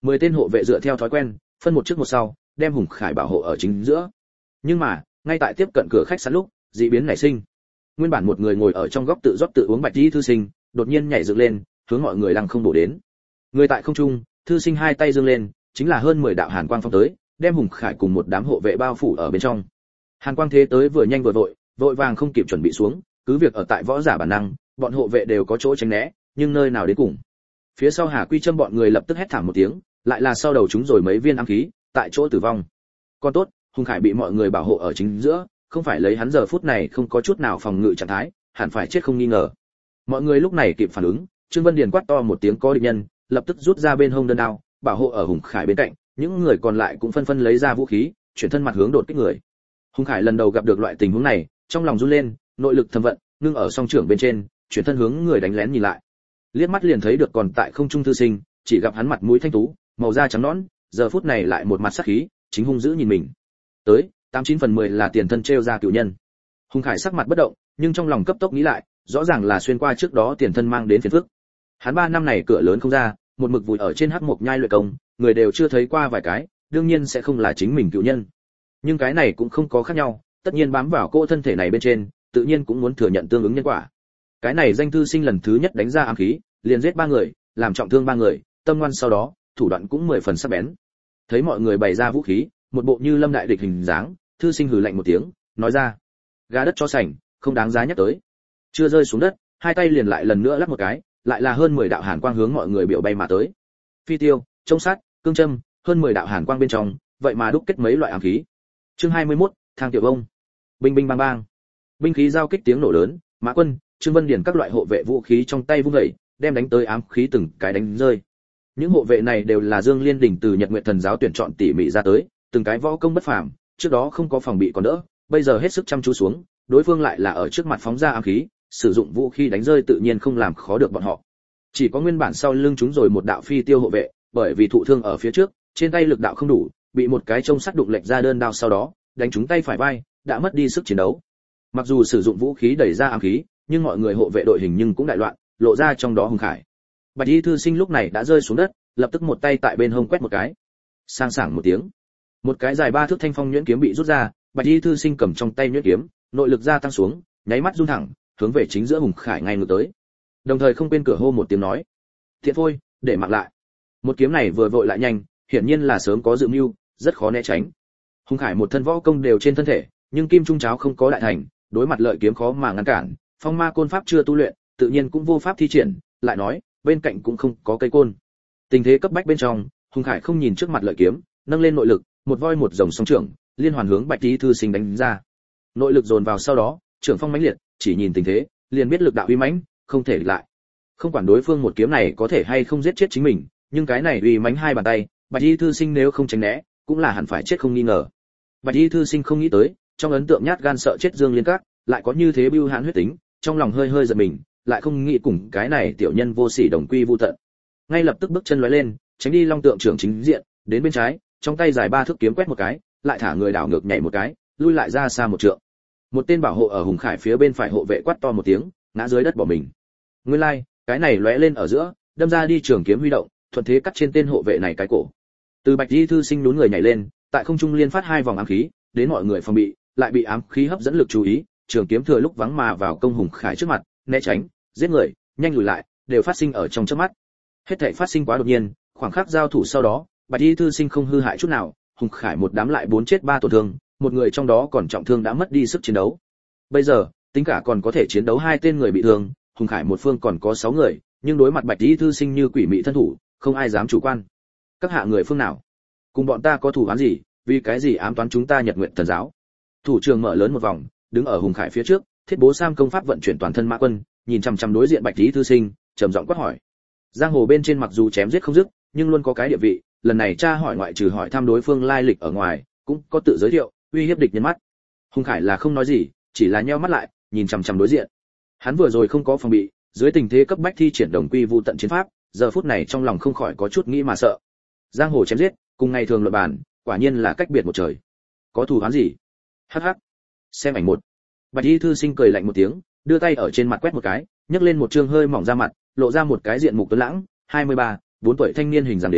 10 tên hộ vệ dựa theo thói quen, phân một trước một sau, đem Hùng Khải bảo hộ ở chính giữa. Nhưng mà, ngay tại tiếp cận cửa khách sạn lúc, dị biến nảy sinh. Nguyên bản một người ngồi ở trong góc tự rót tự uống bạch y thư sinh, đột nhiên nhảy dựng lên, hướng mọi người lăng không bổ đến. Người tại không trung, thư sinh hai tay giương lên, chính là hơn 10 đạo hàn quang phong tới, đem Hùng Khải cùng một đám hộ vệ bao phủ ở bên trong. Hàn quang thế tới vừa nhanh vừa vội, vội vàng không kịp chuẩn bị xuống, cứ việc ở tại võ giả bản năng, bọn hộ vệ đều có chỗ tránh né, nhưng nơi nào đến cùng. Phía sau Hà Quy Trâm bọn người lập tức hét thảm một tiếng, lại là sau đầu chúng rồi mấy viên ám khí, tại chỗ tử vong. Còn tốt, Hùng Khải bị mọi người bảo hộ ở chính giữa, không phải lấy hắn giờ phút này không có chút nào phòng ngự trạng thái, hẳn phải chết không nghi ngờ. Mọi người lúc này kịp phản ứng, Trương Vân Điền quát to một tiếng có địch nhân, lập tức rút ra bên hông đơn đao, bảo hộ ở Hùng Khải bên cạnh, những người còn lại cũng phân phân lấy ra vũ khí, chuyển thân mặt hướng đột kích người. Hùng Khải lần đầu gặp được loại tình huống này, trong lòng run lên, nội lực thâm vận, ngưng ở song trưởng bên trên, chuyển thân hướng người đánh lén nhìn lại. Liếc mắt liền thấy được còn tại không trung thư sinh, chỉ gặp hắn mặt mũi thanh tú, màu da trắng nõn, giờ phút này lại một mặt sắc khí, chính hung dữ nhìn mình. Tới, 89/10 là tiền thân trêu ra cựu nhân. Hùng Khải sắc mặt bất động, nhưng trong lòng cấp tốc nghĩ lại, rõ ràng là xuyên qua trước đó tiền thân mang đến phiền phức. Hắn 3 năm này cửa lớn không ra, một mực vùi ở trên hắc mộc nhai luyện công, người đều chưa thấy qua vài cái, đương nhiên sẽ không là chính mình cựu nhân. Nhưng cái này cũng không có khác nhau, tất nhiên bám vào cô thân thể này bên trên, tự nhiên cũng muốn thừa nhận tương ứng nhân quả. Cái này danh thư sinh lần thứ nhất đánh ra ám khí, liền giết 3 người, làm trọng thương 3 người, tâm ngoan sau đó, thủ đoạn cũng 10 phần sắc bén. Thấy mọi người bày ra vũ khí, một bộ như lâm đại địch hình dáng, thư sinh hừ lạnh một tiếng, nói ra: "Gà đất cho sành, không đáng giá nhắc tới." Chưa rơi xuống đất, hai tay liền lại lần nữa lắc một cái, lại là hơn 10 đạo hàn quang hướng mọi người biểu bay mà tới. Phi tiêu, trông sát, cương châm, hơn 10 đạo hàn quang bên trong, vậy mà đúc kết mấy loại ám khí. Chương 21, Thang Tiểu Bông. Binh binh bang bang. Binh khí giao kích tiếng nổ lớn, Mã Quân, Trương Vân Điền các loại hộ vệ vũ khí trong tay vung dậy, đem đánh tới ám khí từng cái đánh rơi. Những hộ vệ này đều là Dương Liên Đỉnh từ Nhật Nguyệt Thần giáo tuyển chọn tỉ mỉ ra tới, từng cái võ công bất phàm, trước đó không có phòng bị còn đỡ, bây giờ hết sức chăm chú xuống, đối phương lại là ở trước mặt phóng ra ám khí, sử dụng vũ khí đánh rơi tự nhiên không làm khó được bọn họ. Chỉ có nguyên bản sau lưng chúng rồi một đạo phi tiêu hộ vệ, bởi vì thụ thương ở phía trước, trên tay lực đạo không đủ, bị một cái trông sắt đụng lệch ra đơn đao sau đó, đánh trúng tay phải vai, đã mất đi sức chiến đấu. Mặc dù sử dụng vũ khí đẩy ra ám khí, nhưng mọi người hộ vệ đội hình nhưng cũng đại loạn, lộ ra trong đó Hùng Khải. Bạch y thư sinh lúc này đã rơi xuống đất, lập tức một tay tại bên hông quét một cái. Sang sảng một tiếng, một cái dài 3 thước thanh phong nhuyễn kiếm bị rút ra, Bạch y thư sinh cầm trong tay nhuyễn kiếm, nội lực gia tăng xuống, nháy mắt rung thẳng, hướng về chính giữa Hùng Khải ngay ngược tới. Đồng thời không quên cửa hô một tiếng nói: "Thiện phôi, để mặc lại." Một kiếm này vừa vội lại nhanh, hiển nhiên là sớm có dự mưu, rất khó né tránh. Hùng Khải một thân võ công đều trên thân thể, nhưng kim trung cháo không có đại thành, đối mặt lợi kiếm khó mà ngăn cản, phong ma côn pháp chưa tu luyện, tự nhiên cũng vô pháp thi triển, lại nói, bên cạnh cũng không có cây côn. Tình thế cấp bách bên trong, Hùng Khải không nhìn trước mặt lợi kiếm, nâng lên nội lực, một voi một rồng song trưởng, liên hoàn hướng Bạch y thư sinh đánh ra. Nội lực dồn vào sau đó, trưởng phong mãnh liệt, chỉ nhìn tình thế, liền biết lực đạo uy mãnh, không thể địch lại. Không quản đối phương một kiếm này có thể hay không giết chết chính mình, nhưng cái này uy mãnh hai bàn tay, Bạch y thư sinh nếu không tránh né, cũng là hẳn phải chết không nghi ngờ. Bạch y thư sinh không nghĩ tới, trong ấn tượng nhát gan sợ chết Dương Liên Các, lại có như thế bưu hãn huyết tính, trong lòng hơi hơi giật mình, lại không nghĩ cùng cái này tiểu nhân vô sỉ đồng quy vu tận. Ngay lập tức bước chân lóe lên, tránh đi Long Tượng trưởng chính diện, đến bên trái, trong tay dài 3 thước kiếm quét một cái, lại thả người đảo ngược nhảy một cái, lui lại ra xa một trượng. Một tên bảo hộ ở Hùng Khải phía bên phải hộ vệ quát to một tiếng, ngã dưới đất bỏ mình. Nguyên lai, cái này lóe lên ở giữa, đâm ra đi trường kiếm huy động, thuận thế cắt trên tên hộ vệ này cái cổ. Từ Bạch y thư sinh nhún người nhảy lên, tại không trung liên phát 2 vòng ám khí, đến mọi người phòng bị, lại bị ám khí hấp dẫn lực chú ý, trường kiếm thừa lúc vắng mà vào công Hùng Khải trước mặt, né tránh, giết người, nhanh lùi lại, đều phát sinh ở trong chớp mắt. Hết thảy phát sinh quá đột nhiên, khoảng khắc giao thủ sau đó, Bạch y thư sinh không hư hại chút nào, Hùng Khải một đám lại 4 chết 3 tổn thương, một người trong đó còn trọng thương đã mất đi sức chiến đấu. Bây giờ, tính cả còn có thể chiến đấu 2 tên người bị thương, Hùng Khải một phương còn có 6 người, nhưng đối mặt Bạch y thư sinh như quỷ mị thân thủ, không ai dám chủ quan. Các hạ người phương nào? Cùng bọn ta có thủ án gì, vì cái gì ám toán chúng ta Nhật Nguyện Thần giáo? Thủ trưởng mở lớn một vòng, đứng ở Hùng Khải phía trước, thiết bố sam công pháp vận chuyển toàn thân Mã Quân, nhìn chằm chằm đối diện Bạch y thư sinh, trầm giọng quát hỏi. Giang hồ bên trên mặc dù chém giết không dứt, nhưng luôn có cái địa vị, lần này tra hỏi ngoại trừ hỏi thăm đối phương lai lịch ở ngoài, cũng có tự giới thiệu, uy hiếp địch nhân mắt. Hùng Khải là không nói gì, chỉ là nheo mắt lại, nhìn chằm chằm đối diện. Hắn vừa rồi không có phòng bị, dưới tình thế cấp bách thi triển đồng quy vu tận chiến pháp, giờ phút này trong lòng không khỏi có chút nghĩ mà sợ. Giang hồ chém giết, cùng ngày thường luận bàn, quả nhiên là cách biệt một trời. Có thù oán gì? Hắc hắc. Xem ảnh một. Bạch y thư sinh cười lạnh một tiếng, đưa tay ở trên mặt quét một cái, nhấc lên một trương hơi mỏng da mặt, lộ ra một cái diện mục tuấn lãng, 23, 4 tuổi thanh niên hình dáng đến,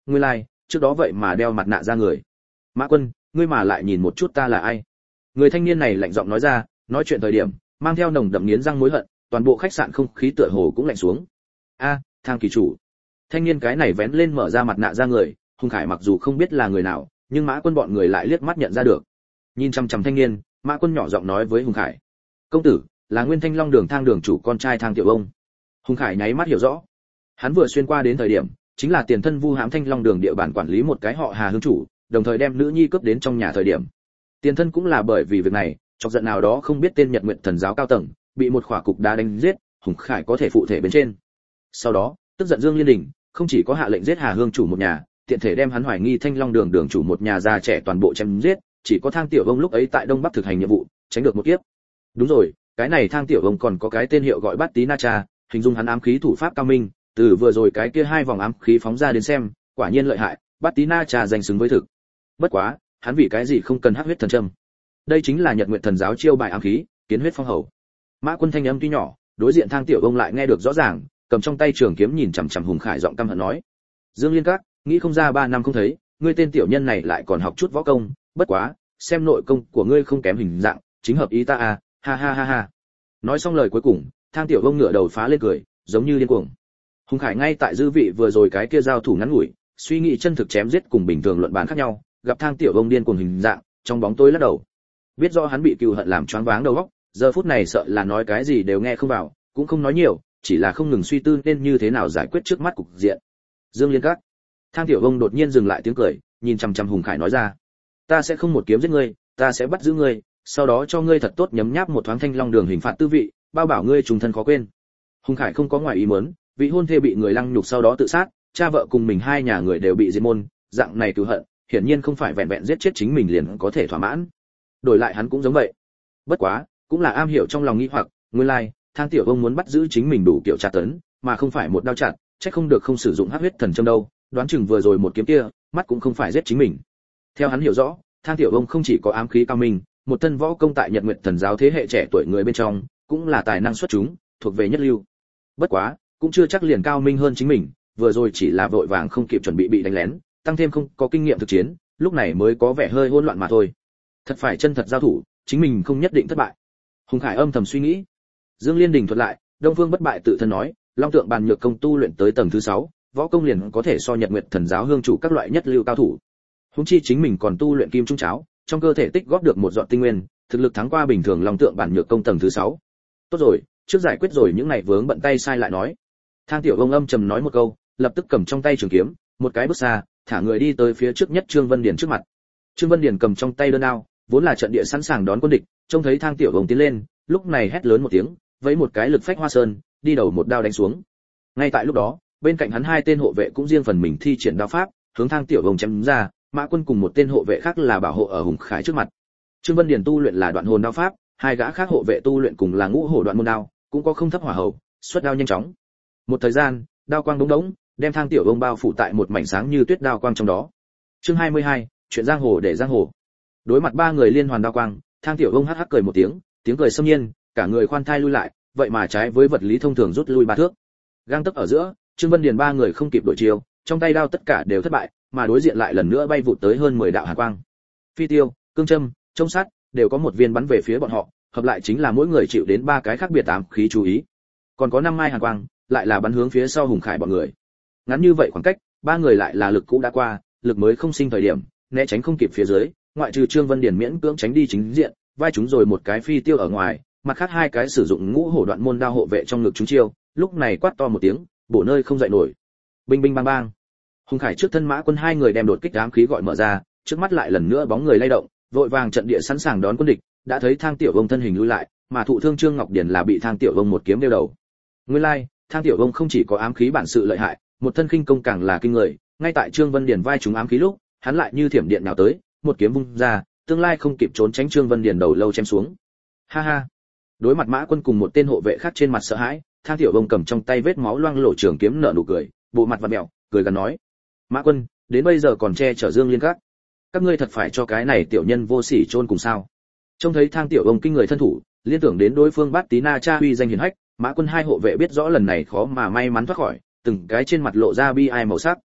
nguyên lai, trước đó vậy mà đeo mặt nạ ra người. Mã Quân, ngươi mà lại nhìn một chút ta là ai? Người thanh niên này lạnh giọng nói ra, nói chuyện thời điểm mang theo nồng đậm nghiến răng mối hận, toàn bộ khách sạn không khí tựa hồ cũng lạnh xuống. A, Thang kỳ chủ. Thanh niên cái này vén lên mở ra mặt nạ ra người, Hùng Khải mặc dù không biết là người nào, nhưng Mã Quân bọn người lại liếc mắt nhận ra được. Nhìn chăm chăm thanh niên, Mã Quân nhỏ giọng nói với Hùng Khải: "Công tử, là Nguyên Thanh Long Đường Thang đường chủ con trai Thang Tiểu Ông." Hùng Khải nháy mắt hiểu rõ. Hắn vừa xuyên qua đến thời điểm, chính là tiền thân vu hãm Thanh Long Đường địa bàn quản lý một cái họ Hà hương chủ, đồng thời đem nữ nhi cướp đến trong nhà thời điểm. Tiền thân cũng là bởi vì việc này, chọc giận nào đó không biết tên Nhật Nguyện Thần giáo cao tầng, bị một khỏa cục đá đánh giết, Hùng Khải có thể phụ thể bên trên. Sau đó, tức giận Dương Liên Đình, không chỉ có hạ lệnh giết Hà hương chủ một nhà, tiện thể đem hắn hoài nghi Thanh Long Đường đường chủ một nhà già trẻ toàn bộ chém giết, chỉ có Thang Tiểu Ông lúc ấy tại Đông Bắc thực hành nhiệm vụ, tránh được một kiếp. Đúng rồi, cái này Thang Tiểu Ông còn có cái tên hiệu gọi Bát Tí Na Cha, hình dung hắn ám khí thủ pháp cao minh, từ vừa rồi cái kia hai vòng ám khí phóng ra đến xem, quả nhiên lợi hại, Bát Tí Na Cha danh xứng với thực. Bất quá, hắn vì cái gì không cần hắc huyết thần châm? Đây chính là Nhật Nguyện Thần giáo chiêu bài ám khí, kiến huyết phong hầu. Mã Quân thanh âm tuy nhỏ, đối diện Thang Tiểu Ông lại nghe được rõ ràng, cầm trong tay trường kiếm nhìn chằm chằm Hùng Khải giọng căm hận nói: "Dương Liên Các, nghĩ không ra 3 năm không thấy, ngươi tên tiểu nhân này lại còn học chút võ công, bất quá, xem nội công của ngươi không kém hình dạng, chính hợp ý ta à, ha ha ha ha." Nói xong lời cuối cùng, Thang Tiểu Ông ngửa đầu phá lên cười, giống như điên cuồng. Hùng Khải ngay tại dư vị vừa rồi cái kia giao thủ ngắn ngủi, suy nghĩ chân thực chém giết cùng bình thường luận bàn khác nhau, gặp Thang Tiểu Ông điên cuồng hình dạng, trong bóng tối lắc đầu. Biết rõ hắn bị cừu hận làm choáng váng đầu óc, giờ phút này sợ là nói cái gì đều nghe không vào, cũng không nói nhiều, chỉ là không ngừng suy tư nên như thế nào giải quyết trước mắt cục diện. Dương Liên Các. Thang Tiểu Ông đột nhiên dừng lại tiếng cười, nhìn chằm chằm Hùng Khải nói ra: "Ta sẽ không một kiếm giết ngươi, ta sẽ bắt giữ ngươi, sau đó cho ngươi thật tốt nhấm nháp một thoáng Thanh Long Đường hình phạt tư vị, bao bảo ngươi trùng thân khó quên." Hùng Khải không có ngoài ý muốn, vị hôn thê bị người lăng nhục sau đó tự sát, cha vợ cùng mình hai nhà người đều bị diệt môn, dạng này cừu hận, hiển nhiên không phải vẹn vẹn giết chết chính mình liền có thể thỏa mãn. Đổi lại hắn cũng giống vậy. Bất quá, cũng là am hiểu trong lòng nghi hoặc, nguyên lai, Thang Tiểu Ông muốn bắt giữ chính mình đủ kiểu tra tấn, mà không phải một đao chặt, chắc không được không sử dụng hắc huyết thần châm đâu, đoán chừng vừa rồi một kiếm kia, mắt cũng không phải giết chính mình. Theo hắn hiểu rõ, Thang Tiểu Ông không chỉ có ám khí cao minh, một thân võ công tại Nhật Nguyện Thần giáo thế hệ trẻ tuổi người bên trong, cũng là tài năng xuất chúng, thuộc về nhất lưu. Bất quá, cũng chưa chắc liền cao minh hơn chính mình, vừa rồi chỉ là vội vàng không kịp chuẩn bị đánh lén, tăng thêm không có kinh nghiệm thực chiến, lúc này mới có vẻ hơi hỗn loạn mà thôi. Thật phải chân thật giao thủ, chính mình không nhất định thất bại. Hùng Khải âm thầm suy nghĩ. Dương Liên Đình thuật lại, Đông Phương Bất Bại tự thân nói, Long Tượng Bàn Nhược công tu luyện tới tầng thứ 6, võ công liền có thể so Nhật Nguyệt Thần giáo hương chủ các loại nhất lưu cao thủ. Huống chi chính mình còn tu luyện Kim Trung Cháo, trong cơ thể tích góp được một giọt tinh nguyên, thực lực thắng qua bình thường Long Tượng Bàn Nhược công tầng thứ 6. Tốt rồi, trước giải quyết rồi những này vướng bận tay sai lại nói. Thang Tiểu Ông âm trầm nói một câu, lập tức cầm trong tay trường kiếm, một cái bước xa, thả người đi tới phía trước nhất Trương Vân Điền trước mặt. Trương Vân Điền cầm trong tay đơn đao, vốn là trận địa sẵn sàng đón quân địch, trông thấy Thang Tiểu Ông tiến lên, lúc này hét lớn một tiếng, vẫy một cái lực phách hoa sơn, đi đầu một đao đánh xuống. Ngay tại lúc đó, bên cạnh hắn hai tên hộ vệ cũng riêng phần mình thi triển đao pháp, hướng Thang Tiểu Ông chém ra, Mã Quân cùng một tên hộ vệ khác là bảo hộ ở Hùng Khải trước mặt. Trương Vân Điền tu luyện là Đoạn Hồn đao pháp, hai gã khác hộ vệ tu luyện cùng là Ngũ Hổ Đoạn môn đao, cũng có không thấp hỏa hầu, xuất đao nhanh chóng. Một thời gian, đao quang đống đống, đem Thang Tiểu Ông bao phủ tại một mảnh sáng như tuyết đao quang trong đó. Chương 22, chuyện giang hồ để giang hồ. Đối mặt ba người liên hoàn đao quang, Thang Tiểu Ông hắc hắc cười một tiếng, tiếng cười xâm nhiên, cả người khoan thai lui lại, vậy mà trái với vật lý thông thường rút lui 3 thước. Gang tấc ở giữa, Trương Vân Điền ba người không kịp đổi chiêu, trong tay đao tất cả đều thất bại, mà đối diện lại lần nữa bay vụt tới hơn 10 đạo hàn quang. Phi tiêu, cương châm, trông sắt, đều có một viên bắn về phía bọn họ, hợp lại chính là mỗi người chịu đến 3 cái khác biệt ám khí chú ý. Còn có 5 mai hàn quang, lại là bắn hướng phía sau Hùng Khải bọn người. Ngắn như vậy khoảng cách, ba người lại là lực cũ đã qua, lực mới không sinh thời điểm, né tránh không kịp phía dưới, ngoại trừ Trương Vân Điền miễn cưỡng tránh đi chính diện, vai chúng rồi một cái phi tiêu ở ngoài, mặt khác hai cái sử dụng Ngũ Hổ Đoạn môn đao hộ vệ trong ngực chúng chiêu, lúc này quát to một tiếng, bổ nơi không dậy nổi. Binh binh bang bang. Hùng Khải trước thân Mã Quân hai người đem đột kích ám khí gọi mở ra, trước mắt lại lần nữa bóng người lay động, vội vàng trận địa sẵn sàng đón quân địch, đã thấy Thang Tiểu Ông thân hình lùi lại, mà thụ thương Trương Ngọc Điền là bị Thang Tiểu Ông một kiếm đeo đầu. Nguyên lai, Thang Tiểu Ông không chỉ có ám khí bản sự lợi hại, một thân khinh công càng là kinh người, ngay tại Trương Vân Điền vai trúng ám khí lúc, hắn lại như thiểm điện nào tới, một kiếm vung ra, tương lai không kịp trốn tránh Trương Vân Điền đầu lâu chém xuống. Ha ha. Đối mặt Mã Quân cùng một tên hộ vệ khác trên mặt sợ hãi, Thang Tiểu Ông cầm trong tay vết máu loang lổ trường kiếm nở nụ cười, bộ mặt vặn mèo, cười gần nói: "Mã Quân, đến bây giờ còn che chở Dương Liên các ngươi thật phải cho cái này tiểu nhân vô sỉ chôn cùng sao?" Trông thấy Thang Tiểu Ông kinh người thân thủ, liên tưởng đến đối phương Bát Tí Na Cha uy danh hiển hách, Mã Quân hai hộ vệ biết rõ lần này khó mà may mắn thoát khỏi, từng cái trên mặt lộ ra bi ai màu sắc.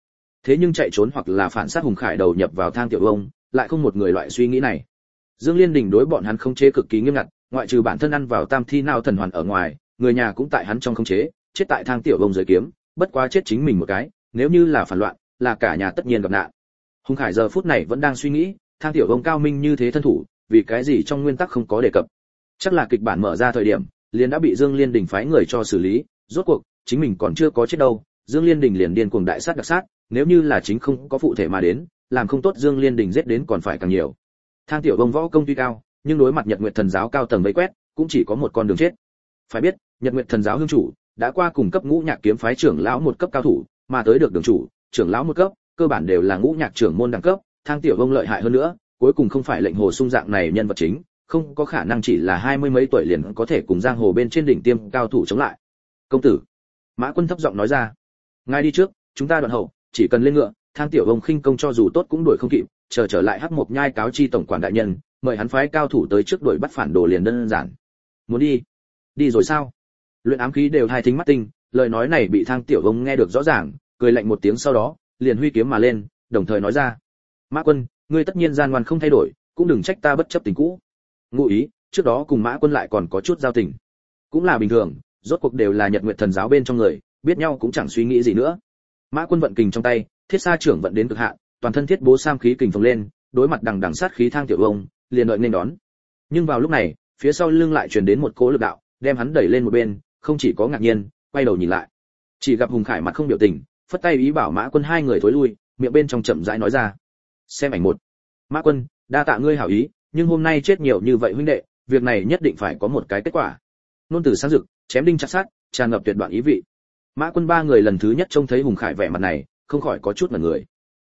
thế nhưng chạy trốn hoặc là phản sát Hùng Khải đầu nhập vào Thang Tiểu Vông, lại không một người loại suy nghĩ này. Dương Liên Đình đối bọn hắn khống chế cực kỳ nghiêm ngặt, ngoại trừ bản thân ăn vào tam thi nao thần hoàn ở ngoài, người nhà cũng tại hắn trong khống chế, chết tại Thang Tiểu Vông dưới kiếm, bất quá chết chính mình một cái, nếu như là phản loạn, là cả nhà tất nhiên gặp nạn. Hùng Khải giờ phút này vẫn đang suy nghĩ, Thang Tiểu Vông cao minh như thế thân thủ, vì cái gì trong nguyên tắc không có đề cập. Chắc là kịch bản mở ra thời điểm, liền đã bị Dương Liên Đình phái người cho xử lý, rốt cuộc chính mình còn chưa có chết đâu, Dương Liên Đình liền điên cuồng đại sát đặc sát, nếu như là chính không có phụ thể mà đến, làm không tốt Dương Liên Đình giết đến còn phải càng nhiều. Thang Tiểu Vông võ công tuy cao, nhưng đối mặt Nhật Nguyệt Thần giáo cao tầng vây quét, cũng chỉ có một con đường chết. Phải biết, Nhật Nguyệt Thần giáo hương chủ đã qua cùng cấp Ngũ Nhạc kiếm phái trưởng lão một cấp cao thủ, mà tới được đường chủ, trưởng lão một cấp, cơ bản đều là Ngũ Nhạc trưởng môn đẳng cấp, Thang Tiểu Vông lợi hại hơn nữa, cuối cùng không phải lệnh hồ sung dạng này nhân vật chính, không có khả năng chỉ là 20 mấy tuổi liền có thể cùng giang hồ bên trên đỉnh tiêm cao thủ chống lại. Công tử, Mã Quân thấp giọng nói ra, ngài đi trước, chúng ta đoạn hậu, chỉ cần lên ngựa. Thang Tiểu Vông khinh công cho dù tốt cũng đuổi không kịp, chờ trở lại Hắc Mộc Nhai cáo chi tổng quản đại nhân, mời hắn phái cao thủ tới trước đuổi bắt phản đồ liền đơn giản. Muốn đi? Đi rồi sao? Luyện ám khí đều hai thính mắt tinh, lời nói này bị Thang Tiểu Vông nghe được rõ ràng, cười lạnh một tiếng sau đó, liền huy kiếm mà lên, đồng thời nói ra: Mã Quân, ngươi tất nhiên gian ngoan không thay đổi, cũng đừng trách ta bất chấp tình cũ. Ngụ ý, trước đó cùng Mã Quân lại còn có chút giao tình, cũng là bình thường, rốt cuộc đều là Nhật Nguyệt Thần giáo bên trong người, biết nhau cũng chẳng suy nghĩ gì nữa. Mã Quân vận kình trong tay, thiết sa trưởng vận đến cực hạn, toàn thân thiết bố sam khí kình phồng lên, đối mặt đằng đằng sát khí Thang Tiểu Vông, liền đợi nên đón. Nhưng vào lúc này, phía sau lưng lại truyền đến một cỗ lực đạo, đem hắn đẩy lên một bên, không chỉ có ngạc nhiên, quay đầu nhìn lại, chỉ gặp Hùng Khải mặt không biểu tình, phất tay ý bảo Mã Quân hai người thối lui, miệng bên trong chậm rãi nói ra: Xem ảnh một. Mã Quân, đa tạ ngươi hảo ý, nhưng hôm nay chết nhiều như vậy huynh đệ, việc này nhất định phải có một cái kết quả. Nôn từ sáng rực, chém đinh chặt sát, tràn ngập tuyệt đoạn ý vị. Mã Quân ba người lần thứ nhất trông thấy Hùng Khải vẻ mặt này, không khỏi có chút ngẩn người.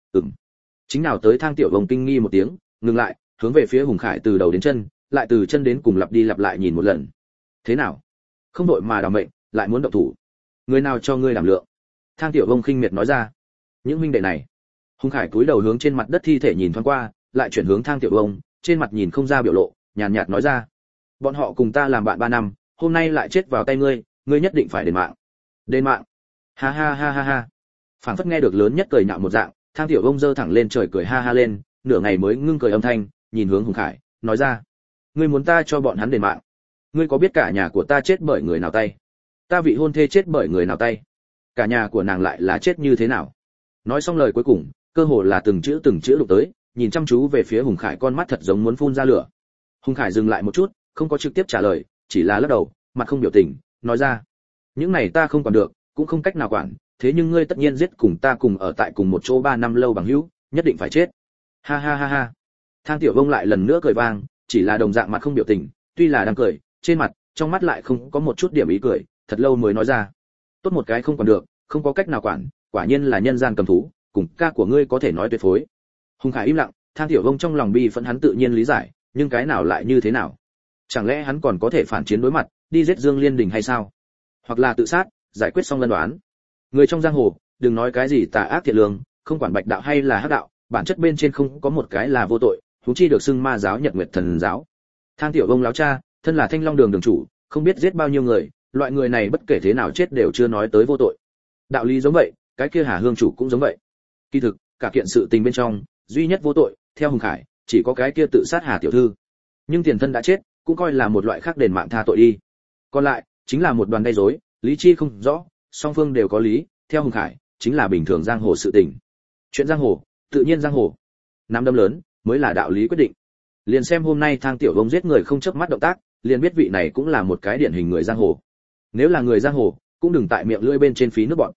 Chính nào tới Thang Tiểu Vông kinh nghi một tiếng, ngừng lại, hướng về phía Hùng Khải từ đầu đến chân, lại từ chân đến cùng lặp đi lặp lại nhìn một lần. Thế nào? Không đội mà đảm mệnh, lại muốn động thủ. Người nào cho ngươi đảm lượng? Thang Tiểu Vông khinh miệt nói ra. Những huynh đệ này. Hùng Khải cúi đầu hướng trên mặt đất thi thể nhìn thoáng qua, lại chuyển hướng Thang Tiểu Vông, trên mặt nhìn không ra biểu lộ, nhàn nhạt nói ra: Bọn họ cùng ta làm bạn 3 năm, hôm nay lại chết vào tay ngươi, ngươi nhất định phải đền mạng. Đền mạng? Ha ha ha ha ha. Phảng phất nghe được lớn nhất cười nhạo một dạng, Thang Tiểu Vông giơ thẳng lên trời cười ha ha lên, nửa ngày mới ngưng cười âm thanh, nhìn hướng Hùng Khải, nói ra: Ngươi muốn ta cho bọn hắn đền mạng? Ngươi có biết cả nhà của ta chết bởi người nào tay? Ta vị hôn thê chết bởi người nào tay? Cả nhà của nàng lại là chết như thế nào? Nói xong lời cuối cùng, cơ hồ là từng chữ lục tới, nhìn chăm chú về phía Hùng Khải, con mắt thật giống muốn phun ra lửa. Hùng Khải dừng lại một chút, không có trực tiếp trả lời, chỉ là lắc đầu, mặt không biểu tình, nói ra: Những này ta không quản được, cũng không cách nào quản, thế nhưng ngươi tất nhiên giết cùng ta cùng ở tại cùng một chỗ 3 năm lâu bằng hữu, nhất định phải chết. Ha ha ha ha. Thang Tiểu Vông lại lần nữa cười vang, chỉ là đồng dạng mặt không biểu tình, tuy là đang cười, trên mặt, trong mắt lại không có một chút điểm ý cười, thật lâu mới nói ra: Tốt một cái không quản được, không có cách nào quản, quả nhiên là nhân gian cầm thú, cùng ca của ngươi có thể nói tuyệt phối. Hùng Khải im lặng, Thang Tiểu Vông trong lòng bi phẫn hắn tự nhiên lý giải, nhưng cái nào lại như thế nào? Chẳng lẽ hắn còn có thể phản chiến đối mặt, đi giết Dương Liên Đình hay sao? Hoặc là tự sát, giải quyết xong lân đoán. Người trong giang hồ, đừng nói cái gì tà ác thiện lương, không quản bạch đạo hay là hắc đạo, bản chất bên trên không có một cái là vô tội, huống chi được xưng ma giáo Nhật Nguyệt Thần giáo. Thang Tiểu Vông láo cha, thân là Thanh Long đường đường chủ, không biết giết bao nhiêu người, loại người này bất kể thế nào chết đều chưa nói tới vô tội. Đạo lý giống vậy, cái kia Hà Hương chủ cũng giống vậy. Kỳ thực, cả kiện sự tình bên trong, duy nhất vô tội, theo Hùng Khải, chỉ có cái kia tự sát Hà tiểu thư. Nhưng tiền thân đã chết, cũng coi là một loại khác đền mạng tha tội đi. Còn lại, chính là một đoàn gây rối, lý chi không rõ, song phương đều có lý, theo Hùng Khải, chính là bình thường giang hồ sự tình. Chuyện giang hồ, tự nhiên giang hồ. Nắm đấm lớn, mới là đạo lý quyết định. Liền xem hôm nay Thang Tiểu Vông giết người không chớp mắt động tác, liền biết vị này cũng là một cái điển hình người giang hồ. Nếu là người giang hồ, cũng đừng tại miệng lưỡi bên trên phí nước bọn.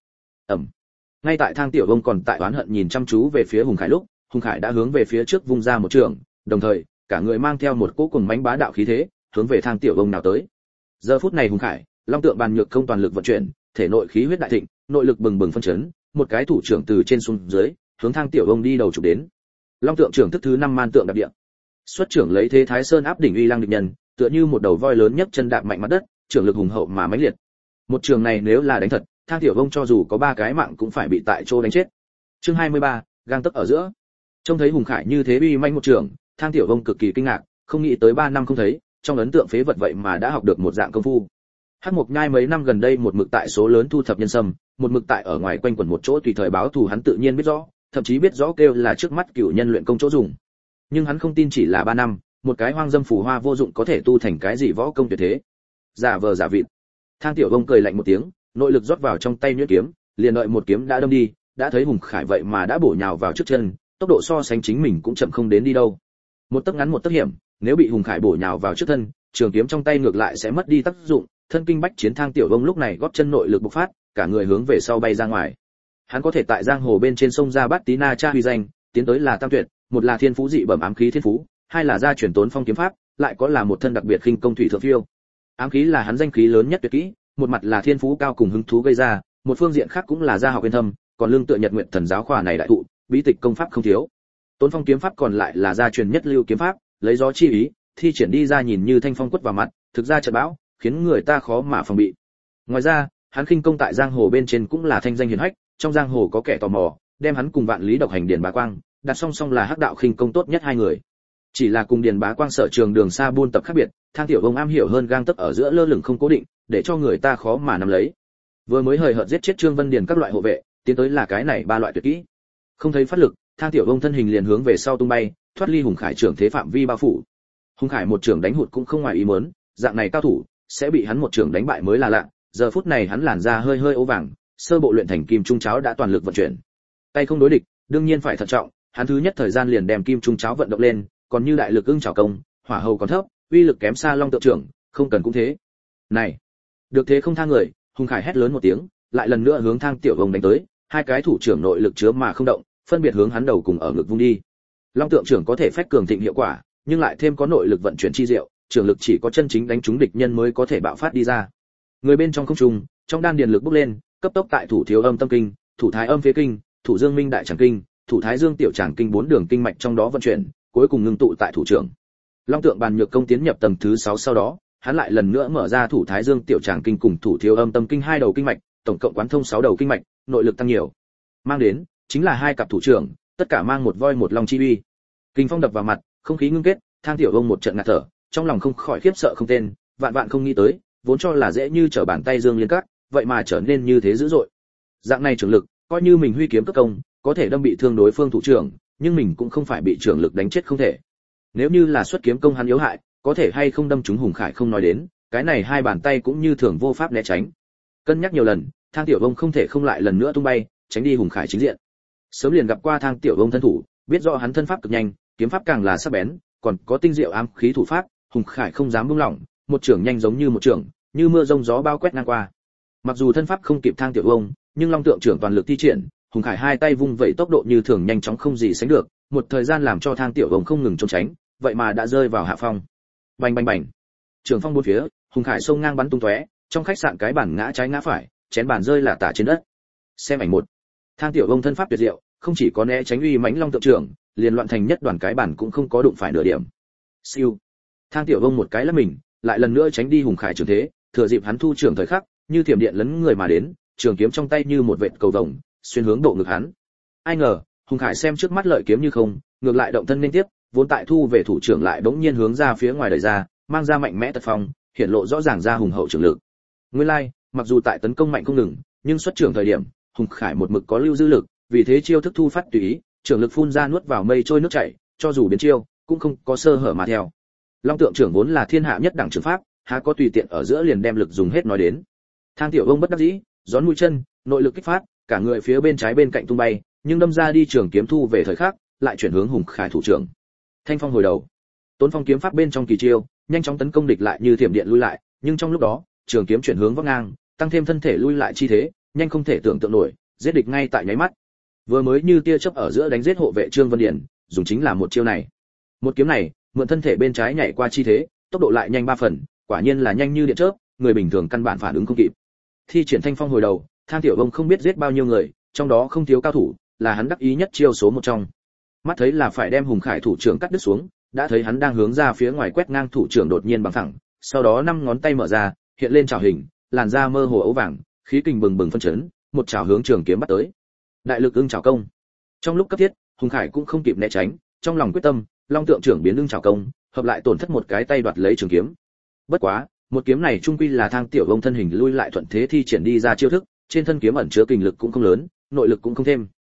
Ngay tại Thang Tiểu Vông còn tại oán hận nhìn chăm chú về phía Hùng Khải lúc, Hùng Khải đã hướng về phía trước vung ra một trường, đồng thời, cả người mang theo một cỗ cuồng mãnh bá đạo khí thế, hướng về Thang Tiểu Vông nào tới. Giờ phút này Hùng Khải, long tượng bàn nhược công toàn lực vận chuyển, thể nội khí huyết đại thịnh, nội lực bừng bừng phân chấn, một cái thủ trưởng từ trên xuống dưới, hướng Thang Tiểu Vông đi đầu chụp đến. Long tượng trưởng thức thứ 5 man tượng đạp địa. Xuất trưởng lấy thế Thái Sơn áp đỉnh uy lăng địch nhân, tựa như một đầu voi lớn nhấc chân đạp mạnh mặt đất, trưởng lực hùng hậu mà mãnh liệt. Một trường này nếu là đánh thật, Thang Tiểu Vông cho dù có 3 cái mạng cũng phải bị tại chỗ đánh chết. Chương 23, gang tấc ở giữa. Trông thấy Hùng Khải như thế uy manh một trường, Thang Tiểu Vông cực kỳ kinh ngạc, không nghĩ tới 3 năm không thấy, trong ấn tượng phế vật vậy mà đã học được một dạng công phu. Hắc Mộc Nhai mấy năm gần đây một mực tại số lớn thu thập nhân sâm, một mực tại ở ngoài quanh quẩn một chỗ tùy thời báo thù hắn tự nhiên biết rõ, thậm chí biết rõ kêu là trước mắt cửu nhân luyện công chỗ dùng. Nhưng hắn không tin chỉ là 3 năm, một cái hoang dâm phù hoa vô dụng có thể tu thành cái gì võ công tuyệt thế. Giả vờ giả vịt. Thang Tiểu Vông cười lạnh một tiếng, nội lực rót vào trong tay nhuyễn kiếm, liền đợi một kiếm đã đâm đi, đã thấy Hùng Khải vậy mà đã bổ nhào vào trước chân, tốc độ so sánh chính mình cũng chậm không đến đi đâu. Một tấc ngắn một tấc hiểm, nếu bị Hùng Khải bổ nhào vào trước thân, trường kiếm trong tay ngược lại sẽ mất đi tác dụng, thân kinh bách chiến Thang Tiểu Vông lúc này gót chân nội lực bộc phát, cả người hướng về sau bay ra ngoài. Hắn có thể tại giang hồ bên trên sông ra Bát Tí Na Cha huy danh, tiến tới là tam tuyệt, một là thiên phú dị bẩm ám khí thiên phú, hai là gia truyền tốn phong kiếm pháp, lại có là một thân đặc biệt khinh công thủy thượng phiêu. Ám khí là hắn danh khí lớn nhất tuyệt kỹ, một mặt là thiên phú cao cùng hứng thú gây ra, một phương diện khác cũng là gia học yên thâm, còn lương tựa Nhật Nguyện Thần giáo khóa này đại thụ, bí tịch công pháp không thiếu. Tốn phong kiếm pháp còn lại là gia truyền nhất lưu kiếm pháp, lấy gió chi ý, thi triển đi ra nhìn như thanh phong quất vào mặt, thực ra trận bão, khiến người ta khó mà phòng bị. Ngoài ra, hắn khinh công tại giang hồ bên trên cũng là thanh danh hiển hách, trong giang hồ có kẻ tò mò, đem hắn cùng Vạn Lý độc hành Điền Bá Quang, đặt song song là hắc đạo khinh công tốt nhất hai người. Chỉ là cùng Điền Bá Quang sở trường đường xa buôn tập khác biệt, Thang Tiểu Vông am hiểu hơn gang tấc ở giữa lơ lửng không cố định, để cho người ta khó mà nắm lấy. Vừa mới hời hợt giết chết Trương Vân Điền các loại hộ vệ, tiến tới là cái này ba loại tuyệt kỹ. Không thấy phát lực, Thang Tiểu Vông thân hình liền hướng về sau tung bay, thoát ly Hùng Khải trưởng thế phạm vi bao phủ. Hùng Khải một trưởng đánh hụt cũng không ngoài ý muốn, dạng này cao thủ sẽ bị hắn một trưởng đánh bại mới là lạ. Giờ phút này hắn làn da hơi hơi ố vàng, sơ bộ luyện thành kim trung cháo đã toàn lực vận chuyển. Tay không đối địch, đương nhiên phải thận trọng, hắn thứ nhất thời gian liền đem kim trung cháo vận động lên, còn như đại lực ưng chảo công, hỏa hầu còn thấp, uy lực kém xa Long Tượng trưởng, không cần cũng thế. Này, được thế không tha người, Hùng Khải hét lớn một tiếng, lại lần nữa hướng Thang Tiểu Vông đánh tới, hai cái thủ trưởng nội lực chứa mà không động, phân biệt hướng hắn đầu cùng ở ngực vung đi. Long Tượng trưởng có thể phách cường thịnh hiệu quả, nhưng lại thêm có nội lực vận chuyển chi diệu, trưởng lực chỉ có chân chính đánh trúng địch nhân mới có thể bạo phát đi ra. Người bên trong không trung, trong đan điền lực bốc lên, cấp tốc tại thủ thiếu âm tâm kinh, thủ thái âm phế kinh, thủ dương minh đại tràng kinh, thủ thái dương tiểu tràng kinh bốn đường kinh mạch trong đó vận chuyển, cuối cùng ngưng tụ tại thủ trưởng. Long Tượng bàn nhược công tiến nhập tầng thứ 6 sau đó, hắn lại lần nữa mở ra thủ thái dương tiểu tràng kinh cùng thủ thiếu âm tâm kinh hai đầu kinh mạch, tổng cộng quán thông 6 đầu kinh mạch, nội lực tăng nhiều. Mang đến chính là hai cặp thủ trưởng, tất cả mang một voi một long chi uy. Kinh phong đập vào mặt, không khí ngưng kết, Thang Tiểu Vông một trận ngạt thở, trong lòng không khỏi khiếp sợ không tên, vạn vạn không nghĩ tới, vốn cho là dễ như trở bàn tay dương liên cát, vậy mà trở nên như thế dữ dội. Dạng này trưởng lực, coi như mình huy kiếm cấp công, có thể đâm bị thương đối phương thủ trưởng, nhưng mình cũng không phải bị trưởng lực đánh chết không thể. Nếu như là xuất kiếm công hắn yếu hại, có thể hay không đâm trúng Hùng Khải không nói đến, cái này hai bàn tay cũng như thường vô pháp né tránh. Cân nhắc nhiều lần, Thang Tiểu Vông không thể không lại lần nữa tung bay, tránh đi Hùng Khải chính diện. Sớm liền gặp qua Thang Tiểu Vông thân thủ, biết rõ hắn thân pháp cực nhanh, kiếm pháp càng là sắc bén, còn có tinh diệu ám khí thủ pháp, Hùng Khải không dám buông lỏng, một trưởng nhanh giống như một trưởng, như mưa rông gió bao quét ngang qua. Mặc dù thân pháp không kịp Thang Tiểu Vông, nhưng Long Tượng trưởng toàn lực thi triển, Hùng Khải hai tay vung vẩy tốc độ như thường nhanh chóng không gì sánh được, một thời gian làm cho Thang Tiểu Vông không ngừng trốn tránh, vậy mà đã rơi vào hạ phong. Bành bành bành. Trường phong bốn phía, Hùng Khải xông ngang bắn tung tóe, trong khách sạn cái bàn ngã trái ngã phải, chén bàn rơi là tả trên đất. Xem ảnh một. Thang Tiểu Vông thân pháp tuyệt diệu, không chỉ có né tránh uy mãnh Long Tượng trưởng, liền loạn thành nhất đoàn cái bàn cũng không có đụng phải nửa điểm. Siêu. Thang Tiểu Vông một cái lắc mình, lại lần nữa tránh đi Hùng Khải trường thế, thừa dịp hắn thu trưởng thời khắc, như thiểm điện lấn người mà đến, trường kiếm trong tay như một vệt cầu vồng, xuyên hướng độ ngực hắn. Ai ngờ, Hùng Khải xem trước mắt lợi kiếm như không, ngược lại động thân liên tiếp, vốn tại thu về thủ trưởng lại bỗng nhiên hướng ra phía ngoài đẩy ra, mang ra mạnh mẽ tật phong, hiện lộ rõ ràng ra hùng hậu trưởng lực. Nguyên lai, mặc dù tại tấn công mạnh không ngừng, nhưng xuất trưởng thời điểm, Hùng Khải một mực có lưu dư lực, vì thế chiêu thức thu phát tùy ý, trưởng lực phun ra nuốt vào mây trôi nước chảy, cho dù biến chiêu, cũng không có sơ hở mà theo. Long Tượng trưởng vốn là thiên hạ nhất đẳng trường pháp, há có tùy tiện ở giữa liền đem lực dùng hết nói đến. Thang Tiểu Vông bất đắc dĩ, gión mũi chân, nội lực kích phát, cả người phía bên trái bên cạnh tung bay, nhưng đâm ra đi trường kiếm thu về thời khắc, lại chuyển hướng Hùng Khải thủ trưởng. Thanh phong hồi đầu, Tốn phong kiếm pháp bên trong kỳ chiêu, nhanh chóng tấn công địch lại như thiểm điện lui lại, nhưng trong lúc đó, trường kiếm chuyển hướng vóc ngang, tăng thêm thân thể lui lại chi thế, nhanh không thể tưởng tượng nổi, giết địch ngay tại nháy mắt. Vừa mới như tia chớp ở giữa đánh giết hộ vệ Trương Vân Điền, dùng chính là một chiêu này. Một kiếm này, mượn thân thể bên trái nhảy qua chi thế, tốc độ lại nhanh 3 phần, quả nhiên là nhanh như điện chớp, người bình thường căn bản phản ứng không kịp. Thi triển thanh phong hồi đầu, Thang Tiểu Vông không biết giết bao nhiêu người, trong đó không thiếu cao thủ, là hắn đắc ý nhất chiêu số một trong. Mắt thấy là phải đem Hùng Khải thủ trưởng cắt đứt xuống, đã thấy hắn đang hướng ra phía ngoài quét ngang thủ trưởng đột nhiên bằng thẳng, sau đó 5 ngón tay mở ra, hiện lên chảo hình, làn da mơ hồ ấu vàng, khí kình bừng bừng phân chấn, một chảo hướng trường kiếm bắt tới. Đại lực ưng chảo công. Trong lúc cấp thiết, Hùng Khải cũng không kịp né tránh, trong lòng quyết tâm, Long Tượng trưởng biến ưng chảo công, hợp lại tổn thất một cái tay đoạt lấy trường kiếm. Bất quá, một kiếm này trung quy là Thang Tiểu Vông thân hình lui lại thuận thế thi triển đi ra chiêu thức, trên thân kiếm ẩn chứa kình lực cũng không lớn, nội lực cũng không thêm.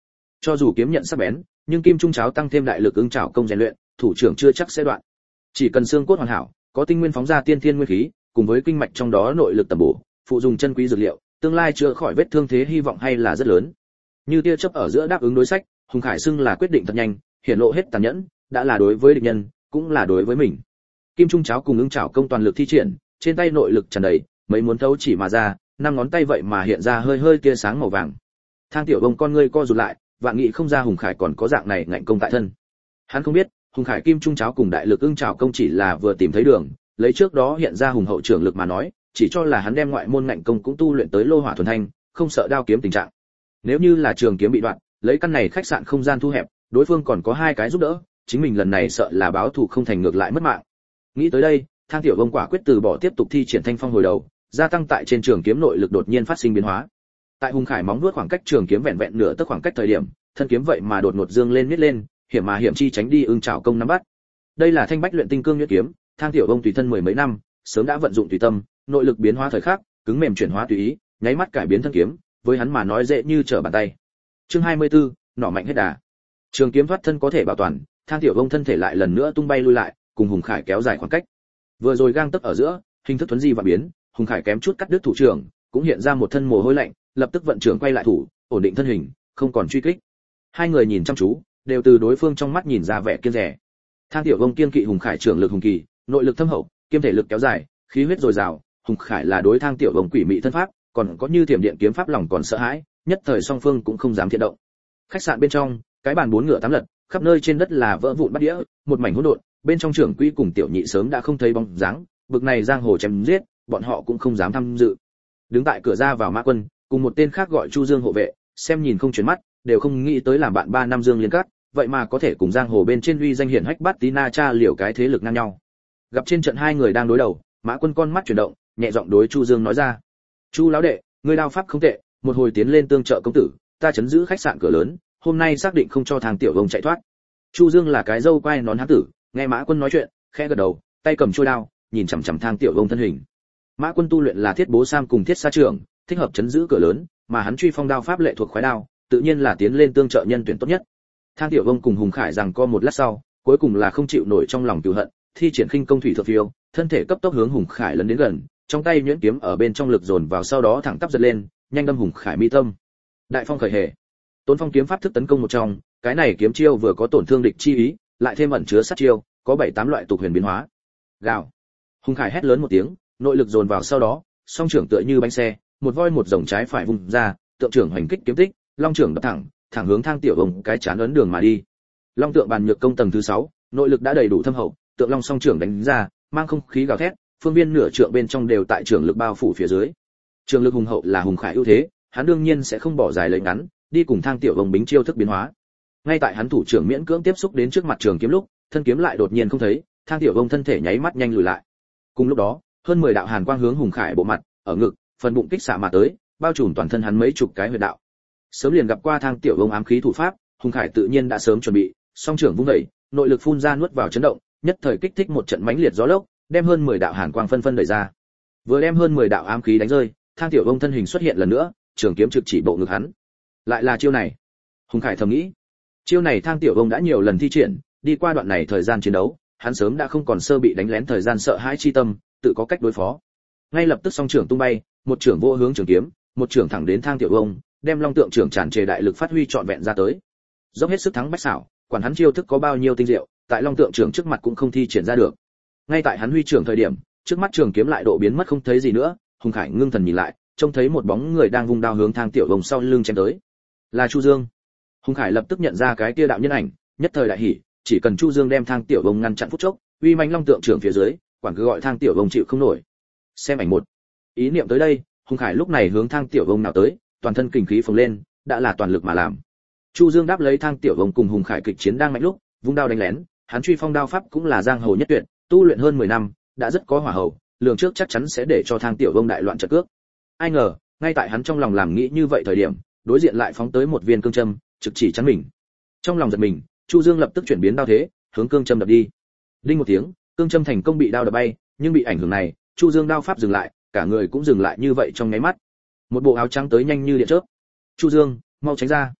Cho dù kiếm nhận sắc bén, nhưng kim trung cháo tăng thêm đại lực ưng chảo công rèn luyện, thủ trưởng chưa chắc sẽ đoạn. Chỉ cần xương cốt hoàn hảo, có tinh nguyên phóng ra tiên thiên nguyên khí, cùng với kinh mạch trong đó nội lực tầm bổ, phụ dùng chân quý dược liệu, tương lai chữa khỏi vết thương thế hy vọng hay là rất lớn. Như tia chớp ở giữa đáp ứng đối sách, Hùng Khải xưng là quyết định thật nhanh, hiển lộ hết tàn nhẫn, đã là đối với địch nhân, cũng là đối với mình. Kim trung cháo cùng ưng chảo công toàn lực thi triển, trên tay nội lực tràn đầy, mấy muốn thấu chỉ mà ra, năm ngón tay vậy mà hiện ra hơi hơi tia sáng màu vàng. Thang Tiểu Bông con ngươi co rụt lại, vạn nghĩ không ra Hùng Khải còn có dạng này ngạnh công tại thân. Hắn không biết, Hùng Khải kim trung cháo cùng đại lực ưng chảo công chỉ là vừa tìm thấy đường, lấy trước đó hiện ra hùng hậu trưởng lực mà nói, chỉ cho là hắn đem ngoại môn ngạnh công cũng tu luyện tới lô hỏa thuần thanh, không sợ đao kiếm tình trạng. Nếu như là trường kiếm bị đoạn, lấy căn này khách sạn không gian thu hẹp, đối phương còn có hai cái giúp đỡ, chính mình lần này sợ là báo thù không thành ngược lại mất mạng. Nghĩ tới đây, Thang Tiểu Bông quả quyết từ bỏ tiếp tục thi triển thanh phong hồi đầu, gia tăng tại trên trường kiếm nội lực đột nhiên phát sinh biến hóa. Tại Hùng Khải móng vuốt khoảng cách trường kiếm vẹn vẹn nửa tấc khoảng cách thời điểm, thân kiếm vậy mà đột ngột dương lên miết lên, hiểm mà hiểm chi tránh đi ưng chảo công nắm bắt. Đây là thanh bách luyện tinh cương nhuyễn kiếm, Thang Tiểu Bông tùy thân mười mấy năm, sớm đã vận dụng tùy tâm, nội lực biến hóa thời khắc, cứng mềm chuyển hóa tùy ý, nháy mắt cải biến thân kiếm, với hắn mà nói dễ như trở bàn tay. Chương 24, nỏ mạnh hết đà. Trường kiếm thoát thân có thể bảo toàn, Thang Tiểu Bông thân thể lại lần nữa tung bay lui lại, cùng Hùng Khải kéo dài khoảng cách. Vừa rồi gang tấc ở giữa, hình thức thuấn di và biến, Hùng Khải kém chút cắt đứt thủ trưởng, cũng hiện ra một thân mồ hôi lạnh, lập tức vận trưởng quay lại thủ, ổn định thân hình, không còn truy kích. Hai người nhìn chăm chú, đều từ đối phương trong mắt nhìn ra vẻ kiêng dè. Thang Tiểu Bông kiên kỵ Hùng Khải trưởng lực hùng kỳ, nội lực thâm hậu, kiêm thể lực kéo dài, khí huyết dồi dào, Hùng Khải là đối Thang Tiểu Bông quỷ mị thân pháp, còn có như thiểm điện kiếm pháp lòng còn sợ hãi, nhất thời song phương cũng không dám thiện động. Khách sạn bên trong, cái bàn bốn ngựa tám lật, khắp nơi trên đất là vỡ vụn bát đĩa, một mảnh hỗn độn, bên trong trưởng quỹ cùng tiểu nhị sớm đã không thấy bóng dáng, bực này giang hồ chém giết, bọn họ cũng không dám tham dự. Đứng tại cửa ra vào Mã Quân, cùng một tên khác gọi Chu Dương hộ vệ, xem nhìn không chuyển mắt, đều không nghĩ tới làm bạn 3 năm Dương Liên Cát, vậy mà có thể cùng giang hồ bên trên uy danh hiển hách Bát Tí Na Cha liều cái thế lực ngang nhau. Gặp trên trận hai người đang đối đầu, Mã Quân con mắt chuyển động, nhẹ giọng đối Chu Dương nói ra: "Chu lão đệ, ngươi đao pháp không tệ, một hồi tiến lên tương trợ công tử, ta chấn giữ khách sạn cửa lớn, hôm nay xác định không cho Thang Tiểu Bông chạy thoát." Chu Dương là cái râu quai nón hán tử, nghe Mã Quân nói chuyện, khẽ gật đầu, tay cầm chuôi đao, nhìn chằm chằm Thang Tiểu Bông thân hình. Mã Quân tu luyện là Thiết Bố Sam cùng Thiết Sa Trưởng, thích hợp chấn giữ cửa lớn, mà hắn truy phong đao pháp lệ thuộc khoái đao, tự nhiên là tiến lên tương trợ nhân tuyển tốt nhất. Thang Tiểu Bông cùng Hùng Khải rằng co một lát sau, cuối cùng là không chịu nổi trong lòng cừu hận, thi triển khinh công thủy thượng phiêu, thân thể cấp tốc hướng Hùng Khải lấn đến gần, trong tay nhuyễn kiếm ở bên trong lực dồn vào sau đó thẳng tắp giật lên, nhanh đâm Hùng Khải mi tâm. Đại phong khởi hề. Tốn phong kiếm pháp thức tấn công một trong, cái này kiếm chiêu vừa có tổn thương địch chi ý, lại thêm ẩn chứa sát chiêu, có 7-8 loại tục huyền biến hóa. Gào. Hùng Khải hét lớn một tiếng, nội lực dồn vào sau đó, song trưởng tựa như bánh xe, một voi một rồng trái phải vùng ra, tượng trưởng hoành kích kiếm tích, long trưởng đập thẳng hướng Thang Tiểu Bông cái chán ấn đường mà đi. Long tượng bàn nhược công tầng thứ 6, nội lực đã đầy đủ thâm hậu, tượng long song trưởng đánh ra, mang không khí gào thét, phương viên nửa trượng bên trong đều tại trưởng lực bao phủ phía dưới. Trường lực hùng hậu là Hùng Khải ưu thế, hắn đương nhiên sẽ không bỏ dài lấy ngắn, đi cùng Thang Tiểu Bông bính chiêu thức biến hóa. Ngay tại hắn thủ trưởng miễn cưỡng tiếp xúc đến trước mặt trường kiếm lúc, thân kiếm lại đột nhiên không thấy, Thang Tiểu Bông thân thể nháy mắt nhanh lùi lại. Cùng lúc đó, hơn 10 đạo hàn quang hướng Hùng Khải bộ mặt, ở ngực, phần bụng kích xạ mà tới, bao trùm toàn thân hắn mấy chục cái huyệt đạo. Sớm liền gặp qua Thang Tiểu Bông ám khí thủ pháp, Hùng Khải tự nhiên đã sớm chuẩn bị, song trưởng vung dậy, nội lực phun ra nuốt vào chấn động, nhất thời kích thích một trận mãnh liệt gió lốc, đem hơn 10 đạo hàn quang phân phân đẩy ra. Vừa đem hơn 10 đạo ám khí đánh rơi, Thang Tiểu Bông thân hình xuất hiện lần nữa, trường kiếm trực chỉ bộ ngực hắn. Lại là chiêu này. Hùng Khải thầm nghĩ. Chiêu này Thang Tiểu Bông đã nhiều lần thi triển, đi qua đoạn này thời gian chiến đấu, hắn sớm đã không còn sơ bị đánh lén thời gian sợ hãi chi tâm, tự có cách đối phó. Ngay lập tức song trưởng tung bay, một trưởng vô hướng trường kiếm, một trưởng thẳng đến Thang Tiểu Bông, đem long tượng trưởng tràn trề đại lực phát huy trọn vẹn ra tới. Dốc hết sức thắng bách xảo, quản hắn chiêu thức có bao nhiêu tinh diệu, tại long tượng trưởng trước mặt cũng không thi triển ra được. Ngay tại hắn huy trưởng thời điểm, trước mắt trường kiếm lại độ biến mất không thấy gì nữa, Hùng Khải ngưng thần nhìn lại, trông thấy một bóng người đang vung đao hướng Thang Tiểu Bông sau lưng chém tới. Là Chu Dương. Hùng Khải lập tức nhận ra cái kia đạo nhân ảnh, nhất thời đại hỉ, chỉ cần Chu Dương đem Thang Tiểu Bông ngăn chặn phút chốc, uy mãnh long tượng trưởng phía dưới, quản cứ gọi Thang Tiểu Bông chịu không nổi. Xem ảnh một. Ý niệm tới đây, Hùng Khải lúc này hướng Thang Tiểu Bông nào tới, toàn thân kình khí phồng lên, đã là toàn lực mà làm. Chu Dương đáp lấy Thang Tiểu Bông cùng Hùng Khải kịch chiến đang mạnh lúc, vung đao đánh lén, hắn truy phong đao pháp cũng là giang hồ nhất tuyệt, tu luyện hơn 10 năm, đã rất có hỏa hậu, lường trước chắc chắn sẽ để cho Thang Tiểu Bông đại loạn trận cước. Ai ngờ, ngay tại hắn trong lòng làm nghĩ như vậy thời điểm, đối diện lại phóng tới một viên cương châm, trực chỉ chắn mình. Trong lòng giật mình, Chu Dương lập tức chuyển biến đao thế, hướng cương châm đập đi. Đinh một tiếng, cương châm thành công bị đao đập bay, nhưng bị ảnh hưởng này, Chu Dương đao pháp dừng lại, cả người cũng dừng lại như vậy trong nháy mắt. Một bộ áo trắng tới nhanh như điện chớp. "Chu Dương, mau tránh ra."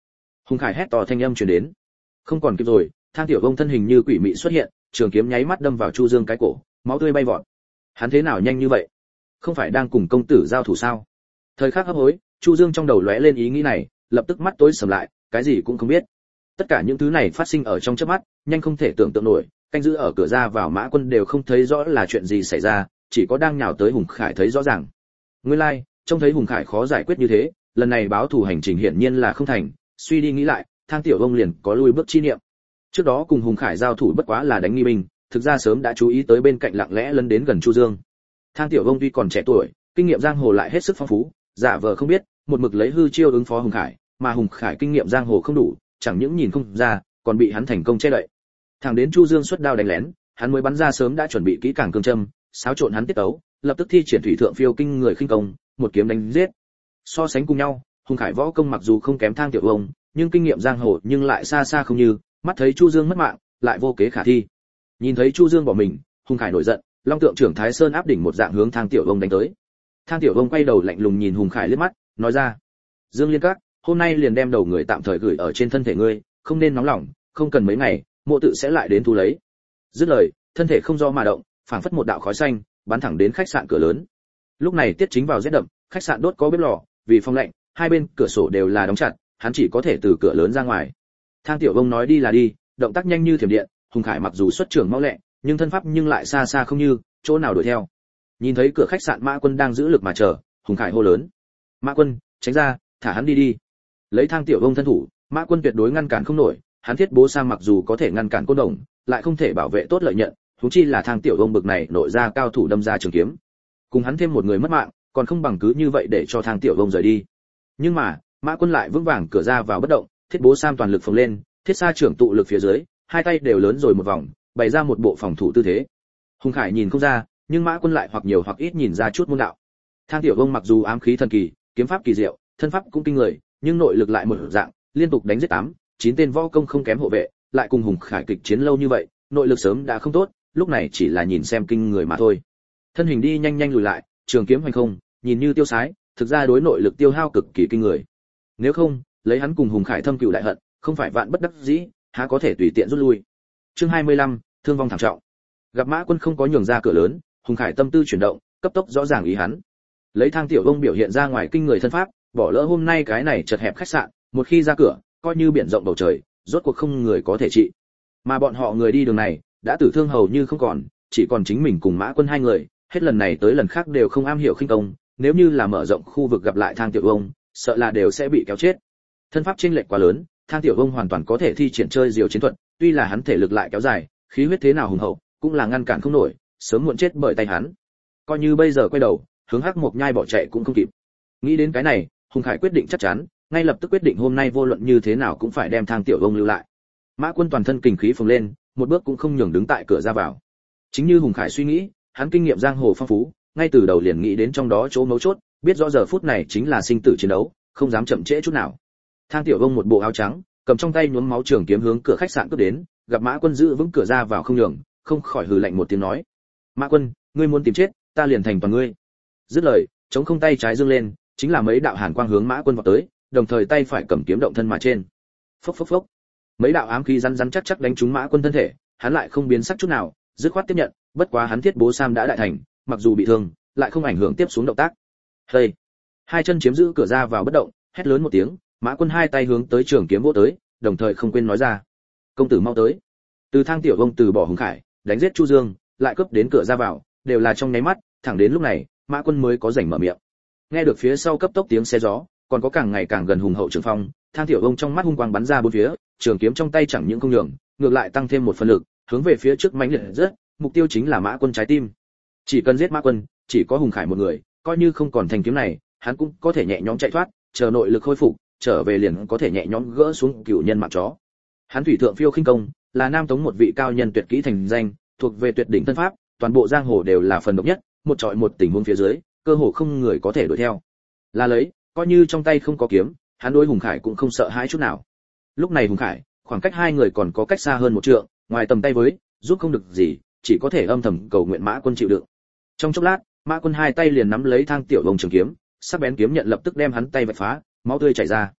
Hùng Khải hét to thanh âm truyền đến. Không còn kịp rồi, Thang Tiểu Vông thân hình như quỷ mị xuất hiện, trường kiếm nháy mắt đâm vào Chu Dương cái cổ, máu tươi bay vọt. Hắn thế nào nhanh như vậy? Không phải đang cùng công tử giao thủ sao? Thời khắc hấp hối, Chu Dương trong đầu lóe lên ý nghĩ này, lập tức mắt tối sầm lại, cái gì cũng không biết. Tất cả những thứ này phát sinh ở trong chớp mắt, nhanh không thể tưởng tượng nổi, canh giữ ở cửa ra vào Mã Quân đều không thấy rõ là chuyện gì xảy ra, chỉ có đang nhào tới Hùng Khải thấy rõ ràng. Nguyên lai, like, trông thấy Hùng Khải khó giải quyết như thế, lần này báo thù hành trình hiển nhiên là không thành, suy đi nghĩ lại, Thang Tiểu Vông liền có lui bước chi niệm. Trước đó cùng Hùng Khải giao thủ bất quá là đánh nghi binh, thực ra sớm đã chú ý tới bên cạnh lặng lẽ lấn đến gần Chu Dương. Thang Tiểu Vông tuy còn trẻ tuổi, kinh nghiệm giang hồ lại hết sức phong phú, giả vờ không biết, một mực lấy hư chiêu ứng phó Hùng Khải, mà Hùng Khải kinh nghiệm giang hồ không đủ, chẳng những nhìn không ra, còn bị hắn thành công che đậy. Thằng đến Chu Dương xuất đao đánh lén, hắn mới bắn ra sớm đã chuẩn bị kỹ càng cương châm, xáo trộn hắn tiết tấu, lập tức thi triển thủy thượng phiêu kinh người khinh công, một kiếm đánh giết. So sánh cùng nhau, Hùng Khải võ công mặc dù không kém Thang Tiểu Vông, nhưng kinh nghiệm giang hồ nhưng lại xa xa không như, mắt thấy Chu Dương mất mạng, lại vô kế khả thi. Nhìn thấy Chu Dương bỏ mình, Hùng Khải nổi giận, Long Tượng trưởng Thái Sơn áp đỉnh một dạng hướng Thang Tiểu Vông đánh tới. Thang Tiểu Vông quay đầu lạnh lùng nhìn Hùng Khải liếc mắt, nói ra: "Dương Liên Các, hôm nay liền đem đầu người tạm thời gửi ở trên thân thể ngươi, không nên nóng lòng, không cần mấy ngày, mộ tự sẽ lại đến thu lấy." Dứt lời, thân thể không do mà động, phảng phất một đạo khói xanh, bắn thẳng đến khách sạn cửa lớn. Lúc này tiết chính vào rét đậm, khách sạn đốt có bếp lò, vì phong lạnh, hai bên cửa sổ đều là đóng chặt, hắn chỉ có thể từ cửa lớn ra ngoài. Thang Tiểu Vông nói đi là đi, động tác nhanh như thiểm điện, Hùng Khải mặc dù xuất trưởng mau lẹ, nhưng thân pháp nhưng lại xa xa không như, chỗ nào đuổi theo. Nhìn thấy cửa khách sạn Mã Quân đang giữ lực mà chờ, Hùng Khải hô lớn: "Mã Quân, tránh ra, thả hắn đi đi." Lấy Thang Tiểu Vông thân thủ, Mã Quân tuyệt đối ngăn cản không nổi, hắn thiết bố sang mặc dù có thể ngăn cản côn đồng, lại không thể bảo vệ tốt lợi nhận, huống chi là Thang Tiểu Vông bực này nội ra cao thủ đâm ra trường kiếm. Cùng hắn thêm một người mất mạng, còn không bằng cứ như vậy để cho Thang Tiểu Vông rời đi. Nhưng mà, Mã Quân lại vững vàng cửa ra vào bất động, thiết bố sam toàn lực phồng lên, thiết sa trưởng tụ lực phía dưới, hai tay đều lớn rồi một vòng, bày ra một bộ phòng thủ tư thế. Hùng Khải nhìn không ra, nhưng Mã Quân lại hoặc nhiều hoặc ít nhìn ra chút môn đạo. Thang Tiểu Vông mặc dù ám khí thần kỳ, kiếm pháp kỳ diệu, thân pháp cũng kinh người, nhưng nội lực lại một dạng, liên tục đánh giết 8-9 tên võ công không kém hộ vệ, lại cùng Hùng Khải kịch chiến lâu như vậy, nội lực sớm đã không tốt, lúc này chỉ là nhìn xem kinh người mà thôi. Thân hình đi nhanh nhanh lùi lại, trường kiếm hoành không, nhìn như tiêu sái, thực ra đối nội lực tiêu hao cực kỳ kinh người. Nếu không, lấy hắn cùng Hùng Khải thâm cừu đại hận, không phải vạn bất đắc dĩ, há có thể tùy tiện rút lui. Chương 25, thương vong thảm trọng. Gặp Mã Quân không có nhường ra cửa lớn, Hùng Khải tâm tư chuyển động, cấp tốc rõ ràng ý hắn. Lấy Thang Tiểu Vông biểu hiện ra ngoài kinh người thân pháp, bỏ lỡ hôm nay cái này chật hẹp khách sạn, một khi ra cửa, coi như biển rộng bầu trời, rốt cuộc không người có thể trị. Mà bọn họ người đi đường này, đã tử thương hầu như không còn, chỉ còn chính mình cùng Mã Quân hai người, hết lần này tới lần khác đều không am hiểu khinh công, nếu như là mở rộng khu vực gặp lại Thang Tiểu Vông, sợ là đều sẽ bị kéo chết. Thân pháp chênh lệch quá lớn, Thang Tiểu Vông hoàn toàn có thể thi triển chơi diều chiến thuật, tuy là hắn thể lực lại kéo dài, khí huyết thế nào hùng hậu, cũng là ngăn cản không nổi, sớm muộn chết bởi tay hắn. Coi như bây giờ quay đầu, hướng Hắc Mộc Nhai bỏ chạy cũng không kịp. Nghĩ đến cái này, Hùng Khải quyết định chắc chắn, ngay lập tức quyết định hôm nay vô luận như thế nào cũng phải đem Thang Tiểu Vông lưu lại. Mã Quân toàn thân kình khí phồng lên, một bước cũng không nhường đứng tại cửa ra vào. Chính như Hùng Khải suy nghĩ, hắn kinh nghiệm giang hồ phong phú, ngay từ đầu liền nghĩ đến trong đó chỗ mấu chốt, biết rõ giờ phút này chính là sinh tử chiến đấu, không dám chậm trễ chút nào. Thang Tiểu Vông một bộ áo trắng, cầm trong tay nhuốm máu trường kiếm hướng cửa khách sạn cướp đến, gặp Mã Quân giữ vững cửa ra vào không nhường, không khỏi hừ lạnh một tiếng nói: "Mã Quân, ngươi muốn tìm chết, ta liền thành toàn ngươi." Dứt lời, chống không tay trái dương lên, chính là mấy đạo hàn quang hướng Mã Quân vọt tới, đồng thời tay phải cầm kiếm động thân mà trên. Phốc phốc phốc. Mấy đạo ám khí rắn rắn chắc chắc đánh trúng Mã Quân thân thể, hắn lại không biến sắc chút nào, dứt khoát tiếp nhận, bất quá hắn thiết bố sam đã đại thành, mặc dù bị thương, lại không ảnh hưởng tiếp xuống động tác. Hây. Hai chân chiếm giữ cửa ra vào bất động, hét lớn một tiếng, Mã Quân hai tay hướng tới trường kiếm vỗ tới, đồng thời không quên nói ra: "Công tử mau tới." Từ Thang Tiểu Vông từ bỏ Hùng Khải, đánh giết Chu Dương, lại cướp đến cửa ra vào, đều là trong nháy mắt, thẳng đến lúc này, Mã Quân mới có rảnh mở miệng. Nghe được phía sau cấp tốc tiếng xe gió, còn có càng ngày càng gần hùng hậu trường phong, Thang Tiểu Vông trong mắt hung quang bắn ra bốn phía, trường kiếm trong tay chẳng những không nhường, ngược lại tăng thêm một phần lực, hướng về phía trước mãnh liệt rất, mục tiêu chính là Mã Quân trái tim. Chỉ cần giết Mã Quân, chỉ có Hùng Khải một người, coi như không còn thanh kiếm này, hắn cũng có thể nhẹ nhõm chạy thoát, chờ nội lực khôi phục, trở về liền có thể nhẹ nhõm gỡ xuống cửu nhân mạng chó. Hắn thủy thượng phiêu khinh công, là Nam Tống một vị cao nhân tuyệt kỹ thành danh, thuộc về tuyệt đỉnh thân pháp, toàn bộ giang hồ đều là phần độc nhất, một trọi một tình huống phía dưới, cơ hồ không người có thể đuổi theo. Là lấy, coi như trong tay không có kiếm, hắn đối Hùng Khải cũng không sợ hãi chút nào. Lúc này Hùng Khải, khoảng cách hai người còn có cách xa hơn một trượng, ngoài tầm tay với, giúp không được gì, chỉ có thể âm thầm cầu nguyện Mã Quân chịu đựng. Trong chốc lát, Mã Quân hai tay liền nắm lấy Thang Tiểu Vông trường kiếm, sắc bén kiếm nhận lập tức đem hắn tay vạch phá, máu tươi chảy ra.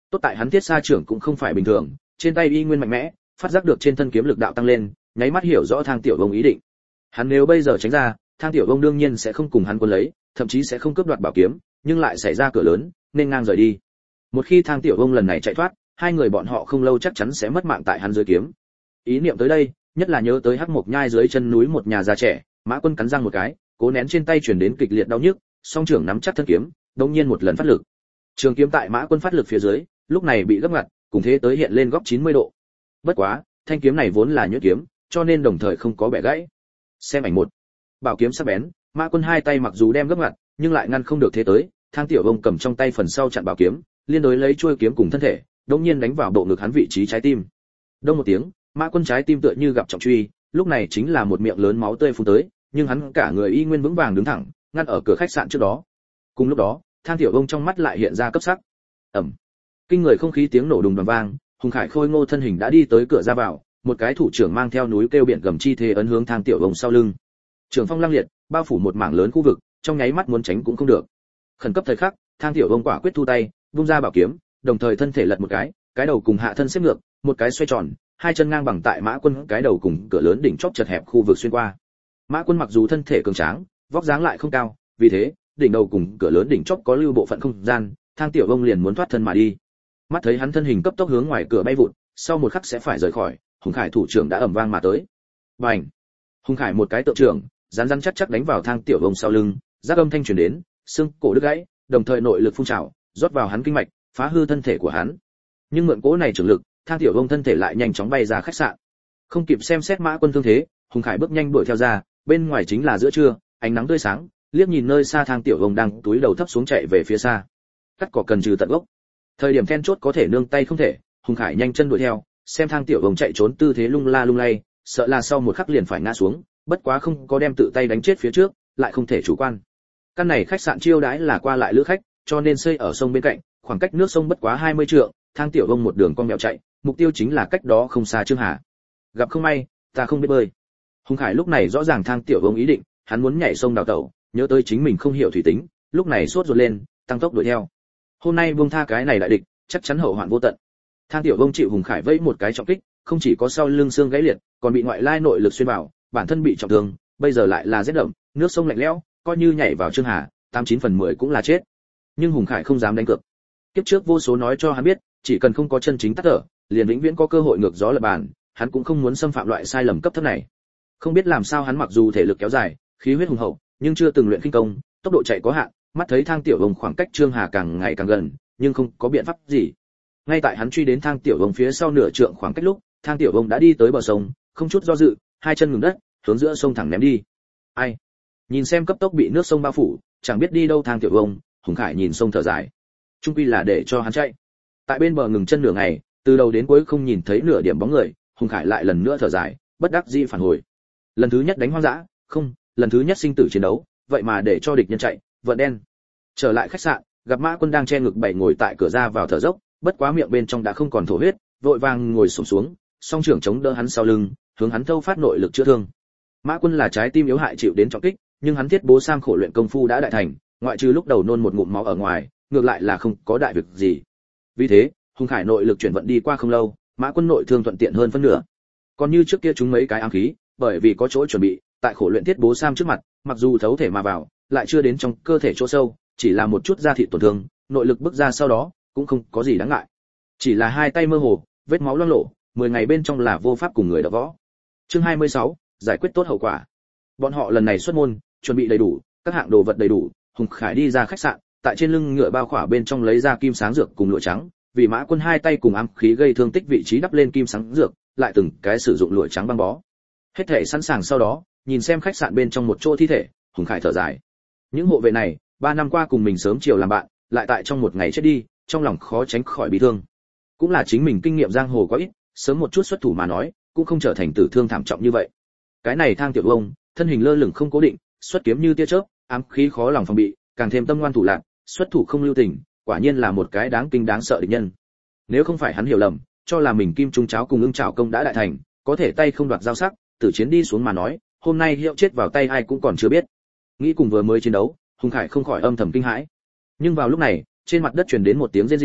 Tốt tại hắn thiết xa trưởng cũng không phải bình thường, trên tay y nguyên mạnh mẽ, phát giác được trên thân kiếm lực đạo tăng lên, nháy mắt hiểu rõ Thang Tiểu Vông ý định. Hắn nếu bây giờ tránh ra, Thang Tiểu Vông đương nhiên sẽ không cùng hắn cuốn lấy, thậm chí sẽ không cướp đoạt bảo kiếm, nhưng lại xảy ra cửa lớn, nên ngang rời đi. Một khi Thang Tiểu Vông lần này chạy thoát, hai người bọn họ không lâu chắc chắn sẽ mất mạng tại hắn dưới kiếm. Ý niệm tới đây, nhất là nhớ tới Hắc Mộc Nhai dưới chân núi một nhà già trẻ, Mã Quân cắn răng một cái, cố nén trên tay truyền đến kịch liệt đau nhức, song trưởng nắm chắc thân kiếm, đột nhiên một lần phát lực. Trường kiếm tại Mã Quân phát lực phía dưới, lúc này bị gấp ngặt, cùng thế tới hiện lên góc 90 độ. Bất quá, thanh kiếm này vốn là nhuyễn kiếm, cho nên đồng thời không có bẻ gãy. Xem ảnh một. Bảo kiếm sắc bén, Mã Quân hai tay mặc dù đem gấp ngặt, nhưng lại ngăn không được thế tới, Thang Tiểu Vông cầm trong tay phần sau chặn bảo kiếm, liên đối lấy chuôi kiếm cùng thân thể, đột nhiên đánh vào bộ ngực hắn vị trí trái tim. Đông một tiếng, Mã Quân trái tim tựa như gặp trọng truy, lúc này chính là một miệng lớn máu tươi phun tới, nhưng hắn cả người y nguyên vững vàng đứng thẳng, ngăn ở cửa khách sạn trước đó. Cùng lúc đó, Thang Tiểu Vông trong mắt lại hiện ra cấp sắc. Ầm. Kinh người không khí tiếng nổ đùng đoàng vang, Hùng Khải khôi ngô thân hình đã đi tới cửa ra vào, một cái thủ trưởng mang theo núi kêu biển gầm chi thế ấn hướng Thang Tiểu Vông sau lưng. Trường phong lăng liệt, bao phủ một mảng lớn khu vực, trong nháy mắt muốn tránh cũng không được. Khẩn cấp thời khắc, Thang Tiểu Vông quả quyết thu tay, vung ra bảo kiếm, đồng thời thân thể lật một cái đầu cùng hạ thân xếp ngược, một cái xoay tròn, hai chân ngang bằng tại Mã Quân cái đầu cùng cửa lớn đỉnh chóp chật hẹp khu vực xuyên qua. Mã Quân mặc dù thân thể cường tráng, vóc dáng lại không cao, vì thế, đỉnh đầu cùng cửa lớn đỉnh chóp có lưu bộ phận không gian, Thang Tiểu Vông liền muốn thoát thân mà đi. Mắt thấy hắn thân hình cấp tốc hướng ngoài cửa bay vụt, sau một khắc sẽ phải rời khỏi, Hùng Khải thủ trưởng đã ầm vang mà tới. Bành! Hùng Khải một cái tượng trưởng, rắn rắn chắc chắc đánh vào Thang Tiểu Vông sau lưng, giác âm thanh truyền đến, xương cổ đứt gãy, đồng thời nội lực phun trào, rót vào hắn kinh mạch, phá hư thân thể của hắn. Nhưng mượn cỗ này trưởng lực, Thang Tiểu Vông thân thể lại nhanh chóng bay ra khách sạn. Không kịp xem xét Mã Quân thương thế, Hùng Khải bước nhanh đuổi theo ra, bên ngoài chính là giữa trưa, ánh nắng tươi sáng, liếc nhìn nơi xa Thang Tiểu Vông đang túi đầu thấp xuống chạy về phía xa. Cắt cỏ cần trừ tận gốc. Thời điểm then chốt có thể nương tay không thể, Hùng Khải nhanh chân đuổi theo, xem Thang Tiểu Vông chạy trốn tư thế lung la lung lay, sợ là sau một khắc liền phải ngã xuống, bất quá không có đem tự tay đánh chết phía trước, lại không thể chủ quan. Căn này khách sạn chiêu đãi là qua lại lữ khách, cho nên xây ở sông bên cạnh, khoảng cách nước sông bất quá 20 trượng, Thang Tiểu Vông một đường con mèo chạy, mục tiêu chính là cách đó không xa Trương Hà. Gặp không may, ta không biết bơi. Hùng Khải lúc này rõ ràng Thang Tiểu Vông ý định, hắn muốn nhảy sông đào tẩu, nhớ tới chính mình không hiểu thủy tính, lúc này sốt ruột lên, tăng tốc đuổi theo. Hôm nay buông tha cái này đại địch, chắc chắn hậu hoạn vô tận. Thang Tiểu Vông chịu Hùng Khải vẫy một cái trọng kích, không chỉ có sau lưng xương gãy liệt, còn bị ngoại lai nội lực xuyên vào, bản thân bị trọng thương, bây giờ lại là rét đậm, nước sông lạnh lẽo, coi như nhảy vào Trương Hà, 89/10 cũng là chết. Nhưng Hùng Khải không dám đánh cược. Kiếp trước vô số nói cho hắn biết, chỉ cần không có chân chính tắt thở, liền vĩnh viễn có cơ hội ngược gió lật bàn, hắn cũng không muốn xâm phạm loại sai lầm cấp thấp này. Không biết làm sao hắn mặc dù thể lực kéo dài, khí huyết hùng hậu, nhưng chưa từng luyện khinh công, tốc độ chạy có hạn, mắt thấy Thang Tiểu Vông khoảng cách Trương Hà càng ngày càng gần, nhưng không có biện pháp gì. Ngay tại hắn truy đến Thang Tiểu Vông phía sau nửa trượng khoảng cách lúc, Thang Tiểu Vông đã đi tới bờ sông, không chút do dự, hai chân ngừng đất, hướng giữa sông thẳng ném đi. Ai? Nhìn xem cấp tốc bị nước sông bao phủ, chẳng biết đi đâu Thang Tiểu Vông, Hùng Khải nhìn sông thở dài. Trung quy là để cho hắn chạy. Tại bên bờ ngừng chân nửa ngày, từ đầu đến cuối không nhìn thấy nửa điểm bóng người, Hùng Khải lại lần nữa thở dài, bất đắc dĩ phản hồi. Lần thứ nhất đánh hoang dã, không, lần thứ nhất sinh tử chiến đấu, vậy mà để cho địch nhân chạy, vận đen. Trở lại khách sạn, gặp Mã Quân đang che ngực bảy ngồi tại cửa ra vào thở dốc, bất quá miệng bên trong đã không còn thổ huyết, vội vàng ngồi xổm xuống, song trưởng chống đỡ hắn sau lưng, hướng hắn thâu phát nội lực chữa thương. Mã Quân là trái tim yếu hại chịu đến trọng kích, nhưng hắn thiết bố sam khổ luyện công phu đã đại thành, ngoại trừ lúc đầu nôn một ngụm máu ở ngoài, ngược lại là không có đại việc gì. Vì thế, Hùng Khải nội lực chuyển vận đi qua không lâu, Mã Quân nội thương thuận tiện hơn phân nửa. Còn như trước kia chúng mấy cái ám khí, bởi vì có chỗ chuẩn bị, tại khổ luyện thiết bố sam trước mặt, mặc dù thấu thể mà vào, lại chưa đến trong cơ thể chỗ sâu, chỉ là một chút da thịt tổn thương, nội lực bức ra sau đó, cũng không có gì đáng ngại. Chỉ là hai tay mơ hồ, vết máu loang lổ, 10 ngày bên trong là vô pháp cùng người đọ võ. Chương 26, giải quyết tốt hậu quả. Bọn họ lần này xuất môn, chuẩn bị đầy đủ, các hạng đồ vật đầy đủ, Hùng Khải đi ra khách sạn, tại trên lưng ngựa bao khỏa bên trong lấy ra kim sáng dược cùng lụa trắng, vì Mã Quân hai tay cùng ám khí gây thương tích vị trí đắp lên kim sáng dược, lại từng cái sử dụng lụa trắng băng bó. Hết thể sẵn sàng sau đó, nhìn xem khách sạn bên trong một chỗ thi thể, Hùng Khải thở dài. Những hộ vệ này, 3 năm qua cùng mình sớm chiều làm bạn, lại tại trong một ngày chết đi, trong lòng khó tránh khỏi bị thương. Cũng là chính mình kinh nghiệm giang hồ quá ít, sớm một chút xuất thủ mà nói, cũng không trở thành tử thương thảm trọng như vậy. Cái này Thang Tiểu Vông, thân hình lơ lửng không cố định, xuất kiếm như tia chớp, ám khí khó lòng phòng bị, càng thêm tâm ngoan thủ lạn, xuất thủ không lưu tình, quả nhiên là một cái đáng kinh đáng sợ địch nhân. Nếu không phải hắn hiểu lầm, cho là mình kim trung cháo cùng ưng chảo công đã đại thành, có thể tay không đoạt giao sắc, tử chiến đi xuống mà nói, hôm nay hiệu chết vào tay ai cũng còn chưa biết. Nghĩ cùng vừa mới chiến đấu, Hùng Khải không khỏi âm thầm kinh hãi. Nhưng vào lúc này, trên mặt đất truyền đến một tiếng rên rỉ,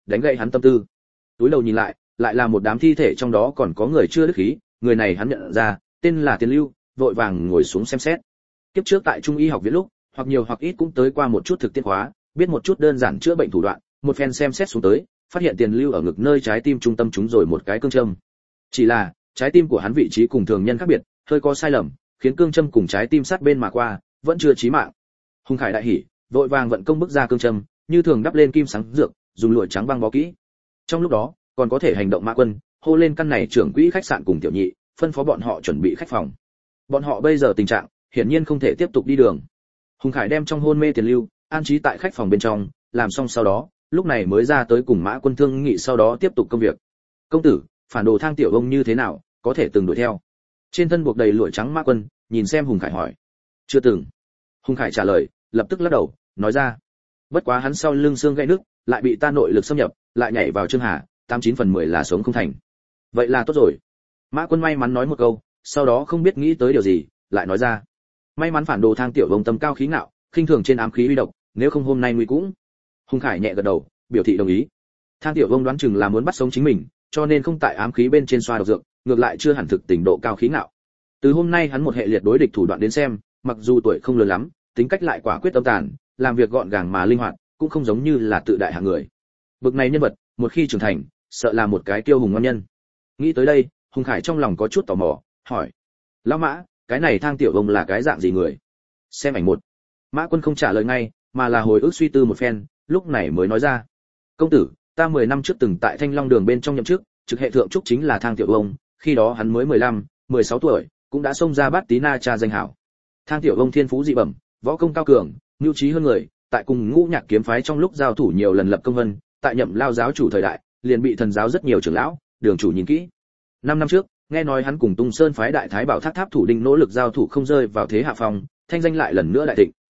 đánh gậy hắn tâm tư. Túi đầu nhìn lại, lại là một đám thi thể, trong đó còn có người chưa đức khí, người này hắn nhận ra, tên là Tiền Lưu, vội vàng ngồi xuống xem xét. Kiếp trước tại Trung y học viện lúc, hoặc nhiều hoặc ít cũng tới qua một chút thực tiễn khóa, biết một chút đơn giản chữa bệnh thủ đoạn, một phen xem xét xuống tới, phát hiện Tiền Lưu ở ngực nơi trái tim trung tâm trúng rồi một cái cương châm. Chỉ là, trái tim của hắn vị trí cùng thường nhân khác biệt, hơi có sai lầm, khiến cương châm cùng trái tim sát bên mà qua, vẫn chưa chí mạng. Hùng Khải đại hỉ, vội vàng vận công bức ra cương châm, như thường đắp lên kim sáng dược, dùng lụa trắng băng bó kỹ. Trong lúc đó, còn có thể hành động Mã Quân, hô lên căn này trưởng quỹ khách sạn cùng tiểu nhị, phân phó bọn họ chuẩn bị khách phòng. Bọn họ bây giờ tình trạng, hiển nhiên không thể tiếp tục đi đường. Hùng Khải đem trong hôn mê Tiền Lưu an trí tại khách phòng bên trong, làm xong sau đó, lúc này mới ra tới cùng Mã Quân thương nghị sau đó tiếp tục công việc. Công tử, phản đồ Thang tiểu ông như thế nào, có thể từng đuổi theo? Trên thân buộc đầy lụa trắng Mã Quân nhìn xem Hùng Khải hỏi. Chưa từng. Hùng Khải trả lời, lập tức lắc đầu, nói ra. Bất quá hắn sau lưng xương gãy nứt, lại bị ta nội lực xâm nhập, lại nhảy vào Trương Hà, 89/10 là sống không thành. Vậy là tốt rồi. Mã Quân may mắn nói một câu, sau đó không biết nghĩ tới điều gì, lại nói ra. May mắn phản đồ Thang tiểu ông tâm cao khí ngạo, khinh thường trên ám khí uy độc, nếu không hôm nay nguy cũng. Hùng Khải nhẹ gật đầu, biểu thị đồng ý. Thang tiểu ông đoán chừng là muốn bắt sống chính mình, cho nên không tại ám khí bên trên xoa độc dược, ngược lại chưa hẳn thực tình độ cao khí ngạo. Từ hôm nay hắn một hệ liệt đối địch thủ đoạn đến xem, mặc dù tuổi không lớn lắm, tính cách lại quả quyết âm tàn, làm việc gọn gàng mà linh hoạt, cũng không giống như là tự đại hạng người. Bực này nhân vật, một khi trưởng thành, sợ là một cái kiêu hùng ngon nhân. Nghĩ tới đây, Hùng Khải trong lòng có chút tò mò, hỏi: "Lão Mã, cái này Thang tiểu ông là cái dạng gì người?" Xem ảnh một. Mã Quân không trả lời ngay, mà là hồi ức suy tư một phen, lúc này mới nói ra: "Công tử, ta 10 năm trước từng tại Thanh Long Đường bên trong nhậm chức, trực hệ thượng trúc chính là Thang tiểu ông, khi đó hắn mới 15, 16 tuổi, cũng đã xông ra Bát Tí Na cha danh hảo. Thang tiểu ông thiên phú dị bẩm, võ công cao cường, nhu trí hơn người, tại cùng Ngũ Nhạc kiếm phái trong lúc giao thủ nhiều lần lập công vân, tại nhậm lao giáo chủ thời đại, liền bị thần giáo rất nhiều trưởng lão, đường chủ nhìn kỹ. 5 năm trước, nghe nói hắn cùng Tung Sơn phái đại thái bảo Thác Tháp thủ đinh nỗ lực giao thủ không rơi vào thế hạ phong, thanh danh lại lần nữa đại thịnh.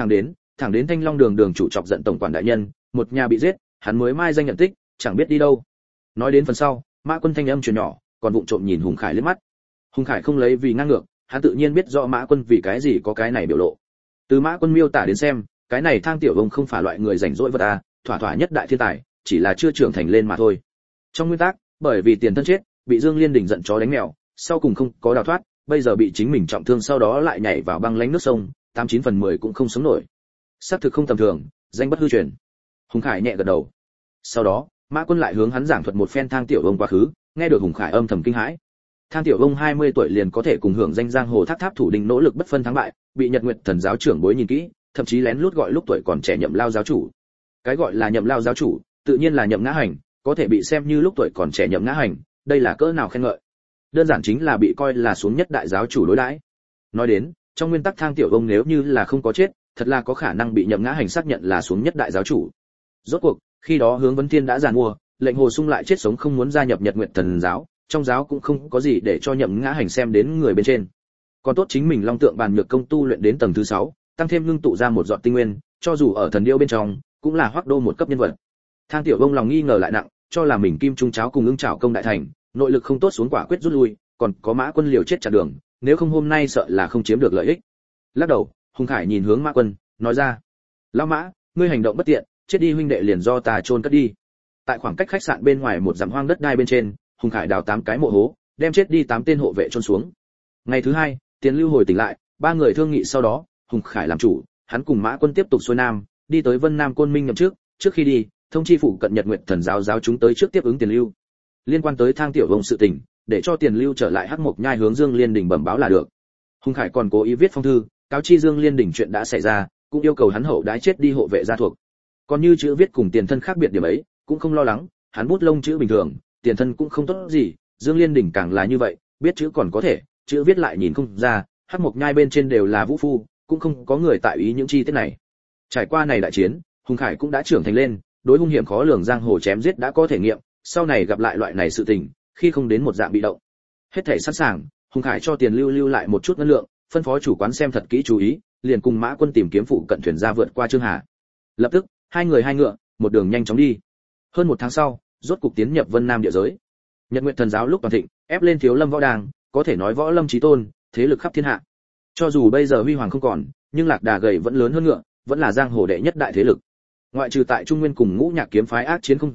Thẳng đến Thanh Long Đường đường chủ chọc giận tổng quản đại nhân, một nhà bị giết, hắn mới mai danh nhận tích, chẳng biết đi đâu." Nói đến phần sau, Mã Quân thanh âm truyền nhỏ, còn vụng trộm nhìn Hùng Khải liếc mắt. Hùng Khải không lấy vì ngang ngược, hắn tự nhiên biết rõ Mã Quân vì cái gì có cái này biểu lộ. Từ Mã Quân miêu tả đến xem, cái này Thang tiểu ông không phải loại người rảnh rỗi vật à, thỏa thỏa nhất đại thiên tài, chỉ là chưa trưởng thành lên mà thôi. Trong nguyên tắc, bởi vì tiền thân chết, bị Dương Liên Đình giận chó đánh mèo, sau cùng không có đào thoát, bây giờ bị chính mình trọng thương, sau đó lại nhảy vào băng lãnh nước sông, 89/10 cũng không sống nổi. Xác thực không tầm thường, danh bất hư truyền. Hùng Khải nhẹ gật đầu. Sau đó, Mã Quân lại hướng hắn giảng thuật một phen Thang tiểu ông quá khứ, nghe được Hùng Khải âm thầm kinh hãi. Thang tiểu ông 20 tuổi liền có thể cùng hưởng danh giang hồ Thác Tháp thủ đinh nỗ lực bất phân thắng bại, bị Nhật Nguyệt thần giáo trưởng bối nhìn kỹ, thậm chí lén lút gọi lúc tuổi còn trẻ nhậm lao giáo chủ. Cái gọi là nhậm lao giáo chủ, tự nhiên là Nhậm Ngã Hành, có thể bị xem như lúc tuổi còn trẻ Nhậm Ngã Hành, đây là cỡ nào khen ngợi. Đơn giản chính là bị coi là xuống nhất đại giáo chủ đối đãi. Nói đến, trong nguyên tắc Thang tiểu ông nếu như là không có chết, thật là có khả năng bị Nhậm Ngã Hành xác nhận là xuống nhất đại giáo chủ. Rốt cuộc, khi đó Hướng Vấn Thiên đã giàn mua, lệnh Hồ Sung lại chết sống không muốn gia nhập Nhật Nguyệt thần giáo, trong giáo cũng không có gì để cho Nhậm Ngã Hành xem đến người bên trên. Còn tốt chính mình Long Tượng Bàn Nhược công tu luyện đến tầng thứ 6, tăng thêm ngưng tụ ra một giọt tinh nguyên, cho dù ở thần điêu bên trong, cũng là Hoắc Đô một cấp nhân vật. Thang tiểu ông lòng nghi ngờ lại nặng, cho là mình Kim Trung Cháo cùng Ưng Trảo công đại thành, nội lực không tốt xuống quả quyết rút lui, còn có Mã Quân liều chết chặn đường, nếu không hôm nay sợ là không chiếm được lợi ích. Lắc đầu, Hùng Khải nhìn hướng Mã Quân, nói ra: "Lão Mã, ngươi hành động bất tiện, chết đi huynh đệ liền do ta chôn cất đi." Tại khoảng cách khách sạn bên ngoài một dặm hoang đất đai bên trên, Hùng Khải đào 8 cái mộ hố, đem chết đi 8 tên hộ vệ chôn xuống. Ngày thứ 2, Tiền Lưu hồi tỉnh lại, 3 người thương nghị sau đó, Hùng Khải làm chủ, hắn cùng Mã Quân tiếp tục xuôi nam, đi tới Vân Nam Côn Minh nhậm trước khi đi, thông chi phụ cận Nhật Nguyệt thần giáo giáo chúng tới trước tiếp ứng Tiền Lưu. Liên quan tới Thang tiểu ông sự tình, để cho Tiền Lưu trở lại Hắc Mộc Nhai hướng Dương Liên Đình bẩm báo là được. Hùng Khải còn cố ý viết phong thư, cáo chi Dương Liên Đình chuyện đã xảy ra, cũng yêu cầu hắn hậu đái chết đi hộ vệ gia thuộc. Còn như chữ viết cùng tiền thân khác biệt điểm ấy, cũng không lo lắng, hắn bút lông chữ bình thường, tiền thân cũng không tốt gì, Dương Liên Đình càng là như vậy, biết chữ còn có thể, chữ viết lại nhìn không ra, Hắc Mộc Nhai bên trên đều là vũ phu, cũng không có người tại ý những chi tiết này. Trải qua này đại chiến, Hùng Khải cũng đã trưởng thành lên, đối hung hiểm khó lường giang hồ chém giết đã có thể nghiệm, sau này gặp lại loại này sự tình, khi không đến một dạng bị động. Hết thảy sẵn sàng, Hùng Khải cho Tiền Lưu lưu lại một chút ngân lượng, phân phó chủ quán xem thật kỹ chú ý, liền cùng Mã Quân tìm kiếm phụ cận thuyền ra vượt qua Trương Hà. Lập tức, hai người hai ngựa, một đường nhanh chóng đi. Hơn một tháng sau, rốt cục tiến nhập Vân Nam địa giới. Nhật Nguyệt thần giáo lúc toàn thịnh, ép lên Thiếu Lâm võ đàng, có thể nói võ lâm chí tôn, thế lực khắp thiên hạ. Cho dù bây giờ huy hoàng không còn, nhưng Lạc Đà gầy vẫn lớn hơn ngựa, vẫn là giang hồ đệ nhất đại thế lực. Ngoại trừ tại Trung Nguyên cùng Ngũ Nhạc kiếm phái ác chiến không dứt,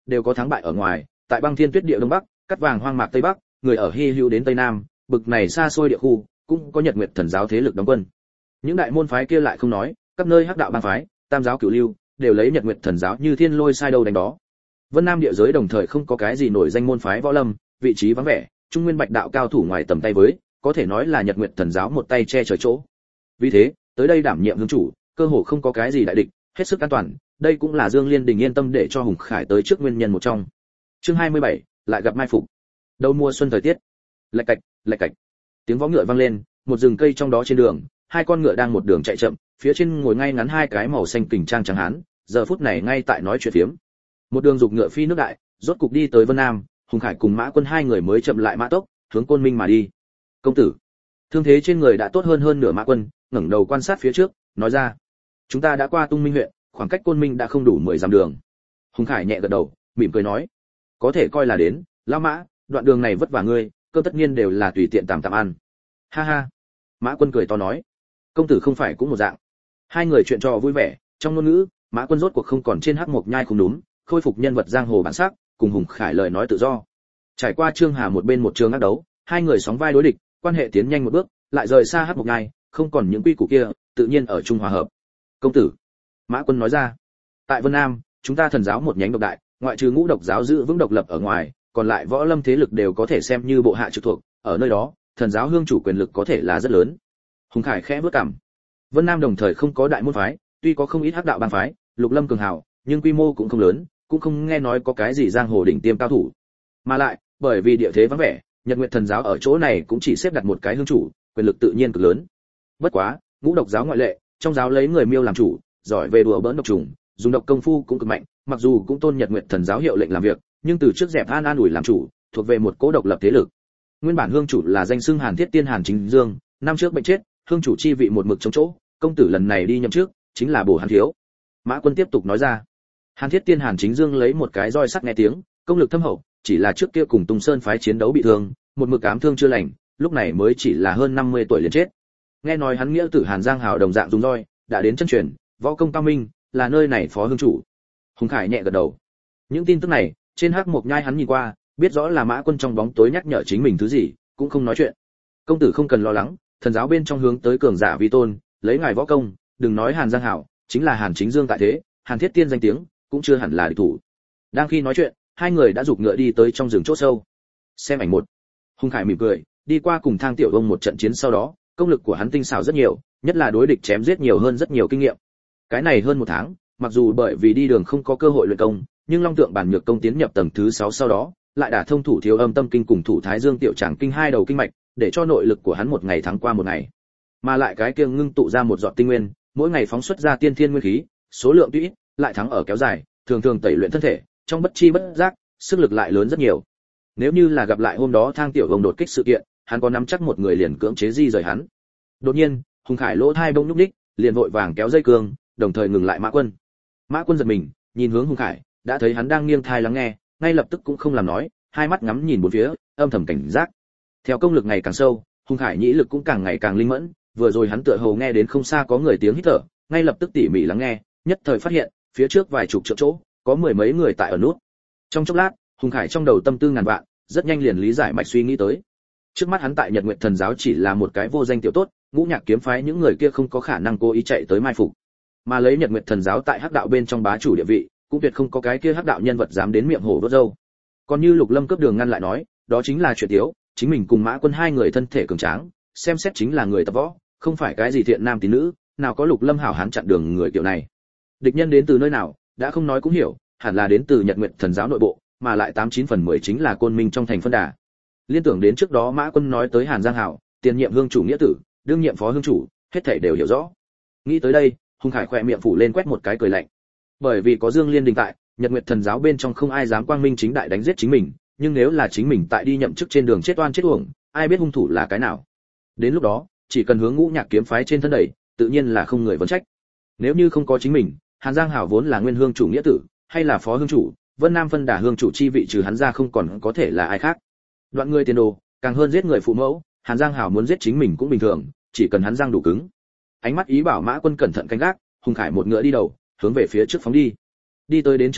đều có thắng bại ở ngoài, tại băng thiên tuyết địa đông bắc, cắt vàng hoang mạc tây bắc, người ở hy hữu đến tây nam, bực này xa xôi địa khu, cũng có Nhật Nguyệt Thần giáo thế lực đóng quân. Những đại môn phái kia lại không nói, các nơi hắc đạo bang phái, tam giáo cửu lưu, đều lấy Nhật Nguyệt Thần giáo như thiên lôi sai đâu đánh đó. Vân Nam địa giới đồng thời không có cái gì nổi danh môn phái võ lâm, vị trí vắng vẻ, trung nguyên bạch đạo cao thủ ngoài tầm tay với, có thể nói là Nhật Nguyệt Thần giáo một tay che trời chỗ. Vì thế, tới đây đảm nhiệm hương chủ, cơ hồ không có cái gì đại địch, hết sức an toàn, đây cũng là Dương Liên Đình yên tâm để cho Hùng Khải tới trước nguyên nhân một trong. Chương 27, lại gặp mai phục. Đầu mùa xuân thời tiết. Lạch cạch, tiếng vó ngựa vang lên, một rừng cây trong đó trên đường, hai con ngựa đang một đường chạy chậm, phía trên ngồi ngay ngắn hai cái màu xanh kình trang trắng hán, giờ phút này ngay tại nói chuyện phiếm. Một đường dục ngựa phi nước đại, rốt cục đi tới Vân Nam, Hùng Khải cùng Mã Quân hai người mới chậm lại mã tốc, hướng Côn Minh mà đi. Công tử, thương thế trên người đã tốt hơn nửa. Mã Quân ngẩng đầu quan sát phía trước, nói ra: chúng ta đã qua Tung Minh huyện, khoảng cách Côn Minh đã không đủ 10 dặm đường. Hùng Khải nhẹ gật đầu, mỉm cười nói: có thể coi là đến, lão Mã, đoạn đường này vất vả ngươi, cơ tất nhiên đều là tùy tiện tạm ăn. Ha ha. Mã Quân cười to nói: công tử không phải cũng một dạng. Hai người chuyện trò vui vẻ, trong ngôn ngữ, Mã Quân rốt cuộc không còn trên hắc mộc nhai không đúng, khôi phục nhân vật giang hồ bản sắc, cùng Hùng Khải lời nói tự do. Trải qua Trương Hà một bên một trường ác đấu, hai người sóng vai đối địch, quan hệ tiến nhanh một bước, lại rời xa hắc mộc nhai, không còn những quy củ kia, tự nhiên ở chung hòa hợp. Công tử, Mã Quân nói ra, tại Vân Nam, chúng ta thần giáo một nhánh độc đại, ngoại trừ ngũ độc giáo giữ vững độc lập ở ngoài, còn lại võ lâm thế lực đều có thể xem như bộ hạ trực thuộc, ở nơi đó, thần giáo hương chủ quyền lực có thể là rất lớn. Hùng Khải khẽ bước cằm. Vân Nam đồng thời không có đại môn phái, tuy có không ít hắc đạo bang phái, lục lâm cường hào, nhưng quy mô cũng không lớn, cũng không nghe nói có cái gì giang hồ đỉnh tiêm cao thủ. Mà lại, bởi vì địa thế vắng vẻ, Nhật Nguyệt Thần giáo ở chỗ này cũng chỉ xếp đặt một cái hương chủ, quyền lực tự nhiên cực lớn. Bất quá, ngũ độc giáo ngoại lệ, trong giáo lấy người miêu làm chủ, giỏi về đùa bỡn độc trùng, dùng độc công phu cũng cực mạnh, mặc dù cũng tôn Nhật Nguyệt Thần giáo hiệu lệnh làm việc, nhưng từ trước dẹp an ủi làm chủ, thuộc về một cố độc lập thế lực. Nguyên bản hương chủ là danh xưng Hàn Thiết Tiên Hàn Chính Dương, năm trước bệnh chết, hương chủ chi vị một mực chống chỗ, công tử lần này đi nhậm trước, chính là bổ Hàn thiếu. Mã Quân tiếp tục nói ra. Hàn Thiết Tiên Hàn Chính Dương lấy một cái roi sắt nghe tiếng, công lực thâm hậu, chỉ là trước kia cùng Tùng Sơn phái chiến đấu bị thương, một mực ám thương chưa lành, lúc này mới chỉ là hơn 50 tuổi liền chết. Nghe nói hắn nghĩa tử Hàn Giang Hào đồng dạng dùng roi, đã đến chân truyền, võ công cao minh, là nơi này phó hương chủ. Hùng Khải nhẹ gật đầu. Những tin tức này, trên hắc mộc nhai hắn nhìn qua, biết rõ là Mã Quân trong bóng tối nhắc nhở chính mình thứ gì, cũng không nói chuyện. Công tử không cần lo lắng, thần giáo bên trong hướng tới cường giả vi tôn, lấy ngài võ công, đừng nói Hàn Giang Hảo, chính là Hàn Chính Dương tại thế, Hàn Thiết Tiên danh tiếng, cũng chưa hẳn là địch thủ. Đang khi nói chuyện, hai người đã giục ngựa đi tới trong rừng chỗ sâu. Xem ảnh một. Hùng Khải mỉm cười, đi qua cùng Thang Tiểu Đông một trận chiến sau đó, công lực của hắn tinh xảo rất nhiều, nhất là đối địch chém giết nhiều hơn rất nhiều kinh nghiệm. Cái này hơn một tháng, mặc dù bởi vì đi đường không có cơ hội luyện công, nhưng Long Tượng Bản Nhược công tiến nhập tầng thứ 6 sau đó, lại đả thông thủ thiếu âm tâm kinh cùng thủ thái dương tiểu tràng kinh hai đầu kinh mạch, để cho nội lực của hắn một ngày thắng qua một ngày. Mà lại cái kia ngưng tụ ra một giọt tinh nguyên, mỗi ngày phóng xuất ra tiên thiên nguyên khí, số lượng tuy ít, lại thắng ở kéo dài, thường thường tẩy luyện thân thể, trong bất chi bất giác, sức lực lại lớn rất nhiều. Nếu như là gặp lại hôm đó Thang Tiểu Vông đột kích sự kiện, hắn có nắm chắc một người liền cưỡng chế di rời hắn. Đột nhiên, Hùng Khải lỗ thai bỗng nhúc nhích, liền vội vàng kéo dây cương, đồng thời ngừng lại Mã Quân. Mã Quân giật mình, nhìn hướng Hùng Khải, đã thấy hắn đang nghiêng thai lắng nghe, ngay lập tức cũng không làm nói, hai mắt ngắm nhìn bốn phía, âm thầm cảnh giác. Theo công lực ngày càng sâu, Hùng Khải nhĩ lực cũng càng ngày càng linh mẫn, vừa rồi hắn tựa hồ nghe đến không xa có người tiếng hít thở, ngay lập tức tỉ mỉ lắng nghe, nhất thời phát hiện, phía trước vài chục trượng chỗ, có mười mấy người tại ở nút. Trong chốc lát, Hùng Khải trong đầu tâm tư ngàn vạn, rất nhanh liền lý giải mạch suy nghĩ tới. Trước mắt hắn tại Nhật Nguyệt Thần giáo chỉ là một cái vô danh tiểu tốt, Ngũ Nhạc kiếm phái những người kia không có khả năng cố ý chạy tới mai phục. Mà lấy Nhật Nguyệt Thần giáo tại hắc đạo bên trong bá chủ địa vị, cũng tuyệt không có cái kia hắc đạo nhân vật dám đến miệng hổ đốt dâu. Còn như Lục Lâm cướp đường ngăn lại nói, đó chính là chuyện tiếu, chính mình cùng Mã Quân hai người thân thể cường tráng, xem xét chính là người tập võ, không phải cái gì thiện nam tín nữ, nào có Lục Lâm hảo hán chặn đường người kiểu này. Địch nhân đến từ nơi nào, đã không nói cũng hiểu, hẳn là đến từ Nhật Nguyệt Thần giáo nội bộ, mà lại 89 phần 10 chính là Côn Minh trong thành phân đà. Liên tưởng đến trước đó Mã Quân nói tới Hàn Giang Hảo, tiền nhiệm hương chủ nghĩa tử, đương nhiệm phó hương chủ, hết thảy đều hiểu rõ. Nghĩ tới đây, Hùng Khải khỏe miệng phủ lên quét một cái cười lạnh. Bởi vì có Dương Liên Đình tại, Nhật Nguyệt Thần giáo bên trong không ai dám quang minh chính đại đánh giết chính mình, nhưng nếu là chính mình tại đi nhậm chức trên đường chết oan chết uổng, ai biết hung thủ là cái nào. Đến lúc đó, chỉ cần hướng Ngũ Nhạc kiếm phái trên thân đẩy, tự nhiên là không người vấn trách. Nếu như không có chính mình, Hàn Giang Hảo vốn là nguyên hương chủ nghĩa tử, hay là phó hương chủ, Vân Nam phân đà hương chủ chi vị trừ hắn ra không còn có thể là ai khác. Đoạn người tiền đồ, càng hơn giết người phụ mẫu, Hàn Giang Hảo muốn giết chính mình cũng bình thường, chỉ cần hắn răng đủ cứng. Ánh mắt ý bảo Mã Quân cẩn thận canh gác, Hùng Khải một ngựa đi đầu, hướng về phía trước phóng đi. Đi tới đến trước mặt,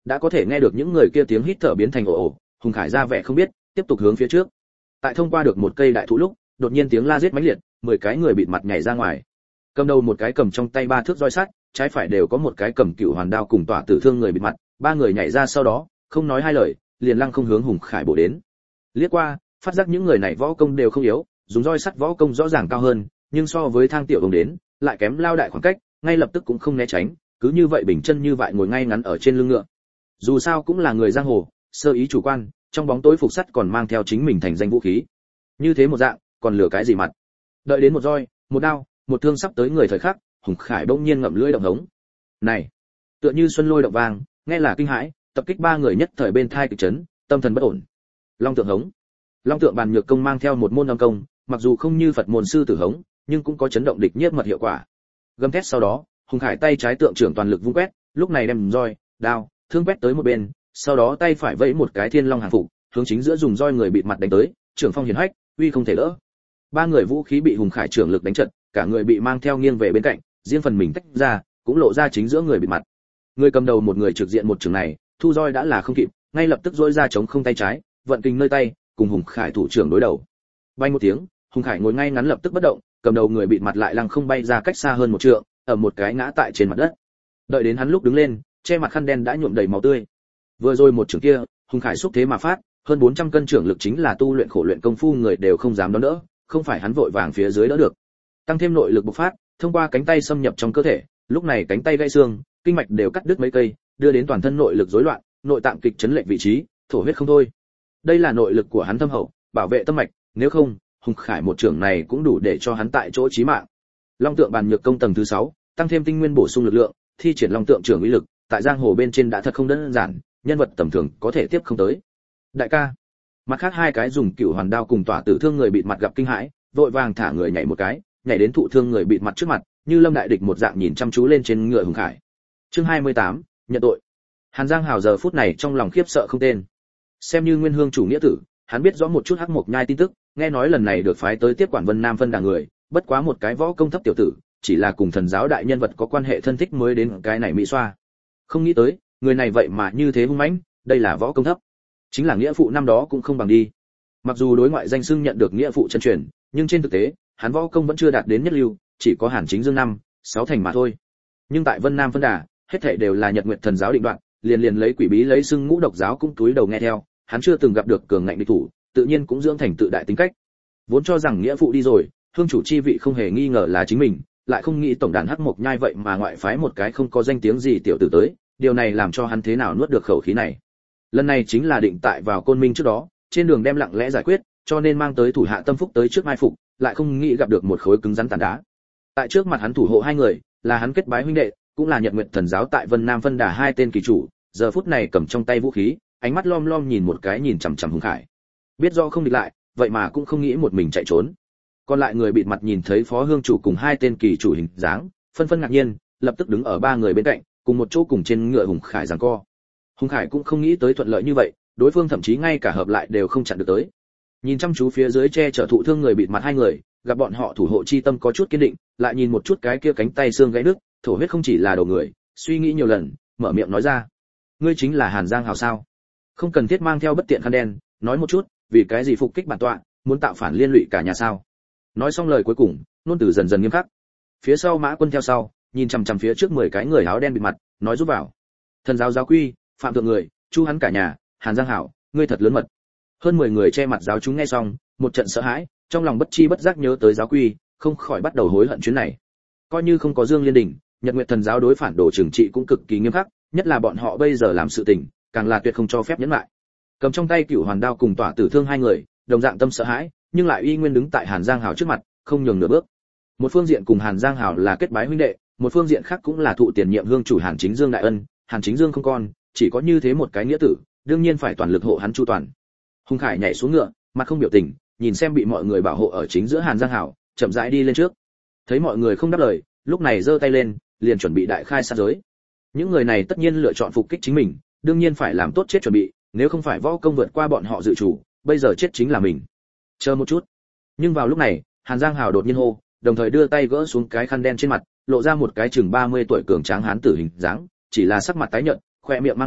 đã có thể nghe được những người kia tiếng hít thở biến thành ồ ồ. Hùng Khải ra vẻ không biết, tiếp tục hướng phía trước. Tại thông qua được một cây đại thụ lúc, đột nhiên tiếng la giết mãnh liệt, 10 cái người bịt mặt nhảy ra ngoài. Cầm đầu một cái cầm trong tay 3 thước roi sắt, trái phải đều có một cái cầm cựu hoàn đao cùng tỏa tử thương người bịt mặt, 3 người nhảy ra sau đó, không nói hai lời, liền lăng không hướng Hùng Khải bổ đến. Liếc qua, phát giác những người này võ công đều không yếu, dùng roi sắt võ công rõ ràng cao hơn, nhưng so với Thang Tiểu Đồng đến, lại kém lao đại khoảng cách, ngay lập tức cũng không né tránh, cứ như vậy bình chân như vậy ngồi ngay ngắn ở trên lưng ngựa. Dù sao cũng là người giang hồ, sơ ý chủ quan, trong bóng tối phục sắt còn mang theo chính mình thành danh vũ khí. Như thế một dạng, còn lừa cái gì mặt. Đợi đến một roi, một đao, một thương sắp tới người thời khắc, Hùng Khải bỗng nhiên ngậm lưỡi động hống. Này, tựa như xuân lôi động vang, nghe là kinh hãi, tập kích 3 người nhất thời bên thai kịch chấn, tâm thần bất ổn. Long tượng hống. Long tượng bàn nhược công mang theo một môn âm công, mặc dù không như Phật môn sư tử hống, nhưng cũng có chấn động địch nhiếp mật hiệu quả. Gầm thét sau đó, Hùng Khải tay trái tượng trưởng toàn lực vung quét, lúc này đem roi, đao, thương quét tới một bên, sau đó tay phải vẫy một cái thiên long hàng phục, hướng chính giữa dùng roi người bịt mặt đánh tới, trưởng phong hiển hách, uy không thể đỡ. 3 người vũ khí bị Hùng Khải trưởng lực đánh trật, cả người bị mang theo nghiêng về bên cạnh, riêng phần mình tách ra, cũng lộ ra chính giữa người bịt mặt. Người cầm đầu một người trực diện một trường này, thu roi đã là không kịp, ngay lập tức rỗi ra chống không tay trái, vận kình nơi tay, cùng Hùng Khải thủ trưởng đối đầu. Bay một tiếng, Hùng Khải ngồi ngay ngắn lập tức bất động, cầm đầu người bịt mặt lại lăng không bay ra cách xa hơn một trượng, ở một cái ngã tại trên mặt đất. Đợi đến hắn lúc đứng lên, che mặt khăn đen đã nhuộm đầy máu tươi. Vừa rồi một trường kia, Hùng Khải xúc thế mà phát, hơn 400 cân trưởng lực chính là tu luyện khổ luyện công phu người đều không dám đón đỡ, không phải hắn vội vàng phía dưới đỡ được. Tăng thêm nội lực bộc phát, thông qua cánh tay xâm nhập trong cơ thể, lúc này cánh tay gãy xương, kinh mạch đều cắt đứt mấy cây, đưa đến toàn thân nội lực rối loạn, nội tạng kịch chấn lệch vị trí, thổ huyết không thôi. Đây là nội lực của hắn thâm hậu, bảo vệ tâm mạch, nếu không, Hùng Khải một trưởng này cũng đủ để cho hắn tại chỗ chí mạng. Long tượng bàn nhược công tầng thứ 6, tăng thêm tinh nguyên bổ sung lực lượng, thi triển long tượng trưởng uy lực, tại giang hồ bên trên đã thật không đơn giản, nhân vật tầm thường có thể tiếp không tới. Đại ca, mặt khác 2 cái dùng cựu hoàn đao cùng tỏa tử thương người bịt mặt gặp kinh hãi, vội vàng thả người nhảy một cái, nhảy đến thụ thương người bịt mặt trước mặt, như lâm đại địch một dạng nhìn chăm chú lên trên ngựa Hùng Khải. Chương 28, nhận tội. Hàn Giang Hào giờ phút này trong lòng khiếp sợ không tên. Xem như nguyên hương chủ nghĩa tử, hắn biết rõ một chút hắc mộc nhai tin tức, nghe nói lần này được phái tới tiếp quản Vân Nam phân đà người, bất quá một cái võ công thấp tiểu tử, chỉ là cùng thần giáo đại nhân vật có quan hệ thân thích mới đến cái này mỹ xoa. Không nghĩ tới, người này vậy mà như thế hung mãnh, đây là võ công thấp. Chính là nghĩa phụ năm đó cũng không bằng đi. Mặc dù đối ngoại danh xưng nhận được nghĩa phụ chân truyền, nhưng trên thực tế, hắn võ công vẫn chưa đạt đến nhất lưu, chỉ có Hàn Chính Dương 5-6 thành mà thôi. Nhưng tại Vân Nam phân đà, hết thảy đều là Nhật Nguyệt thần giáo định đoạt, liền lấy quỷ bí lấy xưng ngũ độc giáo cũng túi đầu nghe theo, hắn chưa từng gặp được cường ngạnh địch thủ, tự nhiên cũng dưỡng thành tự đại tính cách. Vốn cho rằng nghĩa phụ đi rồi, hương chủ chi vị không hề nghi ngờ là chính mình, lại không nghĩ tổng đàn hắc mộc nhai vậy mà ngoại phái một cái không có danh tiếng gì tiểu tử tới, điều này làm cho hắn thế nào nuốt được khẩu khí này. Lần này chính là định tại vào Côn Minh trước đó, trên đường đem lặng lẽ giải quyết, cho nên mang tới thủ hạ tâm phúc tới trước mai phục, lại không nghĩ gặp được một khối cứng rắn tảng đá. Tại trước mặt hắn thủ hộ 2 người, là hắn kết bái huynh đệ, cũng là Nhật Nguyệt thần giáo tại Vân Nam phân đà 2 tên kỳ chủ, giờ phút này cầm trong tay vũ khí, ánh mắt lom lom nhìn một cái nhìn chằm chằm Hùng Khải. Biết do không địch lại, vậy mà cũng không nghĩ một mình chạy trốn. Còn lại người bịt mặt nhìn thấy phó hương chủ cùng 2 tên kỳ chủ hình dáng, phân phân ngạc nhiên, lập tức đứng ở 3 người bên cạnh, cùng một chỗ cùng trên ngựa Hùng Khải giằng co. Hùng Khải cũng không nghĩ tới thuận lợi như vậy, đối phương thậm chí ngay cả hợp lại đều không chặn được tới. Nhìn chăm chú phía dưới che chở thụ thương người bịt mặt 2 người, gặp bọn họ thủ hộ chi tâm có chút kiên định, lại nhìn một chút cái kia cánh tay xương gãy đứt, thổ huyết không chỉ là đầu người, suy nghĩ nhiều lần, mở miệng nói ra: "Ngươi chính là Hàn Giang Hào sao? Không cần thiết mang theo bất tiện khăn đen, nói một chút, vì cái gì phục kích bản tọa, muốn tạo phản liên lụy cả nhà sao?" Nói xong lời cuối cùng, nôn từ dần dần nghiêm khắc. Phía sau Mã Quân theo sau, nhìn chằm chằm phía trước 10 cái người áo đen bịt mặt, nói giúp vào: "Thần giáo giáo quy, phạm thượng người, chu hắn cả nhà, Hàn Giang Hảo, ngươi thật lớn mật." Hơn 10 người che mặt giáo chúng nghe xong, một trận sợ hãi, trong lòng bất chi bất giác nhớ tới giáo quy, không khỏi bắt đầu hối hận chuyến này. Coi như không có Dương Liên Đình, Nhật Nguyệt thần giáo đối phản đồ trừng trị cũng cực kỳ nghiêm khắc, nhất là bọn họ bây giờ làm sự tình, càng là tuyệt không cho phép nhẫn lại. Cầm trong tay cửu hoàn đao cùng tỏa tử thương 2 người, đồng dạng tâm sợ hãi, nhưng lại uy nguyên đứng tại Hàn Giang Hảo trước mặt, không nhường nửa bước. Một phương diện cùng Hàn Giang Hảo là kết bái huynh đệ, một phương diện khác cũng là thụ tiền nhiệm hương chủ Hàn Chính Dương đại ân, Hàn Chính Dương không con, chỉ có như thế một cái nghĩa tử, đương nhiên phải toàn lực hộ hắn chu toàn. Hùng Khải nhảy xuống ngựa, mặt không biểu tình, nhìn xem bị mọi người bảo hộ ở chính giữa Hàn Giang Hảo, chậm rãi đi lên trước. Thấy mọi người không đáp lời, lúc này giơ tay lên, liền chuẩn bị đại khai sát giới. Những người này tất nhiên lựa chọn phục kích chính mình, đương nhiên phải làm tốt chết chuẩn bị, nếu không phải võ công vượt qua bọn họ dự chủ, bây giờ chết chính là mình. Chờ một chút. Nhưng vào lúc này, Hàn Giang Hảo đột nhiên hô, đồng thời đưa tay gỡ xuống cái khăn đen trên mặt, lộ ra một cái chừng 30 tuổi cường tráng hán tử hình dáng, chỉ là sắc mặt tái nhợt, khóe miệng mang máu,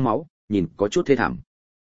nhìn có chút thê thảm.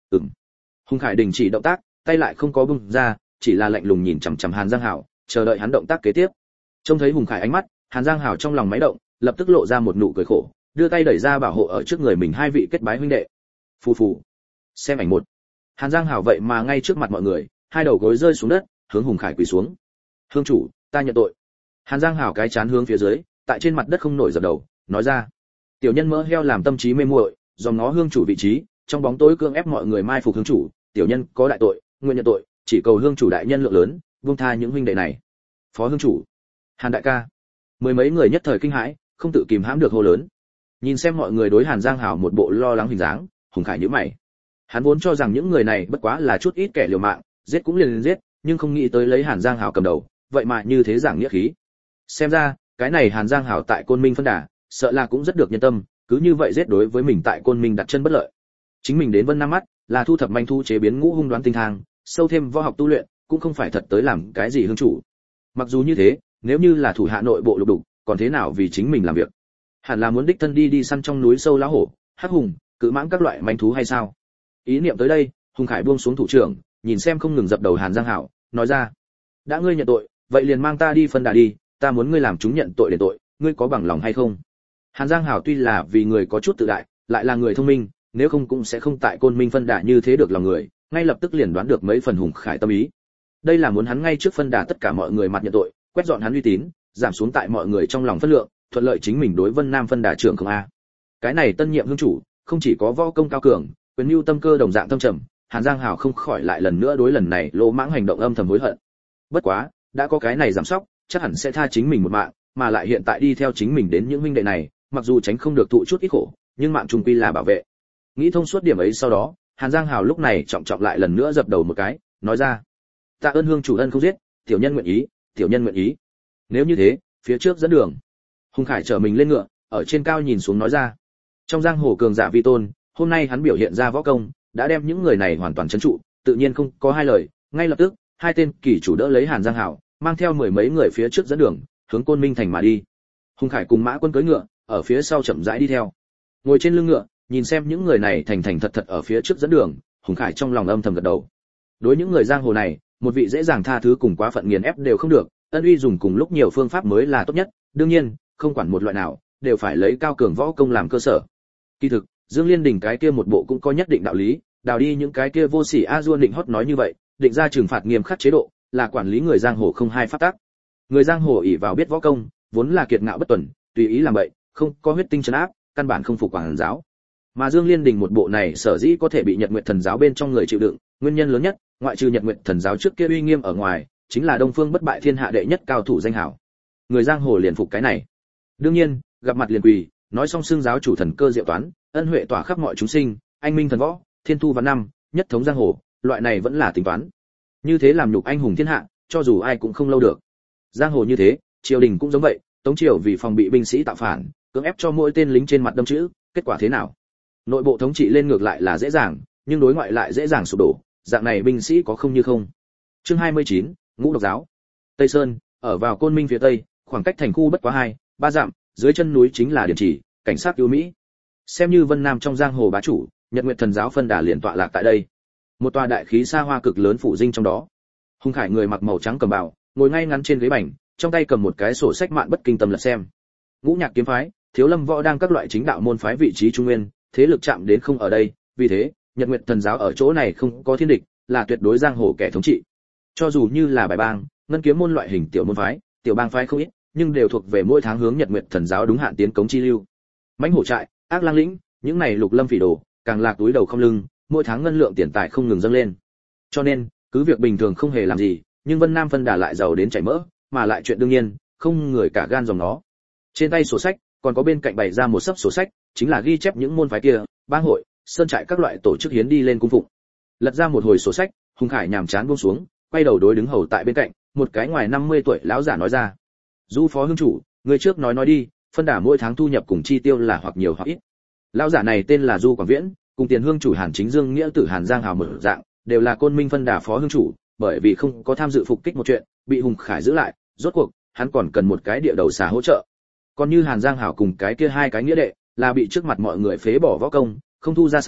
Hùng Khải đình chỉ động tác, tay lại không có bung ra, chỉ là lạnh lùng nhìn chằm chằm Hàn Giang Hảo, chờ đợi hắn động tác kế tiếp. Trông thấy Hùng Khải ánh mắt, Hàn Giang Hảo trong lòng máy động, lập tức lộ ra một nụ cười khổ, đưa tay đẩy ra bảo hộ ở trước người mình hai vị kết bái huynh đệ. Phù phù. Xem ảnh một. Hàn Giang Hảo vậy mà ngay trước mặt mọi người, hai đầu gối rơi xuống đất, hướng Hùng Khải quỳ xuống. Hương chủ, ta nhận tội. Hàn Giang Hảo cái chán hướng phía dưới, tại trên mặt đất không nổi dập đầu, nói ra. Tiểu nhân mỡ heo làm tâm trí mê muội, dòm ngó hương chủ vị trí, trong bóng tối cưỡng ép mọi người mai phục hương chủ, tiểu nhân có đại tội, nguyện nhận tội, chỉ cầu hương chủ đại nhân lượng lớn, buông tha những huynh đệ này. Phó hương chủ, Hàn đại ca. Mười mấy người nhất thời kinh hãi, không tự kìm hãm được hô lớn. Nhìn xem mọi người đối Hàn Giang Hảo một bộ lo lắng hình dáng, Hùng Khải nhíu mày. Hắn vốn cho rằng những người này bất quá là chút ít kẻ liều mạng, giết cũng liền giết, nhưng không nghĩ tới lấy Hàn Giang Hảo cầm đầu, vậy mà như thế giảng nghĩa khí. Xem ra, cái này Hàn Giang Hảo tại Côn Minh phân đà, sợ là cũng rất được nhân tâm, cứ như vậy giết đối với mình tại Côn Minh đặt chân bất lợi. Chính mình đến Vân Nam mắt, là thu thập manh thu chế biến ngũ hung đoán tinh thang, sâu thêm võ học tu luyện, cũng không phải thật tới làm cái gì hương chủ. Mặc dù như thế, nếu như là thủ hạ nội bộ lục đục, còn thế nào vì chính mình làm việc? Hẳn là muốn đích thân đi săn trong núi sâu lá hổ, hắc hùng, cự mãng các loại manh thú hay sao? Ý niệm tới đây, Hùng Khải buông xuống thủ trưởng, nhìn xem không ngừng dập đầu Hàn Giang Hảo, nói ra: đã ngươi nhận tội, vậy liền mang ta đi phân đà đi, ta muốn ngươi làm chúng nhận tội để tội, ngươi có bằng lòng hay không? Hàn Giang Hảo tuy là vì người có chút tự đại, lại là người thông minh, nếu không cũng sẽ không tại Côn Minh phân đà như thế được lòng người, ngay lập tức liền đoán được mấy phần Hùng Khải tâm ý. Đây là muốn hắn ngay trước phân đà tất cả mọi người mặt nhận tội, quét dọn hắn uy tín, giảm xuống tại mọi người trong lòng phân lượng, thuận lợi chính mình đối Vân Nam phân đà trưởng không a. Cái này tân nhiệm hương chủ, không chỉ có võ công cao cường, quyền mưu tâm cơ đồng dạng thâm trầm, Hàn Giang Hảo không khỏi lại lần nữa đối lần này lỗ mãng hành động âm thầm hối hận. Bất quá, đã có cái này giảm sóc, chắc hẳn sẽ tha chính mình một mạng, mà lại hiện tại đi theo chính mình đến những huynh đệ này, mặc dù tránh không được thụ chút ít khổ, nhưng mạng trung quy là bảo vệ. Nghĩ thông suốt điểm ấy sau đó, Hàn Giang Hảo lúc này trọng trọng lại lần nữa dập đầu một cái, nói ra: tạ ơn hương chủ ân không giết, tiểu nhân nguyện ý, tiểu nhân nguyện ý. Nếu như thế, phía trước dẫn đường. Hùng Khải trở mình lên ngựa, ở trên cao nhìn xuống nói ra. Trong giang hồ cường giả vi tôn, hôm nay hắn biểu hiện ra võ công, đã đem những người này hoàn toàn trấn trụ, tự nhiên không có hai lời, ngay lập tức, hai tên kỳ chủ đỡ lấy Hàn Giang Hảo, mang theo mười mấy người phía trước dẫn đường, hướng Côn Minh thành mà đi. Hùng Khải cùng Mã Quân cưỡi ngựa, ở phía sau chậm rãi đi theo. Ngồi trên lưng ngựa, nhìn xem những người này thành thành thật thật ở phía trước dẫn đường, Hùng Khải trong lòng âm thầm gật đầu. Đối những người giang hồ này, một vị dễ dàng tha thứ cùng quá phận nghiền ép đều không được, ân uy dùng cùng lúc nhiều phương pháp mới là tốt nhất, đương nhiên, không quản một loại nào, đều phải lấy cao cường võ công làm cơ sở. Kỳ thực, Dương Liên Đình cái kia một bộ cũng có nhất định đạo lý, đào đi những cái kia vô sỉ a duôn định hót nói như vậy, định ra trừng phạt nghiêm khắc chế độ, là quản lý người giang hồ không hai pháp tắc. Người giang hồ ỷ vào biết võ công, vốn là kiệt ngạo bất tuần, tùy ý làm vậy, không có huyết tinh trấn áp, căn bản không phục quản giáo. Mà Dương Liên Đình một bộ này sở dĩ có thể bị Nhật Nguyệt Thần giáo bên trong người chịu đựng, nguyên nhân lớn nhất, ngoại trừ Nhật Nguyệt Thần giáo trước kia uy nghiêm ở ngoài, chính là Đông Phương bất bại thiên hạ đệ nhất cao thủ danh hảo. Người giang hồ liền phục cái này. Đương nhiên, gặp mặt liền quỳ, nói xong xưng giáo chủ thần cơ diệu toán, ân huệ tỏa khắp mọi chúng sinh, anh minh thần võ, thiên thu văn năm, nhất thống giang hồ, loại này vẫn là tính toán. Như thế làm nhục anh hùng thiên hạ, cho dù ai cũng không lâu được. Giang hồ như thế, triều đình cũng giống vậy, Tống triều vì phòng bị binh sĩ tạo phản, cưỡng ép cho mỗi tên lính trên mặt đâm chữ, kết quả thế nào? Nội bộ thống trị lên ngược lại là dễ dàng, nhưng đối ngoại lại dễ dàng sụp đổ, dạng này binh sĩ có không như không. Chương 29, Ngũ độc giáo. Tây Sơn, ở vào Côn Minh phía tây, khoảng cách thành khu bất quá 2-3 dặm, dưới chân núi chính là Điền Chỉ, cảnh sát ưu mỹ. Xem như Vân Nam trong giang hồ bá chủ, Nhật Nguyệt Thần giáo phân đà liền tọa lạc tại đây. Một tòa đại khí xa hoa cực lớn phủ dinh trong đó. Hùng Khải người mặc màu trắng cầm bào, ngồi ngay ngắn trên ghế bành, trong tay cầm một cái sổ sách mạn bất kinh tâm lật xem. Ngũ Nhạc kiếm phái, Thiếu Lâm võ đang các loại chính đạo môn phái vị trí trung nguyên, thế lực chạm đến không ở đây, vì thế, Nhật Nguyệt Thần giáo ở chỗ này không có thiên địch, là tuyệt đối giang hồ kẻ thống trị. Cho dù như là bài bang, ngân kiếm môn loại hình tiểu môn phái, tiểu bang phái không ít, nhưng đều thuộc về mỗi tháng hướng Nhật Nguyệt Thần giáo đúng hạn tiến cống chi lưu. Mãnh hổ trại, ác lang lĩnh, những này lục lâm phỉ đồ, càng lạc túi đầu không lưng, mỗi tháng ngân lượng tiền tài không ngừng dâng lên. Cho nên, cứ việc bình thường không hề làm gì, nhưng Vân Nam phân đà lại giàu đến chảy mỡ, mà lại chuyện đương nhiên, không người cả gan dòng nó. Trên tay sổ sách, còn có bên cạnh bày ra một sấp sổ sách, chính là ghi chép những môn phái kia, bang hội, sơn trại các loại tổ chức hiến đi lên cung phụng. Lật ra một hồi sổ sách, Hùng Khải nhàm chán buông xuống, quay đầu đối đứng hầu tại bên cạnh, một cái ngoài 50 tuổi lão giả nói ra: "Du phó hương chủ, người trước nói đi, phân đà mỗi tháng thu nhập cùng chi tiêu là hoặc nhiều hoặc ít." Lão giả này tên là Du Quảng Viễn, cùng tiền hương chủ Hàn Chính Dương nghĩa tử Hàn Giang Hào mở dạng, đều là Côn Minh phân đà phó hương chủ, bởi vì không có tham dự phục kích một chuyện, bị Hùng Khải giữ lại, rốt cuộc, hắn còn cần một cái địa đầu xà hỗ trợ. Còn như Hàn Giang Hào cùng cái kia hai cái nghĩa đệ, là bị trước mặt mọi người phế bỏ võ công, không thu gia sản,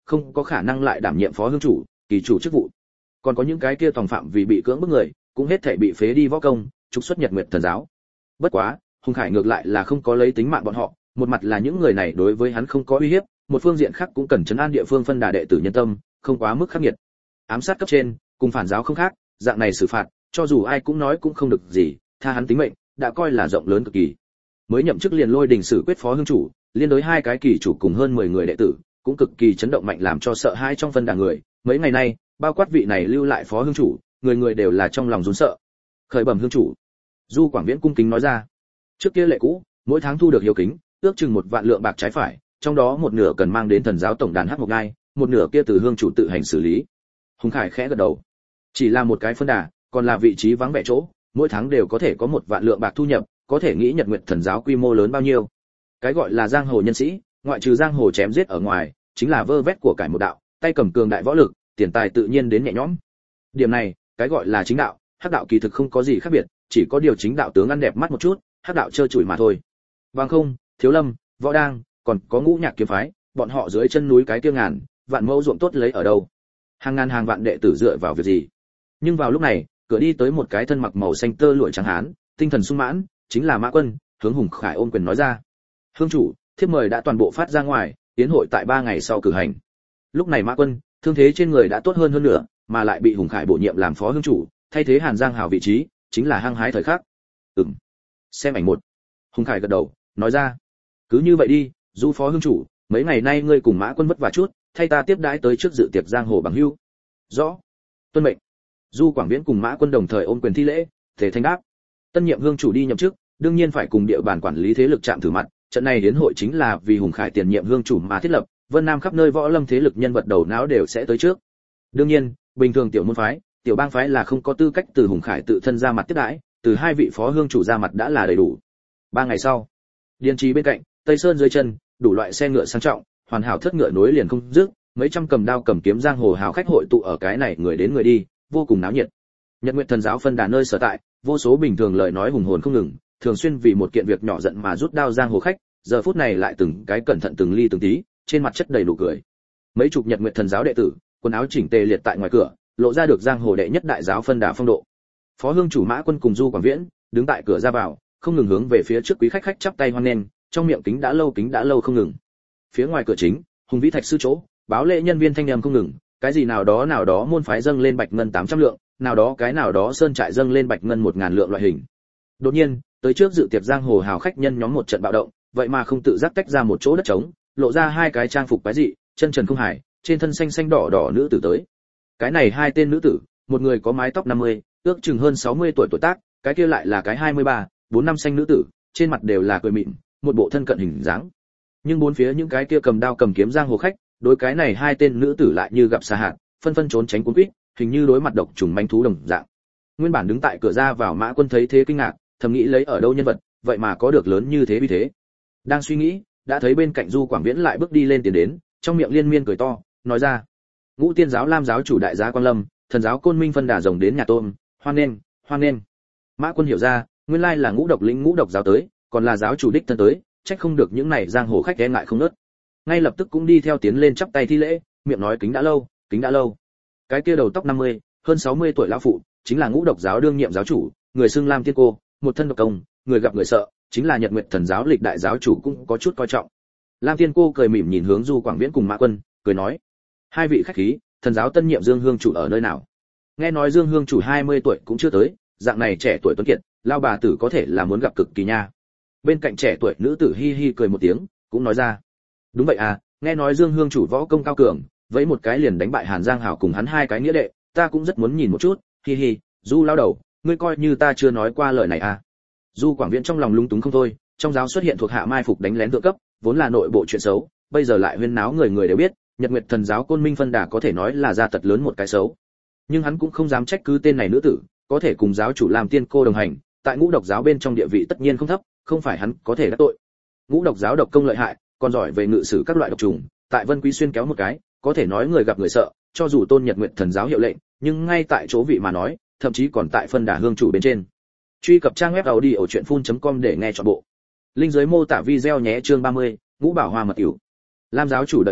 không có khả năng lại đảm nhiệm phó hương chủ, kỳ chủ chức vụ. Còn có những cái kia tòng phạm vì bị cưỡng bức người, cũng hết thảy bị phế đi võ công, trục xuất Nhật Nguyệt Thần giáo. Bất quá, Hùng Khải ngược lại là không có lấy tính mạng bọn họ, một mặt là những người này đối với hắn không có uy hiếp, một phương diện khác cũng cần trấn an địa phương phân đà đệ tử nhân tâm, không quá mức khắc nghiệt. Ám sát cấp trên, cùng phản giáo không khác, dạng này xử phạt, cho dù ai cũng nói cũng không được gì, tha hắn tính mệnh, đã coi là rộng lớn cực kỳ. Mới nhậm chức liền lôi đình xử quyết phó hương chủ, liên đối hai cái kỳ chủ cùng hơn 10 người đệ tử, cũng cực kỳ chấn động mạnh làm cho sợ hãi trong phân đà người. Mấy ngày nay, bao quát vị này lưu lại phó hương chủ, người người đều là trong lòng run sợ. Khởi bẩm hương chủ, Du Quảng Viễn cung kính nói ra. Trước kia lệ cũ, mỗi tháng thu được hiếu kính, ước chừng 1 vạn lượng bạc trái phải, trong đó một nửa cần mang đến thần giáo tổng đàn Hắc Ngọc Ngai, một nửa kia từ hương chủ tự hành xử lý. Hùng Khải khẽ gật đầu. Chỉ là một cái phân đà, còn là vị trí vắng vẻ chỗ, mỗi tháng đều có thể có 1 vạn lượng bạc thu nhập, có thể nghĩ Nhật Nguyệt Thần giáo quy mô lớn bao nhiêu. Cái gọi là giang hồ nhân sĩ, ngoại trừ giang hồ chém giết ở ngoài, chính là vơ vét của cải một đạo, tay cầm cường đại võ lực, tiền tài tự nhiên đến nhẹ nhõm. Điểm này, cái gọi là chính đạo, hắc đạo kỳ thực không có gì khác biệt, chỉ có điều chính đạo tướng ăn đẹp mắt một chút, hắc đạo trơ trụi mà thôi. Bằng không, Thiếu Lâm, Võ Đang, còn có Ngũ Nhạc kiếm phái, bọn họ dưới chân núi cái kia ngàn vạn mẫu ruộng tốt lấy ở đâu? Hàng ngàn hàng vạn đệ tử dựa vào việc gì? Nhưng vào lúc này, cửa đi tới một cái thân mặc màu xanh tơ lụa trắng hán, tinh thần sung mãn, chính là Mã Quân, hướng Hùng Khải ôm quyền nói ra. Hương chủ, thiếp mời đã toàn bộ phát ra ngoài, tiến hội tại 3 ngày sau cử hành. Lúc này Mã Quân, thương thế trên người đã tốt hơn nữa, mà lại bị Hùng Khải bổ nhiệm làm phó hương chủ, thay thế Hàn Giang Hào vị trí, chính là hăng hái thời khắc. Xem ảnh 1. Hùng Khải gật đầu, nói ra. Cứ như vậy đi, Du phó hương chủ, mấy ngày nay ngươi cùng Mã Quân vất vả chút, thay ta tiếp đãi tới trước dự tiệc giang hồ bằng hữu. Rõ. Tuân mệnh. Du Quảng Viễn cùng Mã Quân đồng thời ôm quyền thi lễ, thể thanh đáp. Tân nhiệm hương chủ đi nhậm chức, đương nhiên phải cùng địa bàn quản lý thế lực chạm thử mặt, trận này đến hội chính là vì Hùng Khải tiền nhiệm hương chủ mà thiết lập, Vân Nam khắp nơi võ lâm thế lực nhân vật đầu não đều sẽ tới trước. Đương nhiên, bình thường tiểu môn phái, tiểu bang phái là không có tư cách từ Hùng Khải tự thân ra mặt tiếp đãi, từ hai vị phó hương chủ ra mặt đã là đầy đủ. 3 ngày sau, Điền Trì bên cạnh, Tây Sơn dưới chân, đủ loại xe ngựa sang trọng, hoàn hảo thất ngựa nối liền không dứt, mấy trăm cầm đao cầm kiếm giang hồ hào khách hội tụ ở cái này người đến người đi, vô cùng náo nhiệt. Nhật Nguyệt Thần giáo phân đà nơi sở tại, vô số bình thường lời nói hùng hồn không ngừng, thường xuyên vì một kiện việc nhỏ giận mà rút đao giang hồ khách, giờ phút này lại từng cái cẩn thận từng ly từng tí, trên mặt chất đầy nụ cười. Mấy chục Nhật Nguyệt Thần giáo đệ tử, quần áo chỉnh tề liệt tại ngoài cửa, lộ ra được giang hồ đệ nhất đại giáo phân đà phong độ. Phó hương chủ Mã Quân cùng Du Quảng Viễn, đứng tại cửa ra vào, không ngừng hướng về phía trước quý khách chắp tay hoan nghênh, trong miệng kính đã lâu không ngừng. Phía ngoài cửa chính, Hùng Vĩ Thạch sư chỗ, báo lễ nhân viên thanh âm không ngừng, cái gì nào đó môn phái dâng lên bạch ngân 800 lượng, nào đó sơn trại dâng lên bạch ngân 1000 lượng loại hình. Đột nhiên, tới trước dự tiệc giang hồ hào khách nhân nhóm một trận bạo động, vậy mà không tự giác tách ra một chỗ đất trống, lộ ra hai cái trang phục quái dị, chân trần không hài, trên thân xanh xanh đỏ đỏ nữ tử tới. Cái này hai tên nữ tử, một người có mái tóc 50, ước chừng hơn 60 tuổi tuổi tác, cái kia lại là cái 23, 4 năm xanh nữ tử, trên mặt đều là cười mịn, một bộ thân cận hình dáng. Nhưng bốn phía những cái kia cầm đao cầm kiếm giang hồ khách, đối cái này hai tên nữ tử lại như gặp sa hạt, phân phân trốn tránh cuốn quýt, hình như đối mặt độc trùng manh thú đồng dạng. Nguyên bản đứng tại cửa ra vào Mã Quân thấy thế kinh ngạc, thầm nghĩ lấy ở đâu nhân vật, vậy mà có được lớn như thế uy thế. Đang suy nghĩ, đã thấy bên cạnh Du Quảng Viễn lại bước đi lên tiến đến, trong miệng liên miên cười to, nói ra: Ngũ Tiên giáo Lam giáo chủ đại gia Quan Lâm, Thần giáo Côn Minh phân đà rồng đến nhà tôm, hoan nghênh. Mã Quân hiểu ra, nguyên lai là Ngũ Độc lĩnh Ngũ Độc giáo tới, còn là giáo chủ đích thân tới, trách không được những này giang hồ khách e ngại không nớt. Ngay lập tức cũng đi theo tiến lên chắp tay thi lễ, miệng nói kính đã lâu. Cái kia đầu tóc 50, hơn 60 tuổi lão phụ, chính là Ngũ Độc giáo đương nhiệm giáo chủ, người xưng Lam Tiên cô, một thân độc công, người gặp người sợ, chính là Nhật Nguyệt Thần giáo lịch đại giáo chủ cũng có chút coi trọng. Lam Tiên cô cười mỉm nhìn hướng Du Quảng Viễn cùng Mã Quân, cười nói: hai vị khách khí, thần giáo tân nhiệm Dương Hương chủ ở nơi nào? Nghe nói Dương Hương chủ 20 tuổi cũng chưa tới, dạng này trẻ tuổi tuấn kiệt, lao bà tử có thể là muốn gặp cực kỳ nha. Bên cạnh trẻ tuổi nữ tử hi hi cười một tiếng, cũng nói ra: đúng vậy à, nghe nói Dương Hương chủ võ công cao cường, vẫy một cái liền đánh bại Hàn Giang Hào cùng hắn hai cái nghĩa đệ, ta cũng rất muốn nhìn một chút, hi hi. Du lao đầu, ngươi coi như ta chưa nói qua lời này à? Du Quảng Viễn trong lòng lung túng không thôi, trong giáo xuất hiện thuộc hạ mai phục đánh lén thượng cấp, vốn là nội bộ chuyện xấu, bây giờ lại huyên náo người người đều biết, Nhật Nguyệt Thần giáo Côn Minh phân đà có thể nói là gia tật lớn một cái xấu. Nhưng hắn cũng không dám trách cứ tên này nữ tử, có thể cùng giáo chủ làm tiên cô đồng hành, tại Ngũ Độc giáo bên trong địa vị tất nhiên không thấp, không phải hắn có thể đắc tội. Ngũ Độc giáo độc công lợi hại, còn giỏi về ngự sử các loại độc trùng, tại Vân Quý xuyên kéo một cái, có thể nói người gặp người sợ, cho dù tôn Nhật Nguyệt Thần giáo hiệu lệnh, nhưng ngay tại chỗ vị mà nói, thậm chí còn tại phân đà hương chủ bên trên. Truy cập trang web audiochuyenphun.com để nghe trọn bộ. Link dưới mô tả video nhé. Chương 30, Ngũ Bảo Hoa mật ỉu. Lam giáo chủ đợi chút,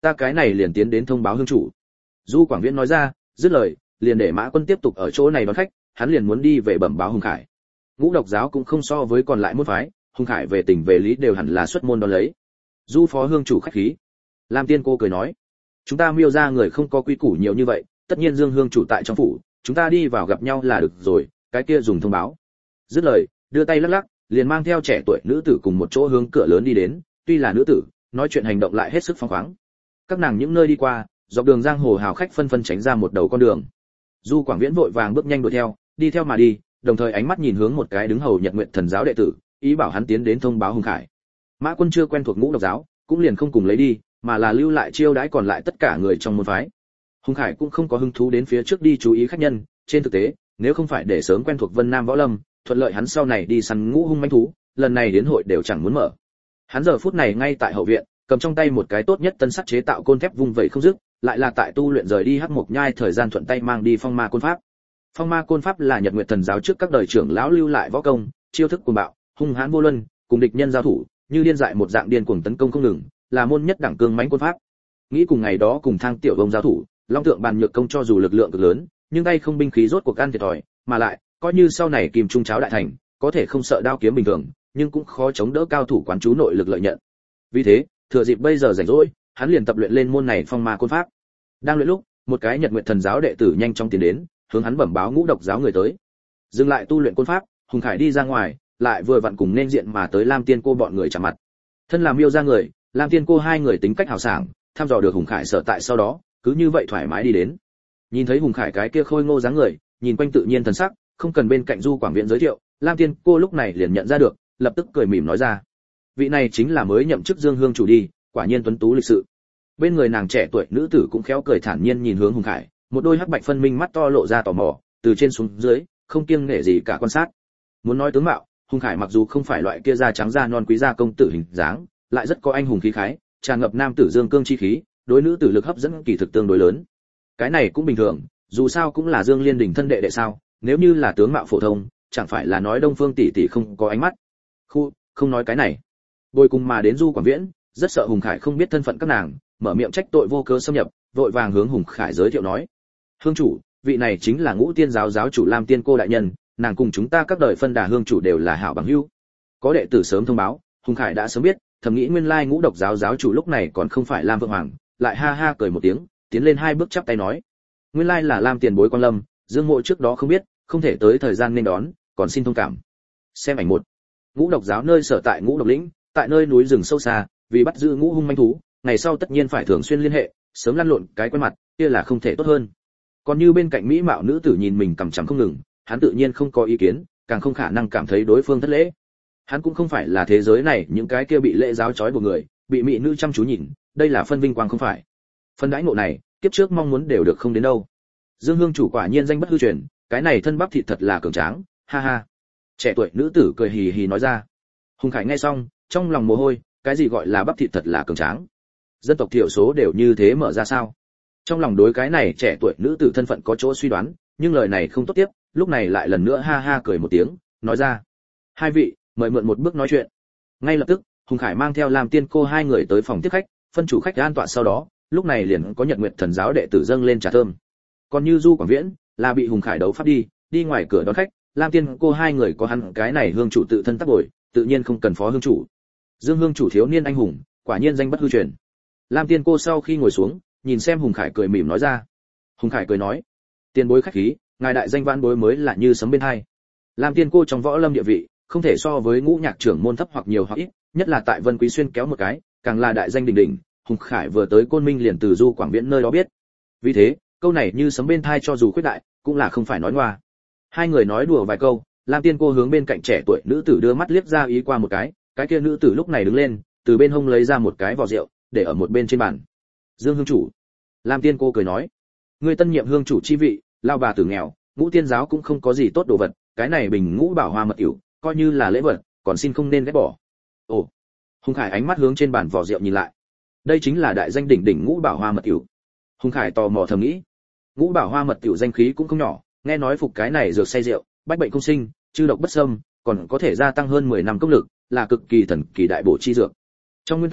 ta cái này liền tiến đến thông báo hương chủ. Du Quảng Viễn nói ra, dứt lời, liền để Mã Quân tiếp tục ở chỗ này đón khách, hắn liền muốn đi về bẩm báo Hùng Khải. Ngũ độc giáo cũng không so với còn lại môn phái, Hùng Khải về tình về lý đều hẳn là xuất môn đón lấy. Du phó hương chủ khách khí. Lam Tiên cô cười nói, chúng ta Miêu gia người không có quy củ nhiều như vậy, tất nhiên Dương hương chủ tại trong phủ, chúng ta đi vào gặp nhau là được rồi, cái kia dùng thông báo. Dứt lời, đưa tay lắc lắc, liền mang theo trẻ tuổi nữ tử cùng một chỗ hướng cửa lớn đi đến, tuy là nữ tử, nói chuyện hành động lại hết sức phóng khoáng. Các nàng những nơi đi qua, dọc đường giang hồ hào khách phân phân tránh ra một đầu con đường. Du Quảng Viễn vội vàng bước nhanh đuổi theo, đi theo mà đi, đồng thời ánh mắt nhìn hướng một cái đứng hầu Nhật Nguyện Thần giáo đệ tử, ý bảo hắn tiến đến thông báo Hùng Khải. Mã Quân chưa quen thuộc Ngũ độc giáo, cũng liền không cùng lấy đi, mà là lưu lại chiêu đãi còn lại tất cả người trong môn phái. Hùng Khải cũng không có hứng thú đến phía trước đi chú ý khách nhân, trên thực tế, nếu không phải để sớm quen thuộc Vân Nam võ lâm, thuận lợi hắn sau này đi săn ngũ hung manh thú, lần này đến hội đều chẳng muốn mở. Hắn giờ phút này ngay tại hậu viện, cầm trong tay một cái tốt nhất tân sắt chế tạo côn thép vung vẩy không dứt, lại là tại tu luyện rời đi Hắc Mộc Nhai thời gian thuận tay mang đi Phong Ma côn pháp. Phong Ma côn pháp là Nhật Nguyệt Thần giáo trước các đời trưởng lão lưu lại võ công, chiêu thức cuồng bạo, hung hãn vô luân, cùng địch nhân giao thủ, như điên dại một dạng điên cuồng tấn công không ngừng, là môn nhất đẳng cương mãnh côn pháp. Nghĩ cùng ngày đó cùng Thang Tiểu Bông giao thủ, Long Tượng Bàn Nhược Công cho dù lực lượng cực lớn, nhưng tay không binh khí rốt cuộc ăn thiệt thòi, mà lại, coi như sau này Kim Trung Cháo đại thành, có thể không sợ đao kiếm bình thường, nhưng cũng khó chống đỡ cao thủ quán chú nội lực lợi nhận. Vì thế, thừa dịp bây giờ rảnh rỗi, hắn liền tập luyện lên môn này Phong Ma côn pháp. Đang luyện lúc, một cái Nhật Nguyệt Thần giáo đệ tử nhanh chóng tiến đến, hướng hắn bẩm báo Ngũ độc giáo người tới. Dừng lại tu luyện côn pháp, Hùng Khải đi ra ngoài, lại vừa vặn cùng nên diện mà tới Lam Tiên cô bọn người chạm mặt. Thân là Miêu gia người, Lam Tiên cô hai người tính cách hào sảng, thăm dò được Hùng Khải sở tại sau đó, cứ như vậy thoải mái đi đến. Nhìn thấy Hùng Khải cái kia khôi ngô dáng người, nhìn quanh tự nhiên thần sắc, không cần bên cạnh Du Quảng Viễn giới thiệu, Lam Tiên cô lúc này liền nhận ra được, lập tức cười mỉm nói ra: vị này chính là mới nhậm chức Dương hương chủ đi, quả nhiên tuấn tú lịch sự. Bên người nàng trẻ tuổi nữ tử cũng khéo cười thản nhiên nhìn hướng Hùng Khải, một đôi hắc bạch phân minh mắt to lộ ra tò mò, từ trên xuống dưới, không kiêng nể gì cả quan sát. Muốn nói tướng mạo, Hùng Khải mặc dù không phải loại kia da trắng da non quý gia công tử hình dáng, lại rất có anh hùng khí khái, tràn ngập nam tử dương cương chi khí, đối nữ tử lực hấp dẫn kỳ thực tương đối lớn. Cái này cũng bình thường, dù sao cũng là Dương Liên Đình thân đệ đệ sao, nếu như là tướng mạo phổ thông, chẳng phải là nói Đông Phương tỷ tỷ không có ánh mắt. Không nói cái này. Bồi cùng mà đến Du Quảng Viễn, rất sợ Hùng Khải không biết thân phận các nàng, mở miệng trách tội vô cớ xâm nhập, vội vàng hướng Hùng Khải giới thiệu nói: "Hương chủ, vị này chính là Ngũ Tiên giáo giáo chủ Lam Tiên cô đại nhân, nàng cùng chúng ta các đời phân đà hương chủ đều là hảo bằng hữu." Có đệ tử sớm thông báo, Hùng Khải đã sớm biết, thầm nghĩ nguyên lai Ngũ độc giáo giáo chủ lúc này còn không phải Lam Vượng Hoàng, lại ha ha cười một tiếng, tiến lên hai bước chắp tay nói: "Nguyên lai là Lam tiền bối quan lâm, Dương Mộ trước đó không biết, không thể tới thời gian nên đón, còn xin thông cảm." Xem ảnh một. Ngũ độc giáo nơi sở tại Ngũ độc lĩnh, tại nơi núi rừng sâu xa, vì bắt giữ ngũ hung manh thú, ngày sau tất nhiên phải thường xuyên liên hệ, sớm lăn lộn cái quen mặt, kia là không thể tốt hơn. Còn như bên cạnh mỹ mạo nữ tử nhìn mình cằm chằm không ngừng, hắn tự nhiên không có ý kiến, càng không khả năng cảm thấy đối phương thất lễ. Hắn cũng không phải là thế giới này những cái kia bị lễ giáo trói buộc người, bị mỹ nữ chăm chú nhìn, đây là phân vinh quang không phải. Phân đãi ngộ này, kiếp trước mong muốn đều được không đến đâu. Dương hương chủ quả nhiên danh bất hư truyền, cái này thân bắp thịt thật là cường tráng, ha ha. Trẻ tuổi nữ tử cười hì hì nói ra. Hùng Khải nghe xong, trong lòng mồ hôi, cái gì gọi là bắp thịt thật là cường tráng? Dân tộc thiểu số đều như thế mở ra sao? Trong lòng đối cái này trẻ tuổi nữ tử thân phận có chỗ suy đoán, nhưng lời này không tốt tiếp, lúc này lại lần nữa ha ha cười một tiếng, nói ra: "Hai vị, mời mượn một bước nói chuyện." Ngay lập tức, Hùng Khải mang theo Lam Tiên cô hai người tới phòng tiếp khách, phân chủ khách an tọa sau đó, lúc này liền có Nhật Nguyệt Thần giáo đệ tử dâng lên trà thơm. Còn như Du Quảng Viễn, là bị Hùng Khải đấu pháp đi ngoài cửa đón khách, Lam Tiên cô hai người có hắn cái này hương chủ tự thân tác bồi, tự nhiên không cần phó hương chủ. Dương hương chủ thiếu niên anh hùng, quả nhiên danh bất hư truyền. Lam Tiên cô sau khi ngồi xuống, nhìn xem Hùng Khải cười mỉm nói ra. Hùng Khải cười nói: "Tiền bối khách khí, ngài đại danh vãn bối mới là như sấm bên hai." Lam Tiên cô trong võ lâm địa vị, không thể so với Ngũ Nhạc trưởng môn thấp hoặc nhiều hoặc ít, nhất là tại Vân Quý Xuyên kéo một cái, càng là đại danh đỉnh đỉnh, Hùng Khải vừa tới Côn Minh liền từ Du Quảng Viễn nơi đó biết. Vì thế, câu này như sấm bên thai cho dù khuyết đại, cũng là không phải nói ngoa. Hai người nói đùa vài câu, Lam Tiên cô hướng bên cạnh trẻ tuổi nữ tử đưa mắt liếc ra ý qua một cái kia nữ tử lúc này đứng lên, từ bên hông lấy ra một cái vò rượu, để ở một bên trên bàn. "Dương hương chủ." Lam Tiên cô cười nói: "Ngươi tân nhiệm hương chủ chi vị, lao bà tử nghèo, Ngũ Tiên giáo cũng không có gì tốt đồ vật, cái này bình Ngũ Bảo Hoa mật ỉu, coi như là lễ vật, còn xin không nên ghét bỏ." Ồ. Hùng Khải ánh mắt hướng trên bàn vò rượu nhìn lại. Đây chính là đại danh đỉnh đỉnh Ngũ Bảo Hoa mật ỉu. Hùng Khải tò mò thầm nghĩ, Ngũ Bảo Hoa mật ỉu danh khí cũng không nhỏ, nghe nói phục cái này dược say rượu, bách bệnh không sinh, chư độc bất xâm, còn có thể gia tăng hơn 10 năm công lực, là cực kỳ thần kỳ đại bổ chi dược. Trong nguyên tắc,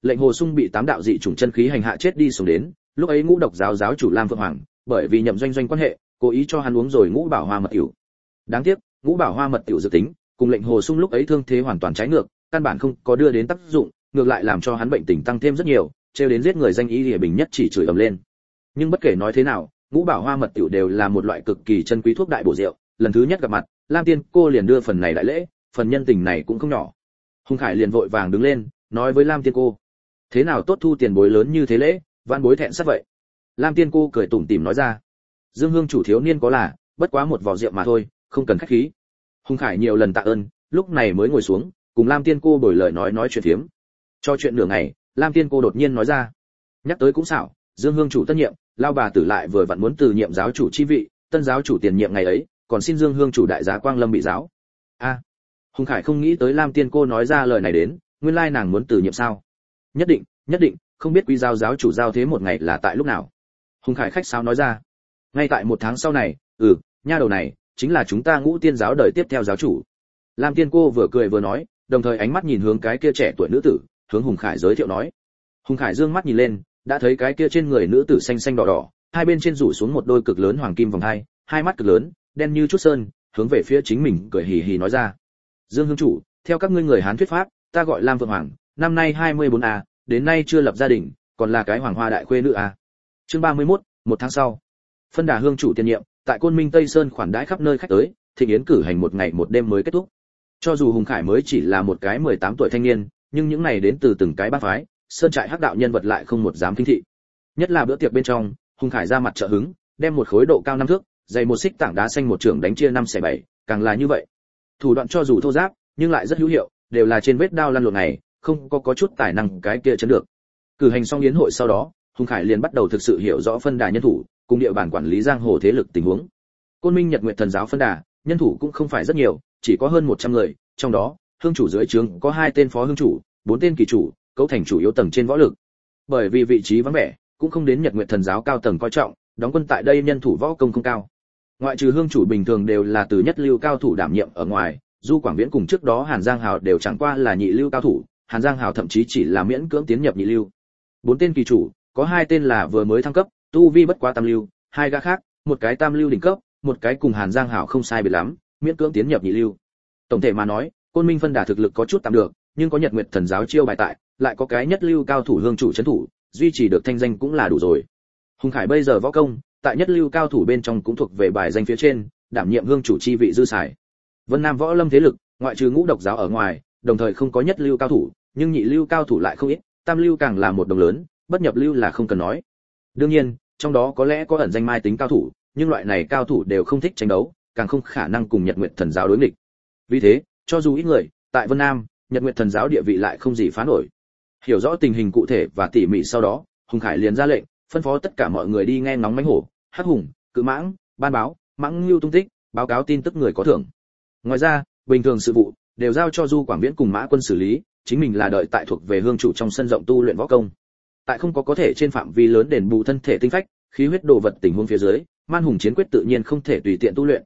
Lệnh Hồ Sung bị 8 đạo dị chủng chân khí hành hạ chết đi sống đến, lúc ấy Ngũ Độc giáo giáo chủ Lam Phượng Hoàng, bởi vì Nhậm Doanh Doanh quan hệ, cố ý cho hắn uống rồi Ngũ Bảo Hoa mật tiểu. Đáng tiếc, Ngũ Bảo Hoa mật tiểu dự tính, cùng Lệnh Hồ Sung lúc ấy thương thế hoàn toàn trái ngược, căn bản không có đưa đến tác dụng, ngược lại làm cho hắn bệnh tình tăng thêm rất nhiều, trêu đến giết người danh y Lìa Bình nhất chỉ chửi ầm lên. Nhưng bất kể nói thế nào, Ngũ Bảo Hoa mật tiểu đều là một loại cực kỳ chân quý thuốc đại bổ rượu, lần thứ nhất gặp mặt, Lam Tiên cô liền đưa phần này đại lễ, phần nhân tình này cũng không nhỏ. Hùng Khải liền vội vàng đứng lên, nói với Lam Tiên cô: "Thế nào tốt thu tiền bối lớn như thế lễ, vãn bối thẹn sắp vậy." Lam Tiên cô cười tủm tỉm nói ra: "Dương Hương chủ thiếu niên có là, bất quá một vò rượu mà thôi, không cần khách khí." Hùng Khải nhiều lần tạ ơn, lúc này mới ngồi xuống, cùng Lam Tiên cô đổi lời nói chuyện phiếm. Cho chuyện nửa ngày, Lam Tiên cô đột nhiên nói ra: "Nhắc tới cũng xảo, Dương Hương chủ tân nhiệm, lao bà tử lại vừa vặn muốn từ nhiệm giáo chủ chi vị, tân giáo chủ tiền nhiệm ngày ấy, còn xin Dương Hương chủ đại giá quang lâm bị giáo." A. Hùng Khải không nghĩ tới Lam Tiên cô nói ra lời này đến, nguyên lai nàng muốn từ nhiệm sao? Nhất định, không biết quý giáo giáo chủ giao thế một ngày là tại lúc nào? Hùng Khải khách sáo nói ra: "Ngay tại 1 tháng sau này, nha đầu này chính là chúng ta Ngũ Tiên giáo đời tiếp theo giáo chủ." Lam Tiên cô vừa cười vừa nói, đồng thời ánh mắt nhìn hướng cái kia trẻ tuổi nữ tử, hướng Hùng Khải giới thiệu nói. Hùng Khải dương mắt nhìn lên, đã thấy cái kia trên người nữ tử xanh xanh đỏ đỏ, hai bên trên rủ xuống một đôi cực lớn hoàng kim vòng hai, hai mắt cực lớn, đen như chút sơn, hướng về phía chính mình cười hì hì nói ra: "Dương Hương chủ, theo các ngươi người Hán thuyết pháp, ta gọi Lam Vượng Hoàng, năm nay 24 a, đến nay chưa lập gia đình, còn là cái hoàng hoa đại khuê nữ a." Chương 31, 1 tháng sau. Phân Đà Hương chủ tiền nhiệm, tại Côn Minh Tây Sơn khoản đãi khắp nơi khách tới, thịnh yến cử hành 1 ngày 1 đêm mới kết thúc. Cho dù Hùng Khải mới chỉ là một cái 18 tuổi thanh niên, nhưng những này đến từ từng cái bang phái, sơn trại hắc đạo nhân vật lại không một dám khinh thị. Nhất là bữa tiệc bên trong, Hùng Khải ra mặt trợ hứng, đem một khối độ cao 5 thước, dày một xích tảng đá xanh một trường đánh chia 5 xẻ 7, càng là như vậy. Thủ đoạn cho dù thô ráp, nhưng lại rất hữu hiệu, đều là trên vết đao lăn lộn này, không có chút tài năng cái kia chấn được. Cử hành xong yến hội sau đó, Hùng Khải liền bắt đầu thực sự hiểu rõ phân đà nhân thủ, cùng địa bàn quản lý giang hồ thế lực tình huống. Côn Minh Nhật Nguyệt Thần giáo phân đà, nhân thủ cũng không phải rất nhiều, chỉ có hơn 100 người, trong đó, hương chủ dưới trướng có 2 tên phó hương chủ, 4 tên kỳ chủ, cấu thành chủ yếu tầng trên võ lực. Bởi vì vị trí vắng vẻ, cũng không đến Nhật Nguyệt Thần giáo cao tầng coi trọng, đóng quân tại đây nhân thủ võ công không cao. Ngoại trừ hương chủ bình thường đều là từ nhất lưu cao thủ đảm nhiệm ở ngoài, Du Quảng Viễn cùng trước đó Hàn Giang Hào đều chẳng qua là nhị lưu cao thủ, Hàn Giang Hào thậm chí chỉ là miễn cưỡng tiến nhập nhị lưu. 4 tên kỳ chủ, có 2 tên là vừa mới thăng cấp, tu vi bất quá tam lưu, 2 gã khác, một cái tam lưu đỉnh cấp, một cái cùng Hàn Giang Hào không sai biệt lắm, miễn cưỡng tiến nhập nhị lưu. Tổng thể mà nói, Côn Minh phân đà thực lực có chút tạm được, nhưng có Nhật Nguyệt Thần giáo chiêu bài tại, lại có cái nhất lưu cao thủ hương chủ trấn thủ, duy trì được thanh danh cũng là đủ rồi. Hùng Khải bây giờ võ công, tại nhất lưu cao thủ bên trong cũng thuộc về bài danh phía trên, đảm nhiệm hương chủ chi vị dư xài. Vân Nam võ lâm thế lực, ngoại trừ Ngũ Độc giáo ở ngoài, đồng thời không có nhất lưu cao thủ, nhưng nhị lưu cao thủ lại không ít, tam lưu càng là một đồng lớn, bất nhập lưu là không cần nói. Đương nhiên, trong đó có lẽ có ẩn danh mai tính cao thủ, nhưng loại này cao thủ đều không thích tranh đấu, càng không khả năng cùng Nhật Nguyệt Thần giáo đối nghịch. Vì thế, cho dù ít người, tại Vân Nam, Nhật Nguyệt Thần giáo địa vị lại không gì phá nổi. Hiểu rõ tình hình cụ thể và tỉ mỉ sau đó, Hùng Khải liền ra lệnh, phân phó tất cả mọi người đi nghe ngóng mãnh hổ, hắc hùng, cự mãng, ban báo, mãng lưu tung tích, báo cáo tin tức người có thưởng. Ngoài ra, bình thường sự vụ đều giao cho Du Quảng Viễn cùng Mã Quân xử lý, chính mình là đợi tại thuộc về hương chủ trong sân rộng tu luyện võ công. Tại không có thể trên phạm vi lớn đền bù thân thể tinh phách, khí huyết đồ vật tình huống phía dưới, Man Hùng chiến quyết tự nhiên không thể tùy tiện tu luyện,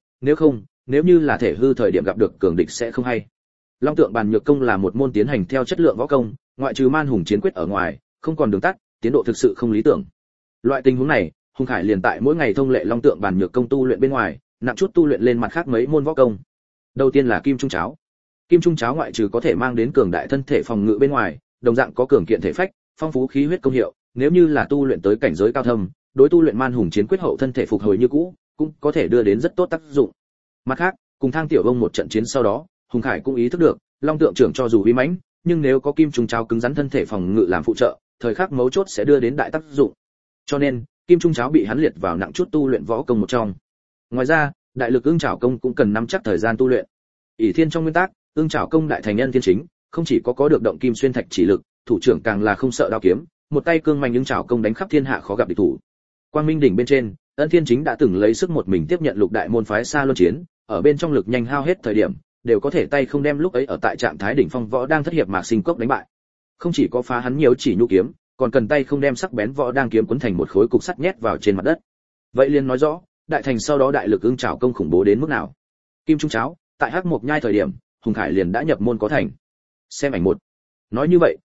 nếu như là thể hư thời điểm gặp được cường địch sẽ không hay. Long Tượng Bàn Nhược Công là một môn tiến hành theo chất lượng võ công, ngoại trừ Man Hùng chiến quyết ở ngoài, không còn đường tắt, tiến độ thực sự không lý tưởng. Loại tình huống này, Hùng Khải liền tại mỗi ngày thông lệ Long Tượng Bàn Nhược Công tu luyện bên ngoài, nặng chút tu luyện lên mặt khác mấy môn võ công. Đầu tiên là Kim Trung Cháo. Kim Trung Cháo ngoại trừ có thể mang đến cường đại thân thể phòng ngự bên ngoài, đồng dạng có cường kiện thể phách, phong phú khí huyết công hiệu, nếu như là tu luyện tới cảnh giới cao thâm, đối tu luyện Man Hùng chiến quyết hậu thân thể phục hồi như cũ, cũng có thể đưa đến rất tốt tác dụng. Mặt khác, cùng Thang Tiểu Vông một trận chiến sau đó, Hùng Khải cũng ý thức được, Long Tượng trưởng cho dù uy mãnh, nhưng nếu có Kim Trung Cháo cứng rắn thân thể phòng ngự làm phụ trợ, thời khắc mấu chốt sẽ đưa đến đại tác dụng. Cho nên, Kim Trung Cháo bị hắn liệt vào nặng chút tu luyện võ công một trong. Ngoài ra, Đại Lực Ưng Chảo Công cũng cần nắm chắc thời gian tu luyện. ỷ thiên trong nguyên tắc, Ưng Chảo Công đại thành nhân thiên chính, không chỉ có được động kim xuyên thạch chỉ lực, thủ trưởng càng là không sợ đao kiếm, một tay cương manh Ưng Chảo Công đánh khắp thiên hạ khó gặp địch thủ. Quang Minh đỉnh bên trên, Ân Thiên Chính đã từng lấy sức một mình tiếp nhận lục đại môn phái xa luân chiến, ở bên trong lực nhanh hao hết thời điểm, đều có thể tay không đem lúc ấy ở tại trạng thái đỉnh phong võ đang thất hiệp Mạc Sinh Cốc đánh bại. Không chỉ có phá hắn nhiều chỉ nhu kiếm, còn cần tay không đem sắc bén võ đang kiếm cuốn thành một khối cục sắt nhét vào trên mặt đất. Vậy liền nói rõ, đại thành sau đó Đại Lực Ưng Chảo Công khủng bố đến mức nào. Kim Trung Cháo, tại Hắc Mộc Nhai thời điểm, Hùng Khải liền đã nhập môn có thành. Xem ảnh 1. Nói như vậy,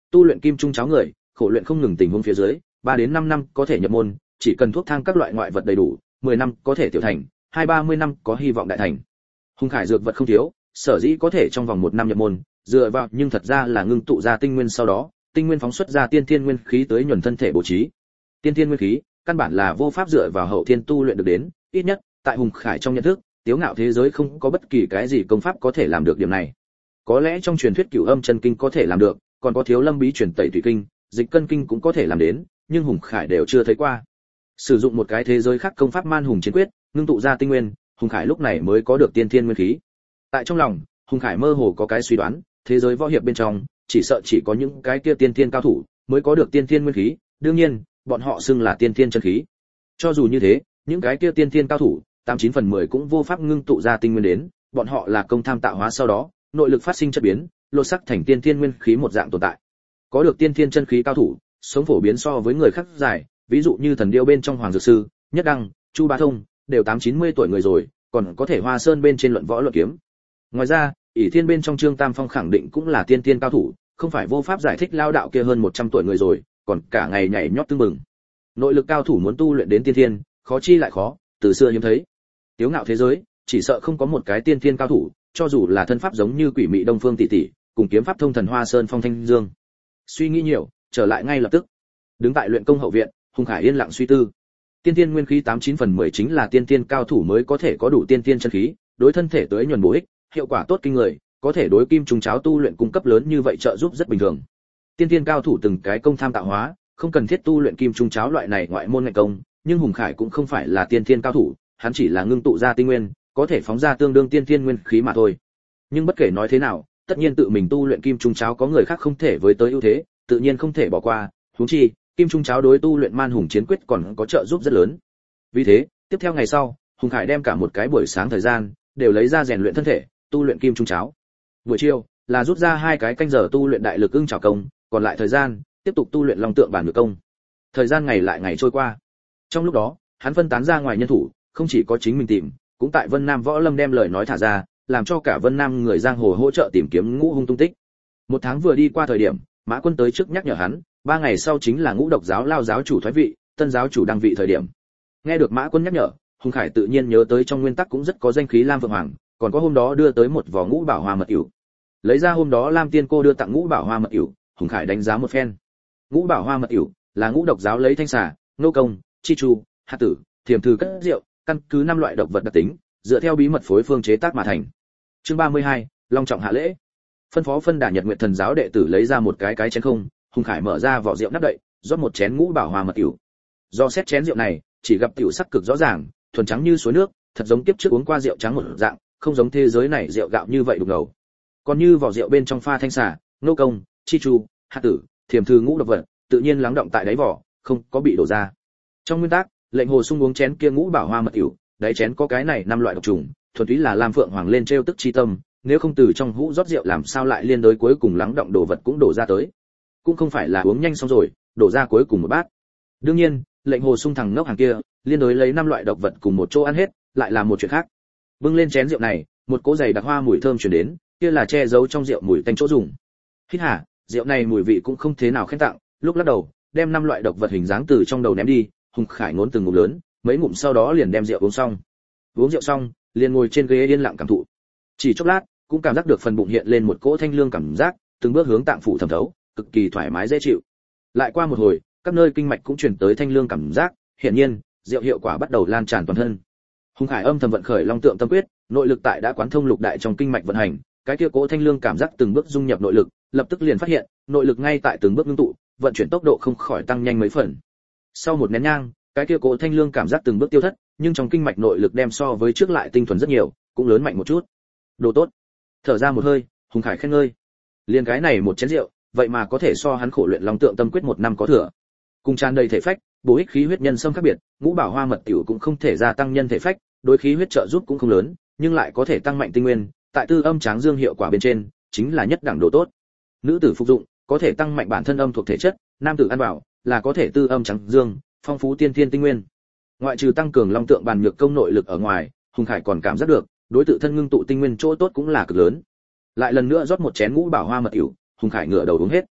tu luyện kim trung cháo người, khổ luyện không ngừng tình huống phía dưới, 3 đến 5 năm có thể nhập môn, chỉ cần thuốc thang các loại ngoại vật đầy đủ, 10 năm có thể tiểu thành, 20-30 năm có hy vọng đại thành. Hùng Khải dược vật không thiếu, sở dĩ có thể trong vòng 1 năm nhập môn, dựa vào nhưng thật ra là ngưng tụ ra tinh nguyên sau đó, tinh nguyên phóng xuất ra tiên thiên nguyên khí tới nhuần thân thể bố trí. Tiên thiên nguyên khí, căn bản là vô pháp dựa vào hậu thiên tu luyện được đến, ít nhất tại Hùng Khải trong nhận thức, Tiếu Ngạo thế giới không có bất kỳ cái gì công pháp có thể làm được điểm này. Có lẽ trong truyền thuyết Cửu Âm chân kinh có thể làm được, còn có Thiếu Lâm bí truyền Tẩy Thủy kinh, Dịch Cân kinh cũng có thể làm đến, nhưng Hùng Khải đều chưa thấy qua. Sử dụng một cái thế giới khác công pháp Man Hùng Chiến Quyết, ngưng tụ ra tinh nguyên, Hùng Khải lúc này mới có được tiên thiên nguyên khí. Tại trong lòng, Hùng Khải mơ hồ có cái suy đoán, thế giới võ hiệp bên trong, chỉ sợ chỉ có những cái kia tiên thiên cao thủ mới có được tiên thiên nguyên khí, đương nhiên, bọn họ xưng là tiên thiên chân khí. Cho dù như thế, những cái kia tiên thiên cao thủ, 89 phần 10 cũng vô pháp ngưng tụ ra tinh nguyên đến, bọn họ là công tham tạo hóa sau đó, nội lực phát sinh chất biến, lột sắc thành tiên thiên nguyên khí một dạng tồn tại. Có được tiên thiên chân khí cao thủ, sống phổ biến so với người khác dài, ví dụ như thần điêu bên trong Hoàng Dược Sư, Nhất Đăng, Chu Bá Thông, đều 80-90 tuổi người rồi, còn có thể Hoa Sơn bên trên luận võ luận kiếm. Ngoài ra, ỷ Thiên bên trong Trương Tam Phong khẳng định cũng là tiên thiên cao thủ, không phải vô pháp giải thích lao đạo kia hơn 100 tuổi người rồi, còn cả ngày nhảy nhót tưng bừng. Nội lực cao thủ muốn tu luyện đến tiên thiên, khó chi lại khó, từ xưa hiếm thấy. Tiếu Ngạo thế giới, chỉ sợ không có một cái tiên thiên cao thủ, cho dù là thân pháp giống như Quỷ Mị Đông Phương tỷ tỷ, cùng kiếm pháp thông thần Hoa Sơn Phong Thanh Dương. Suy nghĩ nhiều, trở lại ngay lập tức. Đứng tại luyện công hậu viện, Hùng Khải yên lặng suy tư. Tiên thiên nguyên khí 89 phần 10 chính là tiên thiên cao thủ mới có thể có đủ tiên thiên chân khí, đối thân thể tới nhuần bổ ích, hiệu quả tốt kinh người, có thể đối kim trùng cháo tu luyện cung cấp lớn như vậy trợ giúp rất bình thường. Tiên thiên cao thủ từng cái công tham tạo hóa, không cần thiết tu luyện kim trùng cháo loại này ngoại môn ngành công, nhưng Hùng Khải cũng không phải là tiên thiên cao thủ, hắn chỉ là ngưng tụ ra tinh nguyên, có thể phóng ra tương đương tiên thiên nguyên khí mà thôi. Nhưng bất kể nói thế nào, tất nhiên tự mình tu luyện kim trung cháo có người khác không thể với tới ưu thế, tự nhiên không thể bỏ qua, huống chi, kim trung cháo đối tu luyện Man Hùng Chiến Quyết còn có trợ giúp rất lớn. Vì thế, tiếp theo ngày sau, Hùng Khải đem cả một cái buổi sáng thời gian đều lấy ra rèn luyện thân thể, tu luyện kim trung cháo. Buổi chiều là rút ra 2 cái canh giờ tu luyện đại lực ưng chảo công, còn lại thời gian tiếp tục tu luyện long tượng bản ngự công. Thời gian ngày lại ngày trôi qua. Trong lúc đó, hắn phân tán ra ngoài nhân thủ, không chỉ có chính mình tìm, cũng tại Vân Nam Võ Lâm đem lời nói thả ra, làm cho cả Vân Nam người giang hồ hỗ trợ tìm kiếm Ngũ Hung tung tích. 1 tháng vừa đi qua thời điểm, Mã Quân tới trước nhắc nhở hắn, 3 ngày sau chính là Ngũ Độc giáo lao giáo chủ thoái vị, tân giáo chủ đăng vị thời điểm. Nghe được Mã Quân nhắc nhở, Hùng Khải tự nhiên nhớ tới trong nguyên tắc cũng rất có danh khí Lam Phượng Hoàng, còn có hôm đó đưa tới một vỏ Ngũ Bảo Hoa mật ỉu. Lấy ra hôm đó Lam Tiên cô đưa tặng Ngũ Bảo Hoa mật ỉu, Hùng Khải đánh giá một phen. Ngũ Bảo Hoa mật ỉu là Ngũ Độc giáo lấy thanh xà, nô công, chi chu, hạt tử, thiềm thư cất rượu, căn cứ 5 loại độc vật đặc tính, dựa theo bí mật phối phương chế tác mà thành. Chương 32, long trọng hạ lễ. Phân phó phân đà Nhật Nguyệt Thần giáo đệ tử lấy ra một cái chén không, Hùng Khải mở ra vỏ rượu nắp đậy, rót một chén Ngũ Bảo Hoa mật ỉu. Do xét chén rượu này, chỉ gặp tiểu sắc cực rõ ràng, thuần trắng như suối nước, thật giống tiếp trước uống qua rượu trắng một dạng, không giống thế giới này rượu gạo như vậy đục ngầu. Còn như vỏ rượu bên trong pha thanh xà, nô công, chi chu, hạt tử, thiềm thư ngũ độc vật, tự nhiên lắng động tại đáy vỏ, không có bị đổ ra. Trong nguyên tắc, lệnh Hồ Sung uống chén kia Ngũ Bảo Hoa mật ỉu, đáy chén có cái này 5 loại độc trùng, thuần túy là Lam Phượng Hoàng lên trêu tức chi tâm, nếu không từ trong hũ rót rượu làm sao lại liên đối cuối cùng lắng động đồ vật cũng đổ ra tới. Cũng không phải là uống nhanh xong rồi, đổ ra cuối cùng một bát. Đương nhiên, lệnh Hồ Sung thằng ngốc hàng kia, liên đối lấy 5 loại độc vật cùng một chỗ ăn hết, lại là một chuyện khác. Bưng lên chén rượu này, một cỗ dày đặc hoa mùi thơm truyền đến, kia là che giấu trong rượu mùi tanh chỗ dùng. Hít hả, rượu này mùi vị cũng không thế nào khen tặng, lúc lắc đầu, đem 5 loại độc vật hình dáng từ trong đầu ném đi, Hùng Khải ngốn từng ngụm lớn, mấy ngụm sau đó liền đem rượu uống xong. Uống rượu xong, liền ngồi trên ghế yên lặng cảm thụ. Chỉ chốc lát, cũng cảm giác được phần bụng hiện lên một cỗ thanh lương cảm giác, từng bước hướng tạng phủ thẩm thấu, cực kỳ thoải mái dễ chịu. Lại qua một hồi, các nơi kinh mạch cũng truyền tới thanh lương cảm giác, hiển nhiên, rượu hiệu quả bắt đầu lan tràn toàn thân. Hùng Khải âm thầm vận khởi Long Tượng Tâm Quyết, nội lực tại đã quán thông lục đại trong kinh mạch vận hành, cái kia cỗ thanh lương cảm giác từng bước dung nhập nội lực, lập tức liền phát hiện, nội lực ngay tại từng bước ngưng tụ, vận chuyển tốc độ không khỏi tăng nhanh mấy phần. Sau một nén nhang, cái kia cỗ thanh lương cảm giác từng bước tiêu thất, nhưng trong kinh mạch nội lực đem so với trước lại tinh thuần rất nhiều, cũng lớn mạnh một chút. Đồ tốt. Thở ra một hơi, Hùng Khải khen ngơi. Liên cái này một chén rượu, vậy mà có thể so hắn khổ luyện Long Tượng Tâm Quyết 1 năm có thừa. Cùng tràn đầy thể phách, bổ ích khí huyết nhân sâm khác biệt, Ngũ Bảo Hoa mật tiểu cũng không thể gia tăng nhân thể phách, đối khí huyết trợ giúp cũng không lớn, nhưng lại có thể tăng mạnh tinh nguyên, tại tư âm tráng dương hiệu quả bên trên, chính là nhất đẳng đồ tốt. Nữ tử phục dụng, có thể tăng mạnh bản thân âm thuộc thể chất, nam tử ăn vào, là có thể tư âm tráng dương, phong phú tiên thiên tinh nguyên. Ngoại trừ tăng cường Long Tượng bàn nhược công nội lực ở ngoài, Hùng Khải còn cảm giác được, đối tự thân ngưng tụ tinh nguyên chỗ tốt cũng là cực lớn. Lại lần nữa rót một chén Ngũ Bảo Hoa mật ỉu, Hùng Khải ngửa đầu uống hết.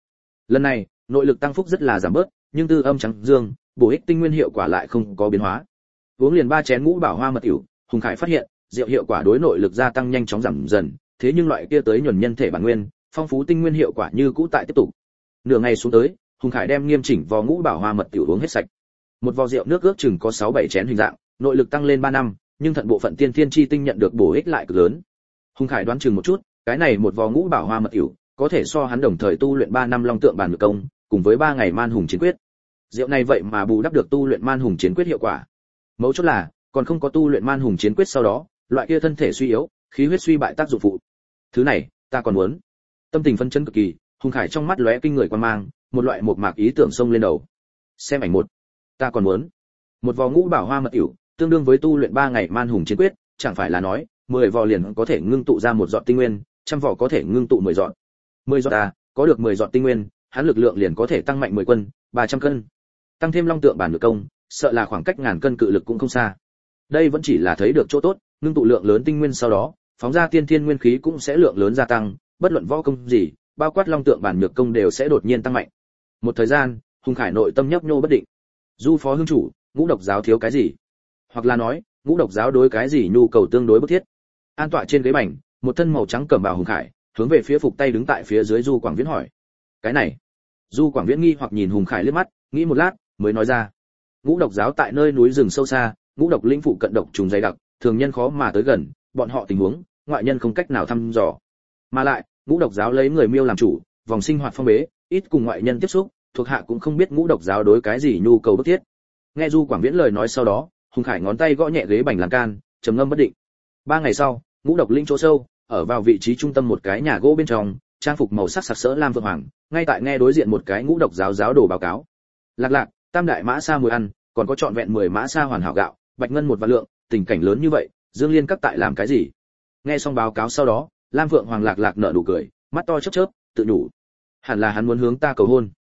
Lần này nội lực tăng phúc rất là giảm bớt, nhưng tư âm trắng dương bổ ích tinh nguyên hiệu quả lại không có biến hóa. Uống liền 3 chén ngũ bảo hoa mật ỉu, Hùng Khải phát hiện rượu hiệu quả đối nội lực gia tăng nhanh chóng giảm dần, thế nhưng loại kia tới nhuần nhân thể bản nguyên phong phú tinh nguyên hiệu quả như cũ tại tiếp tục. Nửa ngày xuống tới, Hùng Khải đem nghiêm chỉnh vò ngũ bảo hoa mật tiểu uống hết sạch. Một vò rượu nước ước chừng có 6-7 chén hình dạng, nội lực tăng lên 3 năm, nhưng thận bộ phận tiên thiên chi tinh nhận được bổ ích lại cực lớn. Hùng Khải đoán chừng một chút, cái này một vò ngũ bảo hoa mật tiểu, có thể so hắn đồng thời tu luyện 3 năm long tượng bản ngự công, cùng với 3 ngày man hùng chiến quyết. Rượu này vậy mà bù đắp được tu luyện man hùng chiến quyết hiệu quả. Mấu chốt là, còn không có tu luyện man hùng chiến quyết sau đó, loại kia thân thể suy yếu, khí huyết suy bại tác dụng phụ. Thứ này, ta còn muốn. Tâm tình phấn chấn cực kỳ, Hùng Khải trong mắt lóe kinh người quan mang, một loại mộc mạc ý tưởng xông lên đầu. Xem ảnh một. Ta còn muốn. Một vò ngũ bảo hoa mật ỉu, tương đương với tu luyện 3 ngày man hùng chiến quyết, chẳng phải là nói, 10 vò liền có thể ngưng tụ ra một giọt tinh nguyên, trăm vò có thể ngưng tụ 10 giọt. 10 giọt ta, có được 10 giọt tinh nguyên, hắn lực lượng liền có thể tăng mạnh 10 quân, 300 cân. Tăng thêm long tượng bản ngự công, sợ là khoảng cách ngàn cân cự lực cũng không xa. Đây vẫn chỉ là thấy được chỗ tốt, ngưng tụ lượng lớn tinh nguyên sau đó, phóng ra tiên thiên nguyên khí cũng sẽ lượng lớn gia tăng, bất luận võ công gì, bao quát long tượng bản nhược công đều sẽ đột nhiên tăng mạnh. Một thời gian, Hùng Khải nội tâm nhấp nhô bất định. Du phó hương chủ, ngũ độc giáo thiếu cái gì? Hoặc là nói, ngũ độc giáo đối cái gì nhu cầu tương đối bức thiết? An tọa trên ghế bành, một thân màu trắng cẩm bào Hùng Khải, hướng về phía phục tay đứng tại phía dưới Du Quảng Viễn hỏi. Cái này? Du Quảng Viễn nghi hoặc nhìn Hùng Khải liếc mắt, nghĩ một lát, mới nói ra. Ngũ độc giáo tại nơi núi rừng sâu xa, ngũ độc linh phụ cận độc trùng dày đặc, thường nhân khó mà tới gần, bọn họ tình huống, ngoại nhân không cách nào thăm dò. Mà lại, ngũ độc giáo lấy người miêu làm chủ, vòng sinh hoạt phong bế, ít cùng ngoại nhân tiếp xúc, thuộc hạ cũng không biết ngũ độc giáo đối cái gì nhu cầu bức thiết. Nghe Du Quảng Viễn lời nói sau đó, Hùng Khải ngón tay gõ nhẹ ghế bành lan can, trầm ngâm bất định. 3 ngày sau, ngũ độc linh chỗ sâu, ở vào vị trí trung tâm một cái nhà gỗ bên trong, trang phục màu sắc sặc sỡ lam vượng hoàng, ngay tại nghe đối diện một cái ngũ độc giáo giáo đồ báo cáo. Lạc lạc, tam đại mã sa mùi ăn, còn có trọn vẹn 10 mã sa hoàn hảo gạo, bạch ngân một vạn lượng, tình cảnh lớn như vậy, Dương Liên các tại làm cái gì? Nghe xong báo cáo sau đó, Lam Vượng Hoàng lạc lạc nở nụ cười, mắt to chớp chớp, tự nhủ, hẳn là hắn muốn hướng ta cầu hôn.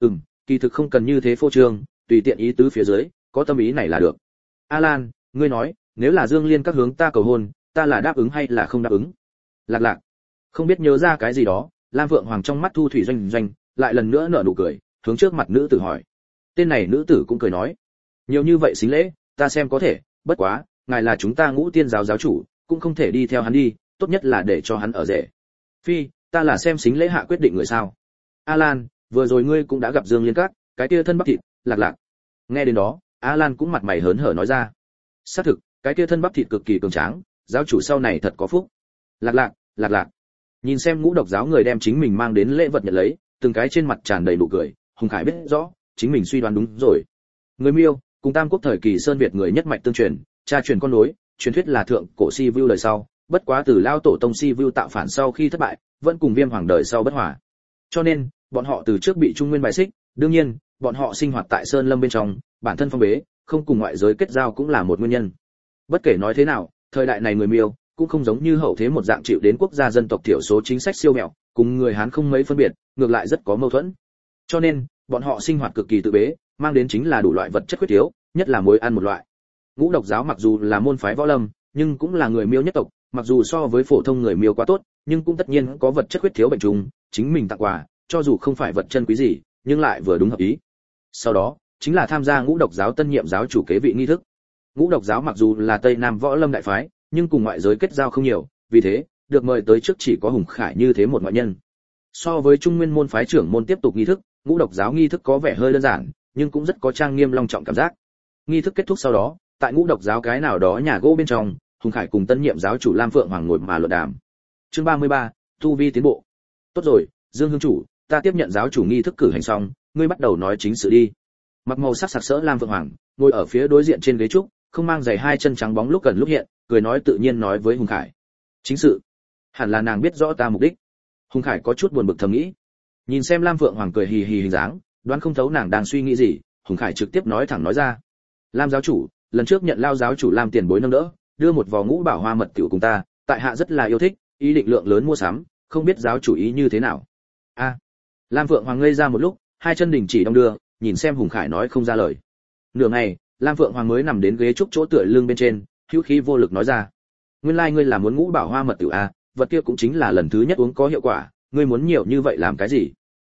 Kỳ thực không cần như thế phô trương, tùy tiện ý tứ phía dưới, có tâm ý này là được. A Lan, ngươi nói, nếu là Dương Liên các hướng ta cầu hôn, ta là đáp ứng hay là không đáp ứng? Lạc lạc, không biết nhớ ra cái gì đó, Lam Vượng Hoàng trong mắt thu thủy doanh doanh, lại lần nữa nở nụ cười, hướng trước mặt nữ tử hỏi. Tên này nữ tử cũng cười nói, nhiều như vậy xính lễ, ta xem có thể, bất quá, ngài là chúng ta Ngũ Tiên giáo giáo chủ, cũng không thể đi theo hắn đi, tốt nhất là để cho hắn ở rể. Phi, ta là xem xính lễ hạ quyết định người sao? A Lan, vừa rồi ngươi cũng đã gặp Dương Liên các, cái kia thân bắp thịt, lạc lạc. Nghe đến đó, A Lan cũng mặt mày hớn hở nói ra. Xác thực, cái kia thân bắp thịt cực kỳ cường tráng, giáo chủ sau này thật có phúc. Lạc lạc, lạc lạc. Nhìn xem ngũ độc giáo người đem chính mình mang đến lễ vật nhận lấy, từng cái trên mặt tràn đầy nụ cười, Hùng Khải biết rõ, chính mình suy đoán đúng rồi. Người Miêu, cùng Tam Quốc thời kỳ Sơn Việt người nhất mạch tương truyền, cha truyền con nối, truyền thuyết là thượng cổ Si Vu đời sau, bất quá từ lao tổ tông Si Vu tạo phản sau khi thất bại, vẫn cùng Viêm Hoàng đời sau bất hòa. Cho nên, bọn họ từ trước bị Trung Nguyên bài xích, đương nhiên, bọn họ sinh hoạt tại Sơn Lâm bên trong, bản thân phong bế, không cùng ngoại giới kết giao cũng là một nguyên nhân. Bất kể nói thế nào, thời đại này người Miêu cũng không giống như hậu thế một dạng chịu đến quốc gia dân tộc thiểu số chính sách siêu mẹo, cùng người Hán không mấy phân biệt, ngược lại rất có mâu thuẫn. Cho nên, bọn họ sinh hoạt cực kỳ tự bế, mang đến chính là đủ loại vật chất khuyết thiếu, nhất là muối ăn một loại. Ngũ độc giáo mặc dù là môn phái võ lâm, nhưng cũng là người Miêu nhất tộc, mặc dù so với phổ thông người Miêu quá tốt, nhưng cũng tất nhiên có vật chất khuyết thiếu bệnh trùng, chính mình tặng quà, cho dù không phải vật chân quý gì, nhưng lại vừa đúng hợp ý. Sau đó, chính là tham gia ngũ độc giáo tân nhiệm giáo chủ kế vị nghi thức. Ngũ độc giáo mặc dù là Tây Nam võ lâm đại phái, nhưng cùng ngoại giới kết giao không nhiều, vì thế, được mời tới trước chỉ có Hùng Khải như thế một ngoại nhân. So với Trung Nguyên môn phái trưởng môn tiếp tục nghi thức, ngũ độc giáo nghi thức có vẻ hơi đơn giản, nhưng cũng rất có trang nghiêm long trọng cảm giác. Nghi thức kết thúc sau đó, tại ngũ độc giáo cái nào đó nhà gỗ bên trong, Hùng Khải cùng tân nhiệm giáo chủ Lam Phượng Hoàng ngồi mà luận đàm. Chương 33, tu vi tiến bộ. Tốt rồi, Dương hương chủ, ta tiếp nhận giáo chủ nghi thức cử hành xong, ngươi bắt đầu nói chính sự đi. Mặc màu sắc sặc sỡ Lam Phượng Hoàng, ngồi ở phía đối diện trên ghế trúc, không mang giày hai chân trắng bóng lúc gần lúc hiện, cười nói tự nhiên nói với Hùng Khải. Chính sự, hẳn là nàng biết rõ ta mục đích. Hùng Khải có chút buồn bực thầm nghĩ. Nhìn xem Lam Phượng Hoàng cười hì hì hình dáng, đoán không thấu nàng đang suy nghĩ gì, Hùng Khải trực tiếp nói thẳng nói ra. Lam giáo chủ, lần trước nhận Lao giáo chủ Lam tiền bối nâng đỡ, đưa một vò ngũ bảo hoa mật tiểu cùng ta, tại hạ rất là yêu thích, ý định lượng lớn mua sắm, không biết giáo chủ ý như thế nào. A. Lam Phượng Hoàng ngây ra một lúc, hai chân đình chỉ đong đưa, nhìn xem Hùng Khải nói không ra lời. Nửa ngày, Lam Phượng Hoàng mới nằm đến ghế trúc chỗ tựa lưng bên trên, hữu khí vô lực nói ra. Nguyên lai ngươi là muốn ngũ bảo hoa mật tiểu a, vật kia cũng chính là lần thứ nhất uống có hiệu quả, ngươi muốn nhiều như vậy làm cái gì?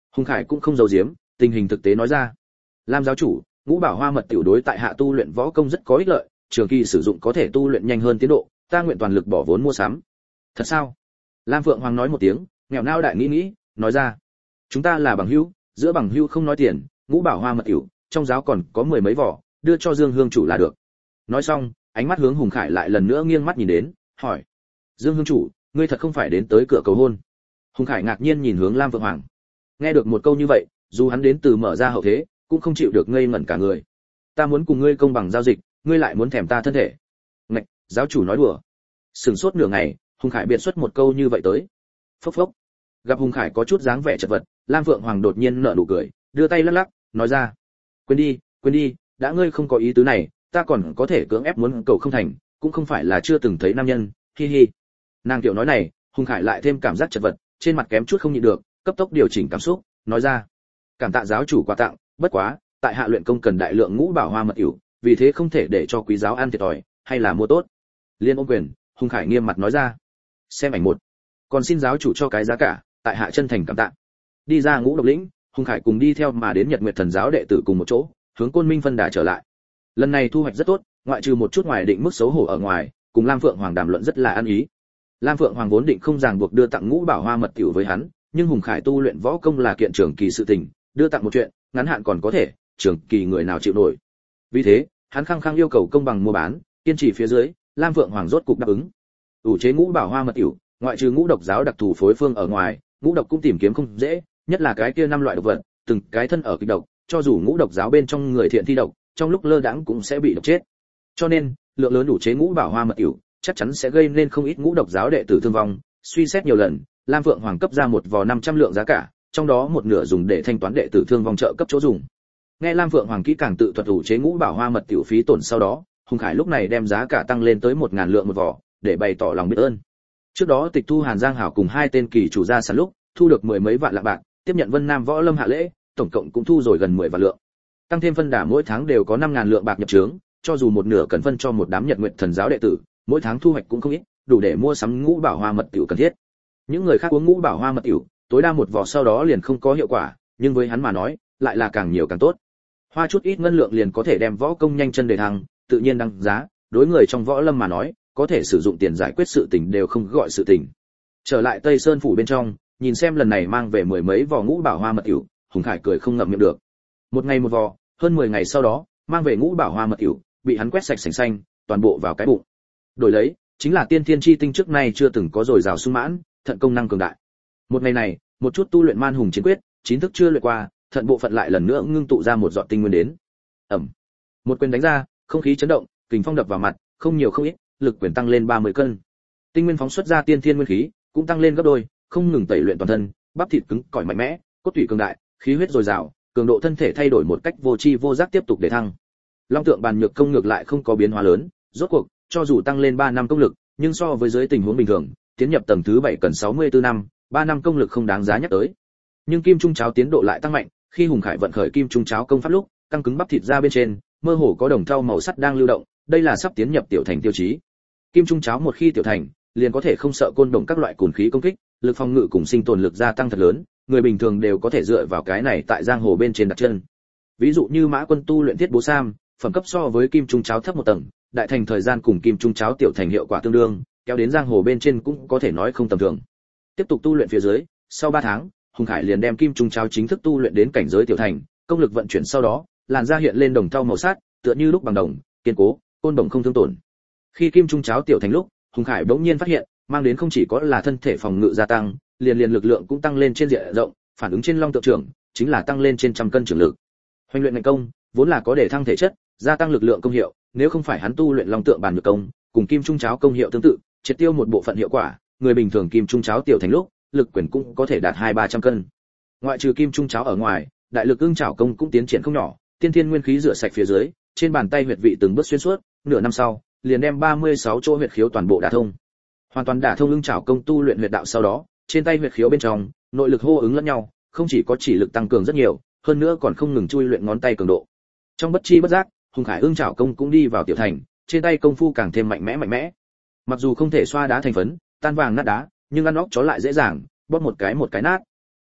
Hùng Khải cũng không giấu giếm, tình hình thực tế nói ra. Lam giáo chủ, ngũ bảo hoa mật tiểu đối tại hạ tu luyện võ công rất có ích lợi, trường kỳ sử dụng có thể tu luyện nhanh hơn tiến độ, ta nguyện toàn lực bỏ vốn mua sắm. Thật sao? Lam Phượng Hoàng nói một tiếng, nghèo nao đại nghĩ, nói ra. Chúng ta là bằng hữu, giữa bằng hữu không nói tiền, ngũ bảo hoa mật tiểu, trong giáo còn có mười mấy vỏ, đưa cho Dương Hương chủ là được. Nói xong, ánh mắt hướng Hùng Khải lại lần nữa nghiêng mắt nhìn đến, hỏi: Dương Hương chủ, ngươi thật không phải đến tới cửa cầu hôn? Hùng Khải ngạc nhiên nhìn hướng Lam Phượng Hoàng. Nghe được một câu như vậy, dù hắn đến từ mở ra hậu thế, cũng không chịu được ngây ngẩn cả người. Ta muốn cùng ngươi công bằng giao dịch, ngươi lại muốn thèm ta thân thể. Ngạch, giáo chủ nói đùa. Sừng sốt nửa ngày, Hùng Khải biện xuất một câu như vậy tới. Phốc phốc. Gặp Hùng Khải có chút dáng vẻ chật vật, Lam Phượng Hoàng đột nhiên nở nụ cười, đưa tay lắc lắc, nói ra: quên đi, đã ngươi không có ý tứ này, ta còn có thể cưỡng ép muốn cầu không thành, cũng không phải là chưa từng thấy nam nhân, hi hi. Nàng tiểu nói này, Hùng Khải lại thêm cảm giác chật vật, trên mặt kém chút không nhịn được, cấp tốc điều chỉnh cảm xúc, nói ra: cảm tạ giáo chủ quà tặng, bất quá, tại hạ luyện công cần đại lượng ngũ bảo hoa mật ỉu, vì thế không thể để cho quý giáo ăn thiệt thòi, hay là mua tốt. Liên ôm quyền, Hùng Khải nghiêm mặt nói ra. Xem ảnh một. Còn xin giáo chủ cho cái giá cả, tại hạ chân thành cảm tạ. Đi ra Ngũ Độc lĩnh, Hùng Khải cùng đi theo mà đến Nhật Nguyệt Thần giáo đệ tử cùng một chỗ, hướng Côn Minh phân đà trở lại. Lần này thu hoạch rất tốt, ngoại trừ một chút ngoài định mức xấu hổ ở ngoài, cùng Lam Phượng Hoàng đàm luận rất là ăn ý. Lam Phượng Hoàng vốn định không ràng buộc đưa tặng ngũ bảo hoa mật tiểu với hắn, nhưng Hùng Khải tu luyện võ công là kiện trường kỳ sự tình, đưa tặng một chuyện, ngắn hạn còn có thể, trường kỳ người nào chịu nổi. Vì thế, hắn khăng khăng yêu cầu công bằng mua bán, kiên trì phía dưới, Lam Phượng Hoàng rốt cục đáp ứng. Ủ chế ngũ bảo hoa mật tiểu, ngoại trừ ngũ độc giáo đặc thù phối phương ở ngoài, ngũ độc cũng tìm kiếm không dễ, nhất là cái kia năm loại độc vật, từng cái thân ở kịch độc, cho dù ngũ độc giáo bên trong người thiện thi độc, trong lúc lơ đãng cũng sẽ bị độc chết. Cho nên, lượng lớn đủ chế ngũ bảo hoa mật tiểu, chắc chắn sẽ gây nên không ít ngũ độc giáo đệ tử thương vong. Suy xét nhiều lần, Lam Phượng Hoàng cấp ra một vò 500 lượng giá cả, trong đó một nửa dùng để thanh toán đệ tử thương vong trợ cấp chỗ dùng. Nghe Lam Phượng Hoàng kỹ càng tự thuật đủ chế ngũ bảo hoa mật tiểu phí tổn sau đó, Hùng Khải lúc này đem giá cả tăng lên tới 1000 lượng một vò, để bày tỏ lòng biết ơn. Trước đó tịch thu Hàn Giang Hảo cùng hai tên kỳ chủ gia sản lúc, thu được mười mấy vạn lạng bạc, tiếp nhận Vân Nam Võ Lâm hạ lễ, tổng cộng cũng thu rồi gần 10 vạn lượng. Tăng thêm phân đà mỗi tháng đều có 5000 lượng bạc nhập trướng, cho dù một nửa cần phân cho một đám Nhật Nguyệt Thần giáo đệ tử, mỗi tháng thu hoạch cũng không ít, đủ để mua sắm ngũ bảo hoa mật tiểu cần thiết. Những người khác uống ngũ bảo hoa mật tiểu, tối đa một vò sau đó liền không có hiệu quả, nhưng với hắn mà nói, lại là càng nhiều càng tốt. Hoa chút ít ngân lượng liền có thể đem võ công nhanh chân đề thăng, tự nhiên đăng giá, đối người trong võ lâm mà nói, có thể sử dụng tiền giải quyết sự tình đều không gọi sự tình. Trở lại Tây Sơn phủ bên trong, nhìn xem lần này mang về mười mấy vò ngũ bảo hoa mật tiểu, Hùng Khải cười không ngậm miệng được. Một ngày một vò, hơn 10 ngày sau đó, mang về ngũ bảo hoa mật tiểu, bị hắn quét sạch sành xanh, toàn bộ vào cái bụng. Đổi lấy, chính là tiên thiên chi tinh trước nay chưa từng có rồi rào sung mãn, thận công năng cường đại. Một ngày này, một chút tu luyện man hùng chiến quyết, chín thức chưa luyện qua, thận bộ phận lại lần nữa ngưng tụ ra một giọt tinh nguyên đến. Ầm. Một quyền đánh ra, không khí chấn động, kình phong đập vào mặt, không nhiều không ít, lực quyền tăng lên 30 cân. Tinh nguyên phóng xuất ra tiên thiên nguyên khí, cũng tăng lên gấp đôi, không ngừng tẩy luyện toàn thân, bắp thịt cứng cỏi mạnh mẽ, cốt tủy cường đại, khí huyết dồi dào, cường độ thân thể thay đổi một cách vô tri vô giác tiếp tục để thăng. Long tượng bàn nhược công ngược lại không có biến hóa lớn, rốt cuộc, cho dù tăng lên 3 năm công lực, nhưng so với dưới tình huống bình thường, tiến nhập tầng thứ 7 cần 64 năm, 3 năm công lực không đáng giá nhắc tới. Nhưng kim trung cháo tiến độ lại tăng mạnh, khi Hùng Khải vận khởi kim trung cháo công pháp lúc, căng cứng bắp thịt ra bên trên, mơ hồ có đồng thau màu sắt đang lưu động, đây là sắp tiến nhập tiểu thành tiêu chí. Kim trung cháo một khi tiểu thành, liền có thể không sợ côn đồng các loại cồn khí công kích, lực phòng ngự cùng sinh tồn lực gia tăng thật lớn, người bình thường đều có thể dựa vào cái này tại giang hồ bên trên đặt chân. Ví dụ như Mã Quân tu luyện Thiết Bố Sam, phẩm cấp so với kim trung cháo thấp một tầng, đại thành thời gian cùng kim trung cháo tiểu thành hiệu quả tương đương, kéo đến giang hồ bên trên cũng có thể nói không tầm thường. Tiếp tục tu luyện phía dưới, sau 3 tháng, Hùng Khải liền đem kim trung cháo chính thức tu luyện đến cảnh giới tiểu thành, công lực vận chuyển sau đó, làn da hiện lên đồng thau màu sắc, tựa như lúc bằng đồng, kiên cố, côn đồng không thương tổn. Khi kim trung cháo tiểu thành lúc, Hùng Khải bỗng nhiên phát hiện, mang đến không chỉ có là thân thể phòng ngự gia tăng, liền lực lượng cũng tăng lên trên diện rộng, phản ứng trên long tượng trưởng, chính là tăng lên trên trăm cân trưởng lực. Hoành luyện ngạnh công, vốn là có để thăng thể chất, gia tăng lực lượng công hiệu, nếu không phải hắn tu luyện long tượng bàn nhược công, cùng kim trung cháo công hiệu tương tự, triệt tiêu một bộ phận hiệu quả, người bình thường kim trung cháo tiểu thành lúc, lực quyền cũng có thể đạt 200-300 cân. Ngoại trừ kim trung cháo ở ngoài, đại lực ưng chảo công cũng tiến triển không nhỏ, tiên thiên nguyên khí rửa sạch phía dưới, trên bàn tay huyệt vị từng bước xuyên suốt, nửa năm sau, liền đem 36 chỗ huyệt khiếu toàn bộ đả thông. Hoàn toàn đả thông ưng chảo công tu luyện huyệt đạo sau đó, trên tay huyệt khiếu bên trong, nội lực hô ứng lẫn nhau, không chỉ có chỉ lực tăng cường rất nhiều, hơn nữa còn không ngừng chui luyện ngón tay cường độ. Trong bất chi bất giác, Hùng Khải ưng chảo công cũng đi vào tiểu thành, trên tay công phu càng thêm mạnh mẽ. Mặc dù không thể xoa đá thành phấn, tan vàng nát đá, nhưng ăn óc chó lại dễ dàng, bóp một cái nát.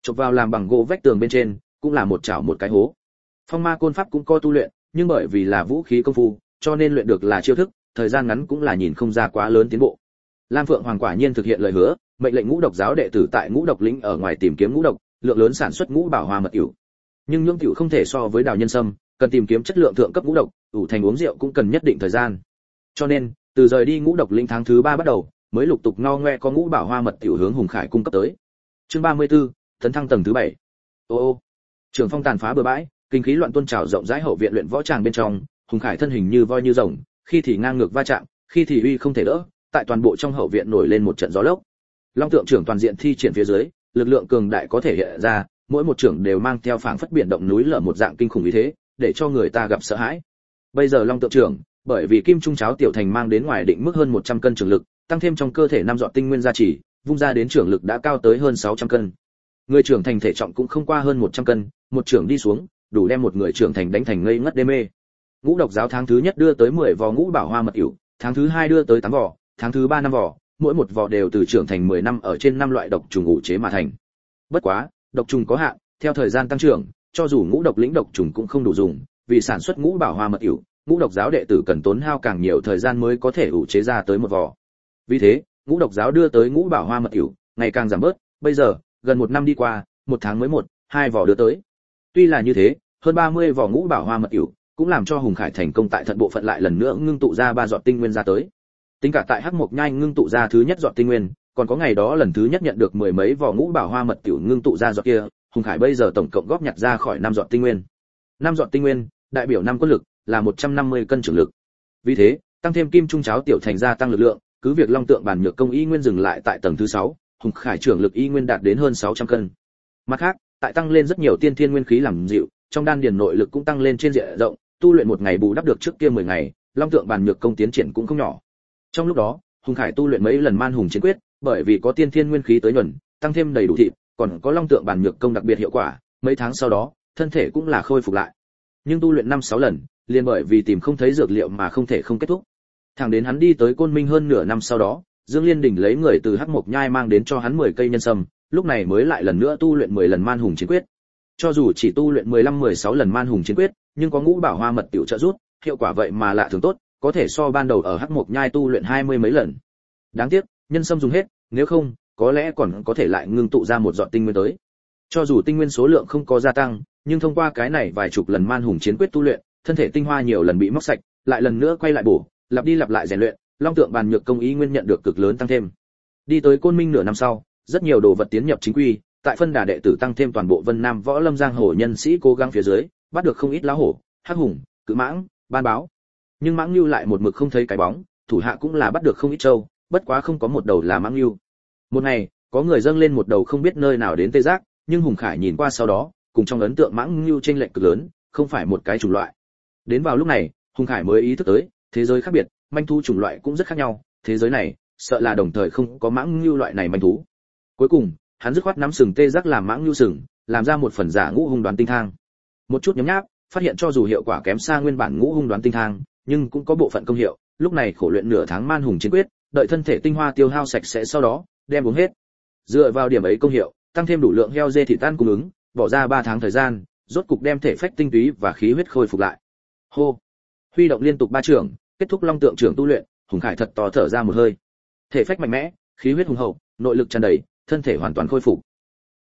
chộp vào làm bằng gỗ vách tường bên trên, cũng là một chảo một cái hố. Phong ma côn pháp cũng có tu luyện, nhưng bởi vì là vũ khí công phu, cho nên luyện được là chiêu thức, thời gian ngắn cũng là nhìn không ra quá lớn tiến bộ. Lam Phượng Hoàng quả nhiên thực hiện lời hứa, mệnh lệnh ngũ độc giáo đệ tử tại ngũ độc lĩnh ở ngoài tìm kiếm ngũ độc, lượng lớn sản xuất ngũ bảo hoa mật ỉu. Nhưng nhưỡng tiểu không thể so với đào nhân sâm, cần tìm kiếm chất lượng thượng cấp ngũ độc, ủ thành uống rượu cũng cần nhất định thời gian. Cho nên, từ rời đi ngũ độc lĩnh tháng thứ 3 bắt đầu, mới lục tục ngo ngoe có ngũ bảo hoa mật tiểu hướng Hùng Khải cung cấp tới. Chương 34, tấn thăng tầng thứ 7. Ô, trường phong tàn phá bừa bãi, kinh khí loạn tuôn trào rộng rãi hậu viện luyện võ tràng bên trong, Hùng Khải thân hình như voi như rồng, khi thì ngang ngược va chạm, khi thì uy không thể đỡ, tại toàn bộ trong hậu viện nổi lên một trận gió lốc. Long tượng trưởng toàn diện thi triển phía dưới, lực lượng cường đại có thể hiện ra, mỗi một trưởng đều mang theo phảng phất biển động núi lở một dạng kinh khủng như thế, để cho người ta gặp sợ hãi. Bây giờ Long tượng trưởng, bởi vì kim trung cháo tiểu thành mang đến ngoài định mức hơn 100 cân trưởng lực, tăng thêm trong cơ thể 5 giọt tinh nguyên gia trì, vung ra đến trưởng lực đã cao tới hơn 600 cân. Người trưởng thành thể trọng cũng không qua hơn 100 cân, một trưởng đi xuống, đủ đem một người trưởng thành đánh thành ngây ngất đê mê. Ngũ độc giáo tháng thứ nhất đưa tới 10 vò ngũ bảo hoa mật ỉu, tháng thứ 2 đưa tới 8 vò, tháng thứ 3 5 vò, mỗi một vò đều từ trưởng thành 10 năm ở trên 5 loại độc trùng ngũ chế mà thành. Bất quá, độc trùng có hạn, theo thời gian tăng trưởng, cho dù ngũ độc lĩnh độc trùng cũng không đủ dùng, vì sản xuất ngũ bảo hoa mật ỉu, ngũ độc giáo đệ tử cần tốn hao càng nhiều thời gian mới có thể ủ chế ra tới một vò. Vì thế, ngũ độc giáo đưa tới ngũ bảo hoa mật ỉu, ngày càng giảm bớt, bây giờ, gần 1 năm đi qua, 1 tháng mới 1-2 vò đưa tới. Tuy là như thế, hơn 30 vò ngũ bảo hoa mật ỉu, cũng làm cho Hùng Khải thành công tại thận bộ phận lại lần nữa ngưng tụ ra 3 giọt tinh nguyên ra tới. Tính cả tại Hắc Mộc Nhai ngưng tụ ra thứ nhất giọt tinh nguyên, còn có ngày đó lần thứ nhất nhận được 10 mấy vò ngũ bảo hoa mật tiểu ngưng tụ ra giọt kia, Hùng Khải bây giờ tổng cộng góp nhặt ra khỏi 5 giọt tinh nguyên. 5 giọt tinh nguyên, đại biểu 5 quân lực, là 150 cân trưởng lực. Vì thế, tăng thêm kim trung cháo tiểu thành gia tăng lực lượng, cứ việc Long tượng bản nhược công y nguyên dừng lại tại tầng thứ 6, Hùng Khải trưởng lực y nguyên đạt đến hơn 600 cân. Mặt khác, tại tăng lên rất nhiều tiên thiên nguyên khí làm dịu, trong đan điền nội lực cũng tăng lên trên diện rộng, tu luyện một ngày bù đắp được trước kia 10 ngày, Long tượng bản nhược công tiến triển cũng không nhỏ. Trong lúc đó, Hùng Khải tu luyện mấy lần man hùng chiến quyết, bởi vì có tiên thiên nguyên khí tới nhuần, tăng thêm đầy đủ thịt, còn có Long tượng bản nhược công đặc biệt hiệu quả, mấy tháng sau đó, thân thể cũng là khôi phục lại. Nhưng tu luyện 5-6 lần, liền bởi vì tìm không thấy dược liệu mà không thể không kết thúc. Thẳng đến hắn đi tới Côn Minh hơn nửa năm sau đó, Dương Liên Đình lấy người từ Hắc Mộc Nhai mang đến cho hắn 10 cây nhân sâm, lúc này mới lại lần nữa tu luyện 10 lần man hùng chiến quyết. Cho dù chỉ tu luyện 15-16 lần man hùng chiến quyết, nhưng có ngũ bảo hoa mật tiểu trợ giúp, hiệu quả vậy mà lạ thường tốt, có thể so ban đầu ở Hắc Mộc Nhai tu luyện 20 mấy lần. Đáng tiếc, nhân sâm dùng hết, nếu không, có lẽ còn có thể lại ngưng tụ ra một giọt tinh nguyên tới. Cho dù tinh nguyên số lượng không có gia tăng, nhưng thông qua cái này vài chục lần man hùng chiến quyết tu luyện, thân thể tinh hoa nhiều lần bị móc sạch, lại lần nữa quay lại bổ, lặp đi lặp lại rèn luyện, Long tượng bàn nhược công ý nguyên nhận được cực lớn tăng thêm. Đi tới Côn Minh nửa năm sau, rất nhiều đồ vật tiến nhập chính quy, tại phân đà đệ tử tăng thêm toàn bộ Vân Nam võ lâm giang hồ nhân sĩ cố gắng phía dưới, bắt được không ít lá hổ, hắc hùng, cự mãng, ban báo. Nhưng mãng lưu lại một mực không thấy cái bóng, thủ hạ cũng là bắt được không ít trâu, bất quá không có một đầu là mãng lưu. Một ngày, có người dâng lên một đầu không biết nơi nào đến tê giác, nhưng Hùng Khải nhìn qua sau đó, cùng trong ấn tượng mãng lưu chênh lệch cực lớn, không phải một cái chủng loại. Đến vào lúc này, Hùng Khải mới ý thức tới, thế giới khác biệt, manh thú chủng loại cũng rất khác nhau, thế giới này, sợ là đồng thời không có mãng lưu loại này manh thú. Cuối cùng, hắn dứt khoát nắm sừng tê giác làm mãng lưu sừng, làm ra một phần giả ngũ hung đoán tinh thang. Một chút nhấm nháp, phát hiện cho dù hiệu quả kém xa nguyên bản ngũ hung đoán tinh thang, nhưng cũng có bộ phận công hiệu, lúc này khổ luyện nửa tháng man hùng chiến quyết, đợi thân thể tinh hoa tiêu hao sạch sẽ sau đó, đem uống hết. Dựa vào điểm ấy công hiệu, tăng thêm đủ lượng heo dê thịt tan cung ứng, bỏ ra 3 tháng thời gian, rốt cục đem thể phách tinh túy và khí huyết khôi phục lại. Hô. Huy động liên tục 3 trường, kết thúc Long tượng trưởng tu luyện, Hùng Khải thật to thở ra một hơi. Thể phách mạnh mẽ, khí huyết hùng hậu, nội lực tràn đầy, thân thể hoàn toàn khôi phục.